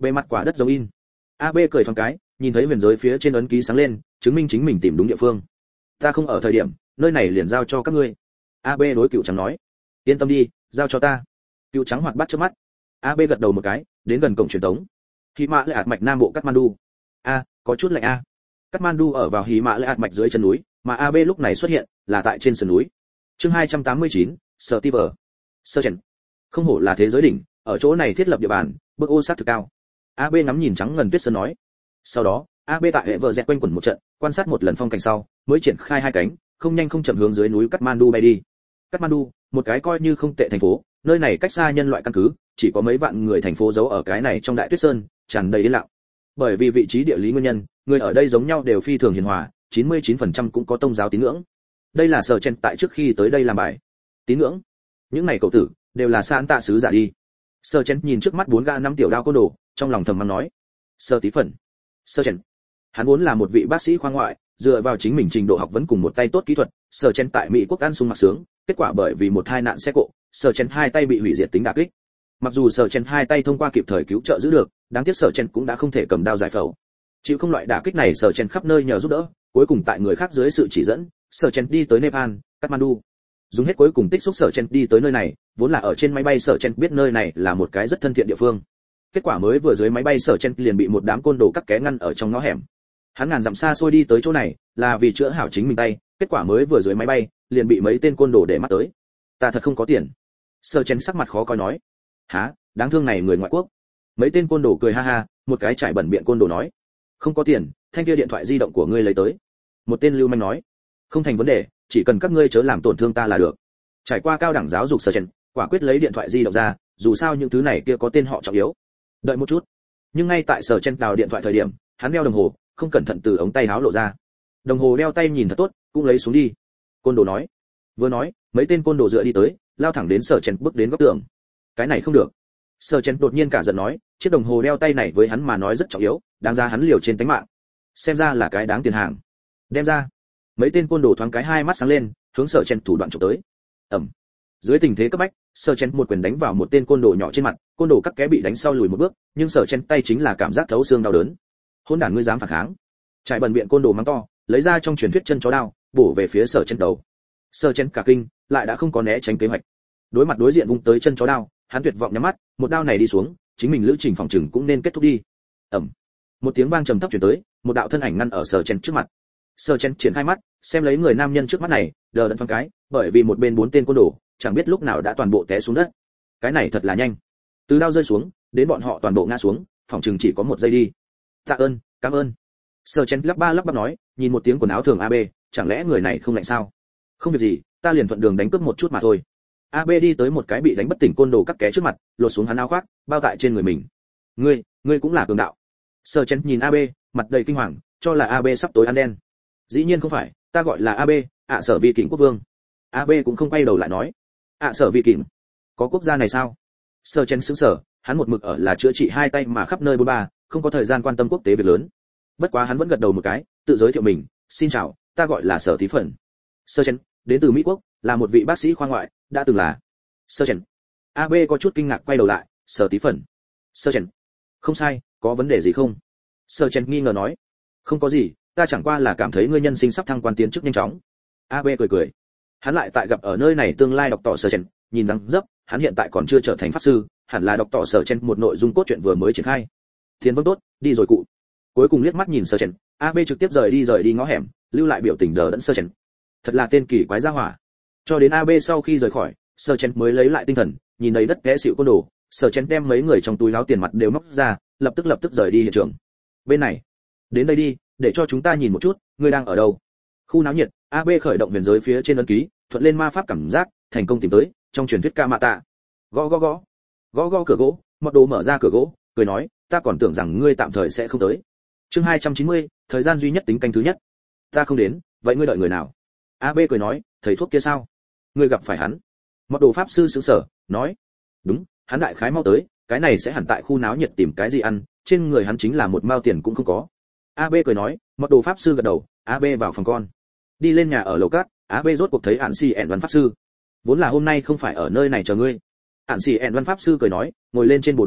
bề mặt quả đất giống in. ab cười thoáng cái, nhìn thấy huyền giới phía trên ấn ký sáng lên, chứng minh chính mình tìm đúng địa phương. Ta không ở thời điểm, nơi này liền giao cho các ngươi. ab đối cựu trắng nói. Yên tâm đi, giao cho ta. Cựu trắng hoạt bát trước mắt. ab gật đầu một cái, đến gần cổng truyền tống. Hí Mã Lệ Ạt mạch nam bộ Kathmandu. A, có chút lạnh a. Kathmandu ở vào Hí Mã Lệ Ạt mạch dưới chân núi, mà ab lúc này xuất hiện là tại trên sườn núi. Chương hai trăm tám mươi chín, Steve. Sergeant. Không hổ là thế giới đỉnh, ở chỗ này thiết lập địa bàn, bước ô sát thực cao. ab ngắm nhìn trắng ngần tuyết sơn nói. Sau đó, ab tại hệ vợ dẹt quanh quẩn một trận, quan sát một lần phong cảnh sau, mới triển khai hai cánh, không nhanh không chậm hướng dưới núi Kathmandu bay đi. Kathmandu, một cái coi như không tệ thành phố, nơi này cách xa nhân loại căn cứ, chỉ có mấy vạn người thành phố giấu ở cái này trong đại tuyết sơn, tràn đầy yên lặng. Bởi vì vị trí địa lý nguyên nhân, người ở đây giống nhau đều phi thường hiền hòa, chín mươi chín phần trăm cũng có tôn giáo tín ngưỡng. Đây là sở chen tại trước khi tới đây làm bài. Tín ngưỡng? Những này cậu tử đều là san tạ sứ giả đi. Sở chen nhìn trước mắt bốn gã năm tiểu đao côn đồ, trong lòng thầm mắng nói: Sơ tí phần. Sở chen. Hắn vốn là một vị bác sĩ khoa ngoại, dựa vào chính mình trình độ học vấn cùng một tay tốt kỹ thuật, sở chen tại Mỹ quốc ăn sung mặc sướng, kết quả bởi vì một tai nạn xe cộ, sở chen hai tay bị hủy diệt tính đả kích. Mặc dù sở chen hai tay thông qua kịp thời cứu trợ giữ được, đáng tiếc sở chen cũng đã không thể cầm đao giải phẫu. Chịu không loại đả kích này, sở chen khắp nơi nhờ giúp đỡ, cuối cùng tại người khác dưới sự chỉ dẫn, sở chen đi tới Nepal, Kathmandu. Dùng hết cuối cùng tích xúc sở chen đi tới nơi này, vốn là ở trên máy bay sở chen biết nơi này là một cái rất thân thiện địa phương. Kết quả mới vừa dưới máy bay sở chen liền bị một đám côn đồ cắt ké ngăn ở trong ngõ hẻm. Hắn ngàn dặm xa xôi đi tới chỗ này, là vì chữa hảo chính mình tay, kết quả mới vừa dưới máy bay, liền bị mấy tên côn đồ để mắt tới. Ta thật không có tiền. Sở chen sắc mặt khó coi nói. Hả, đáng thương này người ngoại quốc. Mấy tên côn đồ cười ha ha, một cái trải bẩn biện côn đồ nói. Không có tiền, thanh kia điện thoại di động của ngươi lấy tới. Một tên lưu manh nói. Không thành vấn đề, chỉ cần các ngươi chớ làm tổn thương ta là được. Trải qua cao đẳng giáo dục sở chen, quả quyết lấy điện thoại di động ra, dù sao những thứ này kia có tên họ trọng yếu. Đợi một chút. Nhưng ngay tại sở chen đào điện thoại thời điểm, hắn đeo đồng hồ, không cẩn thận từ ống tay áo lộ ra. Đồng hồ đeo tay nhìn thật tốt, cũng lấy xuống đi. Côn đồ nói. Vừa nói, mấy tên côn đồ dựa đi tới, lao thẳng đến sở chen bước đến góc tường. Cái này không được. Sở chen đột nhiên cả giận nói, chiếc đồng hồ đeo tay này với hắn mà nói rất trọng yếu, đáng ra hắn liều trên tính mạng. Xem ra là cái đáng tiền hàng. Đem ra. Mấy tên côn đồ thoáng cái hai mắt sáng lên, hướng sở chen thủ đoạn chụp tới. Ầm. Dưới tình thế cấp bách, sở chen một quyền đánh vào một tên côn đồ nhỏ trên mặt, côn đồ cắt ké bị đánh sau lùi một bước, nhưng sở chen tay chính là cảm giác thấu xương đau đớn. Hỗn đản ngươi dám phản kháng? Trải bẩn biện côn đồ mắng to, lấy ra trong truyền thuyết chân chó đao, bổ về phía sở chen đầu. Sở chen cả kinh, lại đã không có né tránh kế hoạch. Đối mặt đối diện vung tới chân chó đao, hắn tuyệt vọng nhắm mắt, một đao này đi xuống, chính mình lữ trình phòng trừng cũng nên kết thúc đi. Ầm. Một tiếng vang trầm thấp truyền tới, một đạo thân ảnh ngăn ở sở chen trước mặt. Sở chen triển khai mắt, xem lấy người nam nhân trước mắt này, đờ đẫn thoáng cái, bởi vì một bên bốn tên côn đồ, chẳng biết lúc nào đã toàn bộ té xuống đất. Cái này thật là nhanh. Từ đao rơi xuống, đến bọn họ toàn bộ ngã xuống, phòng trừng chỉ có một giây đi. Tạ ơn, cảm ơn. Sở chen lắp ba lắp bắp nói, nhìn một tiếng quần áo thường ab, chẳng lẽ người này không lạnh sao? Không việc gì, ta liền thuận đường đánh cướp một chút mà thôi. ab đi tới một cái bị đánh bất tỉnh côn đồ cắt ké trước mặt, lột xuống hắn áo khoác, bao tại trên người mình. Ngươi, ngươi cũng là cường đạo. Sở chen nhìn ab, mặt đầy kinh hoàng, cho là ab sắp tối ăn đen. Dĩ nhiên không phải, ta gọi là ab, ạ sở vi kình quốc vương. ab cũng không quay đầu lại nói, ạ sở vi kình, có quốc gia này sao? Sở chen sững sờ, hắn một mực ở là chữa trị hai tay mà khắp nơi bôn ba, không có thời gian quan tâm quốc tế việc lớn. Bất quá hắn vẫn gật đầu một cái, tự giới thiệu mình, xin chào, ta gọi là Sở Tí Phần. Sở chen, đến từ Mỹ quốc, là một vị bác sĩ khoa ngoại, đã từng là. Sở chen. ab có chút kinh ngạc quay đầu lại, Sở Tí Phần. Sở chen. Không sai, có vấn đề gì không? Sở chen nghi ngờ nói. Không có gì, ta chẳng qua là cảm thấy ngươi nhân sinh sắp thăng quan tiến chức nhanh chóng. ab cười cười. Hắn lại tại gặp ở nơi này tương lai đọc tỏ Sở chen, nhìn rằng dấp, hắn hiện tại còn chưa trở thành pháp sư, hẳn là đọc tỏ Sở chen một nội dung cốt truyện vừa mới triển khai. Thiên vâng tốt, đi rồi cụ. Cuối cùng liếc mắt nhìn Sở chen, ab trực tiếp rời đi rời đi ngõ hẻm, lưu lại biểu tình đờ đẫn Sở chen. Thật là tên kỳ quái gia hỏa. Cho đến ab sau khi rời khỏi, Sở chen mới lấy lại tinh thần, nhìn đầy đất té xỉu côn đồ, Sở chen đem mấy người trong túi áo tiền mặt đều móc ra, lập tức lập tức rời đi hiện trường. Bên này, đến đây đi, để cho chúng ta nhìn một chút, ngươi đang ở đâu? Khu náo nhiệt, ab khởi động huyền giới phía trên ấn ký, thuận lên ma pháp cảm giác, thành công tìm tới, trong truyền thuyết ca mạ tạ. Gõ gõ gõ, gõ gõ cửa gỗ, mọt đồ mở ra cửa gỗ, cười nói, ta còn tưởng rằng ngươi tạm thời sẽ không tới. Chương hai trăm chín mươi, thời gian duy nhất tính canh thứ nhất. Ta không đến, vậy ngươi đợi người nào? ab cười nói, thầy thuốc kia sao? Ngươi gặp phải hắn? Mọt đồ pháp sư sững sờ, nói, đúng, hắn đại khái mau tới, cái này sẽ hẳn tại khu náo nhiệt tìm cái gì ăn, trên người hắn chính là một mao tiền cũng không có. ab cười nói, mọt đồ pháp sư gật đầu, ab vào phòng con. Đi lên nhà ở lầu cát, ab rốt cuộc thấy Ản Xì ẻn văn pháp sư. Vốn là hôm nay không phải ở nơi này chờ ngươi. Ản Xì ẻn văn pháp sư cười nói, ngồi lên trên bồ đoàn,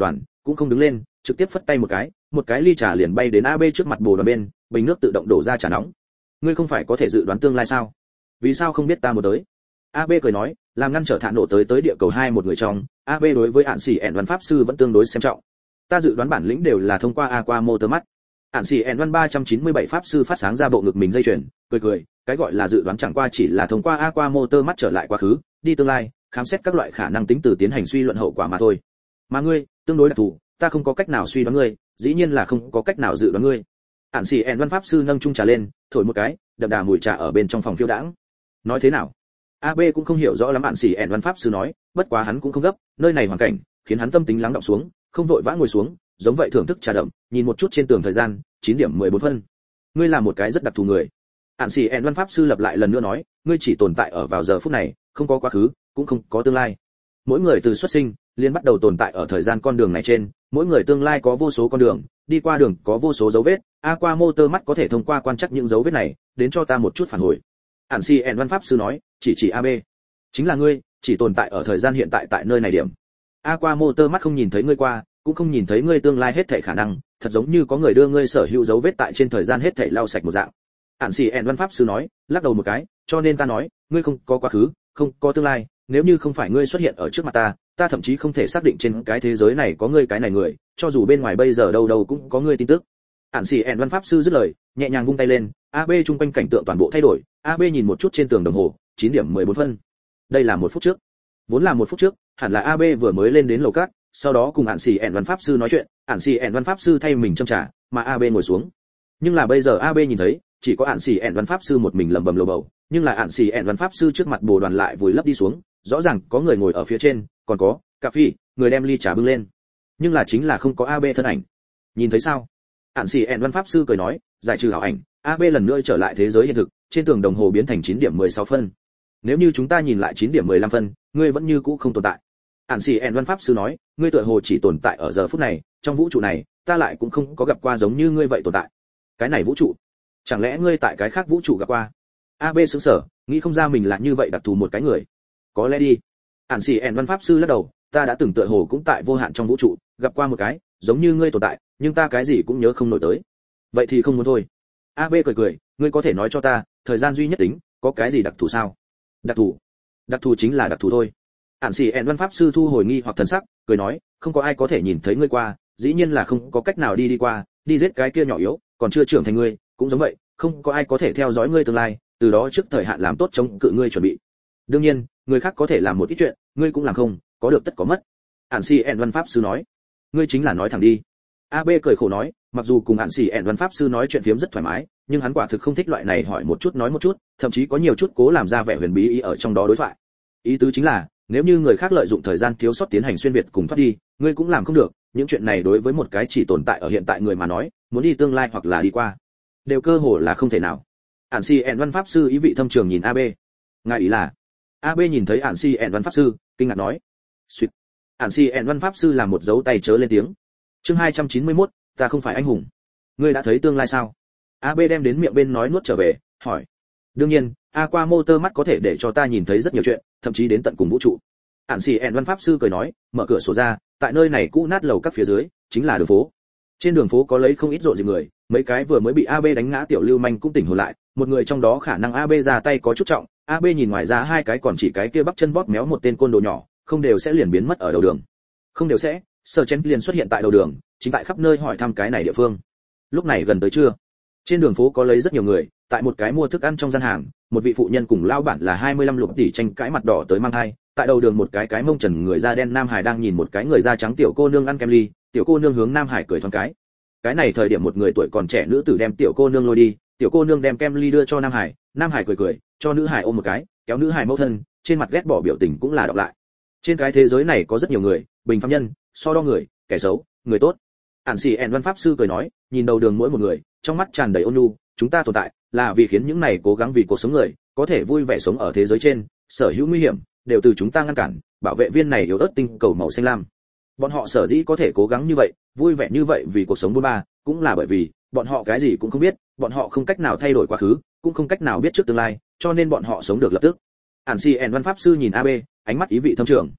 cũng không đứng lên, trực tiếp phất tay một cái, một cái ly trà liền bay đến a bê trước mặt bồ đoàn bên, bình nước tự động đổ ra trà nóng. Ngươi không phải có thể dự đoán tương lai sao? Vì sao không biết ta một tới? a bê cười nói, làm ngăn trở thả nổ tới tới địa cầu hai một người trong, a bê đối với ản xỉ ẻn văn pháp sư vẫn tương đối xem trọng. Ta dự đoán bản lĩnh đều là thông qua aqua motor mắt. Ản xỉ ẻn văn ba trăm chín mươi bảy pháp sư phát sáng ra bộ ngực mình dây chuyền, cười cười, cái gọi là dự đoán chẳng qua chỉ là thông qua aqua motor mắt trở lại quá khứ, đi tương lai, khám xét các loại khả năng tính từ tiến hành suy luận hậu quả mà thôi. Mà ngươi, tương đối đặc thù, ta không có cách nào suy đoán ngươi, dĩ nhiên là không có cách nào dự đoán ngươi. Ản xỉ ẻn văn pháp sư nâng chung trà lên, thổi một cái, đậm đà mùi trà ở bên trong phòng phiêu đãng. Nói thế nào? a bê cũng không hiểu rõ lắm Ản xỉ ẻn văn pháp sư nói, bất quá hắn cũng không gấp, nơi này hoàn cảnh khiến hắn tâm tính lắng đọng xuống, không vội vã ngồi xuống, giống vậy thưởng thức trà đậm, nhìn một chút trên tường thời gian, chín điểm mười bốn phân. Ngươi là một cái rất đặc thù người. Ản xỉ ẻn văn pháp sư lặp lại lần nữa nói, ngươi chỉ tồn tại ở vào giờ phút này, không có quá khứ, cũng không có tương lai. Mỗi người từ xuất sinh liền bắt đầu tồn tại ở thời gian con đường này trên, mỗi người tương lai có vô số con đường, đi qua đường có vô số dấu vết, aqua motor mắt có thể thông qua quan trắc những dấu vết này, đến cho ta một chút phản hồi. Ản xỉ ẻn văn pháp sư nói, chỉ chỉ a bê, chính là ngươi, chỉ tồn tại ở thời gian hiện tại tại nơi này điểm. Aqua motor mắt không nhìn thấy ngươi qua, cũng không nhìn thấy ngươi tương lai hết thảy khả năng, thật giống như có người đưa ngươi sở hữu dấu vết tại trên thời gian hết thảy lau sạch một dạng. Ản xỉ ẻn văn pháp sư nói, lắc đầu một cái, cho nên ta nói, ngươi không có quá khứ, không có tương lai, nếu như không phải ngươi xuất hiện ở trước mặt ta, ta thậm chí không thể xác định trên cái thế giới này có ngươi cái này người, cho dù bên ngoài bây giờ đâu đâu cũng có ngươi tin tức. Ản xỉ ẻn văn pháp sư dứt lời, nhẹ nhàng vung tay lên, a bê trung quanh cảnh tượng toàn bộ thay đổi, a bê nhìn một chút trên tường đồng hồ, chín điểm mười bốn phân. Đây là một phút trước. Vốn là một phút trước, hẳn là a bê vừa mới lên đến lầu cát, sau đó cùng Ản xỉ ẻn văn pháp sư nói chuyện, Ản xỉ ẻn văn pháp sư thay mình châm trà, mà a bê ngồi xuống. Nhưng là bây giờ a bê nhìn thấy, chỉ có Ản xỉ ẻn văn pháp sư một mình lẩm bẩm lầu bầu, nhưng là Ản xỉ ẻn văn pháp sư trước mặt bồ đoàn lại vùi lấp đi xuống, rõ ràng có người ngồi ở phía trên, còn có cà phê, người đem ly trà bưng lên, nhưng là chính là không có a bê thân ảnh. Nhìn thấy sao? Ản xỉ ẻn văn pháp sư cười nói, giải trừ ảo ảnh, a bê lần nữa trở lại thế giới hiện thực, trên tường đồng hồ biến thành chín điểm mười sáu phân. Nếu như chúng ta nhìn lại chín điểm mười lăm phân, ngươi vẫn như cũ không tồn tại. Ản xỉ ẻn văn pháp sư nói, ngươi tựa hồ chỉ tồn tại ở giờ phút này, trong vũ trụ này, ta lại cũng không có gặp qua giống như ngươi vậy tồn tại. Cái này vũ trụ, chẳng lẽ ngươi tại cái khác vũ trụ gặp qua? a bê sững sờ, nghĩ không ra mình là như vậy đặc thù một cái người. Có lẽ đi. Ản xỉ ẻn văn pháp sư lắc đầu, ta đã từng tựa hồ cũng tại vô hạn trong vũ trụ gặp qua một cái giống như ngươi tồn tại, nhưng ta cái gì cũng nhớ không nổi tới. Vậy thì không muốn thôi. a bê cười cười, ngươi có thể nói cho ta, thời gian duy nhất tính có cái gì đặc thù sao? Đặc thù? Đặc thù chính là đặc thù thôi. Ản xỉ ẻn văn pháp sư thu hồi nghi hoặc thần sắc, cười nói, không có ai có thể nhìn thấy ngươi qua, dĩ nhiên là không có cách nào đi đi qua, đi giết cái kia nhỏ yếu, còn chưa trưởng thành ngươi, cũng giống vậy, không có ai có thể theo dõi ngươi tương lai, từ đó trước thời hạn làm tốt chống cự ngươi chuẩn bị. Đương nhiên, người khác có thể làm một ít chuyện, ngươi cũng làm không, có được tất có mất. Ản xỉ ẻn văn pháp sư nói, ngươi chính là nói thẳng đi. a bê cười khổ nói, mặc dù cùng Ản xỉ ẻn văn pháp sư nói chuyện phiếm rất thoải mái, nhưng hắn quả thực không thích loại này hỏi một chút nói một chút, thậm chí có nhiều chút cố làm ra vẻ huyền bí ý ở trong đó đối thoại. Ý tứ chính là, nếu như người khác lợi dụng thời gian thiếu sót tiến hành xuyên việt cùng thoát đi, ngươi cũng làm không được, những chuyện này đối với một cái chỉ tồn tại ở hiện tại người mà nói, muốn đi tương lai hoặc là đi qua, đều cơ hồ là không thể nào. Ản xỉ ẻn văn pháp sư ý vị thâm trường nhìn a bê. Ngài ý là? a bê nhìn thấy Ản xỉ ẻn văn pháp sư, kinh ngạc nói. Xuyệt. Ản xỉ ẻn văn pháp sư làm một dấu tay chớ lên tiếng. Chương hai trăm chín mươi mốt, ta không phải anh hùng. Ngươi đã thấy tương lai sao? a bê đem đến miệng bên nói nuốt trở về, hỏi. Đương nhiên, aqua motor mắt có thể để cho ta nhìn thấy rất nhiều chuyện, thậm chí đến tận cùng vũ trụ. Ản xỉ ẻn văn pháp sư cười nói, mở cửa sổ ra, tại nơi này cũ nát lầu các phía dưới, chính là đường phố. Trên đường phố có lấy không ít rộn rịp người, mấy cái vừa mới bị a bê đánh ngã tiểu lưu manh cũng tỉnh hồn lại, một người trong đó khả năng a bê ra tay có chút trọng, a bê nhìn ngoài ra hai cái còn chỉ cái kia bắp chân bóp méo một tên côn đồ nhỏ, không đều sẽ liền biến mất ở đầu đường. Không đều sẽ, Sở Chen liền xuất hiện tại đầu đường, chính tại khắp nơi hỏi thăm cái này địa phương. Lúc này gần tới trưa, trên đường phố có lấy rất nhiều người, tại một cái mua thức ăn trong gian hàng, một vị phụ nhân cùng lao bản là hai mươi lăm lục tỷ tranh cãi mặt đỏ tới mang hai, tại đầu đường một cái cái mông trần người da đen nam hải đang nhìn một cái người da trắng tiểu cô nương ăn kem ly, tiểu cô nương hướng nam hải cười thoáng cái. Cái này thời điểm một người tuổi còn trẻ nữ tử đem tiểu cô nương lôi đi, tiểu cô nương đem kem ly đưa cho nam hải, nam hải cười cười, cho nữ hải ôm một cái, kéo nữ hải mẫu thân, trên mặt ghét bỏ biểu tình cũng là đọc lại. Trên cái thế giới này có rất nhiều người, bình phàm nhân, so đo người, kẻ xấu, người tốt. Ản xỉ ẻn văn pháp sư cười nói, nhìn đầu đường mỗi một người, trong mắt tràn đầy ôn nhu, chúng ta tồn tại là vì khiến những này cố gắng vì cuộc sống người có thể vui vẻ sống ở thế giới trên, sở hữu nguy hiểm đều từ chúng ta ngăn cản, bảo vệ viên này yếu ớt tinh cầu màu xanh lam. Bọn họ sở dĩ có thể cố gắng như vậy, vui vẻ như vậy vì cuộc sống bốn ba, cũng là bởi vì bọn họ cái gì cũng không biết, bọn họ không cách nào thay đổi quá khứ, cũng không cách nào biết trước tương lai, cho nên bọn họ sống được lập tức. Ản xỉ ẻn văn pháp sư nhìn a bê, ánh mắt ý vị thâm trường.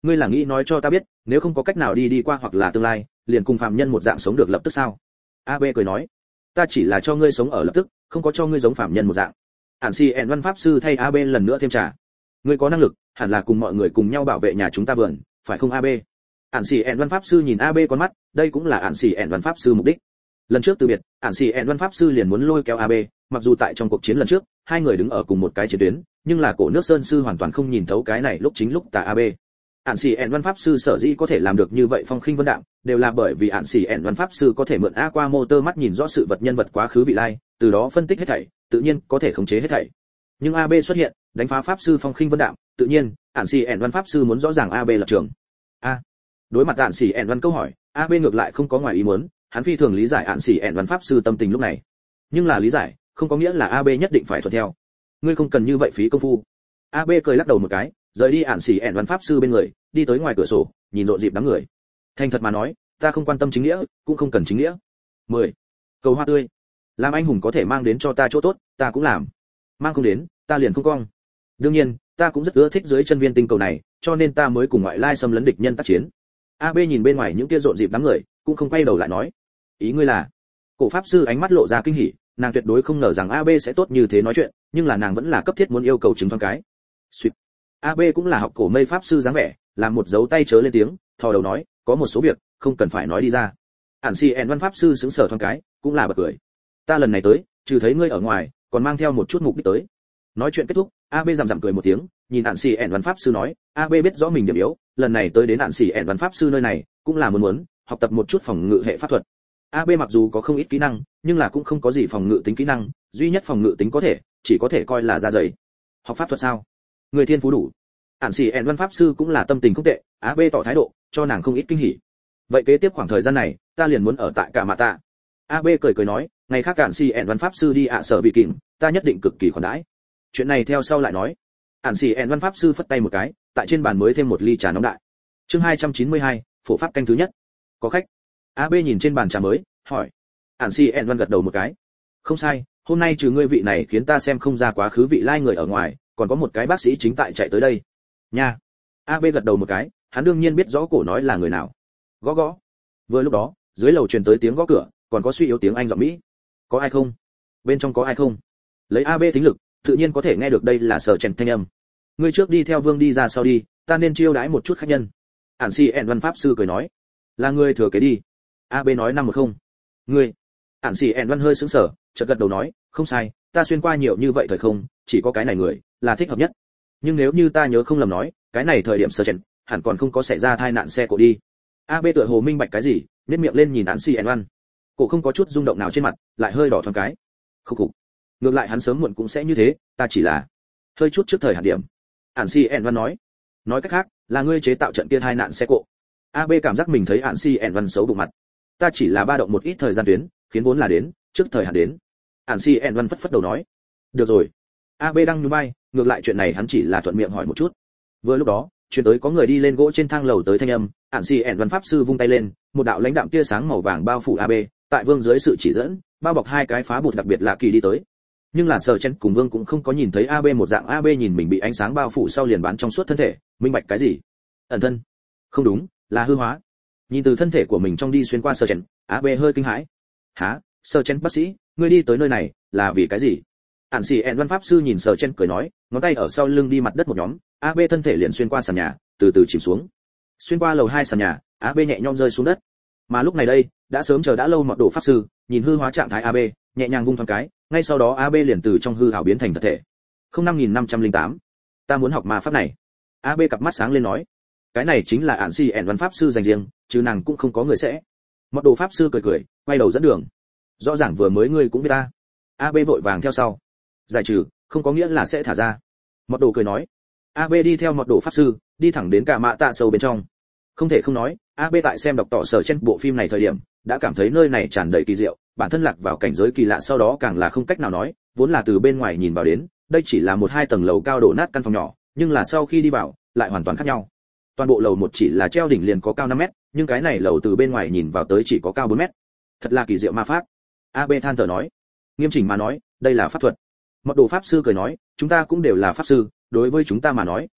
Ngươi là nghĩ nói cho ta biết, nếu không có cách nào đi đi qua hoặc là tương lai, liền cùng phàm nhân một dạng sống được lập tức sao? A B cười nói, ta chỉ là cho ngươi sống ở lập tức, không có cho ngươi giống phàm nhân một dạng. Ản Si ẻn văn pháp sư thay A B lần nữa thêm trả. Ngươi có năng lực, hẳn là cùng mọi người cùng nhau bảo vệ nhà chúng ta vườn, phải không A B? Ản Si ẻn văn pháp sư nhìn A B con mắt, đây cũng là Ản Si ẻn văn pháp sư mục đích. Lần trước từ biệt, Ản Si ẻn văn pháp sư liền muốn lôi kéo A B, mặc dù tại trong cuộc chiến lần trước, hai người đứng ở cùng một cái chiến tuyến, nhưng là cổ nước sơn sư hoàn toàn không nhìn thấu cái này lúc chính lúc tà A B. Ản Sĩ ẻn văn pháp sư sở dĩ có thể làm được như vậy phong khinh vân đạm, đều là bởi vì Ản Sĩ ẻn văn pháp sư có thể mượn a qua motor mắt nhìn rõ sự vật nhân vật quá khứ vị lai, từ đó phân tích hết thảy, tự nhiên có thể khống chế hết thảy. Nhưng a bê xuất hiện, đánh phá pháp sư phong khinh vân đạm, tự nhiên, Ản Sĩ ẻn văn pháp sư muốn rõ ràng a bê lập trường. A. Đối mặt Ản Sĩ ẻn văn câu hỏi, a bê ngược lại không có ngoài ý muốn, hắn phi thường lý giải Ản Sĩ ẻn văn pháp sư tâm tình lúc này. Nhưng là lý giải, không có nghĩa là a bê nhất định phải thuận theo. Ngươi không cần như vậy phí công phu. a bê cười lắc đầu một cái, rời đi Ản Sĩ ẻn văn pháp sư bên người, đi tới ngoài cửa sổ, nhìn rộn rịp đám người. Thành thật mà nói, ta không quan tâm chính nghĩa, cũng không cần chính nghĩa. mười. Cầu hoa tươi. Làm anh hùng có thể mang đến cho ta chỗ tốt, ta cũng làm. Mang không đến, ta liền không cong. Đương nhiên, ta cũng rất ưa thích dưới chân viên tinh cầu này, cho nên ta mới cùng ngoại lai xâm lấn địch nhân tác chiến. a bê nhìn bên ngoài những kia rộn rịp đám người, cũng không quay đầu lại nói. Ý ngươi là? Cổ pháp sư ánh mắt lộ ra kinh hỉ, nàng tuyệt đối không ngờ rằng a bê sẽ tốt như thế nói chuyện, nhưng là nàng vẫn là cấp thiết muốn yêu cầu chứng thoáng cái. Xuyệt. a bê cũng là học cổ mây pháp sư dáng vẻ, làm một dấu tay chớ lên tiếng, thò đầu nói, có một số việc không cần phải nói đi ra. Ản Si ẻn văn pháp sư sững sờ thoáng cái, cũng là bật cười. Ta lần này tới, trừ thấy ngươi ở ngoài, còn mang theo một chút mục đích tới. Nói chuyện kết thúc, a bê rằm rằm cười một tiếng, nhìn Ản Si ẻn văn pháp sư nói, a bê biết rõ mình điểm yếu, lần này tới đến Ản Si ẻn văn pháp sư nơi này, cũng là muốn muốn học tập một chút phòng ngự hệ pháp thuật. a bê mặc dù có không ít kỹ năng, nhưng là cũng không có gì phòng ngự tính kỹ năng, duy nhất phòng ngự tính có thể, chỉ có thể coi là da dày. Học pháp thuật sao? Người thiên phú đủ. Ản Sĩ ẻn văn pháp sư cũng là tâm tình không tệ, a bê tỏ thái độ, cho nàng không ít kinh hỉ. Vậy kế tiếp khoảng thời gian này, ta liền muốn ở tại cả mạ tạ. a bê cười cười nói, ngày khác Ản Sĩ ẻn văn pháp sư đi ạ sở vị kỉnh, ta nhất định cực kỳ khoản đãi. Chuyện này theo sau lại nói. Ản Sĩ ẻn văn pháp sư phất tay một cái, tại trên bàn mới thêm một ly trà nóng đại. Chương hai trăm chín mươi hai, phổ pháp canh thứ nhất. Có khách. a bê nhìn trên bàn trà mới, hỏi. Ản Sĩ ẻn văn gật đầu một cái. Không sai, hôm nay trừ ngươi vị này khiến ta xem không ra quá khứ vị lai người ở ngoài, còn có một cái bác sĩ chính tại chạy tới đây. Nha. a bê gật đầu một cái, hắn đương nhiên biết rõ cổ nói là người nào. Gõ gõ. Vừa lúc đó, dưới lầu truyền tới tiếng gõ cửa, còn có suy yếu tiếng Anh giọng Mỹ. Có ai không? Bên trong có ai không? Lấy a bê tính lực, tự nhiên có thể nghe được đây là Sở Chèn thanh âm. Ngươi trước đi theo Vương đi ra sau đi, ta nên chiêu đãi một chút khách nhân. Ản Si ẻn văn pháp sư cười nói. Là ngươi thừa kế đi. a bê nói năm một không. Ngươi. Ản Si ẻn văn hơi sững sờ, chợt gật đầu nói, không sai, ta xuyên qua nhiều như vậy thời không, chỉ có cái này người là thích hợp nhất. Nhưng nếu như ta nhớ không lầm nói, cái này thời điểm Sở Chèn hẳn còn không có xảy ra tai nạn xe cộ đi. a bê tựa hồ minh bạch cái gì, nhếch miệng lên nhìn Ản Si ẻn văn. Cổ không có chút rung động nào trên mặt, lại hơi đỏ thoáng cái. Khục khục. Ngược lại hắn sớm muộn cũng sẽ như thế, ta chỉ là hơi chút trước thời hạn điểm. Ản Si ẻn văn nói. Nói cách khác, là ngươi chế tạo trận kia tai nạn xe cộ. a bê cảm giác mình thấy Ản Si ẻn văn xấu bụng mặt. Ta chỉ là ba động một ít thời gian tuyến, khiến vốn là đến, trước thời hạn đến. Ản Si ẻn văn phất phất đầu nói. Được rồi. a bê đang nhún vai, ngược lại chuyện này hắn chỉ là thuận miệng hỏi một chút. Vừa lúc đó, truyền tới có người đi lên gỗ trên thang lầu tới thanh âm, Ản Si ẻn văn pháp sư vung tay lên, một đạo lãnh đạm tia sáng màu vàng bao phủ a bê, tại Vương dưới sự chỉ dẫn, bao bọc hai cái phá bụt đặc biệt lạ kỳ đi tới. Nhưng là Sở Chen cùng Vương cũng không có nhìn thấy a bê một dạng, a bê nhìn mình bị ánh sáng bao phủ sau liền bán trong suốt thân thể, minh bạch cái gì? Ẩn thân? Không đúng, là hư hóa. Nhìn từ thân thể của mình trong đi xuyên qua Sở Chen, a bê hơi kinh hãi. Hả? Sở Chen bác sĩ, ngươi đi tới nơi này là vì cái gì? Ản Si ẻn văn pháp sư nhìn Sở Chen cười nói, ngón tay ở sau lưng đi mặt đất một nhóm, a bê thân thể liền xuyên qua sàn nhà, từ từ chìm xuống. Xuyên qua lầu hai sàn nhà, a bê nhẹ nhõm rơi xuống đất. Mà lúc này đây, đã sớm chờ đã lâu mọt đồ pháp sư, nhìn hư hóa trạng thái a bê, nhẹ nhàng vung thoáng cái, ngay sau đó a bê liền từ trong hư ảo biến thành thật thể. Không năm nghìn năm trăm lẻ tám. Ta muốn học ma pháp này. a bê cặp mắt sáng lên nói, cái này chính là Ản Si ẻn văn pháp sư dành riêng, chứ nàng cũng không có người sẽ. Mọt đồ pháp sư cười cười, quay đầu dẫn đường. Rõ ràng vừa mới ngươi cũng biết ta. a bê vội vàng theo sau. Giải trừ, không có nghĩa là sẽ thả ra. Mọt đồ cười nói. a bê đi theo mọt đồ pháp sư, đi thẳng đến cả mạ tạ sâu bên trong. Không thể không nói, a bê tại xem đọc tỏ Sở Chen bộ phim này thời điểm, đã cảm thấy nơi này tràn đầy kỳ diệu, bản thân lạc vào cảnh giới kỳ lạ sau đó càng là không cách nào nói, vốn là từ bên ngoài nhìn vào đến, đây chỉ là một hai tầng lầu cao đổ nát căn phòng nhỏ, nhưng là sau khi đi vào, lại hoàn toàn khác nhau. Toàn bộ lầu một chỉ là treo đỉnh liền có cao năm mét, nhưng cái này lầu từ bên ngoài nhìn vào tới chỉ có cao bốn mét. Thật là kỳ diệu ma pháp. a bê than thở nói. Nghiêm chỉnh mà nói, đây là pháp thuật. Mật đồ pháp sư cười nói, chúng ta cũng đều là pháp sư, đối với chúng ta mà nói,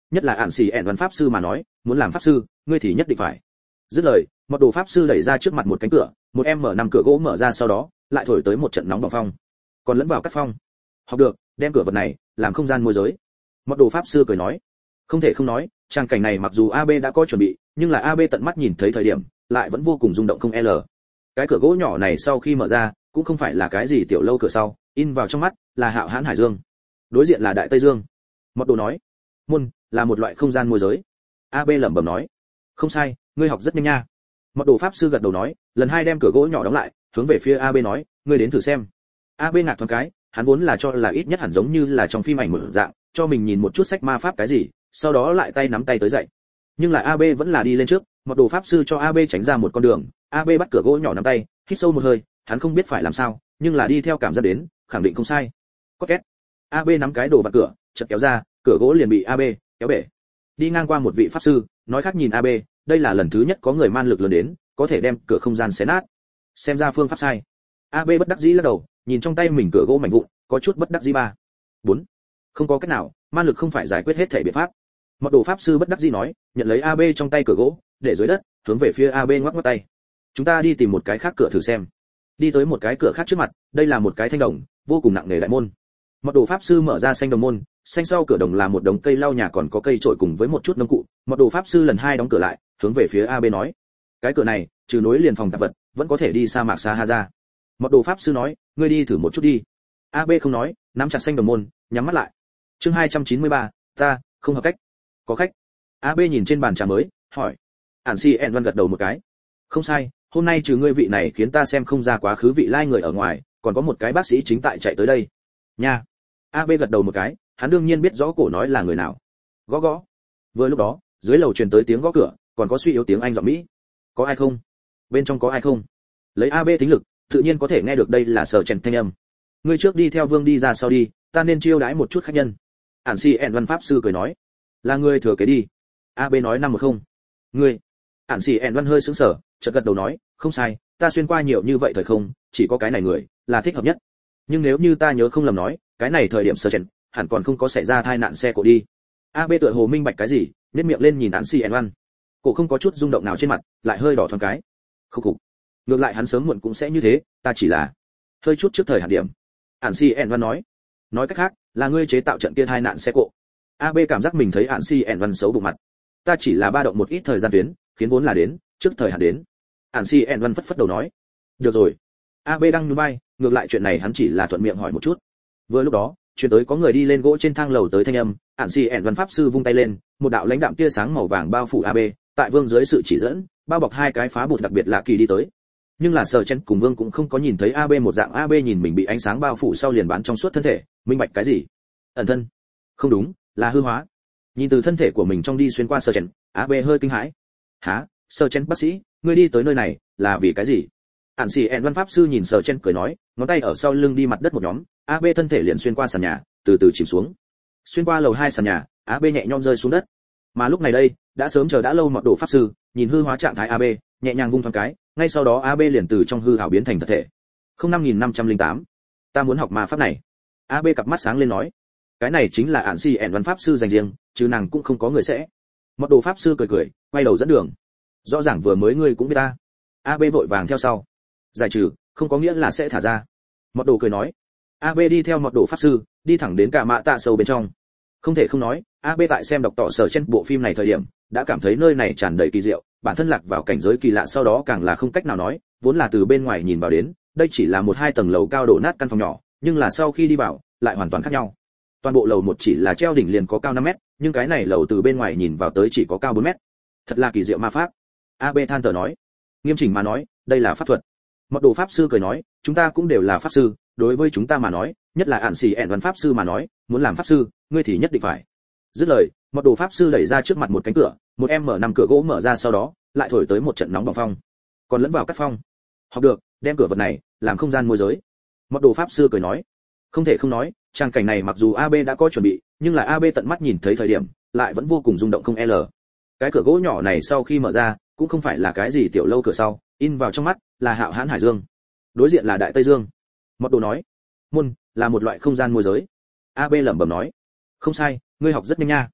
nhất là ản xì ẹn văn pháp sư mà nói, muốn làm pháp sư, ngươi thì nhất định phải. Dứt lời, một đồ pháp sư đẩy ra trước mặt một cánh cửa, một em mở năm cửa gỗ mở ra sau đó, lại thổi tới một trận nóng bỏng phong, còn lẫn vào cắt phong. Học được, đem cửa vật này làm không gian môi giới. Một đồ pháp sư cười nói, không thể không nói, trang cảnh này mặc dù a bê đã có chuẩn bị, nhưng là a bê tận mắt nhìn thấy thời điểm, lại vẫn vô cùng rung động không l. Cái cửa gỗ nhỏ này sau khi mở ra, cũng không phải là cái gì tiểu lâu cửa sau, in vào trong mắt là hạo hãn hải dương, đối diện là đại tây dương. Một đồ nói, môn là một loại không gian môi giới. a bê lẩm bẩm nói, không sai, ngươi học rất nhanh nha. Một đồ pháp sư gật đầu nói, lần hai đem cửa gỗ nhỏ đóng lại, hướng về phía a bê nói, ngươi đến thử xem. a bê ngạc thoáng cái, hắn vốn là cho là ít nhất hẳn giống như là trong phim ảnh mở dạng, cho mình nhìn một chút sách ma pháp cái gì, sau đó lại tay nắm tay tới dậy. Nhưng là a bê vẫn là đi lên trước, một đồ pháp sư cho a bê tránh ra một con đường, a bê bắt cửa gỗ nhỏ nắm tay, hít sâu một hơi, hắn không biết phải làm sao, nhưng là đi theo cảm giác đến, khẳng định không sai. Có két. a bê nắm cái đồ vặn cửa, chợt kéo ra, cửa gỗ liền bị a bê kéo bể. Đi ngang qua một vị pháp sư, nói khác nhìn a bê, đây là lần thứ nhất có người man lực lớn đến, có thể đem cửa không gian xé nát. Xem ra phương pháp sai. a bê bất đắc dĩ lắc đầu, nhìn trong tay mình cửa gỗ mảnh vụn, có chút bất đắc dĩ ba. bốn. Không có cách nào, man lực không phải giải quyết hết thể biện pháp. Một đồ pháp sư bất đắc dĩ nói, nhận lấy a bê trong tay cửa gỗ, để dưới đất, hướng về phía a bê ngoắc ngoắc tay. Chúng ta đi tìm một cái khác cửa thử xem. Đi tới một cái cửa khác trước mặt, đây là một cái thanh đồng, vô cùng nặng nề đại môn. Một đồ pháp sư mở ra xanh đồng môn, xanh sau cửa đồng là một đống cây lau nhà còn có cây trổi cùng với một chút nông cụ. Một đồ pháp sư lần hai đóng cửa lại, hướng về phía a bê nói, cái cửa này, trừ nối liền phòng tạp vật, vẫn có thể đi sa mạc Sahara. Một đồ pháp sư nói, ngươi đi thử một chút đi. a bê không nói, nắm chặt xanh đồng môn, nhắm mắt lại. Chương hai trăm chín mươi ba, ta không hợp cách. Có khách. a bê nhìn trên bàn trà mới, hỏi. Ản Si En Văn gật đầu một cái. Không sai, hôm nay trừ ngươi vị này khiến ta xem không ra quá khứ vị lai người ở ngoài, còn có một cái bác sĩ chính tại chạy tới đây. Nha. a bê gật đầu một cái, hắn đương nhiên biết rõ cổ nói là người nào. Gõ gõ. Vừa lúc đó, dưới lầu truyền tới tiếng gõ cửa, còn có suy yếu tiếng Anh giọng Mỹ. Có ai không? Bên trong có ai không? Lấy a bê tính lực, tự nhiên có thể nghe được đây là Sở Chèn thanh âm. Ngươi trước đi theo Vương đi ra sau đi, ta nên chiêu đãi một chút khách nhân. Ản Si En Văn pháp sư cười nói. Là ngươi thừa kế đi. a bê nói năm một không. Ngươi. Ản Si En Văn hơi sững sờ, chợt gật đầu nói, không sai, ta xuyên qua nhiều như vậy thời không, chỉ có cái này người là thích hợp nhất. Nhưng nếu như ta nhớ không lầm nói, cái này thời điểm Sở Chèn hẳn còn không có xảy ra tai nạn xe cộ đi. a bê tựa hồ minh bạch cái gì, nhếch miệng lên nhìn Ản Si En Văn. Cổ không có chút rung động nào trên mặt, lại hơi đỏ thoáng cái. Khục khục. Ngược lại hắn sớm muộn cũng sẽ như thế, ta chỉ là hơi chút trước thời hạn điểm. Ản Si En Văn nói. Nói cách khác, là ngươi chế tạo trận kia tai nạn xe cộ. a bê cảm giác mình thấy Ản Si En Văn xấu bụng mặt. Ta chỉ là ba động một ít thời gian tuyến, khiến vốn là đến, trước thời hạn đến. Ản Si En Văn phất phất đầu nói. Được rồi. a bê đang nhún vai, ngược lại chuyện này hắn chỉ là thuận miệng hỏi một chút. Vừa lúc đó, truyền tới có người đi lên gỗ trên thang lầu tới thanh âm, Ản Si En Văn pháp sư vung tay lên, một đạo lãnh đạm tia sáng màu vàng bao phủ a bê, tại Vương dưới sự chỉ dẫn, bao bọc hai cái phá bụt đặc biệt lạ kỳ đi tới. Nhưng là Sở Chèn cùng Vương cũng không có nhìn thấy a bê một dạng, a bê nhìn mình bị ánh sáng bao phủ sau liền bán trong suốt thân thể, minh bạch cái gì? Ẩn thân? Không đúng, là hư hóa. Nhìn từ thân thể của mình trong đi xuyên qua Sở Chèn, a bê hơi kinh hãi. Hả? Sở Chèn bác sĩ, ngươi đi tới nơi này là vì cái gì? Ản Si En Văn pháp sư nhìn Sở Chèn cười nói, ngón tay ở sau lưng đi mặt đất một nhóm, a bê thân thể liền xuyên qua sàn nhà, từ từ chìm xuống. Xuyên qua lầu hai sàn nhà, a bê nhẹ nhõm rơi xuống đất. Mà lúc này đây, đã sớm chờ đã lâu Mọt Đồ pháp sư, nhìn hư hóa trạng thái a bê, nhẹ nhàng vung thoáng cái, ngay sau đó a bê liền từ trong hư ảo biến thành thật thể. Không năm nghìn năm trăm lẻ tám. Ta muốn học ma pháp này. a bê cặp mắt sáng lên nói, cái này chính là Ản Si En Văn pháp sư dành riêng, chứ nàng cũng không có người sẽ. Mọt Đồ pháp sư cười cười, quay đầu dẫn đường. Rõ ràng vừa mới ngươi cũng biết ta. a bê vội vàng theo sau. Giải trừ, không có nghĩa là sẽ thả ra. Mọt Đồ cười nói. a bê đi theo Mọt Đồ pháp sư, đi thẳng đến cả mạ tạ sâu bên trong. Không thể không nói, a bê tại xem đọc tỏ Sở Chèn bộ phim này thời điểm, đã cảm thấy nơi này tràn đầy kỳ diệu, bản thân lạc vào cảnh giới kỳ lạ sau đó càng là không cách nào nói, vốn là từ bên ngoài nhìn vào đến, đây chỉ là một hai tầng lầu cao đổ nát căn phòng nhỏ, nhưng là sau khi đi vào, lại hoàn toàn khác nhau. Toàn bộ lầu một chỉ là treo đỉnh liền có cao năm mét, nhưng cái này lầu từ bên ngoài nhìn vào tới chỉ có cao bốn mét. Thật là kỳ diệu ma pháp. a bê than thở nói. Nghiêm chỉnh mà nói, đây là pháp thuật. Mọt Đồ pháp sư cười nói, chúng ta cũng đều là pháp sư, đối với chúng ta mà nói, nhất là Ản Si En Văn pháp sư mà nói, muốn làm pháp sư, ngươi thì nhất định phải. Dứt lời, Mọt Đồ pháp sư đẩy ra trước mặt một cánh cửa, một em mở năm cửa gỗ mở ra sau đó, lại thổi tới một trận nóng bỏng phong, còn lẫn vào cắt phong. Học được, đem cửa vật này làm không gian môi giới. Mọt Đồ pháp sư cười nói. Không thể không nói, trang cảnh này mặc dù a bê đã có chuẩn bị, nhưng là a bê tận mắt nhìn thấy thời điểm, lại vẫn vô cùng rung động không l. Cái cửa gỗ nhỏ này sau khi mở ra, cũng không phải là cái gì tiểu lâu cửa sau, in vào trong mắt là hạo hãn hải dương, đối diện là đại tây dương. Mọt Đồ nói, môn là một loại không gian môi giới. a bê lẩm bẩm nói, không sai, ngươi học rất nhanh nha.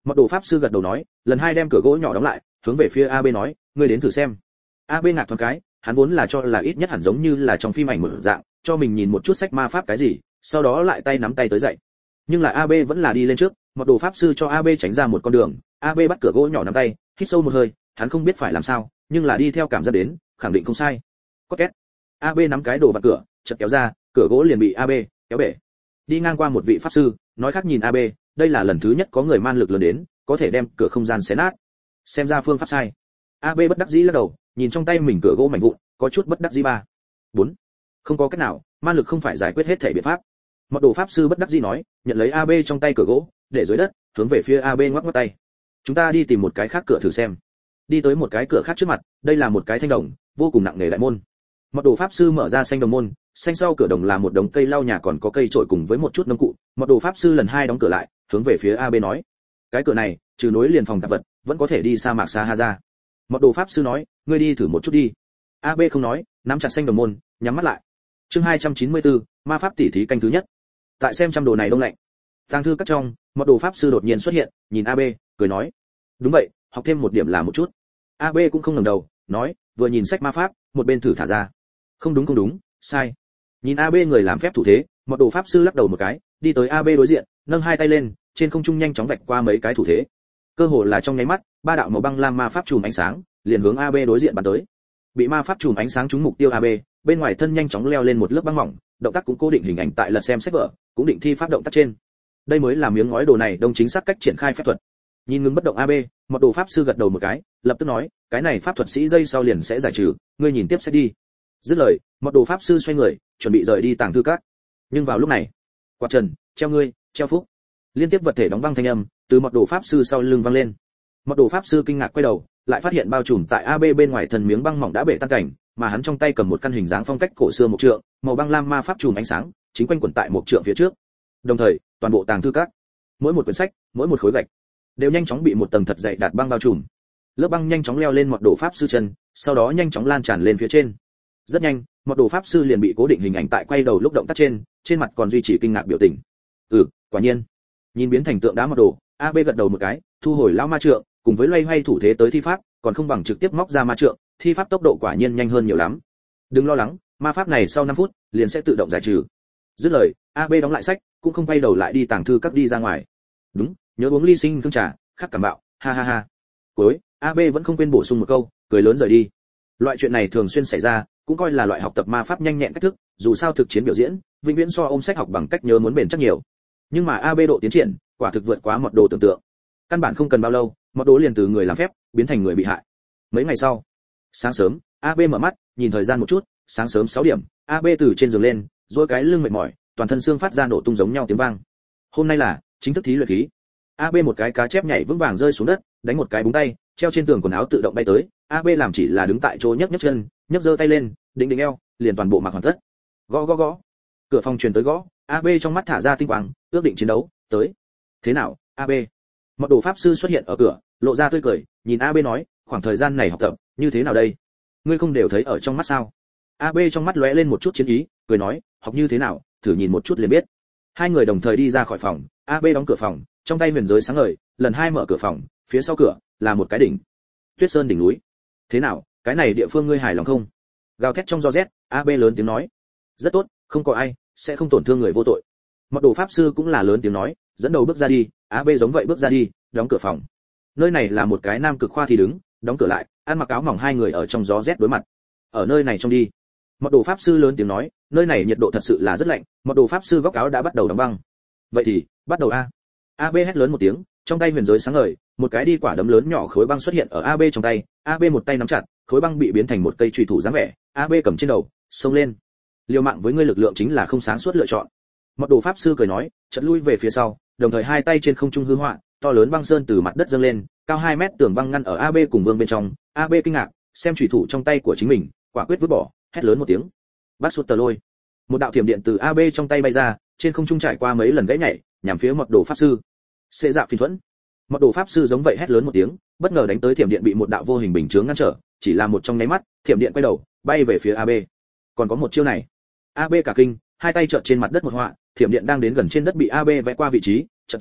Mật đồ pháp sư gật đầu nói, lần hai đem cửa gỗ nhỏ đóng lại, hướng về phía a bê nói, ngươi đến thử xem. a bê ngạc thoáng cái, hắn vốn là cho là ít nhất hẳn giống như là trong phim ảnh một dạng, cho mình nhìn một chút sách ma pháp cái gì, sau đó lại tay nắm tay tới dậy. Nhưng là a bê vẫn là đi lên trước, mật đồ pháp sư cho a bê tránh ra một con đường, a bê bắt cửa gỗ nhỏ nắm tay, hít sâu một hơi, hắn không biết phải làm sao, nhưng là đi theo cảm giác đến, khẳng định không sai. Có két. a bê nắm cái đồ vặn cửa, chợt kéo ra, cửa gỗ liền bị a bê kéo bể. Đi ngang qua một vị pháp sư, nói khác nhìn a bê, đây là lần thứ nhất có người man lực lớn đến, có thể đem cửa không gian xé nát. Xem ra phương pháp sai. a bê bất đắc dĩ lắc đầu, nhìn trong tay mình cửa gỗ mảnh vụn, có chút bất đắc dĩ ba. bốn. Không có cách nào, man lực không phải giải quyết hết thảy biện pháp. Mật đồ pháp sư bất đắc dĩ nói, nhận lấy a bê trong tay cửa gỗ, để dưới đất, hướng về phía a bê ngoắc ngoắc tay. Chúng ta đi tìm một cái khác cửa thử xem. Đi tới một cái cửa khác trước mặt, đây là một cái thanh đồng, vô cùng nặng nề đại môn. Mật đồ pháp sư mở ra xanh đồng môn, xanh sau cửa đồng là một đống cây lau nhà còn có cây trổi cùng với một chút nông cụ. Mật đồ pháp sư lần hai đóng cửa lại, hướng về phía a bê nói, cái cửa này, trừ nối liền phòng tạp vật, vẫn có thể đi sa mạc Sahara. Mật đồ pháp sư nói, ngươi đi thử một chút đi. a bê không nói, nắm chặt xanh đồng môn, nhắm mắt lại. Chương hai trăm chín mươi tư, ma pháp tỉ thí canh thứ nhất. Tại xem trăm đồ này đông lạnh. Tàng thư các trong, mật đồ pháp sư đột nhiên xuất hiện, nhìn a bê, cười nói, đúng vậy, học thêm một điểm là một chút. a bê cũng không ngẩng đầu, nói, vừa nhìn sách ma pháp, một bên thử thả ra. Không đúng không đúng, sai. Nhìn a bê người làm phép thủ thế, mật đồ pháp sư lắc đầu một cái, đi tới a bê đối diện, nâng hai tay lên, trên không trung nhanh chóng vạch qua mấy cái thủ thế. Cơ hồ là trong nháy mắt, ba đạo màu băng lam ma pháp chùm ánh sáng, liền hướng a bê đối diện bắn tới. Bị ma pháp chùm ánh sáng trúng mục tiêu a bê, bên ngoài thân nhanh chóng leo lên một lớp băng mỏng, động tác cũng cố định hình ảnh tại lật xem sách vở, cũng định thi pháp động tác trên. Đây mới là miếng ngói đồ này đông chính xác cách triển khai phép thuật. Nhìn ngưng bất động a bê, mật đồ pháp sư gật đầu một cái, lập tức nói, cái này pháp thuật sĩ dây sau liền sẽ giải trừ, ngươi nhìn tiếp sẽ đi. Dứt lời, mật đồ pháp sư xoay người, chuẩn bị rời đi tàng thư các. Nhưng vào lúc này, quạt trần, treo ngươi, treo phúc, liên tiếp vật thể đóng băng thanh âm từ mật đồ pháp sư sau lưng vang lên. Mật đồ pháp sư kinh ngạc quay đầu, lại phát hiện bao trùm tại a bê bên ngoài thân miếng băng mỏng đã bể tan cảnh, mà hắn trong tay cầm một căn hình dáng phong cách cổ xưa một trượng, màu băng lam ma pháp chùm ánh sáng, chính quanh quẩn tại một trượng phía trước. Đồng thời, toàn bộ tàng thư các, mỗi một quyển sách, mỗi một khối gạch, đều nhanh chóng bị một tầng thật dày đạt băng bao trùm. Lớp băng nhanh chóng leo lên mật đồ pháp sư chân, sau đó nhanh chóng lan tràn lên phía trên. Rất nhanh, mật đồ pháp sư liền bị cố định hình ảnh tại quay đầu lúc động tác trên, trên mặt còn duy trì kinh ngạc biểu tình. Ừ, quả nhiên. Nhìn biến thành tượng đá mật đồ, a bê gật đầu một cái, thu hồi lão ma trượng, cùng với loay hoay thủ thế tới thi pháp, còn không bằng trực tiếp móc ra ma trượng, thi pháp tốc độ quả nhiên nhanh hơn nhiều lắm. Đừng lo lắng, ma pháp này sau năm phút liền sẽ tự động giải trừ. Dứt lời, a bê đóng lại sách, cũng không quay đầu lại đi tàng thư các đi ra ngoài. Đúng, nhớ uống ly sinh cương trà, khắc cảm bạo, ha ha ha. Cuối, a bê vẫn không quên bổ sung một câu, cười lớn rời đi. Loại chuyện này thường xuyên xảy ra, cũng coi là loại học tập ma pháp nhanh nhẹn cách thức, dù sao thực chiến biểu diễn, vĩnh viễn so ôm sách học bằng cách nhớ muốn bền chắc nhiều. Nhưng mà a bê độ tiến triển, quả thực vượt quá mật đồ tưởng tượng. Căn bản không cần bao lâu, mật đồ liền từ người làm phép biến thành người bị hại. Mấy ngày sau, sáng sớm, a bê mở mắt, nhìn thời gian một chút, sáng sớm sáu điểm, a bê từ trên giường lên, duỗi cái lưng mệt mỏi, toàn thân xương phát ra nổ tung giống nhau tiếng vang. Hôm nay là chính thức thí luyện khí. a bê một cái cá chép nhảy vững vàng rơi xuống đất, đánh một cái búng tay, treo trên tường quần áo tự động bay tới. a bê làm chỉ là đứng tại chỗ nhấc nhấc chân, nhấc giơ tay lên, đỉnh đỉnh eo, liền toàn bộ mặc hoàn tất. Gõ gõ gõ. Cửa phòng truyền tới gõ, a bê trong mắt thả ra tinh quang, ước định chiến đấu, tới. Thế nào, a bê? Mật đồ pháp sư xuất hiện ở cửa, lộ ra tươi cười, nhìn a bê nói, khoảng thời gian này học tập, như thế nào đây? Ngươi không đều thấy ở trong mắt sao? a bê trong mắt lóe lên một chút chiến ý, cười nói, học như thế nào, thử nhìn một chút liền biết. Hai người đồng thời đi ra khỏi phòng, a bê đóng cửa phòng, trong tay huyền giới sáng ngời, lần hai mở cửa phòng, phía sau cửa là một cái đỉnh. Tuyết Sơn đỉnh núi. Thế nào, cái này địa phương ngươi hài lòng không? Gào thét trong gió rét, a bê lớn tiếng nói. Rất tốt, không có ai sẽ không tổn thương người vô tội. Mật đồ pháp sư cũng là lớn tiếng nói, dẫn đầu bước ra đi, a bê giống vậy bước ra đi, đóng cửa phòng. Nơi này là một cái nam cực khoa thì đứng, đóng cửa lại, ăn mặc áo mỏng hai người ở trong gió rét đối mặt. Ở nơi này trong đi. Mật đồ pháp sư lớn tiếng nói, nơi này nhiệt độ thật sự là rất lạnh, mật đồ pháp sư góc áo đã bắt đầu đóng băng. Vậy thì, bắt đầu a. a bê hét lớn một tiếng, trong tay huyền giới sáng ngời, một cái đi quả đấm lớn nhỏ khối băng xuất hiện ở a bê trong tay, a bê một tay nắm chặt, khối băng bị biến thành một cây chùy thủ dáng vẻ, a bê cầm trên đầu, xông lên. Liều mạng với ngươi lực lượng chính là không sáng suốt lựa chọn. Mật đồ pháp sư cười nói, chợt lui về phía sau, đồng thời hai tay trên không trung hư họa, to lớn băng sơn từ mặt đất dâng lên, cao hai mét tường băng ngăn ở a bê cùng vương bên trong. a bê kinh ngạc, xem chùy thủ trong tay của chính mình, quả quyết vứt bỏ, hét lớn một tiếng. Bắt sút tờ lôi. Một đạo thiểm điện từ a bê trong tay bay ra, trên không trung trải qua mấy lần gãy nhảy, nhằm phía mật đồ pháp sư. Xê dạ phi thuẫn. Mật đồ pháp sư giống vậy hét lớn một tiếng, bất ngờ đánh tới thiểm điện bị một đạo vô hình bình chướng ngăn trở, chỉ là một trong nháy mắt, thiểm điện quay đầu, bay về phía a bê. Còn có một chiêu này. a bê cả kinh, hai tay trợn trên mặt đất một họa, thiểm điện đang đến gần trên đất bị a bê vẽ qua vị trí, chợt dừng lại,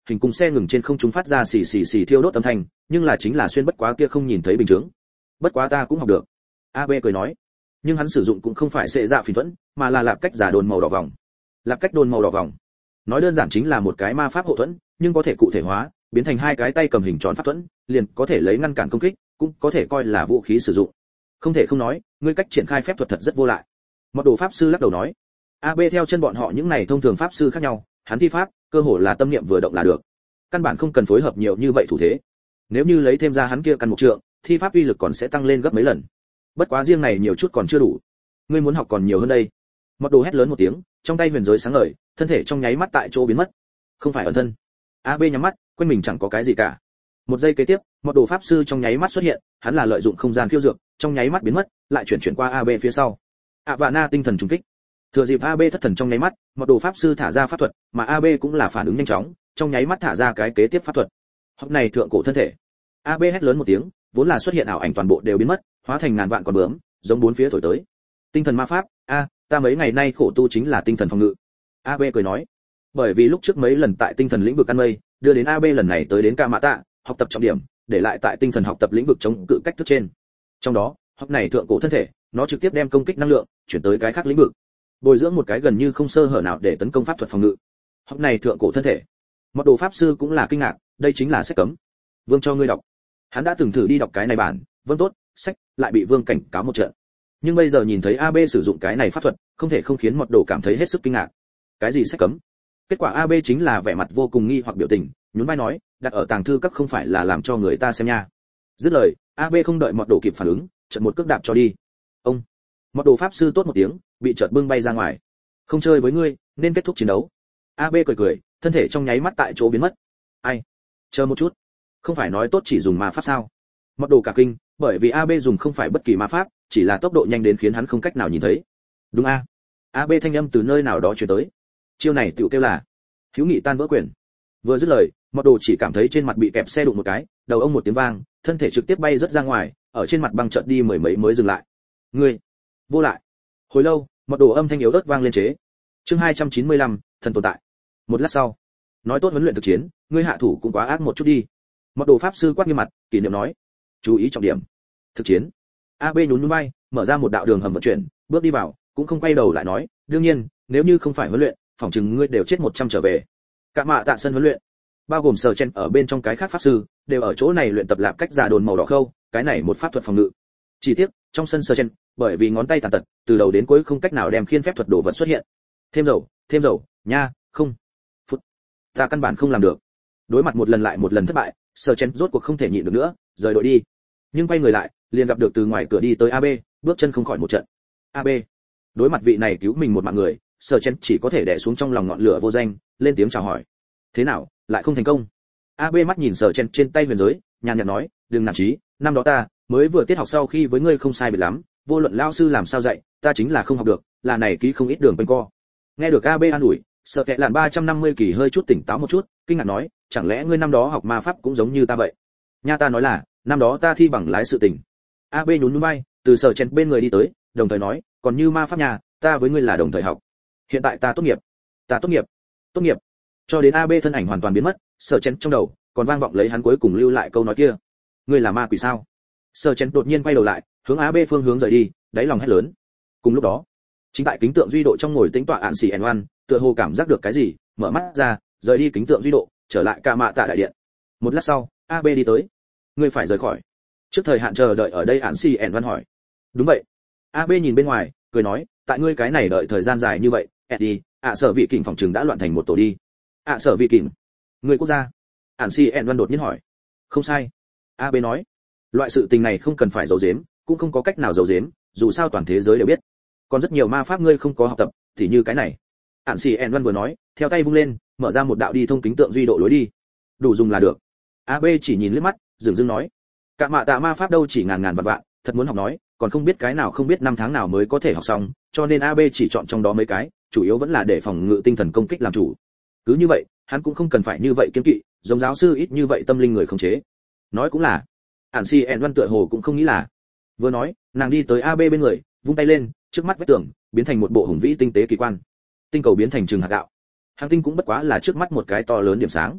hình cung xe ngừng trên không trung phát ra xì xì xì thiêu đốt âm thanh, nhưng là chính là xuyên bất quá kia không nhìn thấy bình chứng. Bất quá ta cũng học được. a bê cười nói. Nhưng hắn sử dụng cũng không phải sệ dạ phỉ thuẫn, mà là lạp cách giả đồn màu đỏ vòng. Lạp cách đồn màu đỏ vòng. Nói đơn giản chính là một cái ma pháp hộ thuẫn, nhưng có thể cụ thể hóa, biến thành hai cái tay cầm hình tròn pháp thuẫn, liền có thể lấy ngăn cản công kích, cũng có thể coi là vũ khí sử dụng. Không thể không nói, ngươi cách triển khai phép thuật thật rất vô lại. Một đồ pháp sư lắc đầu nói. a bê theo chân bọn họ những này thông thường pháp sư khác nhau, hắn thi pháp, cơ hồ là tâm niệm vừa động là được. Căn bản không cần phối hợp nhiều như vậy thủ thế. Nếu như lấy thêm ra hắn kia căn một trượng, thi pháp uy lực còn sẽ tăng lên gấp mấy lần. Bất quá riêng này nhiều chút còn chưa đủ. Ngươi muốn học còn nhiều hơn đây. Một đồ hét lớn một tiếng, trong tay huyền giới sáng ngời, thân thể trong nháy mắt tại chỗ biến mất. Không phải ẩn thân. a bê nhắm mắt, quanh mình chẳng có cái gì cả. Một giây kế tiếp, một đồ pháp sư trong nháy mắt xuất hiện, hắn là lợi dụng không gian khiêu dược, trong nháy mắt biến mất, lại chuyển chuyển qua a bê phía sau. ạ vạ na tinh thần trùng kích. Thừa dịp a bê thất thần trong nháy mắt, một đồ pháp sư thả ra pháp thuật, mà a bê cũng là phản ứng nhanh chóng, trong nháy mắt thả ra cái kế tiếp pháp thuật. Học này thượng cổ thân thể. a bê hét lớn một tiếng, vốn là xuất hiện ảo ảnh toàn bộ đều biến mất, hóa thành ngàn vạn con bướm, giống bốn phía thổi tới. Tinh thần ma pháp, a, ta mấy ngày nay khổ tu chính là tinh thần phòng ngự. a bê cười nói. Bởi vì lúc trước mấy lần tại tinh thần lĩnh vực ăn mây, đưa đến a bê lần này tới đến Ca Mã Tạ, học tập trọng điểm, để lại tại tinh thần học tập lĩnh vực chống cự cách thức trên. Trong đó, học này thượng cổ thân thể, nó trực tiếp đem công kích năng lượng chuyển tới cái khác lĩnh vực, bồi dưỡng một cái gần như không sơ hở nào để tấn công pháp thuật phòng ngự. Học này thượng cổ thân thể, một đồ pháp sư cũng là kinh ngạc, đây chính là sách cấm. Vương cho ngươi đọc. Hắn đã từng thử đi đọc cái này bản, vâng tốt, sách, lại bị Vương cảnh cáo một trận. Nhưng bây giờ nhìn thấy a bê sử dụng cái này pháp thuật, không thể không khiến một đồ cảm thấy hết sức kinh ngạc. Cái gì sách cấm? Kết quả a bê chính là vẻ mặt vô cùng nghi hoặc biểu tình, nhún vai nói, đặt ở tàng thư các không phải là làm cho người ta xem nha. Dứt lời, a bê không đợi một đồ kịp phản ứng, chợt một cước đạp cho đi. Ông, một đồ pháp sư tốt một tiếng, bị chợt bưng bay ra ngoài. Không chơi với ngươi, nên kết thúc chiến đấu. a bê cười cười, thân thể trong nháy mắt tại chỗ biến mất. Ai? Chờ một chút, không phải nói tốt chỉ dùng ma pháp sao? Một đồ cả kinh, bởi vì a bê dùng không phải bất kỳ ma pháp, chỉ là tốc độ nhanh đến khiến hắn không cách nào nhìn thấy. Đúng a? a bê thanh âm từ nơi nào đó truyền tới. Chiêu này tựu kêu là hữu nghị tan vỡ quyền. Vừa dứt lời, một đồ chỉ cảm thấy trên mặt bị kẹp xe đụng một cái, đầu ông một tiếng vang, thân thể trực tiếp bay rất ra ngoài, ở trên mặt băng chợt đi mười mấy mới dừng lại. Ngươi, vô lại. Hồi lâu, một đồ âm thanh yếu ớt vang lên chế. Chương hai trăm chín mươi lăm, thần tồn tại. Một lát sau, nói tốt huấn luyện thực chiến, ngươi hạ thủ cũng quá ác một chút đi. Một đồ pháp sư quát nghiêm mặt, kỷ niệm nói, chú ý trọng điểm. Thực chiến. a bê nhún nhún vai, mở ra một đạo đường hầm vận chuyển, bước đi vào, cũng không quay đầu lại nói, đương nhiên, nếu như không phải huấn luyện, phỏng chừng ngươi đều chết một trăm trở về. Cả mạ tạ sân huấn luyện, bao gồm sở chen ở bên trong cái khác pháp sư, đều ở chỗ này luyện tập lạp cách giả đồn màu đỏ khâu, cái này một pháp thuật phòng ngự. Chỉ tiếc, trong sân sở chen, bởi vì ngón tay tàn tật, từ đầu đến cuối không cách nào đem khiên phép thuật đồ vật xuất hiện. Thêm dầu, thêm dầu, nha, không. Phút. Ta căn bản không làm được. Đối mặt một lần lại một lần thất bại, sở chen rốt cuộc không thể nhịn được nữa, rời đội đi. Nhưng quay người lại, liền gặp được từ ngoài cửa đi tới a bê, bước chân không khỏi một trận. a bê. Đối mặt vị này cứu mình một mạng người, sở chen chỉ có thể đè xuống trong lòng ngọn lửa vô danh, lên tiếng chào hỏi. Thế nào, lại không thành công? a bê mắt nhìn sở chen trên tay huyền giới, nhàn nhạt nói, đừng nản chí, năm đó ta mới vừa tiết học sau khi với ngươi không sai biệt lắm, vô luận lao sư làm sao dạy, ta chính là không học được, là này ký không ít đường quanh co. Nghe được a bê an ủi, sở kệ làn ba trăm năm mươi kỳ hơi chút tỉnh táo một chút, kinh ngạc nói, chẳng lẽ ngươi năm đó học ma pháp cũng giống như ta vậy? Nha, ta nói là, năm đó ta thi bằng lái sự tình. a bê nhún nhún vai, từ sở chen bên người đi tới, đồng thời nói, còn như ma pháp nhà, ta với ngươi là đồng thời học. Hiện tại ta tốt nghiệp, ta tốt nghiệp, tốt nghiệp. Cho đến a bê thân ảnh hoàn toàn biến mất, sở chen trong đầu còn vang vọng lấy hắn cuối cùng lưu lại câu nói kia, ngươi là ma quỷ sao? Sở chen đột nhiên quay đầu lại, hướng a bê phương hướng rời đi, đáy lòng hét lớn. Cùng lúc đó, chính tại kính tượng duy độ trong ngồi tĩnh tọa ạn xì ẻn oan, tựa hồ cảm giác được cái gì, mở mắt ra, rời đi kính tượng duy độ, trở lại Ca Mạ Tạ đại điện. Một lát sau, a bê đi tới. Ngươi phải rời khỏi. Trước thời hạn chờ đợi ở đây ạn xì ẻn oan hỏi. Đúng vậy. a bê nhìn bên ngoài, cười nói, tại ngươi cái này đợi thời gian dài như vậy, Eddie, ạ sở vị kình phòng trường đã loạn thành một tổ đi. ạ sở vị kình, người quốc gia? ạn xì ẻn oan đột nhiên hỏi. Không sai. a bê nói, loại sự tình này không cần phải giấu giếm, cũng không có cách nào giấu giếm, dù sao toàn thế giới đều biết. Còn rất nhiều ma pháp ngươi không có học tập, thì như cái này. ạn xì ẻn oan vừa nói, theo tay vung lên, mở ra một đạo đi thông kính tượng duy độ lối đi. Đủ dùng là được. a bê chỉ nhìn liếc mắt, dừng dưng nói, Cả mạ tạ ma pháp đâu chỉ ngàn ngàn vạn vạn, thật muốn học nói, còn không biết cái nào không biết năm tháng nào mới có thể học xong, cho nên a bê chỉ chọn trong đó mấy cái, chủ yếu vẫn là để phòng ngự tinh thần công kích làm chủ. Cứ như vậy, hắn cũng không cần phải như vậy kiên kỵ, giống giáo sư ít như vậy tâm linh người không chế. Nói cũng là, ản si ẻn văn tựa hồ cũng không nghĩ là. Vừa nói, nàng đi tới a bê bên người, vung tay lên, trước mắt vách tường biến thành một bộ hùng vĩ tinh tế kỳ quan. Tinh cầu biến thành trường hạt gạo. Hàng tinh cũng bất quá là trước mắt một cái to lớn điểm sáng.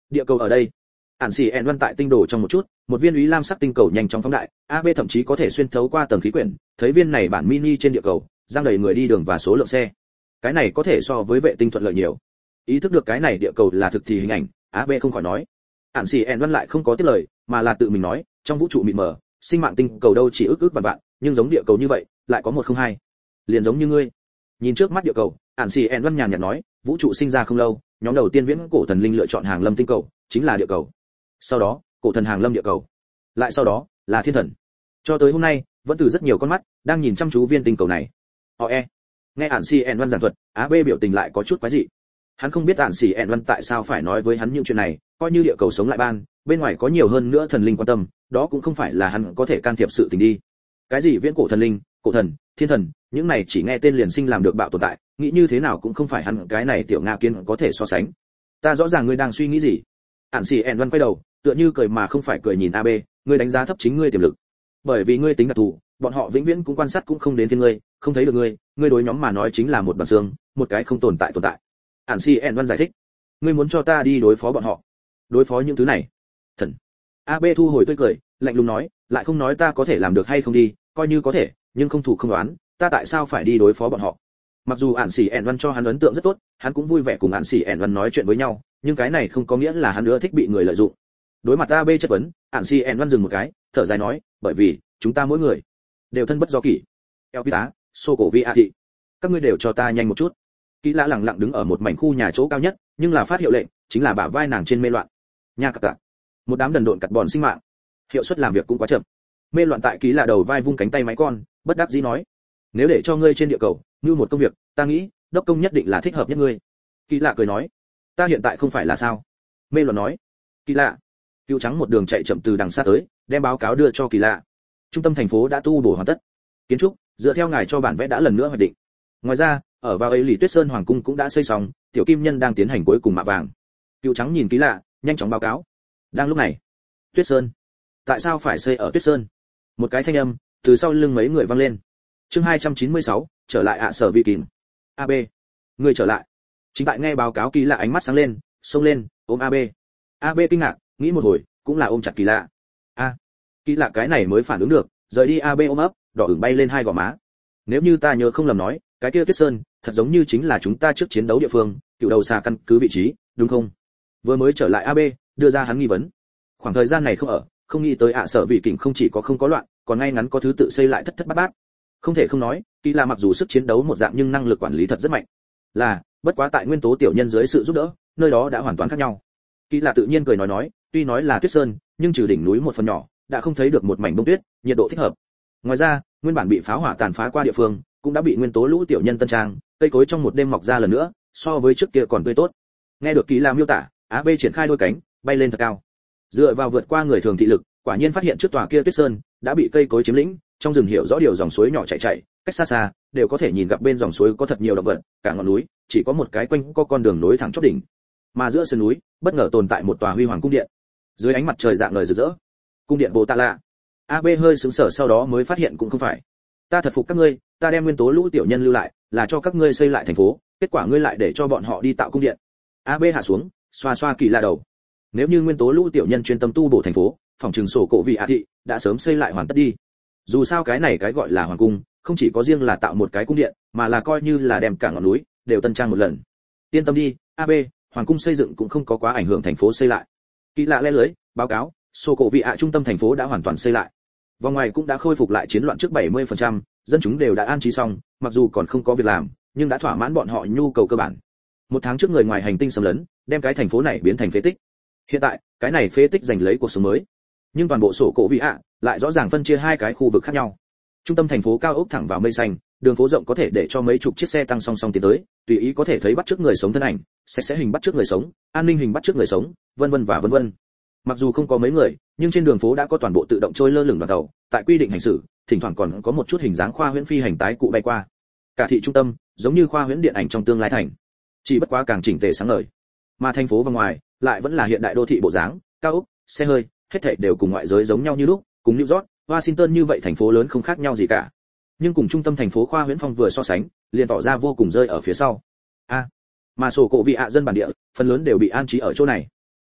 Địa cầu ở đây. Ản xì ẹn văn tại tinh đồ trong một chút, một viên úy lam sắc tinh cầu nhanh chóng phóng đại, a bê thậm chí có thể xuyên thấu qua tầng khí quyển, thấy viên này bản mini trên địa cầu, giăng đầy người đi đường và số lượng xe. Cái này có thể so với vệ tinh thuận lợi nhiều. Ý thức được cái này địa cầu là thực thì hình ảnh, a bê không khỏi nói. Ản xì ẹn văn lại không có tiếp lời, mà là tự mình nói, trong vũ trụ mịt mờ, sinh mạng tinh cầu đâu chỉ ước ước vạn vạn, nhưng giống địa cầu như vậy, lại có một không hai. Liền giống như ngươi. Nhìn trước mắt địa cầu, Ản xì ẹn văn nhàn nhạt nói, vũ trụ sinh ra không lâu, nhóm đầu tiên viễn cổ thần linh lựa chọn hàng lâm tinh cầu, chính là địa cầu. Sau đó, cổ thần hàng lâm địa cầu. Lại sau đó, là thiên thần. Cho tới hôm nay, vẫn từ rất nhiều con mắt đang nhìn chăm chú viên tinh cầu này. Họ e. Nghe Ản xì ẹn văn giảng thuật, á bê biểu tình lại có chút quái dị. Hắn không biết Ản xì ẹn văn tại sao phải nói với hắn những chuyện này, coi như địa cầu sống lại ban, bên ngoài có nhiều hơn nữa thần linh quan tâm, đó cũng không phải là hắn có thể can thiệp sự tình đi. Cái gì viễn cổ thần linh, cổ thần, thiên thần, những này chỉ nghe tên liền sinh làm được bạo tồn tại, nghĩ như thế nào cũng không phải hắn cái này tiểu nga kiên có thể so sánh. Ta rõ ràng ngươi đang suy nghĩ gì. Ản xì ẹn văn quay đầu, tựa như cười mà không phải cười nhìn a bê, ngươi đánh giá thấp chính ngươi tiềm lực. Bởi vì ngươi tính đặc thù, bọn họ vĩnh viễn cũng quan sát cũng không đến thiên ngươi, không thấy được ngươi, ngươi đối nhóm mà nói chính là một bản xương, một cái không tồn tại tồn tại. Ản xì ẹn văn giải thích, ngươi muốn cho ta đi đối phó bọn họ, đối phó những thứ này. Thần. a bê thu hồi tươi cười, lạnh lùng nói, lại không nói ta có thể làm được hay không đi, coi như có thể, nhưng không thủ không đoán, ta tại sao phải đi đối phó bọn họ? Mặc dù Ản xì ẹn văn cho hắn ấn tượng rất tốt, hắn cũng vui vẻ cùng Ản xì ẹn văn nói chuyện với nhau, nhưng cái này không có nghĩa là hắn ưa thích bị người lợi dụng. Đối mặt a bê chất vấn, Ản xì ẹn văn dừng một cái, thở dài nói, bởi vì chúng ta mỗi người đều thân bất do kỷ. Elvita, Sô cổ Vi A thị, các ngươi đều cho ta nhanh một chút. Kỹ Lạ lẳng lặng đứng ở một mảnh khu nhà chỗ cao nhất, nhưng là phát hiệu lệnh, chính là bả vai nàng trên mê loạn. Nha cặc cặc. Một đám đần độn cặt bòn sinh mạng. Hiệu suất làm việc cũng quá chậm. Mê loạn tại Kỹ Lạ đầu vai vung cánh tay máy con, bất đắc dĩ nói, nếu để cho ngươi trên địa cầu, như một công việc, ta nghĩ, đốc công nhất định là thích hợp nhất ngươi. Kỹ Lạ cười nói, ta hiện tại không phải là sao? Mê loạn nói, Kỹ Lạ. Cựu trắng một đường chạy chậm từ đằng xa tới, đem báo cáo đưa cho Kỳ Lạ. Trung tâm thành phố đã tu bổ hoàn tất. Kiến trúc dựa theo ngài cho bản vẽ đã lần nữa hoạch định. Ngoài ra, ở vào ấy lì Tuyết Sơn hoàng cung cũng đã xây xong, tiểu kim nhân đang tiến hành cuối cùng mạ vàng. Cựu trắng nhìn Kỳ Lạ, nhanh chóng báo cáo. Đang lúc này, Tuyết Sơn, tại sao phải xây ở Tuyết Sơn? Một cái thanh âm từ sau lưng mấy người vang lên. Chương hai trăm chín mươi sáu, trở lại ạ sở vị kìm. a bê, người trở lại. Chính tại nghe báo cáo Kỳ Lạ ánh mắt sáng lên, xông lên, ôm a bê. a bê kinh ngạc, nghĩ một hồi, cũng là ôm chặt Kỳ Lạ. A, Kỳ Lạ cái này mới phản ứng được, rời đi a bê ôm ấp, đỏ ửng bay lên hai gò má. Nếu như ta nhớ không lầm nói, cái kia Tuyết Sơn, thật giống như chính là chúng ta trước chiến đấu địa phương, cựu đầu xà căn cứ vị trí, đúng không? Vừa mới trở lại a bê, đưa ra hắn nghi vấn. Khoảng thời gian này không ở, không nghĩ tới ạ sở vị kình không chỉ có không có loạn, còn ngay ngắn có thứ tự xây lại thất thất bát bát. Không thể không nói, Kỳ Lạ mặc dù sức chiến đấu một dạng nhưng năng lực quản lý thật rất mạnh. Là, bất quá tại nguyên tố tiểu nhân dưới sự giúp đỡ, nơi đó đã hoàn toàn khác nhau. Kỳ Lạ tự nhiên cười nói nói, tuy nói là Tuyết Sơn, nhưng trừ đỉnh núi một phần nhỏ, đã không thấy được một mảnh bông tuyết, nhiệt độ thích hợp. Ngoài ra, nguyên bản bị pháo hỏa tàn phá qua địa phương, cũng đã bị nguyên tố lũ tiểu nhân tân trang, cây cối trong một đêm mọc ra lần nữa, so với trước kia còn tươi tốt. Nghe được Kỳ Lạ miêu tả, á bê triển khai đôi cánh, bay lên thật cao. Dựa vào vượt qua người thường thị lực, quả nhiên phát hiện trước tòa kia Tuyết Sơn đã bị cây cối chiếm lĩnh, trong rừng hiểu rõ điều dòng suối nhỏ chảy chảy, cách xa xa đều có thể nhìn gặp bên dòng suối có thật nhiều động vật, cả ngọn núi chỉ có một cái quanh có con đường nối thẳng chót đỉnh. Mà giữa sườn núi, bất ngờ tồn tại một tòa huy hoàng cung điện. Dưới ánh mặt trời dạng lời rực rỡ. Cung điện Bồ Tạ Lạ. a bê hơi sững sờ sau đó mới phát hiện cũng không phải. Ta thật phục các ngươi, ta đem nguyên tố lũ tiểu nhân lưu lại, là cho các ngươi xây lại thành phố, kết quả ngươi lại để cho bọn họ đi tạo cung điện. a bê hạ xuống, xoa xoa Kỳ Lạ đầu. Nếu như nguyên tố lũ tiểu nhân chuyên tâm tu bổ thành phố, phòng trường sổ cổ vị a thị đã sớm xây lại hoàn tất đi. Dù sao cái này cái gọi là hoàng cung, không chỉ có riêng là tạo một cái cung điện, mà là coi như là đem cả ngọn núi đều tân trang một lần. Yên tâm đi, a bê, hoàng cung xây dựng cũng không có quá ảnh hưởng thành phố xây lại. Kỳ Lạ lẽ lưới, báo cáo, sổ cổ vị ạ trung tâm thành phố đã hoàn toàn xây lại. Vòng ngoài cũng đã khôi phục lại chiến loạn trước bảy mươi phần trăm, dân chúng đều đã an trí xong, mặc dù còn không có việc làm, nhưng đã thỏa mãn bọn họ nhu cầu cơ bản. Một tháng trước người ngoài hành tinh xâm lấn, đem cái thành phố này biến thành phế tích. Hiện tại, cái này phế tích giành lấy cuộc sống mới. Nhưng toàn bộ sổ cổ vị ạ lại rõ ràng phân chia hai cái khu vực khác nhau. Trung tâm thành phố cao ốc thẳng vào mây xanh, đường phố rộng có thể để cho mấy chục chiếc xe tăng song song tiến tới, tùy ý có thể thấy bắt chước người sống thân ảnh, sẽ sẽ hình bắt chước người sống, an ninh hình bắt chước người sống, vân vân và vân vân. Mặc dù không có mấy người, nhưng trên đường phố đã có toàn bộ tự động trôi lơ lửng đoàn tàu, tại quy định hành xử, thỉnh thoảng còn có một chút hình dáng khoa huyễn phi hành tái cụ bay qua. Cả thị trung tâm, giống như khoa huyễn điện ảnh trong tương lai thành, chỉ bất quá càng chỉnh tề sáng ngời. Mà thành phố vòng ngoài, lại vẫn là hiện đại đô thị bộ dáng, cao ốc, xe hơi, hết thảy đều cùng ngoại giới giống nhau như lúc, cùng New York, Washington như vậy thành phố lớn không khác nhau gì cả. Nhưng cùng trung tâm thành phố khoa huyễn phong vừa so sánh, liền tỏ ra vô cùng rơi ở phía sau. A, à, mà sổ cổ vị ạ dân bản địa, phần lớn đều bị an trí ở chỗ này.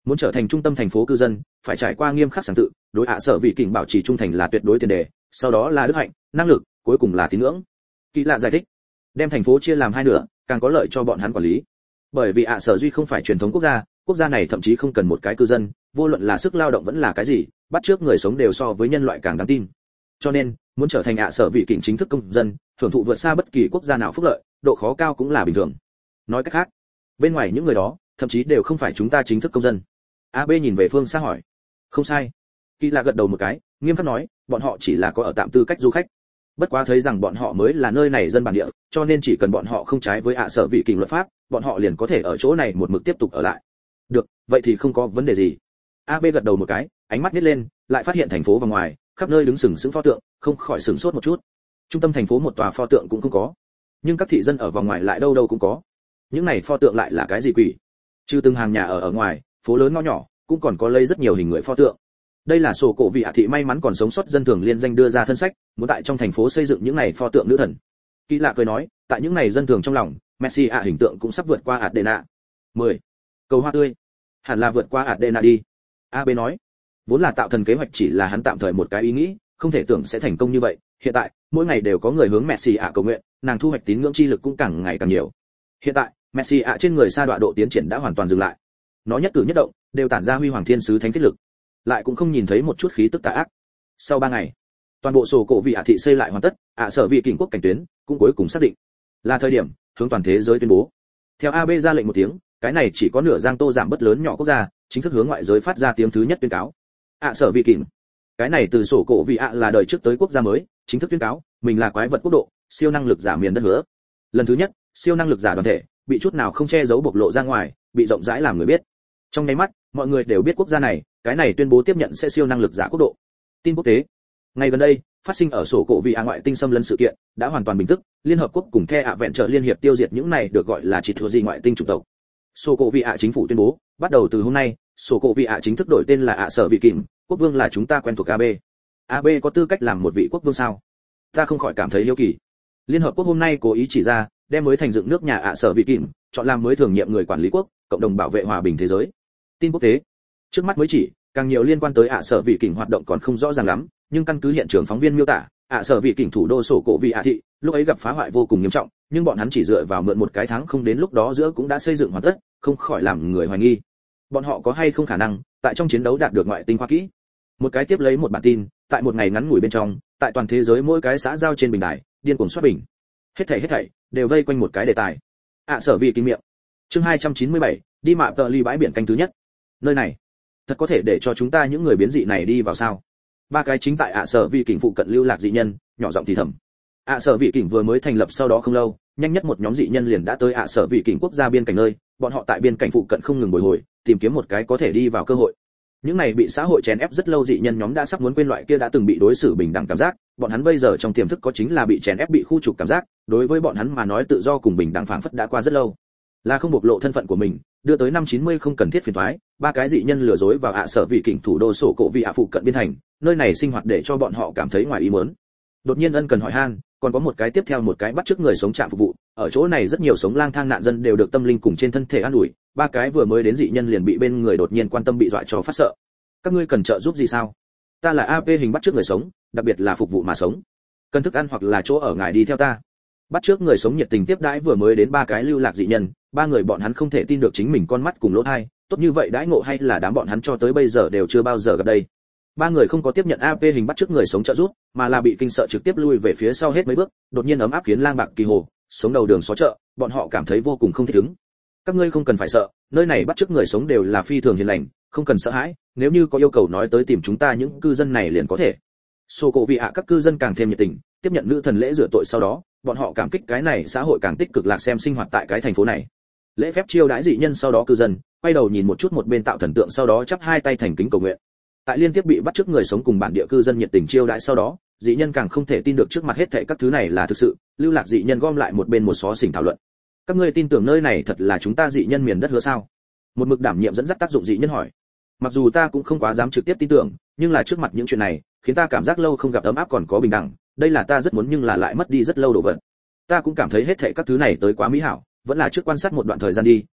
Muốn trở thành trung tâm thành phố cư dân, phải trải qua nghiêm khắc sáng tự, đối ạ sở vị kình bảo trì trung thành là tuyệt đối tiền đề, sau đó là đức hạnh, năng lực, cuối cùng là tín ngưỡng. Kỳ lạ giải thích, đem thành phố chia làm hai nửa, càng có lợi cho bọn hắn quản lý. Bởi vì ạ sở duy không phải truyền thống quốc gia, quốc gia này thậm chí không cần một cái cư dân, vô luận là sức lao động vẫn là cái gì, bắt trước người sống đều so với nhân loại càng đáng tin. Cho nên, muốn trở thành ạ sở vị kình chính thức công dân, hưởng thụ vượt xa bất kỳ quốc gia nào phúc lợi, độ khó cao cũng là bình thường. Nói cách khác, bên ngoài những người đó, thậm chí đều không phải chúng ta chính thức công dân. a bê nhìn về phương xa hỏi. Không sai. Kỳ lạ gật đầu một cái, nghiêm khắc nói, bọn họ chỉ là có ở tạm tư cách du khách. Bất quá thấy rằng bọn họ mới là nơi này dân bản địa, cho nên chỉ cần bọn họ không trái với ạ sở vị kình luật pháp, bọn họ liền có thể ở chỗ này một mực tiếp tục ở lại. Được, vậy thì không có vấn đề gì. a bê gật đầu một cái, ánh mắt nhếch lên, lại phát hiện thành phố vào ngoài, khắp nơi đứng sừng sững pho tượng, không khỏi sửng sốt một chút. Trung tâm thành phố một tòa pho tượng cũng không có, nhưng các thị dân ở vòng ngoài lại đâu đâu cũng có. Những này pho tượng lại là cái gì quỷ? Trừ từng hàng nhà ở ở ngoài, phố lớn ngõ nhỏ cũng còn có lấy rất nhiều hình người pho tượng. Đây là sổ cổ vị ạ thị may mắn còn sống sót dân thường liên danh đưa ra thân sách, muốn tại trong thành phố xây dựng những này pho tượng nữ thần. Kỳ lạ cười nói, tại những này dân thường trong lòng, Messi ạ hình tượng cũng sắp vượt qua Adena. mười. Cầu hoa tươi. Hẳn là vượt qua Adena đi. a bê nói, vốn là tạo thần kế hoạch chỉ là hắn tạm thời một cái ý nghĩ, không thể tưởng sẽ thành công như vậy. Hiện tại, mỗi ngày đều có người hướng Messi ạ cầu nguyện, nàng thu hoạch tín ngưỡng chi lực cũng càng ngày càng nhiều. Hiện tại, Messi ạ trên người sa đọa độ tiến triển đã hoàn toàn dừng lại. Nó nhất cử nhất động đều tản ra huy hoàng thiên sứ thánh kết lực, lại cũng không nhìn thấy một chút khí tức tà ác. Sau ba ngày, toàn bộ sổ cổ vị ạ thị xây lại hoàn tất, ạ sở vị kình quốc cảnh tuyến cũng cuối cùng xác định, là thời điểm hướng toàn thế giới tuyên bố. Theo a bê ra lệnh một tiếng, cái này chỉ có nửa giang tô giảm bất lớn nhỏ quốc gia, chính thức hướng ngoại giới phát ra tiếng thứ nhất tuyên cáo. ạ sở vị kình, cái này từ sổ cổ vị ạ là đời trước tới quốc gia mới, chính thức tuyên cáo mình là quái vật quốc độ, siêu năng lực giả miền đất hứa. Lần thứ nhất, siêu năng lực giả đoàn thể bị chút nào không che giấu bộc lộ ra ngoài, bị rộng rãi làm người biết. Trong nháy mắt, mọi người đều biết quốc gia này, cái này tuyên bố tiếp nhận sẽ siêu năng lực giả quốc độ. Tin quốc tế. Ngày gần đây, phát sinh ở sổ cổ vị ạ ngoại tinh xâm lấn sự kiện, đã hoàn toàn bình tức, Liên hợp quốc cùng The ạ vẹn trợ liên hiệp tiêu diệt những này được gọi là chỉ thừa gì ngoại tinh chủng tộc. Sổ cổ vị ạ chính phủ tuyên bố, bắt đầu từ hôm nay, sổ cổ vị ạ chính thức đổi tên là ạ sở vị kình, quốc vương là chúng ta quen thuộc a bê. a bê có tư cách làm một vị quốc vương sao? Ta không khỏi cảm thấy hiếu kỳ. Liên hợp quốc hôm nay cố ý chỉ ra, đem mới thành dựng nước nhà ạ sở vị kình, chọn làm mới thường nhiệm người quản lý quốc, cộng đồng bảo vệ hòa bình thế giới. Tin quốc tế. Trước mắt mới chỉ, càng nhiều liên quan tới ạ sở vị kình hoạt động còn không rõ ràng lắm, nhưng căn cứ hiện trường phóng viên miêu tả, ạ sở vị kình thủ đô sổ cổ vị ạ thị, lúc ấy gặp phá hoại vô cùng nghiêm trọng, nhưng bọn hắn chỉ dựa vào mượn một cái tháng không đến lúc đó giữa cũng đã xây dựng hoàn tất, không khỏi làm người hoài nghi. Bọn họ có hay không khả năng tại trong chiến đấu đạt được ngoại tinh khoa kỹ? Một cái tiếp lấy một bản tin, tại một ngày ngắn ngủi bên trong, tại toàn thế giới mỗi cái xã giao trên bình đài, điên cuồng xoát bình. Hết thảy hết thảy đều vây quanh một cái đề tài. ạ sở vị kình miệng. Chương hai trăm chín mươi bảy, đi mạ tờ ly bãi biển canh thứ nhất. Nơi này, thật có thể để cho chúng ta những người biến dị này đi vào sao? Ba cái chính tại ạ sở vị kình phụ cận lưu lạc dị nhân, nhỏ giọng thì thầm. ạ sở vị kình vừa mới thành lập sau đó không lâu, nhanh nhất một nhóm dị nhân liền đã tới ạ sở vị kình quốc gia biên cảnh nơi, bọn họ tại biên cảnh phụ cận không ngừng bồi hồi, tìm kiếm một cái có thể đi vào cơ hội. Những này bị xã hội chèn ép rất lâu dị nhân nhóm đã sắp muốn quên loại kia đã từng bị đối xử bình đẳng cảm giác, bọn hắn bây giờ trong tiềm thức có chính là bị chèn ép bị khu trục cảm giác, đối với bọn hắn mà nói tự do cùng bình đẳng phảng phất đã qua rất lâu. Là không bộc lộ thân phận của mình, đưa tới năm chín mươi không cần thiết phiền toái, ba cái dị nhân lừa dối vào ạ sở vị kình thủ đô sổ cổ vị ạ phụ cận biên thành, nơi này sinh hoạt để cho bọn họ cảm thấy ngoài ý muốn. Đột nhiên ân cần hỏi han, còn có một cái tiếp theo một cái bắt chước người sống trạm phục vụ, ở chỗ này rất nhiều sống lang thang nạn dân đều được tâm linh cùng trên thân thể an ủi, ba cái vừa mới đến dị nhân liền bị bên người đột nhiên quan tâm bị dọa cho phát sợ. Các ngươi cần trợ giúp gì sao? Ta là a pê hình bắt chước người sống, đặc biệt là phục vụ mà sống. Cần thức ăn hoặc là chỗ ở ngài đi theo ta. Bắt chước người sống nhiệt tình tiếp đãi vừa mới đến ba cái lưu lạc dị nhân, ba người bọn hắn không thể tin được chính mình con mắt cùng lỗ tai, tốt như vậy đãi ngộ hay là đám bọn hắn cho tới bây giờ đều chưa bao giờ gặp đây. Ba người không có tiếp nhận a pê hình bắt chước người sống trợ giúp, mà là bị kinh sợ trực tiếp lui về phía sau hết mấy bước, đột nhiên ấm áp khiến lang bạc kỳ hồ, sống đầu đường xó chợ, bọn họ cảm thấy vô cùng không thích ứng. Các ngươi không cần phải sợ, nơi này bắt chước người sống đều là phi thường hiền lành, không cần sợ hãi, nếu như có yêu cầu nói tới tìm chúng ta những cư dân này liền có thể. Sô cổ vị ạ các cư dân càng thêm nhiệt tình, tiếp nhận nữ thần lễ rửa tội sau đó, bọn họ cảm kích cái này xã hội càng tích cực lạc xem sinh hoạt tại cái thành phố này. Lễ phép chiêu đãi dị nhân sau đó cư dân, quay đầu nhìn một chút một bên tạo thần tượng sau đó chắp hai tay thành kính cầu nguyện. Tại liên tiếp bị bắt chước người sống cùng bản địa cư dân nhiệt tình chiêu đãi sau đó, dị nhân càng không thể tin được trước mặt hết thảy các thứ này là thực sự, lưu lạc dị nhân gom lại một bên một xó xỉnh thảo luận. Các ngươi tin tưởng nơi này thật là chúng ta dị nhân miền đất hứa sao? Một mực đảm nhiệm dẫn dắt tác dụng dị nhân hỏi. Mặc dù ta cũng không quá dám trực tiếp tin tưởng, nhưng là trước mặt những chuyện này, khiến ta cảm giác lâu không gặp ấm áp còn có bình đẳng, đây là ta rất muốn nhưng là lại mất đi rất lâu đồ vật. Ta cũng cảm thấy hết thảy các thứ này tới quá mỹ hảo, vẫn là trước quan sát một đoạn thời gian đi,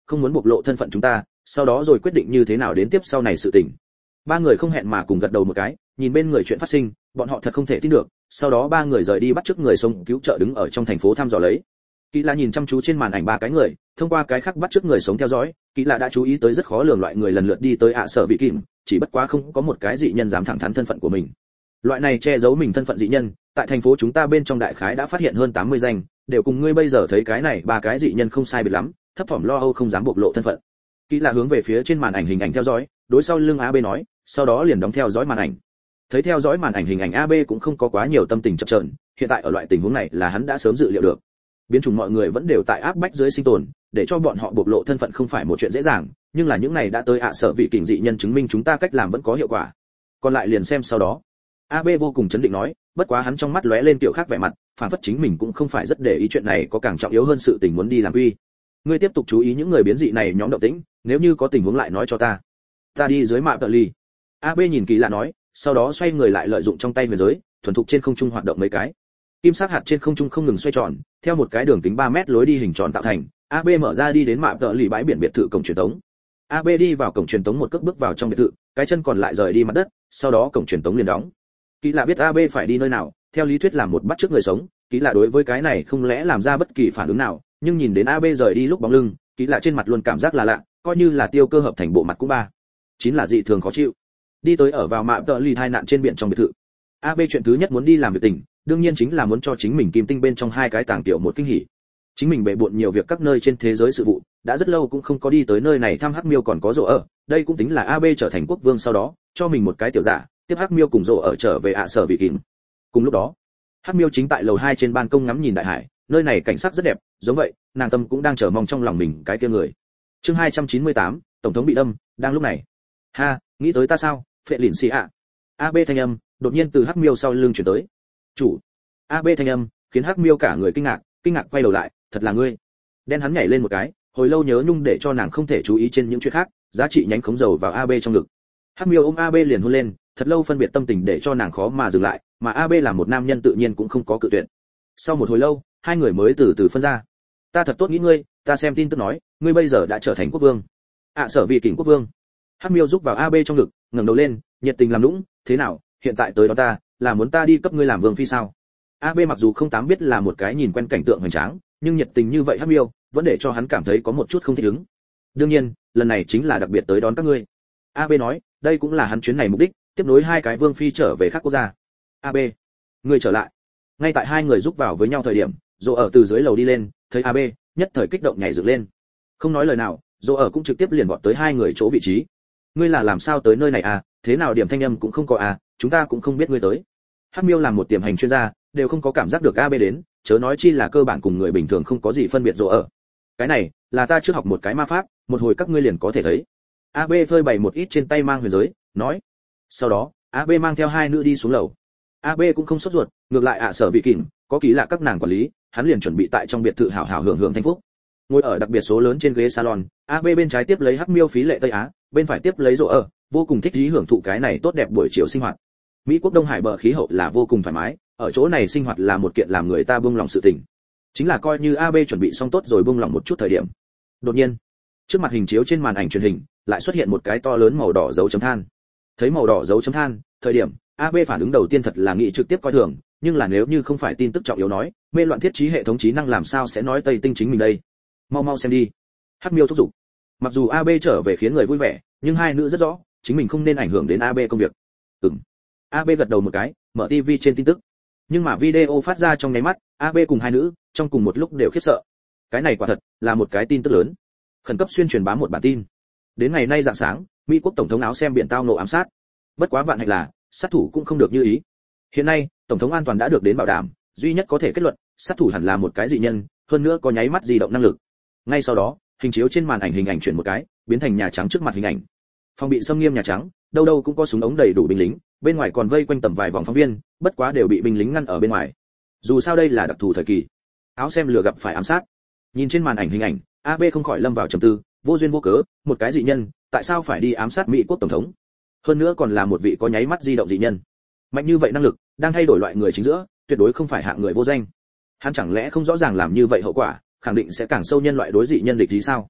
không muốn bộc lộ thân phận chúng ta, sau đó rồi quyết định như thế nào đến tiếp sau này sự tình. Ba người không hẹn mà cùng gật đầu một cái, nhìn bên người chuyện phát sinh, bọn họ thật không thể tin được. Sau đó ba người rời đi bắt chước người sống cứu trợ đứng ở trong thành phố thăm dò lấy. Kỹ là nhìn chăm chú trên màn ảnh ba cái người, thông qua cái khác bắt chước người sống theo dõi, Kỹ là đã chú ý tới rất khó lường loại người lần lượt đi tới ạ sở vị kìm, chỉ bất quá không có một cái dị nhân dám thẳng thắn thân phận của mình. Loại này che giấu mình thân phận dị nhân, tại thành phố chúng ta bên trong đại khái đã phát hiện hơn tám mươi danh, đều cùng ngươi bây giờ thấy cái này ba cái dị nhân không sai biệt lắm, thấp thỏm lo âu không dám bộc lộ thân phận. Kỹ là hướng về phía trên màn ảnh hình ảnh theo dõi, đối sau lưng a bê nói, sau đó liền đóng theo dõi màn ảnh. Thấy theo dõi màn ảnh hình ảnh a bê cũng không có quá nhiều tâm tình chập chờn, hiện tại ở loại tình huống này là hắn đã sớm dự liệu được. Biến chủng mọi người vẫn đều tại áp bách dưới sinh tồn, để cho bọn họ bộc lộ thân phận không phải một chuyện dễ dàng, nhưng là những này đã tới ạ sở vị kình dị nhân chứng minh chúng ta cách làm vẫn có hiệu quả. Còn lại liền xem sau đó. a bê vô cùng chấn định nói, bất quá hắn trong mắt lóe lên kiểu khác vẻ mặt, phản phất chính mình cũng không phải rất để ý chuyện này, có càng trọng yếu hơn sự tình muốn đi làm uy. Ngươi tiếp tục chú ý những người biến dị này nhóm động tĩnh, nếu như có tình huống lại nói cho ta. Ta đi dưới map tờ ly. a bê nhìn Kỳ lạ nói, sau đó xoay người lại lợi dụng trong tay huyền giới, thuần thục trên không trung hoạt động mấy cái. Kim sắc hạt trên không trung không ngừng xoay tròn, theo một cái đường kính ba mét lối đi hình tròn tạo thành, a bê mở ra đi đến map tờ ly bãi biển biệt thự cổng truyền tống. a bê đi vào cổng truyền tống một cước bước vào trong biệt thự, cái chân còn lại rời đi mặt đất, sau đó cổng truyền tống liền đóng. Kỳ lạ biết a bê phải đi nơi nào, theo lý thuyết làm một bắt trước người sống, Kỳ lạ đối với cái này không lẽ làm ra bất kỳ phản ứng nào, nhưng nhìn đến a bê rời đi lúc bóng lưng, Kỳ lạ trên mặt luôn cảm giác là lạ, coi như là tiêu cơ hợp thành bộ mặt cũng ba. Chính là dị thường khó chịu. Đi tới ở vào map tờ ly tai nạn trên biển trong biệt thự. a bê chuyện thứ nhất muốn đi làm việc tình, đương nhiên chính là muốn cho chính mình kim tinh bên trong hai cái tàng tiểu một kinh hỉ. Chính mình bệ bội nhiều việc các nơi trên thế giới sự vụ, đã rất lâu cũng không có đi tới nơi này thăm Hắc Miêu còn có rồ ở, đây cũng tính là a bê trở thành quốc vương sau đó, cho mình một cái tiểu giả, tiếp Hắc Miêu cùng rồ ở trở về ạ sở vị kìm. Cùng lúc đó, Hắc Miêu chính tại lầu hai trên ban công ngắm nhìn đại hải, nơi này cảnh sắc rất đẹp, giống vậy, nàng tâm cũng đang chờ mong trong lòng mình cái kia người. Chương hai trăm chín mươi tám, tổng thống bị đâm, đang lúc này. Ha, nghĩ tới ta sao, phệ lìn xì ạ. a bê thanh âm đột nhiên từ Hắc Miêu sau lưng chuyển tới. Chủ. a bê thanh âm khiến Hắc Miêu cả người kinh ngạc, kinh ngạc quay đầu lại, thật là ngươi. Đen hắn nhảy lên một cái, hồi lâu nhớ nhung để cho nàng không thể chú ý trên những chuyện khác, giá trị nhánh khống dầu vào a bê trong ngực. Hắc Miêu ôm a bê liền hôn lên, thật lâu phân biệt tâm tình để cho nàng khó mà dừng lại, mà a bê là một nam nhân tự nhiên cũng không có cự tuyệt. Sau một hồi lâu, hai người mới từ từ phân ra. Ta thật tốt nghĩ ngươi, ta xem tin tức nói, ngươi bây giờ đã trở thành quốc vương. ạ à, sở vị kình quốc vương. Hắc Miêu rúc vào a bê trong ngực, ngẩng đầu lên, nhiệt tình làm nũng, thế nào, hiện tại tới đó ta, là muốn ta đi cấp ngươi làm vương phi sao? a bê mặc dù không tám biết là một cái nhìn quen cảnh tượng hoành tráng, nhưng nhiệt tình như vậy Hắc Miêu vẫn để cho hắn cảm thấy có một chút không thích ứng. Đương nhiên, lần này chính là đặc biệt tới đón các ngươi. a bê nói, đây cũng là hắn chuyến này mục đích, tiếp nối hai cái vương phi trở về khác quốc gia. a bê, ngươi trở lại. Ngay tại hai người rúc vào với nhau thời điểm, Dỗ ở từ dưới lầu đi lên, thấy a bê, nhất thời kích động nhảy dựng lên. Không nói lời nào, Dỗ ở cũng trực tiếp liền vọt tới hai người chỗ vị trí. Ngươi là làm sao tới nơi này à, thế nào điểm thanh âm cũng không có à, chúng ta cũng không biết ngươi tới. Hắc Miêu làm một tiềm hành chuyên gia, đều không có cảm giác được a bê đến, chớ nói chi là cơ bản cùng người bình thường không có gì phân biệt. Dỗ ở, cái này là ta trước học một cái ma pháp, một hồi các ngươi liền có thể thấy. a bê phơi bày một ít trên tay mang huyền giới, nói. Sau đó, a bê mang theo hai nữ đi xuống lầu. a bê cũng không sốt ruột, ngược lại ạ sở vị kìm, có Kỳ lạ các nàng quản lý, hắn liền chuẩn bị tại trong biệt thự hảo hảo hưởng hưởng thanh phúc. Ngồi ở đặc biệt số lớn trên ghế salon, a bê bên trái tiếp lấy Hắc Miêu phí lệ Tây Á, bên phải tiếp lấy Dỗ ở, vô cùng thích ý hưởng thụ cái này tốt đẹp buổi chiều sinh hoạt. Mỹ quốc Đông Hải bờ khí hậu là vô cùng thoải mái, ở chỗ này sinh hoạt là một kiện làm người ta buông lòng sự tình. Chính là coi như a bê chuẩn bị xong tốt rồi buông lòng một chút thời điểm. Đột nhiên, trước mặt hình chiếu trên màn ảnh truyền hình, lại xuất hiện một cái to lớn màu đỏ dấu chấm than. Thấy màu đỏ dấu chấm than, thời điểm, a bê phản ứng đầu tiên thật là nghĩ trực tiếp coi thường, nhưng là nếu như không phải tin tức trọng yếu nói, mê loạn thiết trí hệ thống trí năng làm sao sẽ nói Tây Tinh chính mình đây. Mau mau xem đi. Hắc Miêu thúc giục. Mặc dù a bê trở về khiến người vui vẻ, nhưng hai nữ rất rõ, chính mình không nên ảnh hưởng đến a bê công việc. Ừm. a bê gật đầu một cái, mở ti vi trên tin tức. Nhưng mà video phát ra trong nháy mắt, a bê cùng hai nữ, trong cùng một lúc đều khiếp sợ. Cái này quả thật là một cái tin tức lớn. Khẩn cấp xuyên truyền bá một bản tin. Đến ngày nay rạng sáng, Mỹ quốc tổng thống áo xem biển tao nộ ám sát. Bất quá vạn hạnh là, sát thủ cũng không được như ý. Hiện nay, tổng thống an toàn đã được đến bảo đảm, duy nhất có thể kết luận, sát thủ hẳn là một cái dị nhân, hơn nữa có nháy mắt di động năng lực. Ngay sau đó, hình chiếu trên màn ảnh hình ảnh chuyển một cái, biến thành Nhà Trắng trước mặt hình ảnh. Phòng bị xâm nghiêm Nhà Trắng, đâu đâu cũng có súng ống đầy đủ binh lính, bên ngoài còn vây quanh tầm vài vòng phóng viên, bất quá đều bị binh lính ngăn ở bên ngoài. Dù sao đây là đặc thù thời kỳ, áo xem lừa gặp phải ám sát. Nhìn trên màn ảnh hình ảnh, a bê không khỏi lâm vào trầm tư, vô duyên vô cớ, một cái dị nhân, tại sao phải đi ám sát Mỹ quốc tổng thống? Hơn nữa còn là một vị có nháy mắt di động dị nhân. Mạnh như vậy năng lực, đang thay đổi loại người chính giữa, tuyệt đối không phải hạng người vô danh. Hắn chẳng lẽ không rõ ràng làm như vậy hậu quả, khẳng định sẽ càng sâu nhân loại đối dị nhân địch ý sao?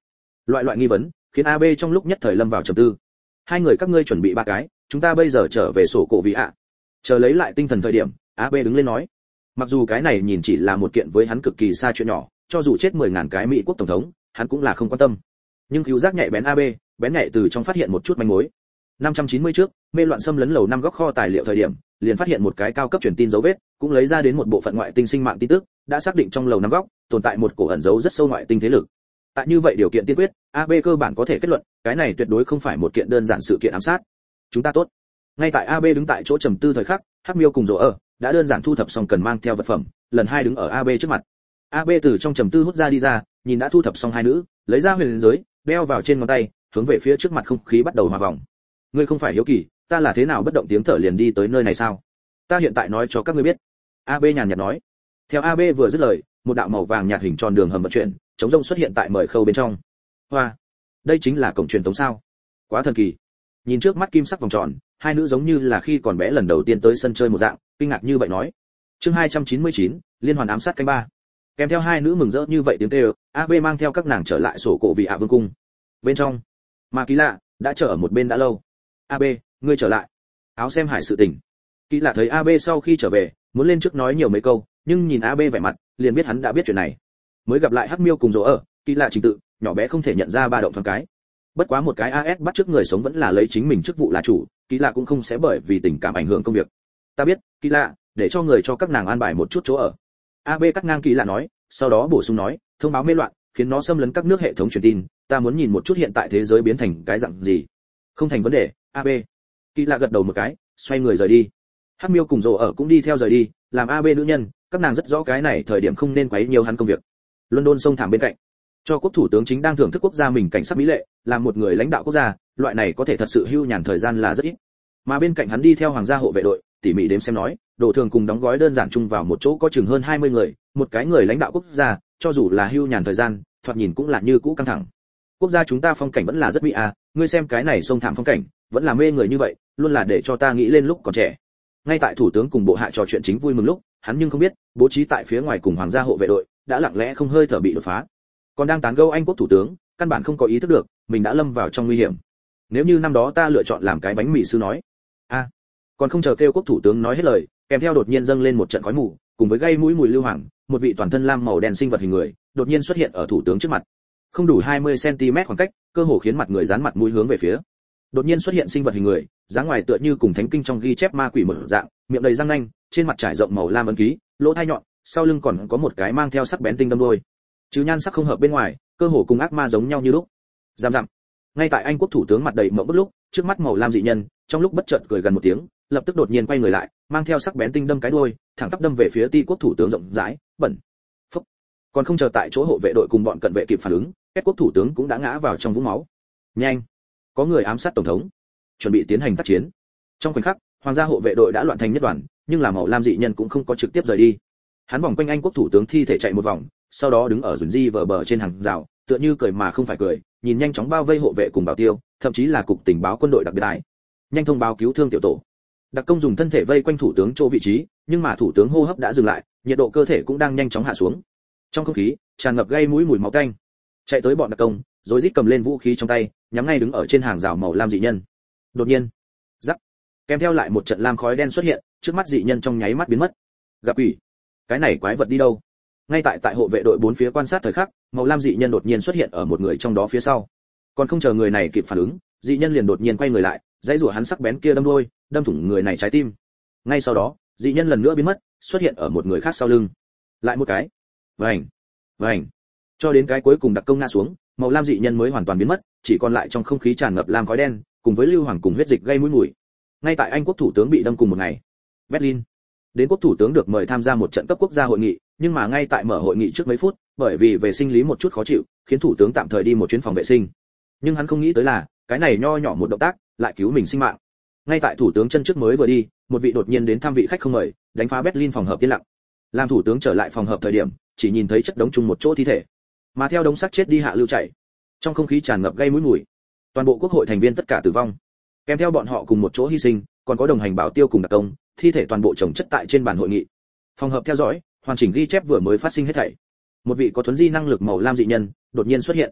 Loại loại nghi vấn khiến a bê trong lúc nhất thời lâm vào trầm tư. Hai người các ngươi chuẩn bị ba cái, chúng ta bây giờ trở về sổ cổ vị ạ. Chờ lấy lại tinh thần thời điểm, a bê đứng lên nói. Mặc dù cái này nhìn chỉ là một kiện với hắn cực kỳ xa chuyện nhỏ, cho dù chết mười ngàn cái Mỹ quốc tổng thống, hắn cũng là không quan tâm. Nhưng cứu giác nhạy bén a bê, bén nhạy từ trong phát hiện một chút manh mối. năm trăm chín mươi trước, mê loạn xâm lấn lầu năm góc kho tài liệu thời điểm, liền phát hiện một cái cao cấp truyền tin dấu vết, cũng lấy ra đến một bộ phận ngoại tinh sinh mạng tin tức, đã xác định trong lầu năm góc tồn tại một cổ ẩn giấu rất sâu ngoại tinh thế lực. Tại như vậy điều kiện tiên quyết, a bê cơ bản có thể kết luận, cái này tuyệt đối không phải một kiện đơn giản sự kiện ám sát. Chúng ta tốt. Ngay tại a bê đứng tại chỗ trầm tư thời khắc, Hắc Miêu cùng Dỗ ở đã đơn giản thu thập xong cần mang theo vật phẩm, lần hai đứng ở a bê trước mặt. a bê từ trong trầm tư hút ra đi ra, nhìn đã thu thập xong hai nữ, lấy ra huyền giới, đeo vào trên ngón tay, hướng về phía trước mặt không khí bắt đầu hòa vòng. Ngươi không phải hiếu kỳ, ta là thế nào bất động tiếng thở liền đi tới nơi này sao? Ta hiện tại nói cho các ngươi biết. a bê nhàn nhạt nói. Theo a bê vừa dứt lời, một đạo màu vàng nhạt hình tròn đường hầm vận chuyển, chống rông xuất hiện tại mời khâu bên trong. Hoa, đây chính là cổng truyền tống sao? Quá thần kỳ. Nhìn trước mắt kim sắc vòng tròn, hai nữ giống như là khi còn bé lần đầu tiên tới sân chơi một dạng, kinh ngạc như vậy nói. Chương hai trăm chín mươi chín, liên hoàn ám sát canh ba. Kèm theo hai nữ mừng rỡ như vậy tiếng kêu, a bê mang theo các nàng trở lại sổ cổ vị ạ vương cung. Bên trong, mà Kỳ Lạ đã chờ ở một bên đã lâu. a bê, ngươi trở lại. Áo xem hải sự tình. Kỳ Lạ thấy a bê sau khi trở về, muốn lên trước nói nhiều mấy câu, nhưng nhìn a bê vẻ mặt, liền biết hắn đã biết chuyện này. Mới gặp lại Hắc Miêu cùng Dỗ ở, Kỳ Lạ trình tự, nhỏ bé không thể nhận ra ba động thoáng cái. Bất quá một cái a ét bắt trước người sống vẫn là lấy chính mình chức vụ là chủ, Kỳ Lạ cũng không sẽ bởi vì tình cảm ảnh hưởng công việc. Ta biết, Kỳ Lạ, để cho người cho các nàng an bài một chút chỗ ở. a bê cắt ngang Kỳ Lạ nói, sau đó bổ sung nói, thông báo mê loạn, khiến nó xâm lấn các nước hệ thống truyền tin, ta muốn nhìn một chút hiện tại thế giới biến thành cái dạng gì. Không thành vấn đề, a bê. Kỳ Lạ gật đầu một cái, xoay người rời đi. Hắc Miêu cùng Dỗ ở cũng đi theo rời đi, làm a bê nữ nhân, các nàng rất rõ cái này thời điểm không nên quấy nhiều hắn công việc. London sông thảm bên cạnh, cho quốc thủ tướng chính đang thưởng thức quốc gia mình cảnh sắc mỹ lệ, làm một người lãnh đạo quốc gia, loại này có thể thật sự hưu nhàn thời gian là rất ít. Mà bên cạnh hắn đi theo hoàng gia hộ vệ đội, tỉ mỉ đếm xem nói, đồ thường cùng đóng gói đơn giản chung vào một chỗ có chừng hơn hai mươi người, một cái người lãnh đạo quốc gia, cho dù là hưu nhàn thời gian, thoạt nhìn cũng là như cũ căng thẳng. Quốc gia chúng ta phong cảnh vẫn là rất mỹ à, ngươi xem cái này sông thảm phong cảnh, vẫn là mê người như vậy, luôn là để cho ta nghĩ lên lúc còn trẻ. Ngay tại thủ tướng cùng bộ hạ trò chuyện chính vui mừng lúc, hắn nhưng không biết, bố trí tại phía ngoài cùng hoàng gia hộ vệ đội, đã lặng lẽ không hơi thở bị đột phá. Còn đang tán gẫu Anh quốc thủ tướng, căn bản không có ý thức được, mình đã lâm vào trong nguy hiểm. Nếu như năm đó ta lựa chọn làm cái bánh mì sư nói, a, à, còn không chờ kêu quốc thủ tướng nói hết lời, kèm theo đột nhiên dâng lên một trận khói mù, cùng với gây mũi mùi lưu hoàng, một vị toàn thân lam màu đen sinh vật hình người, đột nhiên xuất hiện ở thủ tướng trước mặt. Không đủ hai mươi xăng ti mét khoảng cách, cơ hồ khiến mặt người dán mặt mũi hướng về phía. Đột nhiên xuất hiện sinh vật hình người, dáng ngoài tựa như cùng thánh kinh trong ghi chép ma quỷ một dạng, miệng đầy răng nanh, trên mặt trải rộng màu lam ấn ký, lỗ tai nhọn, sau lưng còn có một cái mang theo sắc bén tinh đâm đôi. Chứ nhan sắc không hợp bên ngoài, cơ hồ cùng ác ma giống nhau như lúc. Dám dặm. Ngay tại Anh quốc thủ tướng mặt đầy mộng bức lúc, trước mắt màu lam dị nhân, trong lúc bất chợt cười gần một tiếng, lập tức đột nhiên quay người lại, mang theo sắc bén tinh đâm cái đuôi, thẳng tắp đâm về phía Ti quốc thủ tướng rộng rãi, bẩn. Phốc. Còn không chờ tại chỗ hộ vệ đội cùng bọn cận vệ kịp phản ứng, kết quốc thủ tướng cũng đã ngã vào trong vũng máu. Nhanh, có người ám sát tổng thống, chuẩn bị tiến hành tác chiến. Trong khoảnh khắc, hoàng gia hộ vệ đội đã loạn thành nhất đoàn, nhưng là màu lam dị nhân cũng không có trực tiếp rời đi. Hắn vòng quanh Anh quốc thủ tướng thi thể chạy một vòng, sau đó đứng ở rừng di vờ bờ trên hàng rào, tựa như cười mà không phải cười, nhìn nhanh chóng bao vây hộ vệ cùng bảo tiêu, thậm chí là cục tình báo quân đội đặc biệt đại. Nhanh thông báo cứu thương tiểu tổ. Đặc công dùng thân thể vây quanh thủ tướng chỗ vị trí, nhưng mà thủ tướng hô hấp đã dừng lại, nhiệt độ cơ thể cũng đang nhanh chóng hạ xuống. Trong không khí tràn ngập gây mũi mùi máu tanh. Chạy tới bọn đặc công, rồi rít cầm lên vũ khí trong tay, nhắm ngay đứng ở trên hàng rào màu lam dị nhân. Đột nhiên, rắc, kèm theo lại một trận lam khói đen xuất hiện, trước mắt dị nhân trong nháy mắt biến mất. Gặp quỷ, cái này quái vật đi đâu? Ngay tại tại hộ vệ đội bốn phía quan sát thời khắc, màu lam dị nhân đột nhiên xuất hiện ở một người trong đó phía sau. Còn không chờ người này kịp phản ứng, dị nhân liền đột nhiên quay người lại, dãy rủa hắn sắc bén kia đâm đuôi, đâm thủng người này trái tim. Ngay sau đó, dị nhân lần nữa biến mất, xuất hiện ở một người khác sau lưng. Lại một cái. Vành, vành. Cho đến cái cuối cùng đặc công ngã xuống, màu lam dị nhân mới hoàn toàn biến mất, chỉ còn lại trong không khí tràn ngập lam khói đen, cùng với lưu hoàng cùng huyết dịch gây mũi mùi. Ngay tại Anh quốc thủ tướng bị đâm cùng một ngày. Berlin. Đến quốc thủ tướng được mời tham gia một trận cấp quốc gia hội nghị, nhưng mà ngay tại mở hội nghị trước mấy phút, bởi vì về sinh lý một chút khó chịu, khiến thủ tướng tạm thời đi một chuyến phòng vệ sinh. Nhưng hắn không nghĩ tới là, cái này nho nhỏ một động tác, lại cứu mình sinh mạng. Ngay tại thủ tướng chân trước mới vừa đi, một vị đột nhiên đến thăm vị khách không mời, đánh phá Berlin phòng hợp yên lặng. Làm thủ tướng trở lại phòng hợp thời điểm, chỉ nhìn thấy chất đống chung một chỗ thi thể, mà theo đống xác chết đi hạ lưu chảy, trong không khí tràn ngập gây mũi mùi. Toàn bộ quốc hội thành viên tất cả tử vong, kèm theo bọn họ cùng một chỗ hy sinh, còn có đồng hành bảo tiêu cùng đặc công, thi thể toàn bộ chồng chất tại trên bàn hội nghị. Phòng hợp theo dõi, hoàn chỉnh ghi chép vừa mới phát sinh hết thảy. Một vị có thuấn di năng lực màu lam dị nhân đột nhiên xuất hiện.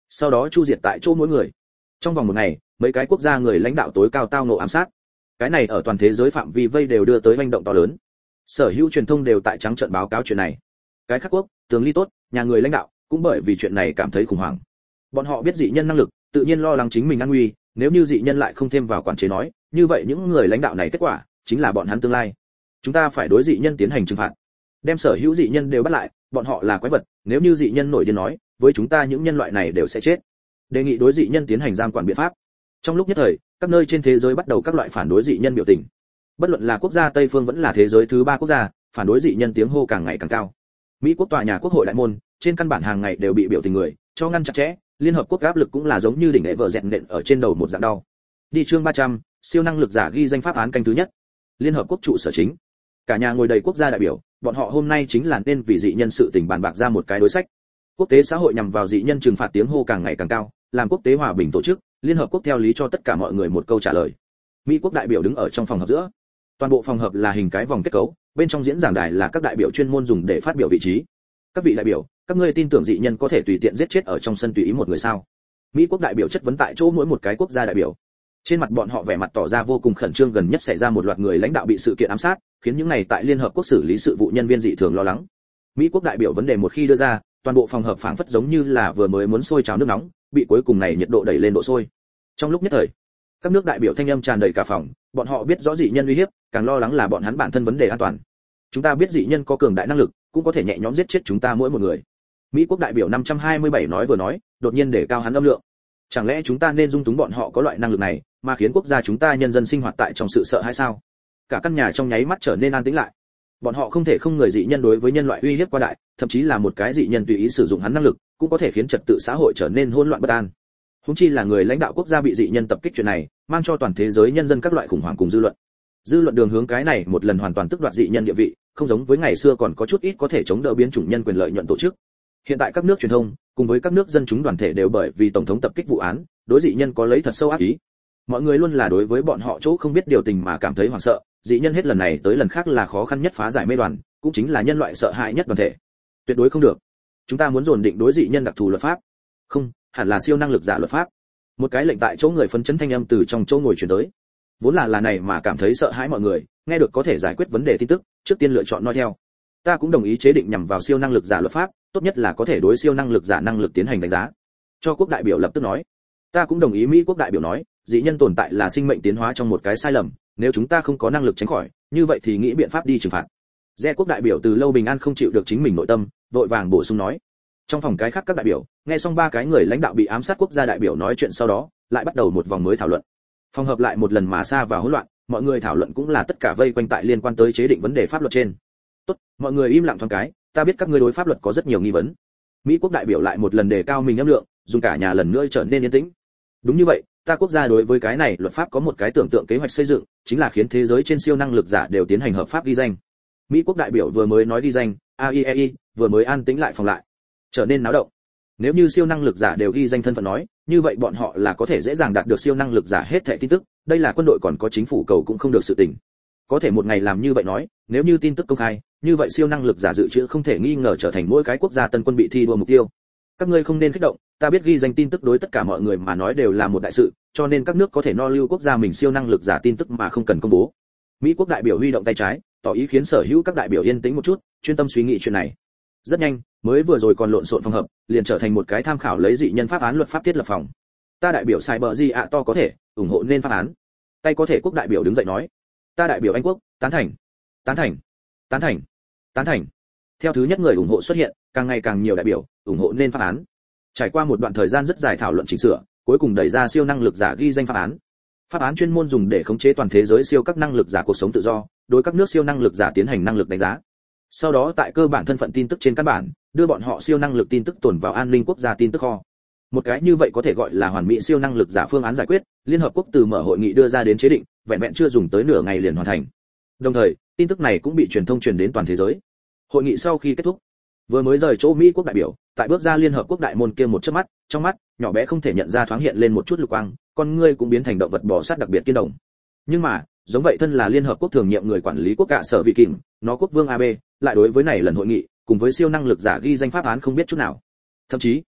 sau đó chu diệt tại chỗ mỗi người. Trong vòng một ngày, mấy cái quốc gia người lãnh đạo tối cao tao ngộ ám sát. Cái này ở toàn thế giới phạm vi vây đều đưa tới hành động to lớn. Sở hữu truyền thông đều tại trắng trợn báo cáo chuyện này. Cái khác quốc, tướng ly tốt, nhà người lãnh đạo cũng bởi vì chuyện này cảm thấy khủng hoảng. Bọn họ biết dị nhân năng lực, tự nhiên lo lắng chính mình an nguy, nếu như dị nhân lại không thêm vào quản chế nói, như vậy những người lãnh đạo này kết quả chính là bọn hắn tương lai. Chúng ta phải đối dị nhân tiến hành trừng phạt, đem sở hữu dị nhân đều bắt lại, bọn họ là quái vật, nếu như dị nhân nổi điên nói, với chúng ta những nhân loại này đều sẽ chết. Đề nghị đối dị nhân tiến hành giam quản biện pháp. Trong lúc nhất thời, các nơi trên thế giới bắt đầu các loại phản đối dị nhân biểu tình. Bất luận là quốc gia Tây phương vẫn là thế giới thứ ba quốc gia, phản đối dị nhân tiếng hô càng ngày càng cao. Mỹ quốc tòa nhà quốc hội đại môn, trên căn bản hàng ngày đều bị biểu tình người cho ngăn chặt chẽ, liên hợp quốc áp lực cũng là giống như đỉnh lệ vợ dẹn nện ở trên đầu một dạng đau. Đi chương ba trăm, siêu năng lực giả ghi danh pháp án canh thứ nhất. Liên hợp quốc trụ sở chính. Cả nhà ngồi đầy quốc gia đại biểu, bọn họ hôm nay chính là nên vì dị nhân sự tình bàn bạc ra một cái đối sách. Quốc tế xã hội nhằm vào dị nhân trừng phạt tiếng hô càng ngày càng cao, làm quốc tế hòa bình tổ chức, liên hợp quốc theo lý cho tất cả mọi người một câu trả lời. Mỹ quốc đại biểu đứng ở trong phòng họp giữa. Toàn bộ phòng họp là hình cái vòng kết cấu, bên trong diễn giảng đài là các đại biểu chuyên môn dùng để phát biểu vị trí. Các vị đại biểu, các ngươi tin tưởng dị nhân có thể tùy tiện giết chết ở trong sân tùy ý một người sao? Mỹ quốc đại biểu chất vấn tại chỗ mỗi một cái quốc gia đại biểu. Trên mặt bọn họ vẻ mặt tỏ ra vô cùng khẩn trương, gần nhất xảy ra một loạt người lãnh đạo bị sự kiện ám sát, khiến những này tại liên hợp quốc xử lý sự vụ nhân viên dị thường lo lắng. Mỹ quốc đại biểu vấn đề một khi đưa ra, toàn bộ phòng họp phảng phất giống như là vừa mới muốn sôi trào nước nóng, bị cuối cùng này nhiệt độ đẩy lên độ sôi. Trong lúc nhất thời, các nước đại biểu thanh âm tràn đầy cả phòng, bọn họ biết rõ dị nhân uy hiếp, càng lo lắng là bọn hắn bản thân vấn đề an toàn. Chúng ta biết dị nhân có cường đại năng lực, cũng có thể nhẹ nhõm giết chết chúng ta mỗi một người. Mỹ quốc đại biểu năm trăm hai mươi bảy nói vừa nói, đột nhiên để cao hắn âm lượng. Chẳng lẽ chúng ta nên dung túng bọn họ có loại năng lực này, mà khiến quốc gia chúng ta nhân dân sinh hoạt tại trong sự sợ hãi sao? Cả căn nhà trong nháy mắt trở nên an tĩnh lại. Bọn họ không thể không người dị nhân đối với nhân loại uy hiếp quá đại, thậm chí là một cái dị nhân tùy ý sử dụng hắn năng lực, cũng có thể khiến trật tự xã hội trở nên hỗn loạn bất an. Huống chi là người lãnh đạo quốc gia bị dị nhân tập kích chuyện này, mang cho toàn thế giới nhân dân các loại khủng hoảng cùng dư luận. Dư luận đường hướng cái này một lần hoàn toàn tức đoạt dị nhân địa vị, không giống với ngày xưa còn có chút ít có thể chống đỡ biến chủng nhân quyền lợi nhuận tổ chức. Hiện tại các nước truyền thông, cùng với các nước dân chúng đoàn thể đều bởi vì tổng thống tập kích vụ án, đối dị nhân có lấy thật sâu ác ý. Mọi người luôn là đối với bọn họ chỗ không biết điều tình mà cảm thấy hoảng sợ, dị nhân hết lần này tới lần khác là khó khăn nhất phá giải mê đoàn, cũng chính là nhân loại sợ hãi nhất đoàn thể. Tuyệt đối không được. Chúng ta muốn dồn định đối dị nhân đặc thù luật pháp. Không, hẳn là siêu năng lực giả luật pháp. Một cái lệnh tại chỗ người phấn chấn thanh âm từ trong chỗ ngồi truyền tới. Vốn là là này mà cảm thấy sợ hãi mọi người, nghe được có thể giải quyết vấn đề tin tức, trước tiên lựa chọn nói theo. Ta cũng đồng ý chế định nhằm vào siêu năng lực giả luật pháp, tốt nhất là có thể đối siêu năng lực giả năng lực tiến hành đánh giá. Cho quốc đại biểu lập tức nói. Ta cũng đồng ý. Mỹ quốc đại biểu nói, dị nhân tồn tại là sinh mệnh tiến hóa trong một cái sai lầm, nếu chúng ta không có năng lực tránh khỏi, như vậy thì nghĩ biện pháp đi trừng phạt. Re quốc đại biểu từ lâu bình an không chịu được chính mình nội tâm, vội vàng bổ sung nói. Trong phòng cái khác các đại biểu, nghe xong ba cái người lãnh đạo bị ám sát quốc gia đại biểu nói chuyện sau đó, lại bắt đầu một vòng mới thảo luận. Phòng hợp lại một lần mà xa vào hỗn loạn, mọi người thảo luận cũng là tất cả vây quanh tại liên quan tới chế định vấn đề pháp luật trên. Tốt, mọi người im lặng thoáng cái, ta biết các ngươi đối pháp luật có rất nhiều nghi vấn. Mỹ quốc đại biểu lại một lần đề cao mình âm lượng, dùng cả nhà lần nữa trở nên yên tĩnh. Đúng như vậy, ta quốc gia đối với cái này luật pháp có một cái tưởng tượng kế hoạch xây dựng, chính là khiến thế giới trên siêu năng lực giả đều tiến hành hợp pháp ghi danh. Mỹ quốc đại biểu vừa mới nói ghi danh, a i e i vừa mới an tĩnh lại phòng lại, trở nên náo động. Nếu như siêu năng lực giả đều ghi danh thân phận nói, như vậy bọn họ là có thể dễ dàng đạt được siêu năng lực giả hết thảy tin tức, đây là quân đội còn có chính phủ cầu cũng không được sự tình. Có thể một ngày làm như vậy nói, nếu như tin tức công khai, như vậy siêu năng lực giả dự trữ không thể nghi ngờ trở thành mỗi cái quốc gia tân quân bị thi đua mục tiêu. Các ngươi không nên kích động, ta biết ghi danh tin tức đối tất cả mọi người mà nói đều là một đại sự, cho nên các nước có thể no lưu quốc gia mình siêu năng lực giả tin tức mà không cần công bố. Mỹ quốc đại biểu huy động tay trái, tỏ ý khiến sở hữu các đại biểu yên tĩnh một chút, chuyên tâm suy nghĩ chuyện này. Rất nhanh, mới vừa rồi còn lộn xộn phòng hợp, liền trở thành một cái tham khảo lấy dị nhân pháp án luật pháp thiết lập phòng. Ta đại biểu Cyber gì ạ to có thể ủng hộ nên pháp án. Tay có thể quốc đại biểu đứng dậy nói. Ta đại biểu Anh quốc, tán thành. Tán thành. Tán thành. Tán thành. Theo thứ nhất người ủng hộ xuất hiện, càng ngày càng nhiều đại biểu ủng hộ nên pháp án. Trải qua một đoạn thời gian rất dài thảo luận chỉnh sửa, cuối cùng đẩy ra siêu năng lực giả ghi danh pháp án. Pháp án chuyên môn dùng để khống chế toàn thế giới siêu các năng lực giả cuộc sống tự do, đối các nước siêu năng lực giả tiến hành năng lực đánh giá. Sau đó tại cơ bản thân phận tin tức trên căn bản, đưa bọn họ siêu năng lực tin tức tồn vào an ninh quốc gia tin tức kho. Một cái như vậy có thể gọi là hoàn mỹ siêu năng lực giả phương án giải quyết, liên hợp quốc từ mở hội nghị đưa ra đến chế định, vẹn vẹn chưa dùng tới nửa ngày liền hoàn thành. Đồng thời, tin tức này cũng bị truyền thông truyền đến toàn thế giới. Hội nghị sau khi kết thúc, vừa mới rời chỗ Mỹ quốc đại biểu, tại bước ra liên hợp quốc đại môn kia một chớp mắt, trong mắt nhỏ bé không thể nhận ra thoáng hiện lên một chút lục quang, con ngươi cũng biến thành động vật bò sát đặc biệt kiên động. Nhưng mà, giống vậy thân là liên hợp quốc thường nhiệm người quản lý quốc cả sở vị kìm, nó quốc vương Abe, lại đối với này lần hội nghị, cùng với siêu năng lực giả ghi danh pháp án không biết chút nào. Thậm chí,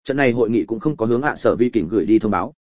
Trận này hội nghị cũng không có hướng ạ sở vi kỉnh gửi đi thông báo,